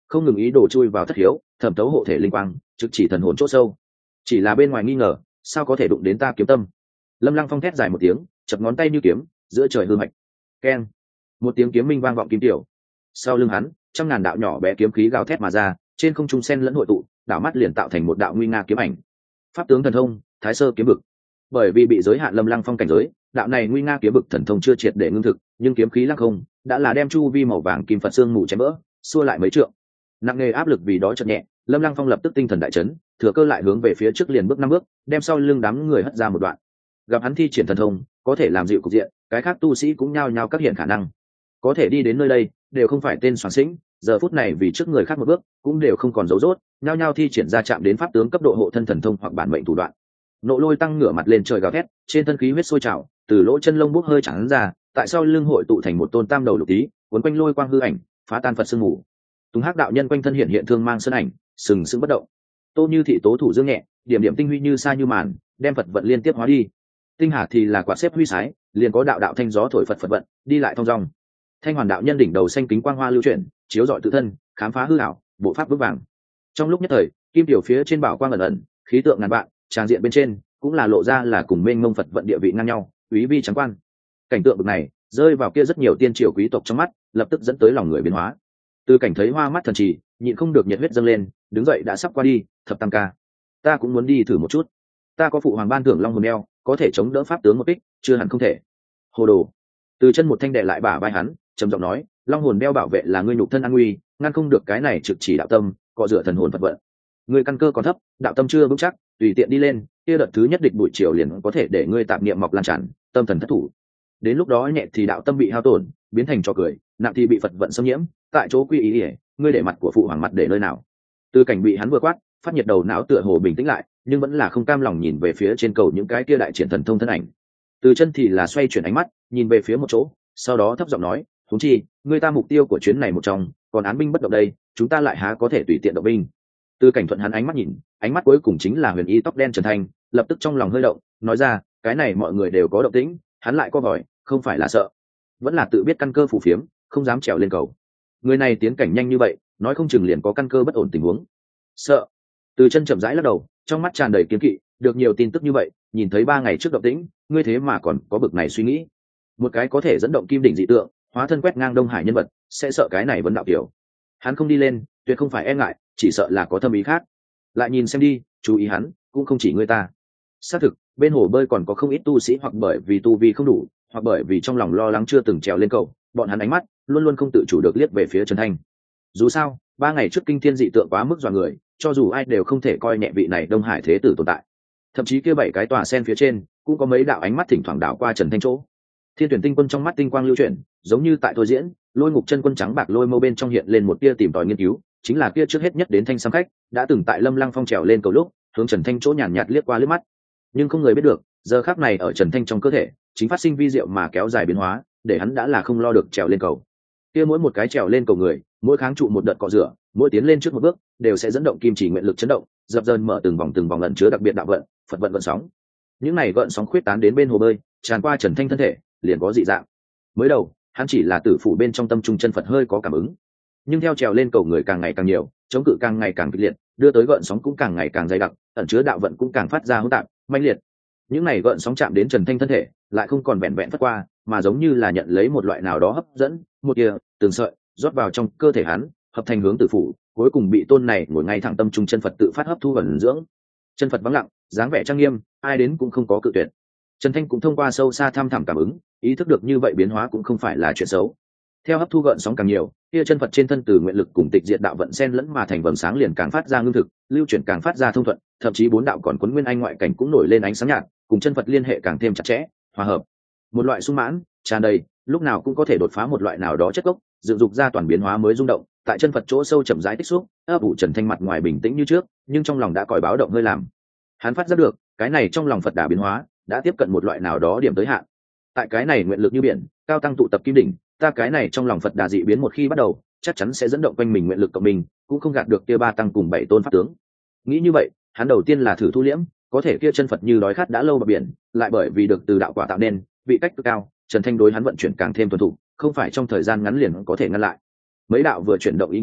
không ngừng ý đồ chui vào thất hiếu, thẩm thấu hộ thể linh quang, trực chỉ thần hồn chỗ sâu. Chỉ là bên ngoài nghi ngờ, sao có thể đụng đến ta kiếm tâm? Lâm Lăng Phong thét dài một tiếng, chập ngón tay như kiếm, giữa trời hư mạch. Keng, một tiếng kiếm minh vang vọng kim tiểu. Sau lưng hắn, trăm ngàn đạo nhỏ bé kiếm khí gào thét mà ra, trên không trung sen lẫn hội tụ, đảo mắt liền tạo thành một đạo nguy nga kiếm ảnh. Pháp tướng thần thông, Thái Sơ kiếm vực. Bởi vì bị giới hạn Lâm Lăng Phong cảnh giới, đạo này nguy nga kiếm vực thần thông chưa triệt để ngưng thực, nhưng kiếm khí lăng không đã là đem chu vi màu vàng kim Phật xương mù chém vỡ, xua lại mấy trượng. Nặng nề áp lực vì đó chợt nhẹ, Lâm Lăng Phong lập tức tinh thần đại chấn, thừa cơ lại hướng về phía trước liền bước năm bước, đem sau lưng đám người hất ra một đoạn. Gặp hắn thi triển thần thông, có thể làm dịu cục diện, cái khác tu sĩ cũng nhao nhao các hiện khả năng. Có thể đi đến nơi đây, đều không phải tên soàn sĩnh, giờ phút này vì trước người khác một bước, cũng đều không còn dấu rốt, nhao nhao thi triển ra chạm đến pháp tướng cấp độ hộ thân thần thông hoặc bản mệnh thủ đoạn. Nộ Lôi tăng ngửa mặt lên trời gào thét, trên thân khí huyết sôi trào, từ lỗ chân lông bốc hơi tràn ra, tại sau lưng hội tụ thành một tôn tam đầu lục tí, cuốn quanh lôi quang hư ảnh, phá tan Phật sương mù. Tùng Hắc đạo nhân quanh thân hiện hiện thương mang sơn ảnh, sừng sững bất động. Tô Như thị tố thủ dương nhẹ, điểm điểm tinh huy như sa như màn, đem Phật vận liên tiếp hóa đi. Tinh Hà thì là quạt xếp huy sái, liền có đạo đạo thanh gió thổi Phật Phật vận, đi lại thong dong. Thanh Hoàn đạo nhân đỉnh đầu xanh kính quang hoa lưu chuyển, chiếu rọi tự thân, khám phá hư ảo, bộ pháp vững vàng. Trong lúc nhất thời, kim tiểu phía trên bảo quang ẩn ẩn, khí tượng ngàn vạn, tràng diện bên trên cũng là lộ ra là cùng mênh mông Phật vận địa vị ngang nhau, quý vi trắng quan. Cảnh tượng bực này rơi vào kia rất nhiều tiên triều quý tộc trong mắt, lập tức dẫn tới lòng người biến hóa. Từ cảnh thấy hoa mắt thần trì, nhịn không được nhiệt huyết dâng lên, đứng dậy đã sắp qua đi, thập tam ca, ta cũng muốn đi thử một chút. Ta có phụ hoàng ban thưởng long hồn đeo, có thể chống đỡ pháp tướng một kích, chưa hẳn không thể. Hồ đồ. Từ chân một thanh đệ lại bả vai hắn, trầm giọng nói, long hồn đeo bảo vệ là ngươi nhục thân an nguy, ngăn không được cái này trực chỉ đạo tâm, cọ rửa thần hồn Phật vận. Ngươi căn cơ còn thấp, đạo tâm chưa vững chắc, tùy tiện đi lên, kia đợt thứ nhất địch buổi chiều liền có thể để ngươi tạp niệm mọc lan tràn, tâm thần thất thủ. Đến lúc đó nhẹ thì đạo tâm bị hao tổn, biến thành trò cười, nặng thì bị Phật vận xâm nhiễm, tại chỗ quy ý ỉa, ngươi để mặt của phụ hoàng mặt để nơi nào? Từ cảnh bị hắn vừa quát, phát nhiệt đầu não tựa hồ bình tĩnh lại, nhưng vẫn là không cam lòng nhìn về phía trên cầu những cái kia đại triển thần thông thân ảnh. Từ chân thì là xoay chuyển ánh mắt, nhìn về phía một chỗ, sau đó thấp giọng nói, huống chi, ngươi ta mục tiêu của chuyến này một trong, còn án binh bất động đây, chúng ta lại há có thể tùy tiện động binh? Từ cảnh thuận hắn ánh mắt nhìn, ánh mắt cuối cùng chính là huyền y tóc đen Trần Thanh, lập tức trong lòng hơi động, nói ra, cái này mọi người đều có động tĩnh, hắn lại có vòi, không phải là sợ, vẫn là tự biết căn cơ phù phiếm, không dám trèo lên cầu. Người này tiến cảnh nhanh như vậy, nói không chừng liền có căn cơ bất ổn tình huống. Sợ. Từ chân chậm rãi lắc đầu, trong mắt tràn đầy kiên kỵ, được nhiều tin tức như vậy, nhìn thấy ba ngày trước động tĩnh, ngươi thế mà còn có bực này suy nghĩ. Một cái có thể dẫn động kim đỉnh dị tượng, hóa thân quét ngang Đông Hải nhân vật, sẽ sợ cái này vấn đạo kiểu. Hắn không đi lên, tuyệt không phải e ngại, chỉ sợ là có thâm ý khác. Lại nhìn xem đi, chú ý hắn, cũng không chỉ ngươi ta. Xác thực, bên hồ bơi còn có không ít tu sĩ hoặc bởi vì tu vi không đủ, hoặc bởi vì trong lòng lo lắng chưa từng trèo lên cầu, bọn hắn ánh mắt luôn luôn không tự chủ được liếc về phía Trần Thanh. Dù sao, ba ngày trước kinh thiên dị tượng quá mức dọa người, cho dù ai đều không thể coi nhẹ vị này Đông Hải thế tử tồn tại. Thậm chí kia bảy cái tòa sen phía trên cũng có mấy đạo ánh mắt thỉnh thoảng đảo qua Trần Thanh chỗ. Thiên Tuyển Tinh Quân trong mắt tinh quang lưu chuyển, giống như tại thôi diễn, Lôi Ngục Chân Quân trắng bạc lôi mâu bên trong hiện lên một tia tìm tòi nghiên cứu, chính là kia trước hết nhất đến Thanh Sam khách, đã từng tại Lâm Lăng Phong trèo lên cầu lúc, hướng Trần Thanh chỗ nhàn nhạt liếc qua liếc mắt. Nhưng không người biết được, giờ khắc này ở Trần Thanh trong cơ thể, chính phát sinh vi diệu mà kéo dài biến hóa, để hắn đã là không lo được trèo lên cầu. Kia mỗi một cái trèo lên cầu người, mỗi kháng trụ một đợt cọ rửa, mỗi tiến lên trước một bước, đều sẽ dẫn động kim chỉ nguyện lực chấn động, dập dờn mở từng vòng từng vòng ẩn chứa đặc biệt đạo vận, Phật vận vận sóng. Những này gợn sóng khuyết tán đến bên hồ bơi, tràn qua Trần Thanh thân thể, liền có dị dạng. Mới đầu, hắn chỉ là tử phủ bên trong tâm trung chân Phật hơi có cảm ứng, nhưng theo trèo lên cầu người càng ngày càng nhiều, chống cự càng ngày càng kịch liệt, đưa tới gợn sóng cũng càng ngày càng dày đặc, ẩn chứa đạo vận cũng càng phát ra hỗn tạp, mãnh liệt. Những này gợn sóng chạm đến Trần Thanh thân thể, lại không còn vẹn vẹn phất qua, mà giống như là nhận lấy một loại nào đó hấp dẫn, một tia, từng sợi, rót vào trong cơ thể hắn, hợp thành hướng tử phủ, cuối cùng bị tôn này ngồi ngay thẳng tâm trung chân Phật tự phát hấp thu ẩn dưỡng. Chân Phật vắng lặng, dáng vẻ trang nghiêm, ai đến cũng không có cự tuyệt. Trần Thanh cũng thông qua sâu xa tham thẳm cảm ứng, ý thức được như vậy biến hóa cũng không phải là chuyện xấu. Theo hấp thu gợn sóng càng nhiều, kia chân Phật trên thân từ nguyện lực cùng tịch diệt đạo vận xen lẫn mà thành vầng sáng liền càng phát ra ngưng thực, lưu chuyển càng phát ra thông thuận, thậm chí bốn đạo còn cuốn nguyên anh ngoại cảnh cũng nổi lên ánh sáng nhạt, cùng chân Phật liên hệ càng thêm chặt chẽ, hòa hợp. Một loại sung mãn, tràn đầy, lúc nào cũng có thể đột phá một loại nào đó chất gốc, dựng dục ra toàn biến hóa mới rung động, tại chân Phật chỗ sâu chậm rãi tích xúc, ấp ủ Trần Thanh mặt ngoài bình tĩnh như trước, nhưng trong lòng đã còi báo động hơi làm. Hắn phát giác được, cái này trong lòng Phật đà biến hóa, đã tiếp cận một loại nào đó điểm tới hạn. Tại cái này nguyện lực như biển, cao tăng tụ tập kim đỉnh, ta cái này trong lòng Phật đà dị biến một khi bắt đầu, chắc chắn sẽ dẫn động quanh mình nguyện lực cộng mình, cũng không gạt được kia ba tăng cùng bảy tôn pháp tướng. Nghĩ như vậy, hắn đầu tiên là thử thu liễm, có thể kia chân Phật như đói khát đã lâu bờ biển, lại bởi vì được từ đạo quả tạo nên, vị cách cực cao, Trần Thanh đối hắn vận chuyển càng thêm thuần thục, không phải trong thời gian ngắn liền có thể ngăn lại. Mấy đạo vừa chuyển động ý nghĩ,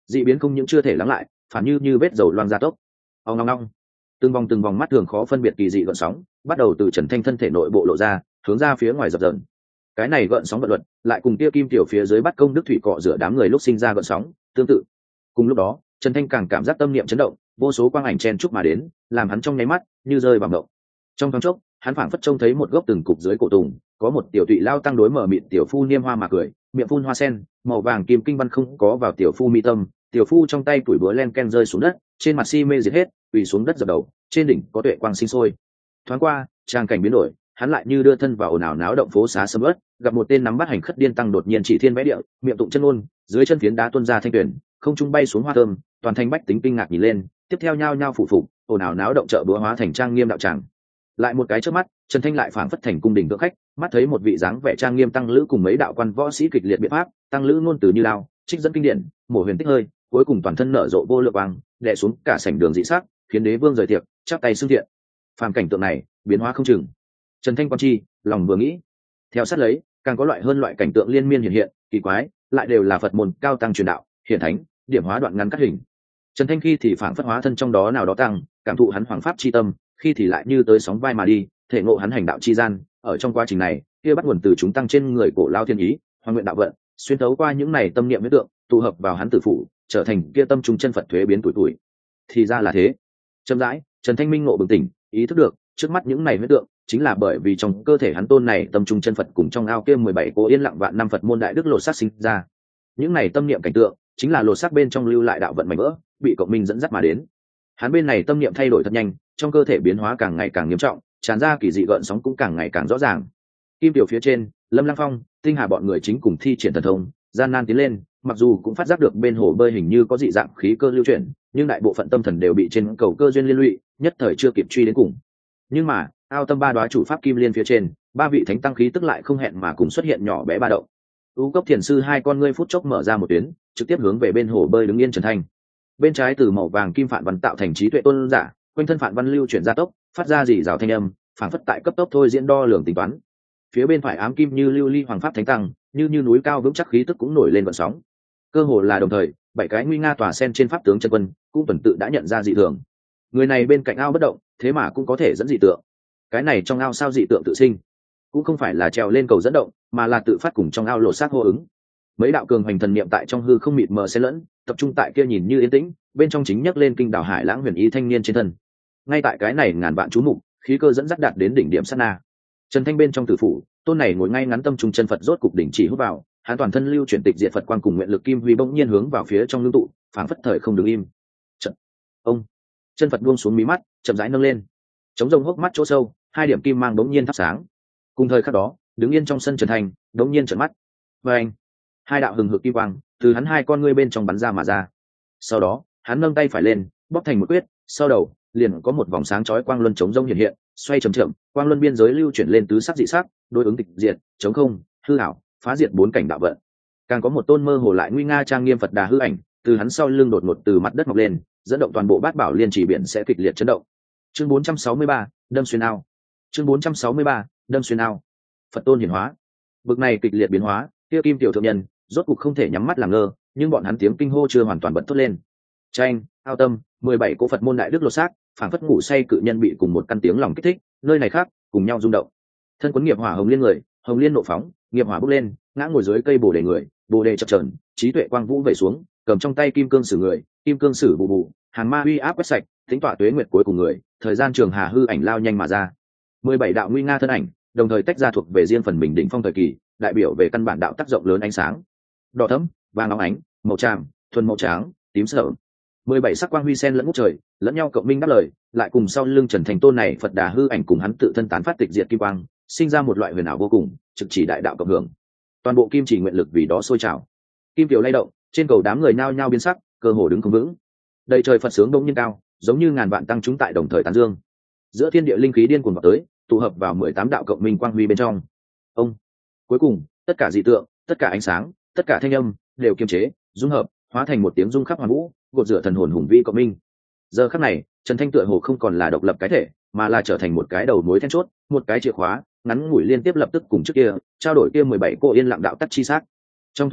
dị biến không những chưa thể lắng lại, phản như như vết dầu loang ra tốc. Ong ong ong, từng vòng từng vòng mắt thường khó phân biệt kỳ dị gợn sóng bắt đầu từ Trần Thanh thân thể nội bộ lộ ra, hướng ra phía ngoài dập dờn. Cái này gợn sóng vận luật lại cùng kia kim tiểu phía dưới bắt công đức thủy cọ rửa đám người lúc sinh ra gợn sóng tương tự. Cùng lúc đó, Trần Thanh càng cảm giác tâm niệm chấn động, vô số quang ảnh chen chúc mà đến, làm hắn trong nháy mắt như rơi vào mộng. Trong thoáng chốc, hắn phảng phất trông thấy một gốc từng cục dưới cổ tùng, có một tiểu tụy lao tăng đối mở mịn tiểu phu niêm hoa mà cười, miệng phun hoa sen, màu vàng kim kinh văn không có vào tiểu phu mi tâm, tiểu phu trong tay tuổi búa len ken rơi xuống đất, trên mặt si mê diệt hết, quỳ xuống đất dập đầu, trên đỉnh có tuệ quang sinh sôi. Thoáng qua, trang cảnh biến đổi, hắn lại như đưa thân vào ồn ào náo động phố xá sầm uất, gặp một tên nắm bắt hành khất điên tăng đột nhiên chỉ thiên vẽ địa, miệng tụng chân ngôn, dưới chân phiến đá tuôn ra thanh tuyển, không trung bay xuống hoa thơm, toàn thành bách tính kinh ngạc nhìn lên, tiếp theo nhao nhao phụ phục, ồn ào náo động chợ búa hóa thành trang nghiêm đạo tràng. Lại một cái trước mắt, Trần Thanh lại phảng phất thành cung đình thượng khách, mắt thấy một vị dáng vẻ trang nghiêm tăng lữ cùng mấy đạo quan võ sĩ kịch liệt biện pháp, tăng lữ ngôn từ như lao, trích dẫn kinh điển, mổ huyền tích hơi, cuối cùng toàn thân nở rộ vô lượng quang, đè xuống cả sảnh đường dị sắc, khiến đế vương rời tiệc, chắp tay xưng thiện. Phàm cảnh tượng này, biến hóa không chừng. Trần Thanh quan chi, lòng vừa nghĩ, theo sát lấy, càng có loại hơn loại cảnh tượng liên miên hiện hiện, kỳ quái, lại đều là Phật môn cao tăng truyền đạo, hiển thánh, điểm hóa đoạn ngắn cắt hình. Trần Thanh khi thì phảng phất hóa thân trong đó nào đó tăng, cảm thụ hắn hoàng pháp chi tâm, khi thì lại như tới sóng vai mà đi, thể ngộ hắn hành đạo chi gian. Ở trong quá trình này, kia bắt nguồn từ chúng tăng trên người cổ lao thiên ý, hoàng nguyện đạo vận, xuyên thấu qua những này tâm niệm huyết tượng, tụ hợp vào hắn tử phụ, trở thành kia tâm trung chân Phật thuế biến tuổi tuổi. Thì ra là thế. Chậm rãi, Trần Thanh minh ngộ bừng tỉnh, ý thức được, trước mắt những này huyết tượng chính là bởi vì trong cơ thể hắn tôn này tâm trung chân Phật cùng trong ao kia mười bảy cô yên lặng vạn năm Phật môn đại đức lột xác sinh ra. Những này tâm niệm cảnh tượng chính là lột xác bên trong lưu lại đạo vận mảnh vỡ, bị cộng minh dẫn dắt mà đến. Hắn bên này tâm niệm thay đổi thật nhanh, trong cơ thể biến hóa càng ngày càng nghiêm trọng, tràn ra kỳ dị gợn sóng cũng càng ngày càng rõ ràng. Kim tiểu phía trên, Lâm Lăng Phong, Tinh Hà bọn người chính cùng thi triển thần thông, gian nan tiến lên, mặc dù cũng phát giác được bên hồ bơi hình như có dị dạng khí cơ lưu chuyển, nhưng đại bộ phận tâm thần đều bị trên cầu cơ duyên liên lụy, nhất thời chưa kịp truy đến cùng. Nhưng mà, ao tâm ba đoá chủ pháp kim liên phía trên, ba vị thánh tăng khí tức lại không hẹn mà cùng xuất hiện nhỏ bé ba động. U Cốc Thiền sư hai con ngươi phút chốc mở ra một tuyến, trực tiếp hướng về bên hồ bơi đứng yên Trần Thanh. Bên trái từ màu vàng kim phản văn tạo thành trí tuệ tôn giả, quanh thân phản văn lưu chuyển ra tốc, phát ra dì rào thanh âm, phản phất tại cấp tốc thôi diễn đo lường tính toán. Phía bên phải ám kim như lưu ly hoàng pháp thánh tăng, như như núi cao vững chắc khí tức cũng nổi lên vận sóng. Cơ hồ là đồng thời, bảy cái nguy nga tòa sen trên pháp tướng chân quân cũng tuần tự đã nhận ra dị thường. Người này bên cạnh ao bất động, thế mà cũng có thể dẫn dị tượng. Cái này trong ao sao dị tượng tự sinh, cũng không phải là trèo lên cầu dẫn động, mà là tự phát cùng trong ao lộ sát hô ứng. Mấy đạo cường hoành thần niệm tại trong hư không mịt mờ xen lẫn, tập trung tại kia nhìn như yên tĩnh, bên trong chính nhấc lên kinh đảo hải lãng huyền ý thanh niên trên thân. Ngay tại cái này ngàn vạn chú mục, khí cơ dẫn dắt đạt đến đỉnh điểm sát na. Trần Thanh bên trong tử phủ, tôn này ngồi ngay ngắn tâm trung chân Phật rốt cục đỉnh chỉ hút vào, hắn toàn thân lưu chuyển tịch diệt Phật quang cùng nguyện lực kim huy bỗng nhiên hướng vào phía trong ngưng tụ, phảng phất thời không đứng im. Trận. Ông. Chân Phật buông xuống mí mắt, chậm rãi nâng lên. Chống rồng hốc mắt chỗ sâu, hai điểm kim mang bỗng nhiên thắp sáng. Cùng thời khắc đó, đứng yên trong sân Trần Thanh, bỗng nhiên trợn mắt. Và anh. Hai đạo hừng hực kim quang từ hắn hai con ngươi bên trong bắn ra mà ra. Sau đó, hắn nâng tay phải lên, bóp thành một quyết, sau đầu liền có một vòng sáng chói quang luân chống rông hiện hiện, xoay chậm chậm, quang luân biên giới lưu chuyển lên tứ sắc dị sắc, đối ứng tịch diệt, chống không, hư ảo, phá diệt bốn cảnh đạo vận. Càng có một tôn mơ hồ lại nguy nga trang nghiêm Phật Đà hư ảnh, từ hắn sau lưng đột ngột từ mặt đất mọc lên, dẫn động toàn bộ bát bảo liên chỉ biển sẽ kịch liệt chấn động. Chương bốn trăm sáu mươi ba, đâm xuyên ao. Chương bốn trăm sáu mươi ba, đâm xuyên ao. Phật tôn hiển hóa. Bực này kịch liệt biến hóa, kia kim tiểu thượng nhân rốt cục không thể nhắm mắt làm ngơ, nhưng bọn hắn tiếng kinh hô chưa hoàn toàn bật thốt lên. Tranh, ao tâm, mười bảy cỗ Phật môn đại đức lột xác, phảng phất ngủ say cự nhân bị cùng một căn tiếng lòng kích thích, nơi này khác, cùng nhau rung động. Thân quấn nghiệp hỏa hồng liên người, hồng liên nộ phóng, nghiệp hỏa bốc lên, ngã ngồi dưới cây bồ đề người, bồ đề chập chờn, trí tuệ quang vũ vẩy xuống, cầm trong tay kim cương sử người, kim cương sử bù bù, hàn ma uy áp quét sạch, tính tọa tuế nguyệt cuối cùng người, thời gian trường hà hư ảnh lao nhanh mà ra. mười bảy đạo nguy nga thân ảnh, đồng thời tách ra thuộc về riêng phần mình đỉnh phong thời kỳ, đại biểu về căn bản đạo tác rộng lớn ánh sáng. Đỏ thẫm, vàng óng ánh, màu tràm, thuần màu trắng, tím sợ. mười bảy sắc quang huy sen lẫn ngút trời, lẫn nhau cộng minh đáp lời, lại cùng sau lưng Trần Thành tôn này Phật Đà hư ảnh cùng hắn tự thân tán phát tịch diệt kim quang, sinh ra một loại huyền ảo vô cùng, trực chỉ đại đạo cộng hưởng. Toàn bộ kim chỉ nguyện lực vì đó sôi trào. Kim tiểu lay động, trên cầu đám người nhao nhao biến sắc, cơ hồ đứng không vững. Đầy trời Phật sướng đông nhiên cao, giống như ngàn vạn tăng chúng tại đồng thời tán dương. Giữa thiên địa linh khí điên cuồng vào tới, tụ hợp vào mười tám đạo cộng minh quang huy bên trong. Ông. Cuối cùng, tất cả dị tượng, tất cả ánh sáng, tất cả thanh âm đều kiềm chế, dung hợp, hóa thành một tiếng rung khắp hoàn vũ, gột rửa thần hồn hùng vĩ cộng minh. Giờ khắc này, Trần Thanh tựa hồ không còn là độc lập cái thể, mà là trở thành một cái đầu mối then chốt, một cái chìa khóa, ngắn ngủi liên tiếp lập tức cùng trước kia, trao đổi kia mười bảy cô yên lặng đạo tắc chi xác. Trong thoáng chốc,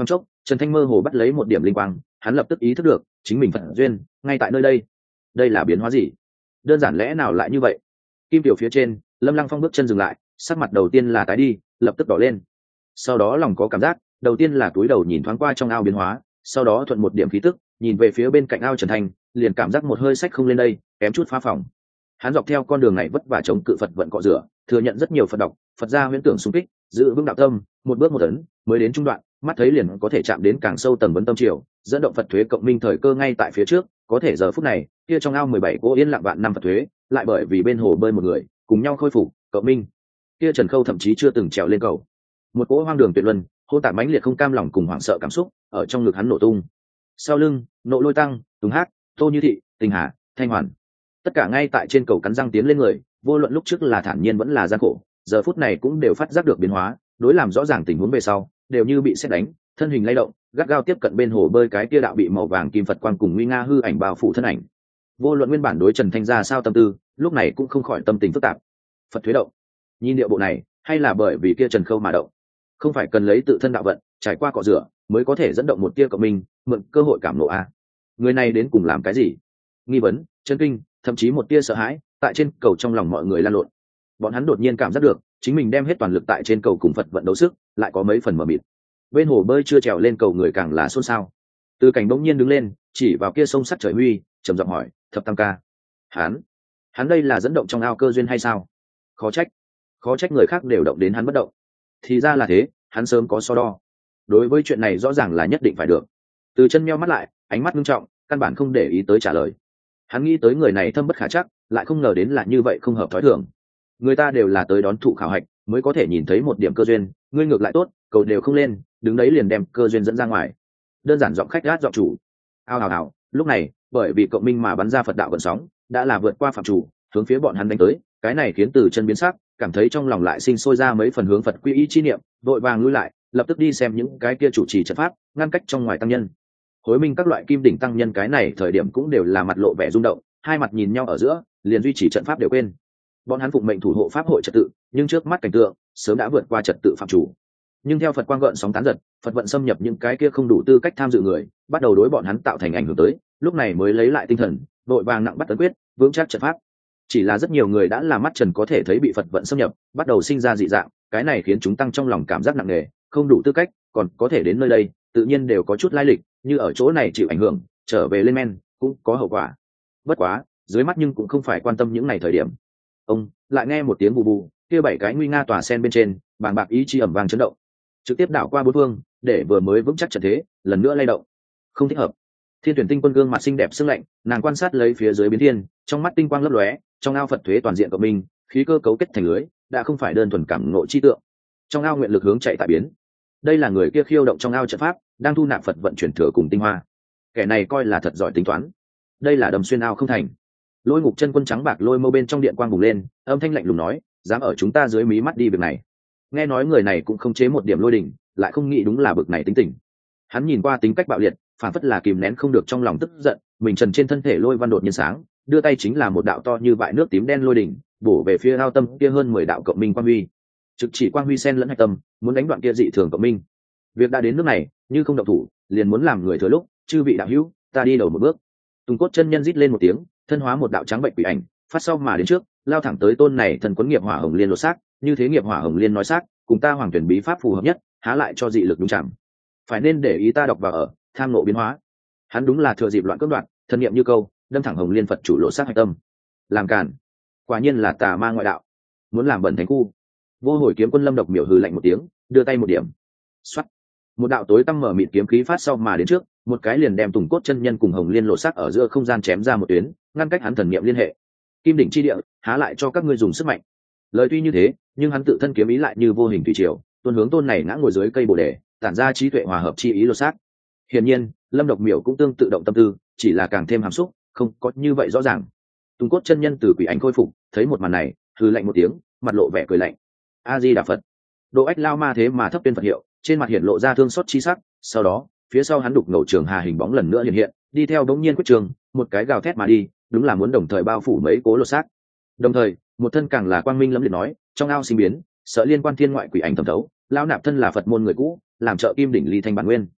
Trần Thanh mơ hồ bắt lấy một điểm linh quang, hắn lập tức ý thức được chính mình phật duyên ngay tại nơi đây. Đây là biến hóa gì? Đơn giản lẽ nào lại như vậy? Kim tiểu phía trên, Lâm Lăng Phong bước chân dừng lại, sắc mặt đầu tiên là tái đi, lập tức đỏ lên. Sau đó lòng có cảm giác, đầu tiên là cúi đầu nhìn thoáng qua trong ao biến hóa, sau đó thuận một điểm khí tức, nhìn về phía bên cạnh ao Trần Thanh, liền cảm giác một hơi sách không lên đây, kém chút phá phòng. Hắn dọc theo con đường này vất vả chống cự Phật vận cọ rửa, thừa nhận rất nhiều Phật độc, Phật gia huyễn tưởng xung kích, giữ vững đạo tâm, một bước một ấn, mới đến trung đoạn, mắt thấy liền có thể chạm đến càng sâu tầng vấn tâm triều, dẫn động Phật thuế cộng minh thời cơ ngay tại phía trước, có thể giờ phút này, kia trong ao mười bảy cỗ yên lặng vạn năm Phật thuế, lại bởi vì bên hồ bơi một người, cùng nhau khôi phục, cộng minh. Kia Trần Khâu thậm chí chưa từng trèo lên cầu. Một cỗ hoang đường tuyệt luân, hôn tản mãnh liệt không cam lòng cùng hoảng sợ cảm xúc, ở trong ngực hắn nổ tung. Sau lưng, Nộ Lôi Tăng, Tùng Hát, Tô Như Thị, Tình Hà, Thanh Hoàn, tất cả ngay tại trên cầu cắn răng tiến lên người, vô luận lúc trước là thản nhiên vẫn là gian khổ, giờ phút này cũng đều phát giác được biến hóa, đối làm rõ ràng tình huống về sau, đều như bị sét đánh, thân hình lay động, gắt gao tiếp cận bên hồ bơi cái kia đạo bị màu vàng kim Phật quang cùng nguy nga hư ảnh bao phủ thân ảnh. Vô luận nguyên bản đối Trần Thanh ra sao tâm tư, lúc này cũng không khỏi tâm tình phức tạp. Phật thuế động, nhìn điệu bộ này, hay là bởi vì kia Trần Khâu mà động? Không phải cần lấy tự thân đạo vận, trải qua cọ rửa, mới có thể dẫn động một tia cộng minh, mượn cơ hội cảm nộ a. Người này đến cùng làm cái gì? Nghi vấn, chấn kinh, thậm chí một tia sợ hãi, tại trên cầu trong lòng mọi người lan lộn. Bọn hắn đột nhiên cảm giác được, chính mình đem hết toàn lực tại trên cầu cùng Phật vận đấu sức, lại có mấy phần mờ mịt. Bên hồ bơi chưa trèo lên cầu người càng là xôn xao. Từ cảnh bỗng nhiên đứng lên, chỉ vào kia sông sắt trời huy, trầm giọng hỏi, "Thập Tam ca, hắn, hắn đây là dẫn động trong ao cơ duyên hay sao?" Khó trách, khó trách người khác đều động đến hắn bất động. Thì ra là thế, hắn sớm có so đo. Đối với chuyện này rõ ràng là nhất định phải được. Từ chân meo mắt lại, ánh mắt nghiêm trọng, căn bản không để ý tới trả lời. Hắn nghĩ tới người này thâm bất khả trắc, lại không ngờ đến là như vậy không hợp thói thường. Người ta đều là tới đón thụ khảo hạch, mới có thể nhìn thấy một điểm cơ duyên, ngươi ngược lại tốt, cầu đều không lên, đứng đấy liền đem cơ duyên dẫn ra ngoài. Đơn giản giọng khách gát giọng chủ. Ao hào hào, lúc này, bởi vì cộng minh mà bắn ra Phật đạo gần sóng, đã là vượt qua phạm chủ, hướng phía bọn hắn đánh tới, cái này khiến Từ Chân biến sắc, cảm thấy trong lòng lại sinh sôi ra mấy phần hướng Phật quy y chi niệm, vội vàng lui lại, lập tức đi xem những cái kia chủ trì trận pháp, ngăn cách trong ngoài tăng nhân. Hối minh các loại kim đỉnh tăng nhân cái này thời điểm cũng đều là mặt lộ vẻ rung động, hai mặt nhìn nhau ở giữa, liền duy trì trận pháp đều quên. Bọn hắn phụng mệnh thủ hộ pháp hội trật tự, nhưng trước mắt cảnh tượng sớm đã vượt qua trật tự phạm chủ. Nhưng theo Phật quang gợn sóng tán giật, Phật vận xâm nhập những cái kia không đủ tư cách tham dự người, bắt đầu đối bọn hắn tạo thành ảnh hưởng tới, lúc này mới lấy lại tinh thần, vội vàng nặng bắt tấn quyết, vững chắc trận pháp. Chỉ là rất nhiều người đã là mắt trần có thể thấy bị Phật vận xâm nhập, bắt đầu sinh ra dị dạng, cái này khiến chúng tăng trong lòng cảm giác nặng nề, không đủ tư cách, còn có thể đến nơi đây, tự nhiên đều có chút lai lịch, như ở chỗ này chịu ảnh hưởng, trở về lên men, cũng có hậu quả. Bất quá, dưới mắt nhưng cũng không phải quan tâm những ngày thời điểm. Ông lại nghe một tiếng bù bù, kia bảy cái nguy nga tòa sen bên trên, bàng bạc ý chi ẩm vang chấn động, trực tiếp đảo qua bốn phương, để vừa mới vững chắc trận thế, lần nữa lay động. Không thích hợp. Thiên Tuyển Tinh Quân gương mặt xinh đẹp sương lạnh, nàng quan sát lấy phía dưới biến thiên, trong mắt tinh quang lấp lóe, trong ao Phật thuế toàn diện cộng minh, khí cơ cấu kết thành lưới, đã không phải đơn thuần cảm ngộ chi tượng. Trong ao nguyện lực hướng chạy tại biến. Đây là người kia khiêu động trong ao trận pháp, đang thu nạp Phật vận chuyển thừa cùng tinh hoa. Kẻ này coi là thật giỏi tính toán. Đây là đầm xuyên ao không thành. Lôi Ngục Chân Quân trắng bạc lôi mâu bên trong điện quang bùng lên, âm thanh lạnh lùng nói, dám ở chúng ta dưới mí mắt đi việc này. Nghe nói người này cũng không chế một điểm lôi đỉnh, lại không nghĩ đúng là bực này tính tình. Hắn nhìn qua tính cách bạo liệt, phản phất là kìm nén không được trong lòng tức giận, mình trần trên thân thể lôi văn đột nhiên sáng, đưa tay chính là một đạo to như vại nước tím đen lôi đỉnh, bổ về phía ao tâm kia hơn mười đạo cộng minh quang huy. Trực chỉ quang huy sen lẫn hạch tâm, muốn đánh đoạn kia dị thường cộng minh. Việc đã đến nước này, như không động thủ, liền muốn làm người thừa lúc, chư vị đạo hữu, ta đi đầu một bước. Tùng Cốt chân nhân rít lên một tiếng, thân hóa một đạo trắng bệnh quỷ ảnh, phát sau mà đến trước, lao thẳng tới tôn này thần quấn nghiệp hỏa hồng liên lột xác, như thế nghiệp hỏa hồng liên nói xác, cùng ta hoàng tuyển bí pháp phù hợp nhất, há lại cho dị lực đúng chạm. Phải nên để ý ta đọc vào ở, tham nộ biến hóa. Hắn đúng là thừa dịp loạn cướp đoạn, thần niệm như câu, đâm thẳng hồng liên Phật chủ lột xác hạch tâm. Làm càn, quả nhiên là tà ma ngoại đạo, muốn làm bẩn thánh khu. Vô Hồi Kiếm Quân Lâm Độc miểu hừ lạnh một tiếng, đưa tay một điểm. Xoát. Một đạo tối tăm mở mịt kiếm khí phát sau mà đến trước, một cái liền đem Tùng Cốt chân nhân cùng hồng liên lộ sắc ở giữa không gian chém ra một tuyến, ngăn cách hắn thần niệm liên hệ. Kim đỉnh chi địa, há lại cho các ngươi dùng sức mạnh. Lời tuy như thế, nhưng hắn tự thân kiếm ý lại như vô hình thủy triều, tuôn hướng tôn này ngã ngồi dưới cây bồ đề, tản ra trí tuệ hòa hợp chi ý lột xác. Hiển nhiên, Lâm Độc miểu cũng tương tự động tâm tư, chỉ là càng thêm hàm xúc, không có như vậy rõ ràng. Tùng Cốt chân nhân từ quỷ ảnh khôi phục, thấy một màn này, hừ lạnh một tiếng, mặt lộ vẻ cười lạnh. A Di Đà Phật. Độ Ách lao ma thế mà thấp tuyên Phật hiệu, trên mặt hiện lộ ra thương xót chi sắc, sau đó, phía sau hắn đục ngầu trường hà hình bóng lần nữa hiện hiện, đi theo đống nhiên quyết trường, một cái gào thét mà đi, đúng là muốn đồng thời bao phủ mấy cố lột xác. Đồng thời, một thân càng là quang minh lẫm liệt nói, trong ao sinh biến, sợ liên quan thiên ngoại quỷ ảnh thẩm thấu, lao nạp thân là Phật môn người cũ, làm trợ kim đỉnh ly thanh bản nguyên.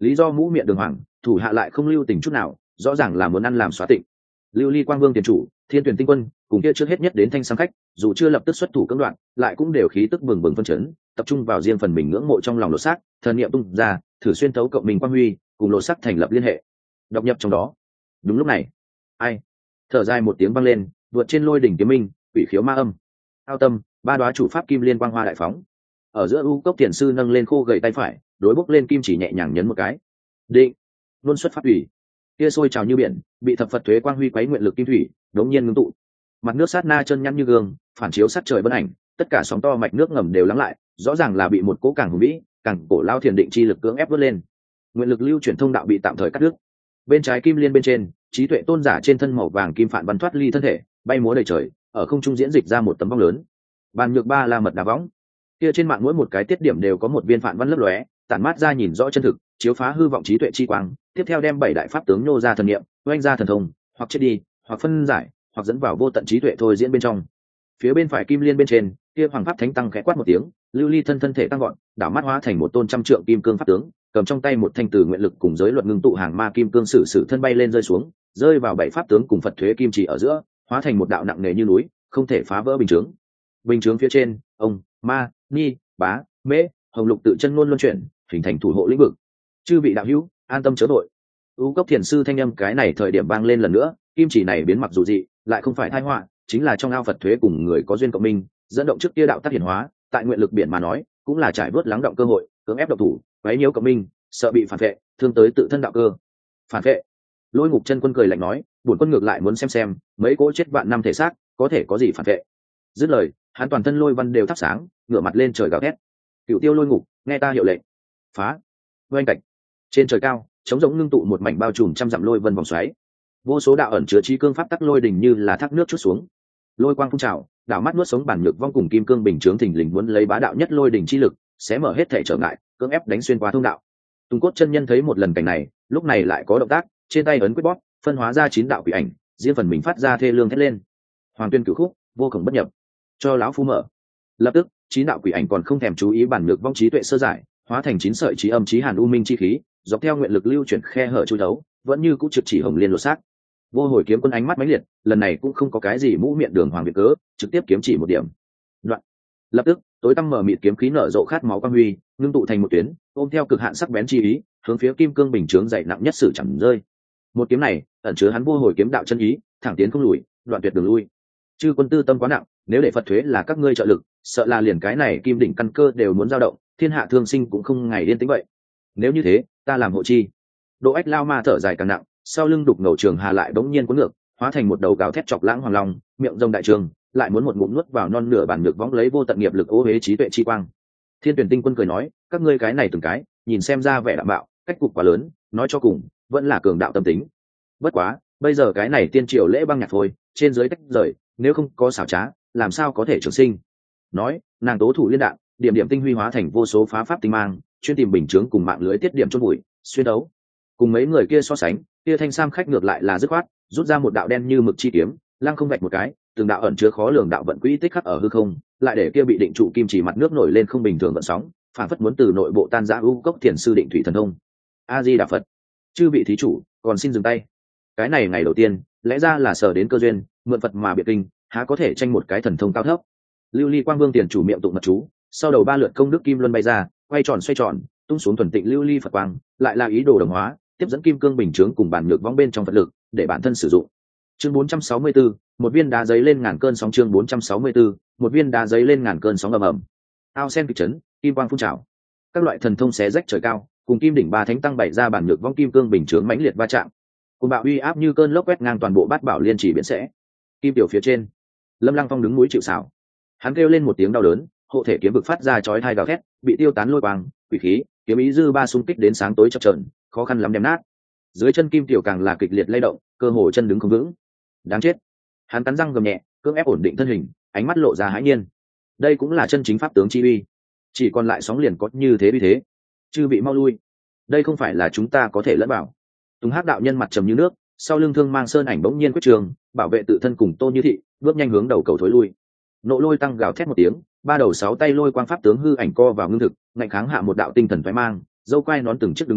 lý do mũ miệng đường hoàng, thủ hạ lại không lưu tình chút nào, rõ ràng là muốn ăn làm xóa tịnh. Lưu Ly Quang Vương tiền chủ, Thiên Tuyển Tinh Quân, cùng kia trước hết nhất đến thanh sang khách, dù chưa lập tức xuất thủ cưỡng đoạn, lại cũng đều khí tức bừng bừng phân chấn, tập trung vào riêng phần mình ngưỡng mộ trong lòng lột xác, thần niệm tung ra, thử xuyên thấu cộng mình quang huy, cùng lột xác thành lập liên hệ, độc nhập trong đó. Đúng lúc này, ai thở dài một tiếng vang lên, vượt trên lôi đỉnh kiếm minh, quỷ khiếu ma âm, ao tâm, ba đoá chủ pháp kim liên quang hoa đại phóng. Ở giữa u cốc thiền sư nâng lên khô gầy tay phải, đối bốc lên kim chỉ nhẹ nhàng nhấn một cái. Định, luôn xuất pháp thủy. Kia sôi trào như biển, bị thập Phật thuế quang huy quấy nguyện lực kim thủy, đống nhiên ngưng tụ. Mặt nước sát na chân nhăn như gương, phản chiếu sát trời bất ảnh, tất cả sóng to mạch nước ngầm đều lắng lại, rõ ràng là bị một cố càng hùng vĩ, càng cổ lao thiền định chi lực cưỡng ép vớt lên. Nguyện lực lưu chuyển thông đạo bị tạm thời cắt đứt. Bên trái kim liên bên trên, trí tuệ tôn giả trên thân màu vàng kim phản văn thoát ly thân thể, bay múa đầy trời, ở không trung diễn dịch ra một tấm vong lớn. Bàn nhược ba la mật đá võng, kia trên mạng mỗi một cái tiết điểm đều có một viên phản văn lấp lóe, tản mát ra nhìn rõ chân thực, chiếu phá hư vọng trí tuệ chi quang, tiếp theo đem bảy đại pháp tướng nô ra thần niệm, oanh ra thần thông, hoặc chết đi, hoặc phân giải, hoặc dẫn vào vô tận trí tuệ thôi diễn bên trong. Phía bên phải kim liên bên trên, kia hoàng pháp thánh tăng khẽ quát một tiếng, lưu ly thân thân thể tăng gọn, đảo mắt hóa thành một tôn trăm trượng kim cương pháp tướng, cầm trong tay một thanh từ nguyện lực cùng giới luật ngưng tụ hàng ma kim cương sử sử thân bay lên rơi xuống, rơi vào bảy pháp tướng cùng Phật thuế kim chỉ ở giữa, hóa thành một đạo nặng nề như núi, không thể phá vỡ bình chướng. Bình chướng phía trên, ông, ma, ni, bá, mễ, hồng lục tự chân ngôn luân chuyển, hình thành thủ hộ lĩnh vực. Chư vị đạo hữu, an tâm chớ đội. U cốc thiền sư thanh âm cái này thời điểm vang lên lần nữa, kim chỉ này biến mặc dù dị, lại không phải tai họa, chính là trong ao Phật thuế cùng người có duyên cộng minh, dẫn động trước kia đạo tác hiển hóa, tại nguyện lực biển mà nói, cũng là trải vớt lắng động cơ hội, cưỡng ép độc thủ, quấy nhiễu cộng minh, sợ bị phản vệ, thương tới tự thân đạo cơ. Phản vệ. Lôi Ngục Chân Quân cười lạnh nói, bổn quân ngược lại muốn xem xem, mấy cỗ chết vạn năm thể xác, có thể có gì phản vệ. Dứt lời, hắn toàn thân lôi văn đều thắp sáng, ngửa mặt lên trời gào thét. Cựu Tiêu Lôi Ngục, nghe ta hiệu lệnh. Phá. Oanh cạnh. Trên trời cao, trống rỗng ngưng tụ một mảnh bao trùm trăm dặm lôi vân vòng xoáy. Vô số đạo ẩn chứa trí cương pháp tắc lôi đỉnh như là thác nước chút xuống. Lôi quang phun trào, đảo mắt nuốt sống bản nhược vong cùng kim cương bình chướng thình lình muốn lấy bá đạo nhất lôi đỉnh chi lực, sẽ mở hết thể trở ngại, cưỡng ép đánh xuyên qua thông đạo. Tùng Cốt chân nhân thấy một lần cảnh này, lúc này lại có động tác, trên tay ấn quyết bóp, phân hóa ra chín đạo quỷ ảnh, riêng phần mình phát ra thê lương thét lên. Hoàng tuyên cửu khúc, vô cùng bất nhập. Cho lão phu mở. Lập tức, chín đạo quỷ ảnh còn không thèm chú ý bản nhược vong trí tuệ sơ giải, hóa thành chín sợi trí âm trí hàn u minh chi khí, dọc theo nguyện lực lưu chuyển khe hở chui đấu, vẫn như cũ trực chỉ hồng liên lột xác. Vô Hồi kiếm quân ánh mắt mãnh liệt, lần này cũng không có cái gì mũ miệng đường hoàng việt cớ, trực tiếp kiếm chỉ một điểm. Đoạn. Lập tức, tối tăm mở mịt kiếm khí nở rộ khát máu quang huy, ngưng tụ thành một tuyến, ôm theo cực hạn sắc bén chi ý, hướng phía kim cương bình chướng dày nặng nhất sử chẳng rơi. Một kiếm này, ẩn chứa hắn Vô Hồi kiếm đạo chân ý, thẳng tiến không lùi, đoạn tuyệt đường lui. Chư quân tư tâm quá nặng, nếu để Phật thuế là các ngươi trợ lực, sợ là liền cái này kim đỉnh căn cơ đều muốn dao động, thiên hạ thương sinh cũng không ngày điên tĩnh vậy. Nếu như thế, ta làm hộ chi. Đỗ Ách lao ma thở dài càng nặng, sau lưng đục ngầu trường hà lại bỗng nhiên cuốn ngược, hóa thành một đầu gào thét chọc lãng hoàng long, miệng rồng đại trường, lại muốn một ngụm nuốt vào non nửa bản nhược võng lấy vô tận nghiệp lực ô hế trí tuệ chi quang. Thiên Tuyển Tinh Quân cười nói, các ngươi cái này từng cái, nhìn xem ra vẻ đạm bạo, cách cục quá lớn, nói cho cùng, vẫn là cường đạo tâm tính. Bất quá, bây giờ cái này tiên triều lễ băng nhạc thôi, trên dưới tách rời, nếu không có xảo trá, làm sao có thể trường sinh. Nói, nàng tố thủ liên đạn, điểm điểm tinh huy hóa thành vô số phá pháp tinh mang, chuyên tìm bình chướng cùng mạng lưới tiết điểm chôn bụi, xuyên đấu. Cùng mấy người kia so sánh, kia thanh sam khách ngược lại là dứt khoát, rút ra một đạo đen như mực chi kiếm, lăng không vạch một cái, từng đạo ẩn chứa khó lường đạo vận quỹ tích khắc ở hư không, lại để kia bị định trụ kim chỉ mặt nước nổi lên không bình thường vận sóng, phản phất muốn từ nội bộ tan rã u cốc thiền sư định thủy thần thông. A Di Đà Phật. Chư vị thí chủ, còn xin dừng tay. Cái này ngày đầu tiên, lẽ ra là sở đến cơ duyên, mượn Phật mà biệt kinh, há có thể tranh một cái thần thông cao thấp. Lưu Ly Quang Vương tiền chủ miệng tụng mật chú, sau đầu ba lượt công đức kim luân bay ra, quay tròn xoay tròn, tung xuống thuần tịnh lưu ly Phật quang, lại là ý đồ đồng hóa, tiếp dẫn kim cương bình chướng cùng bản nhược vong bên trong Phật lực, để bản thân sử dụng. Chương bốn trăm sáu mươi tư, một viên đá giấy lên ngàn cơn sóng. Chương bốn trăm sáu mươi tư, một viên đá giấy lên ngàn cơn sóng ầm ầm. Ao sen kịch chấn, kim quang phun trào. Các loại thần thông xé rách trời cao, cùng kim đỉnh ba thánh tăng bày ra bản nhược vong kim cương bình chướng mãnh liệt va chạm. Cùng bạo uy áp như cơn lốc quét ngang toàn bộ bát bảo liên chỉ biển sẽ. Kim tiểu phía trên, Lâm Lăng Phong đứng núi chịu sào. Hắn kêu lên một tiếng đau đớn, hộ thể kiếm vực phát ra chói tai gào thét, bị tiêu tán lôi quang, quỷ khí, kiếm ý dư ba xung kích đến sáng tối chập chờn, khó khăn lắm đem nát. Dưới chân kim tiểu càng là kịch liệt lay động, cơ hồ chân đứng không vững. Đáng chết. Hắn cắn răng gầm nhẹ, cưỡng ép ổn định thân hình, ánh mắt lộ ra hãi nhiên. Đây cũng là chân chính pháp tướng chi uy. Chỉ còn lại sóng liền có như thế uy thế. Chư vị mau lui. Đây không phải là chúng ta có thể lẫn vào. Tùng Hắc đạo nhân mặt trầm như nước, sau lưng thương mang sơn ảnh bỗng nhiên quyết trường, bảo vệ tự thân cùng Tô Như Thị, bước nhanh hướng đầu cầu thối lui. Nộ lôi tăng gào thét một tiếng, ba đầu sáu tay lôi quang pháp tướng hư ảnh co vào ngưng thực, ngạnh kháng hạ một đạo tinh thần thoái mang, dâu quai nón từng chiếc đứng đấy,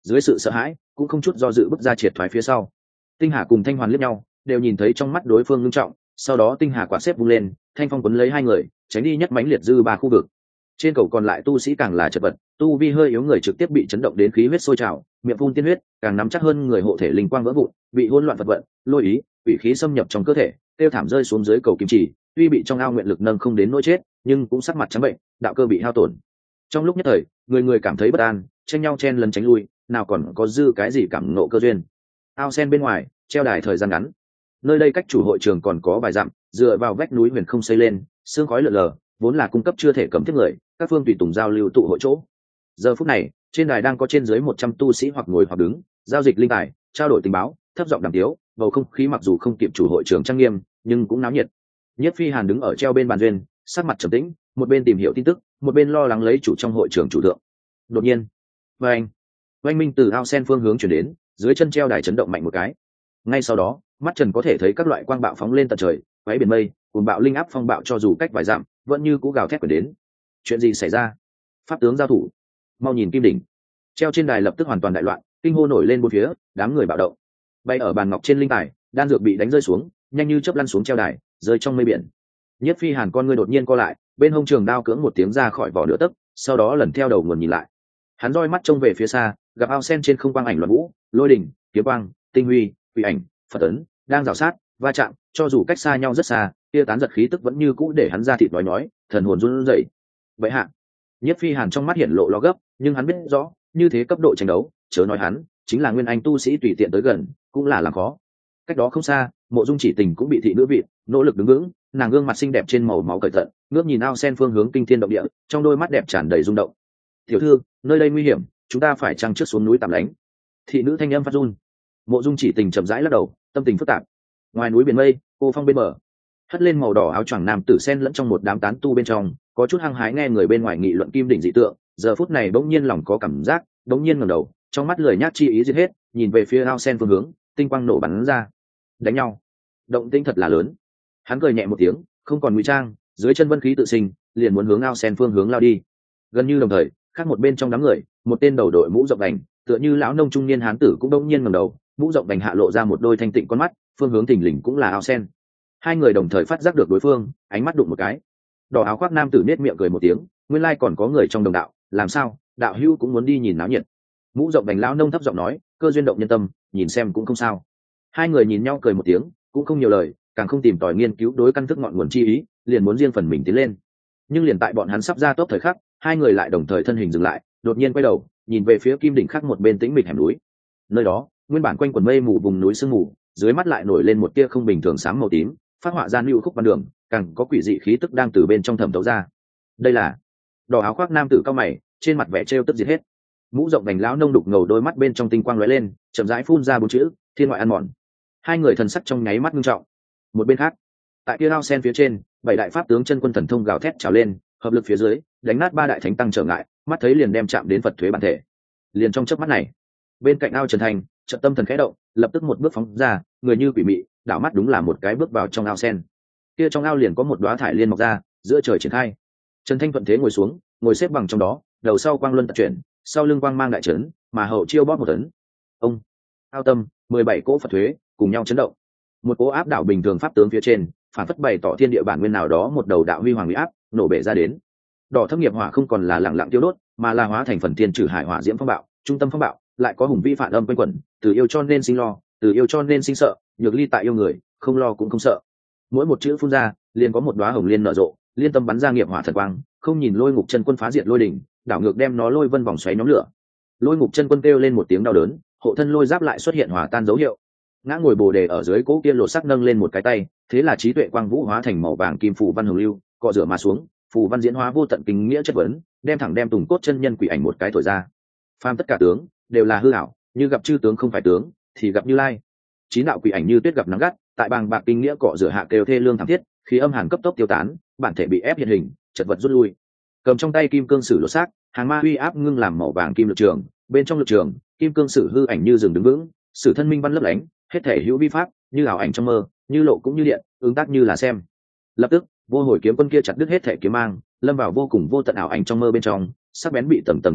dưới sự sợ hãi cũng không chút do dự bước ra triệt thoái phía sau. Tinh Hà cùng Thanh Hoàn liếc nhau, đều nhìn thấy trong mắt đối phương nghiêm trọng, sau đó Tinh Hà quạt xếp vung lên, thanh phong quấn lấy hai người, tránh đi nhất mãnh liệt dư ba khu vực. Trên cầu còn lại tu sĩ càng là chật vật, tu vi hơi yếu người trực tiếp bị chấn động đến khí huyết sôi trào, miệng phun tiên huyết, càng nắm chắc hơn người hộ thể linh quang vỡ vụn, bị hỗn loạn vật vận, lôi ý, bị khí xâm nhập trong cơ thể, tiêu thảm rơi xuống dưới cầu kim chỉ, tuy bị trong ao nguyện lực nâng không đến nỗi chết, nhưng cũng sắc mặt trắng bệnh, đạo cơ bị hao tổn. Trong lúc nhất thời, người người cảm thấy bất an, tranh nhau chen lấn tránh lui, nào còn có dư cái gì cảm ngộ cơ duyên. Ao sen bên ngoài, treo đài thời gian ngắn. Nơi đây cách chủ hội trường còn có vài dặm, dựa vào vách núi huyền không xây lên, sương khói lượn lờ, vốn là cung cấp chưa thể cầm tiếp người, các phương tùy tùng giao lưu tụ hội chỗ. Giờ phút này, trên đài đang có trên dưới một trăm tu sĩ hoặc ngồi hoặc đứng, giao dịch linh tài, trao đổi tình báo, thấp giọng đàm tiếu, bầu không khí mặc dù không kịp chủ hội trường trang nghiêm, nhưng cũng náo nhiệt. Nhất Phi Hàn đứng ở treo bên bàn duyên, sắc mặt trầm tĩnh, một bên tìm hiểu tin tức, một bên lo lắng lấy chủ trong hội trường chủ tượng. Đột nhiên, oanh, oanh minh từ ao sen phương hướng chuyển đến, dưới chân treo đài chấn động mạnh một cái. Ngay sau đó, mắt trần có thể thấy các loại quang bạo phóng lên tận trời, quấy biển mây, cùng bạo linh áp phong bạo cho dù cách vài dặm, vẫn như cú gào thét của đến. Chuyện gì xảy ra? Pháp tướng giao thủ, mau nhìn kim đỉnh. Treo trên đài lập tức hoàn toàn đại loạn, kinh hô nổi lên bốn phía, đám người bạo động. Bay ở bàn ngọc trên linh tài, đan dược bị đánh rơi xuống, nhanh như chớp lăn xuống treo đài, rơi trong mây biển. Nhất Phi Hàn con ngươi đột nhiên co lại, bên hông trường đao cưỡng một tiếng ra khỏi vỏ nửa tấc, sau đó lần theo đầu nguồn nhìn lại. Hắn roi mắt trông về phía xa, gặp ao sen trên không quang ảnh loạn vũ, lôi đỉnh, kiếm quang, tinh huy, quỷ ảnh, phật ấn đang rào sát, va chạm, cho dù cách xa nhau rất xa, kia tán giật khí tức vẫn như cũ để hắn ra thịt nói nói, thần hồn run rẩy. Vậy hạ, Nhất Phi Hàn trong mắt hiện lộ lo gấp, nhưng hắn biết rõ, như thế cấp độ tranh đấu, chớ nói hắn, chính là nguyên anh tu sĩ tùy tiện tới gần, cũng là làm khó. Cách đó không xa, Mộ Dung Chỉ Tình cũng bị thị nữ vịt, nỗ lực đứng vững, nàng gương mặt xinh đẹp trên màu máu cởi tận, ngước nhìn ao sen phương hướng kinh thiên động địa, trong đôi mắt đẹp tràn đầy rung động. "Tiểu thư, nơi đây nguy hiểm, chúng ta phải chăng trước xuống núi tạm lánh?" Thị nữ thanh âm phát run. Mộ Dung Chỉ Tình chậm rãi lắc đầu, tâm tình phức tạp. Ngoài núi biển mây, cô phong bên bờ, hất lên màu đỏ áo choàng nam tử sen lẫn trong một đám tán tu bên trong, có chút hăng hái nghe người bên ngoài nghị luận kim đỉnh dị tượng, giờ phút này bỗng nhiên lòng có cảm giác, bỗng nhiên ngẩng đầu, trong mắt lười nhác chi ý giết hết, nhìn về phía ao sen phương hướng, tinh quang nổ bắn ra. Đánh nhau, động tĩnh thật là lớn. Hắn cười nhẹ một tiếng, không còn ngụy trang, dưới chân vân khí tự sinh, liền muốn hướng ao sen phương hướng lao đi. Gần như đồng thời, khác một bên trong đám người, một tên đầu đội mũ rộng vành, tựa như lão nông trung niên hán tử cũng bỗng nhiên ngẩng đầu, mũ rộng vành hạ lộ ra một đôi thanh tịnh con mắt, phương hướng thình lình cũng là ao sen. Hai người đồng thời phát giác được đối phương, ánh mắt đụng một cái. Đỏ áo khoác nam tử nết miệng cười một tiếng, nguyên lai còn có người trong đồng đạo, làm sao, đạo hữu cũng muốn đi nhìn náo nhiệt. Mũ rộng vành lão nông thấp giọng nói, cơ duyên động nhân tâm, nhìn xem cũng không sao. Hai người nhìn nhau cười một tiếng, cũng không nhiều lời, càng không tìm tòi nghiên cứu đối căn thức ngọn nguồn chi ý, liền muốn riêng phần mình tiến lên. Nhưng liền tại bọn hắn sắp ra tốc thời khắc, hai người lại đồng thời thân hình dừng lại, đột nhiên quay đầu, nhìn về phía kim đỉnh khác một bên tĩnh mịch hẻm núi. Nơi đó, nguyên bản quanh quần mây mù vùng núi sương mù, dưới mắt lại nổi lên một tia không bình thường sáng màu tím, phát họa ra lưu khúc văn đường, càng có quỷ dị khí tức đang từ bên trong thẩm thấu ra. Đây là đỏ áo khoác nam tử cao mày, trên mặt vẻ trêu tức diệt hết. Mũ rộng vành lão nông đục ngầu đôi mắt bên trong tinh quang lóe lên, chậm rãi phun ra bốn chữ thiên ngoại ăn mòn. Hai người thần sắc trong nháy mắt nghiêm trọng. Một bên khác, tại kia ao sen phía trên, bảy đại pháp tướng chân quân thần thông gào thét trào lên, hợp lực phía dưới, đánh nát ba đại thánh tăng trở ngại, mắt thấy liền đem chạm đến Phật thuế bản thể. Liền trong chớp mắt này, bên cạnh ao Trần Thành, trận tâm thần khẽ động, lập tức một bước phóng ra, người như quỷ mị, đảo mắt đúng là một cái bước vào trong ao sen. Kia trong ao liền có một đóa thải liên mọc ra, giữa trời triển khai. Trần Thanh thuận thế ngồi xuống, ngồi xếp bằng trong đó, đầu sau quang luân tật chuyển, sau lưng quang mang đại trấn, mà hậu chiêu bóp một tấn. Ông, ao tâm, mười bảy cỗ Phật thuế cùng nhau chấn động. Một cỗ áp đảo bình thường pháp tướng phía trên, phản phất bày tỏ thiên địa bản nguyên nào đó một đầu đạo huy hoàng uy áp, nổ bể ra đến. Đỏ thâm nghiệp hỏa không còn là lặng lặng tiêu đốt, mà là hóa thành phần thiên trừ hải hỏa diễm phong bạo, trung tâm phong bạo, lại có hùng vĩ phản âm quanh quẩn, từ yêu cho nên sinh lo, từ yêu cho nên sinh sợ, nhược ly tại yêu người, không lo cũng không sợ. Mỗi một chữ phun ra, liền có một đóa hồng liên nở rộ, liên tâm bắn ra nghiệp hỏa thần quang, không nhìn lôi ngục chân quân phá diệt lôi đỉnh, đảo ngược đem nó lôi vân vòng xoáy nhóm lửa. Lôi ngục chân quân kêu lên một tiếng đau đớn, hộ thân lôi giáp lại xuất hiện hòa tan dấu hiệu. Ngã ngồi bồ đề ở dưới cỗ kia lột sắc nâng lên một cái tay, thế là trí tuệ quang vũ hóa thành màu vàng kim phù văn hồng lưu, cọ rửa mà xuống, phù văn diễn hóa vô tận kinh nghĩa chất vấn, đem thẳng đem tùng cốt chân nhân quỷ ảnh một cái thổi ra. Phàm tất cả tướng đều là hư ảo, như gặp chư tướng không phải tướng, thì gặp Như Lai. Chín đạo quỷ ảnh như tuyết gặp nắng gắt, tại bàng bạc kinh nghĩa cọ rửa hạ kêu thê lương thảm thiết, khí âm hàn cấp tốc tiêu tán, bản thể bị ép hiện hình, chật vật rút lui. Cầm trong tay kim cương sử lột xác, hàng ma uy áp ngưng làm màu vàng kim lực trường, bên trong lực trường, kim cương sử hư ảnh như rừng đứng vững, sử thân minh văn lấp lánh, hết thể hữu vi pháp, như ảo ảnh trong mơ, như lộ cũng như điện, ứng tác như là xem. Lập tức, vô hồi kiếm quân kia chặt đứt hết thể kiếm mang, lâm vào vô cùng vô tận ảo ảnh trong mơ bên trong, sắc bén bị tầng tầng tiêu mất,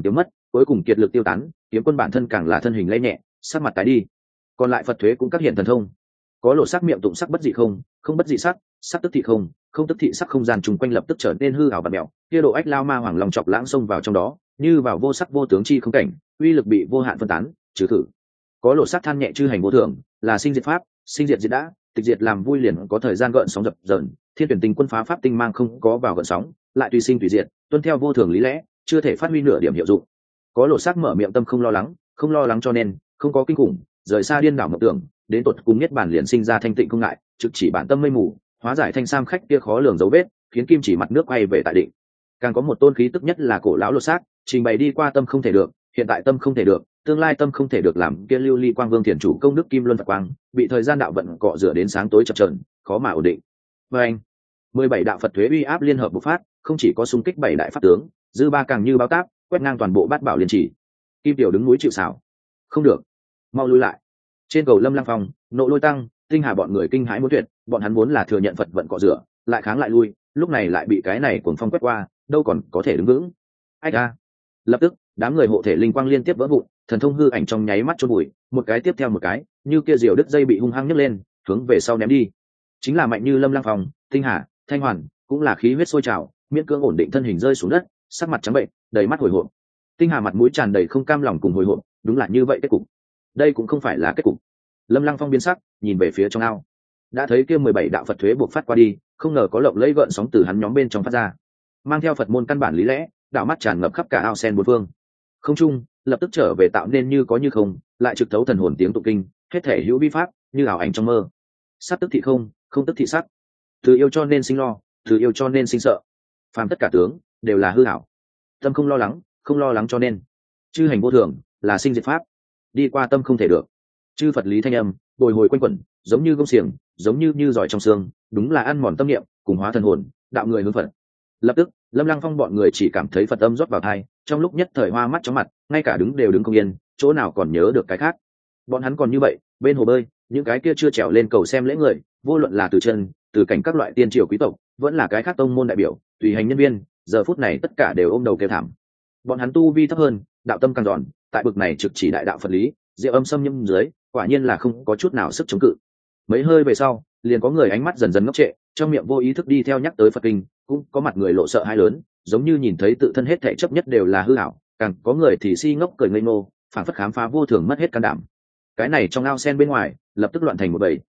cuối cùng kiệt lực tiêu tán, kiếm quân bản thân càng là thân hình lay nhẹ, sắc mặt tái đi. Còn lại Phật thuế cũng các hiện thần thông, có lộ sắc miệng tụng sắc bất dị không, không bất dị sắc, sắc tức thị không, không tức thị sắc, không gian chung quanh lập tức trở nên hư ảo bạt mèo, kia độ ách lao ma hoàng long chọc lãng xông vào trong đó, như vào vô sắc vô tướng chi không cảnh, uy lực bị vô hạn phân tán, trừ thử. Có lộ sắc than nhẹ chư hành vô thường, là sinh diệt pháp, sinh diệt diệt đã, tịch diệt làm vui liền có thời gian gợn sóng dập dờn, thiên tuyển tình quân phá pháp tinh mang không có vào gợn sóng, lại tùy sinh tùy diệt, tuân theo vô thường lý lẽ, chưa thể phát huy nửa điểm hiệu dụng. Có lộ sắc mở miệng tâm không lo lắng, không lo lắng cho nên không có kinh khủng, rời xa điên đảo mộng tưởng, đến tột cùng nhất bản liền sinh ra thanh tịnh không ngại, trực chỉ bản tâm mây mù, hóa giải thanh sam khách kia khó lường dấu vết, khiến kim chỉ mặt nước quay về tại định. Càng có một tôn khí tức nhất là cổ lão lộ sắc, trình bày đi qua tâm không thể được, hiện tại tâm không thể được, tương lai tâm không thể được, làm kia lưu ly quang vương thiền chủ công đức kim luân phật quang bị thời gian đạo vận cọ rửa đến sáng tối chập chờn, khó mà ổn định. Và anh mười bảy đạo Phật thuế uy áp liên hợp bộc phát, không chỉ có xung kích bảy đại pháp tướng, dư ba càng như báo táp, quét ngang toàn bộ bát bảo liên chỉ. Kim tiểu đứng núi chịu sào, không được, mau lui lại. Trên cầu Lâm Lăng Phong, nộ lôi tăng, tinh hà bọn người kinh hãi muốn tuyệt, bọn hắn muốn là thừa nhận Phật vận cọ rửa, lại kháng lại lui, lúc này lại bị cái này cuồng phong quét qua, đâu còn có thể đứng vững. Ai a! Lập tức, đám người hộ thể linh quang liên tiếp vỡ vụn, thần thông hư ảnh trong nháy mắt chôn bụi, một cái tiếp theo một cái, như kia diều đứt dây bị hung hăng nhấc lên, hướng về sau ném đi. Chính là mạnh như Lâm Lăng Phong, tinh hà, thanh hoàn, cũng là khí huyết sôi trào, miễn cưỡng ổn định thân hình rơi xuống đất, sắc mặt trắng bệnh, đầy mắt hồi hộp. Tinh hà mặt mũi tràn đầy không cam lòng cùng hồi hộp, đúng là như vậy kết cục. Đây cũng không phải là kết cục. Lâm Lăng Phong biến sắc, nhìn về phía trong ao, đã thấy kia mười bảy đạo Phật thuế buộc phát qua đi, không ngờ có lộng lẫy gợn sóng từ hắn nhóm bên trong phát ra, mang theo Phật môn căn bản lý lẽ, đạo mắt tràn ngập khắp cả ao sen bốn phương. Không trung lập tức trở về tạo nên như có như không, lại trực thấu thần hồn tiếng tụng kinh, hết thể hữu vi pháp như ảo ảnh trong mơ. Sắc tức thị không, không tức thị sắc, từ yêu cho nên sinh lo, từ yêu cho nên sinh sợ, phàm tất cả tướng đều là hư ảo. Tâm không lo lắng, không lo lắng cho nên chư hành vô thường, là sinh diệt pháp, đi qua tâm không thể được. Chư Phật lý thanh âm bồi hồi quanh quẩn, giống như gông xiềng, giống như như giỏi trong xương, đúng là ăn mòn tâm niệm, cùng hóa thần hồn, đạo người hướng Phật. Lập tức Lâm Lăng Phong bọn người chỉ cảm thấy Phật âm rót vào tai, trong lúc nhất thời hoa mắt chóng mặt, ngay cả đứng đều đứng không yên, chỗ nào còn nhớ được cái khác. Bọn hắn còn như vậy, bên hồ bơi, những cái kia chưa trèo lên cầu xem lễ người, vô luận là từ chân, từ cảnh các loại tiên triều quý tộc, vẫn là cái khác tông môn đại biểu, tùy hành nhân viên, giờ phút này tất cả đều ôm đầu kêu thảm. Bọn hắn tu vi thấp hơn, đạo tâm càng giòn, tại bực này trực chỉ đại đạo Phật lý, diệu âm xâm nhâm dưới, quả nhiên là không có chút nào sức chống cự. Mấy hơi về sau, liền có người ánh mắt dần dần ngốc trệ, trong miệng vô ý thức đi theo nhắc tới Phật kinh, cũng có mặt người lộ sợ hãi lớn, giống như nhìn thấy tự thân hết thảy chấp nhất đều là hư ảo, càng có người thì si ngốc cười ngây ngô, phảng phất khám phá vô thường mất hết can đảm. Cái này trong ao sen bên ngoài, lập tức loạn thành một bầy,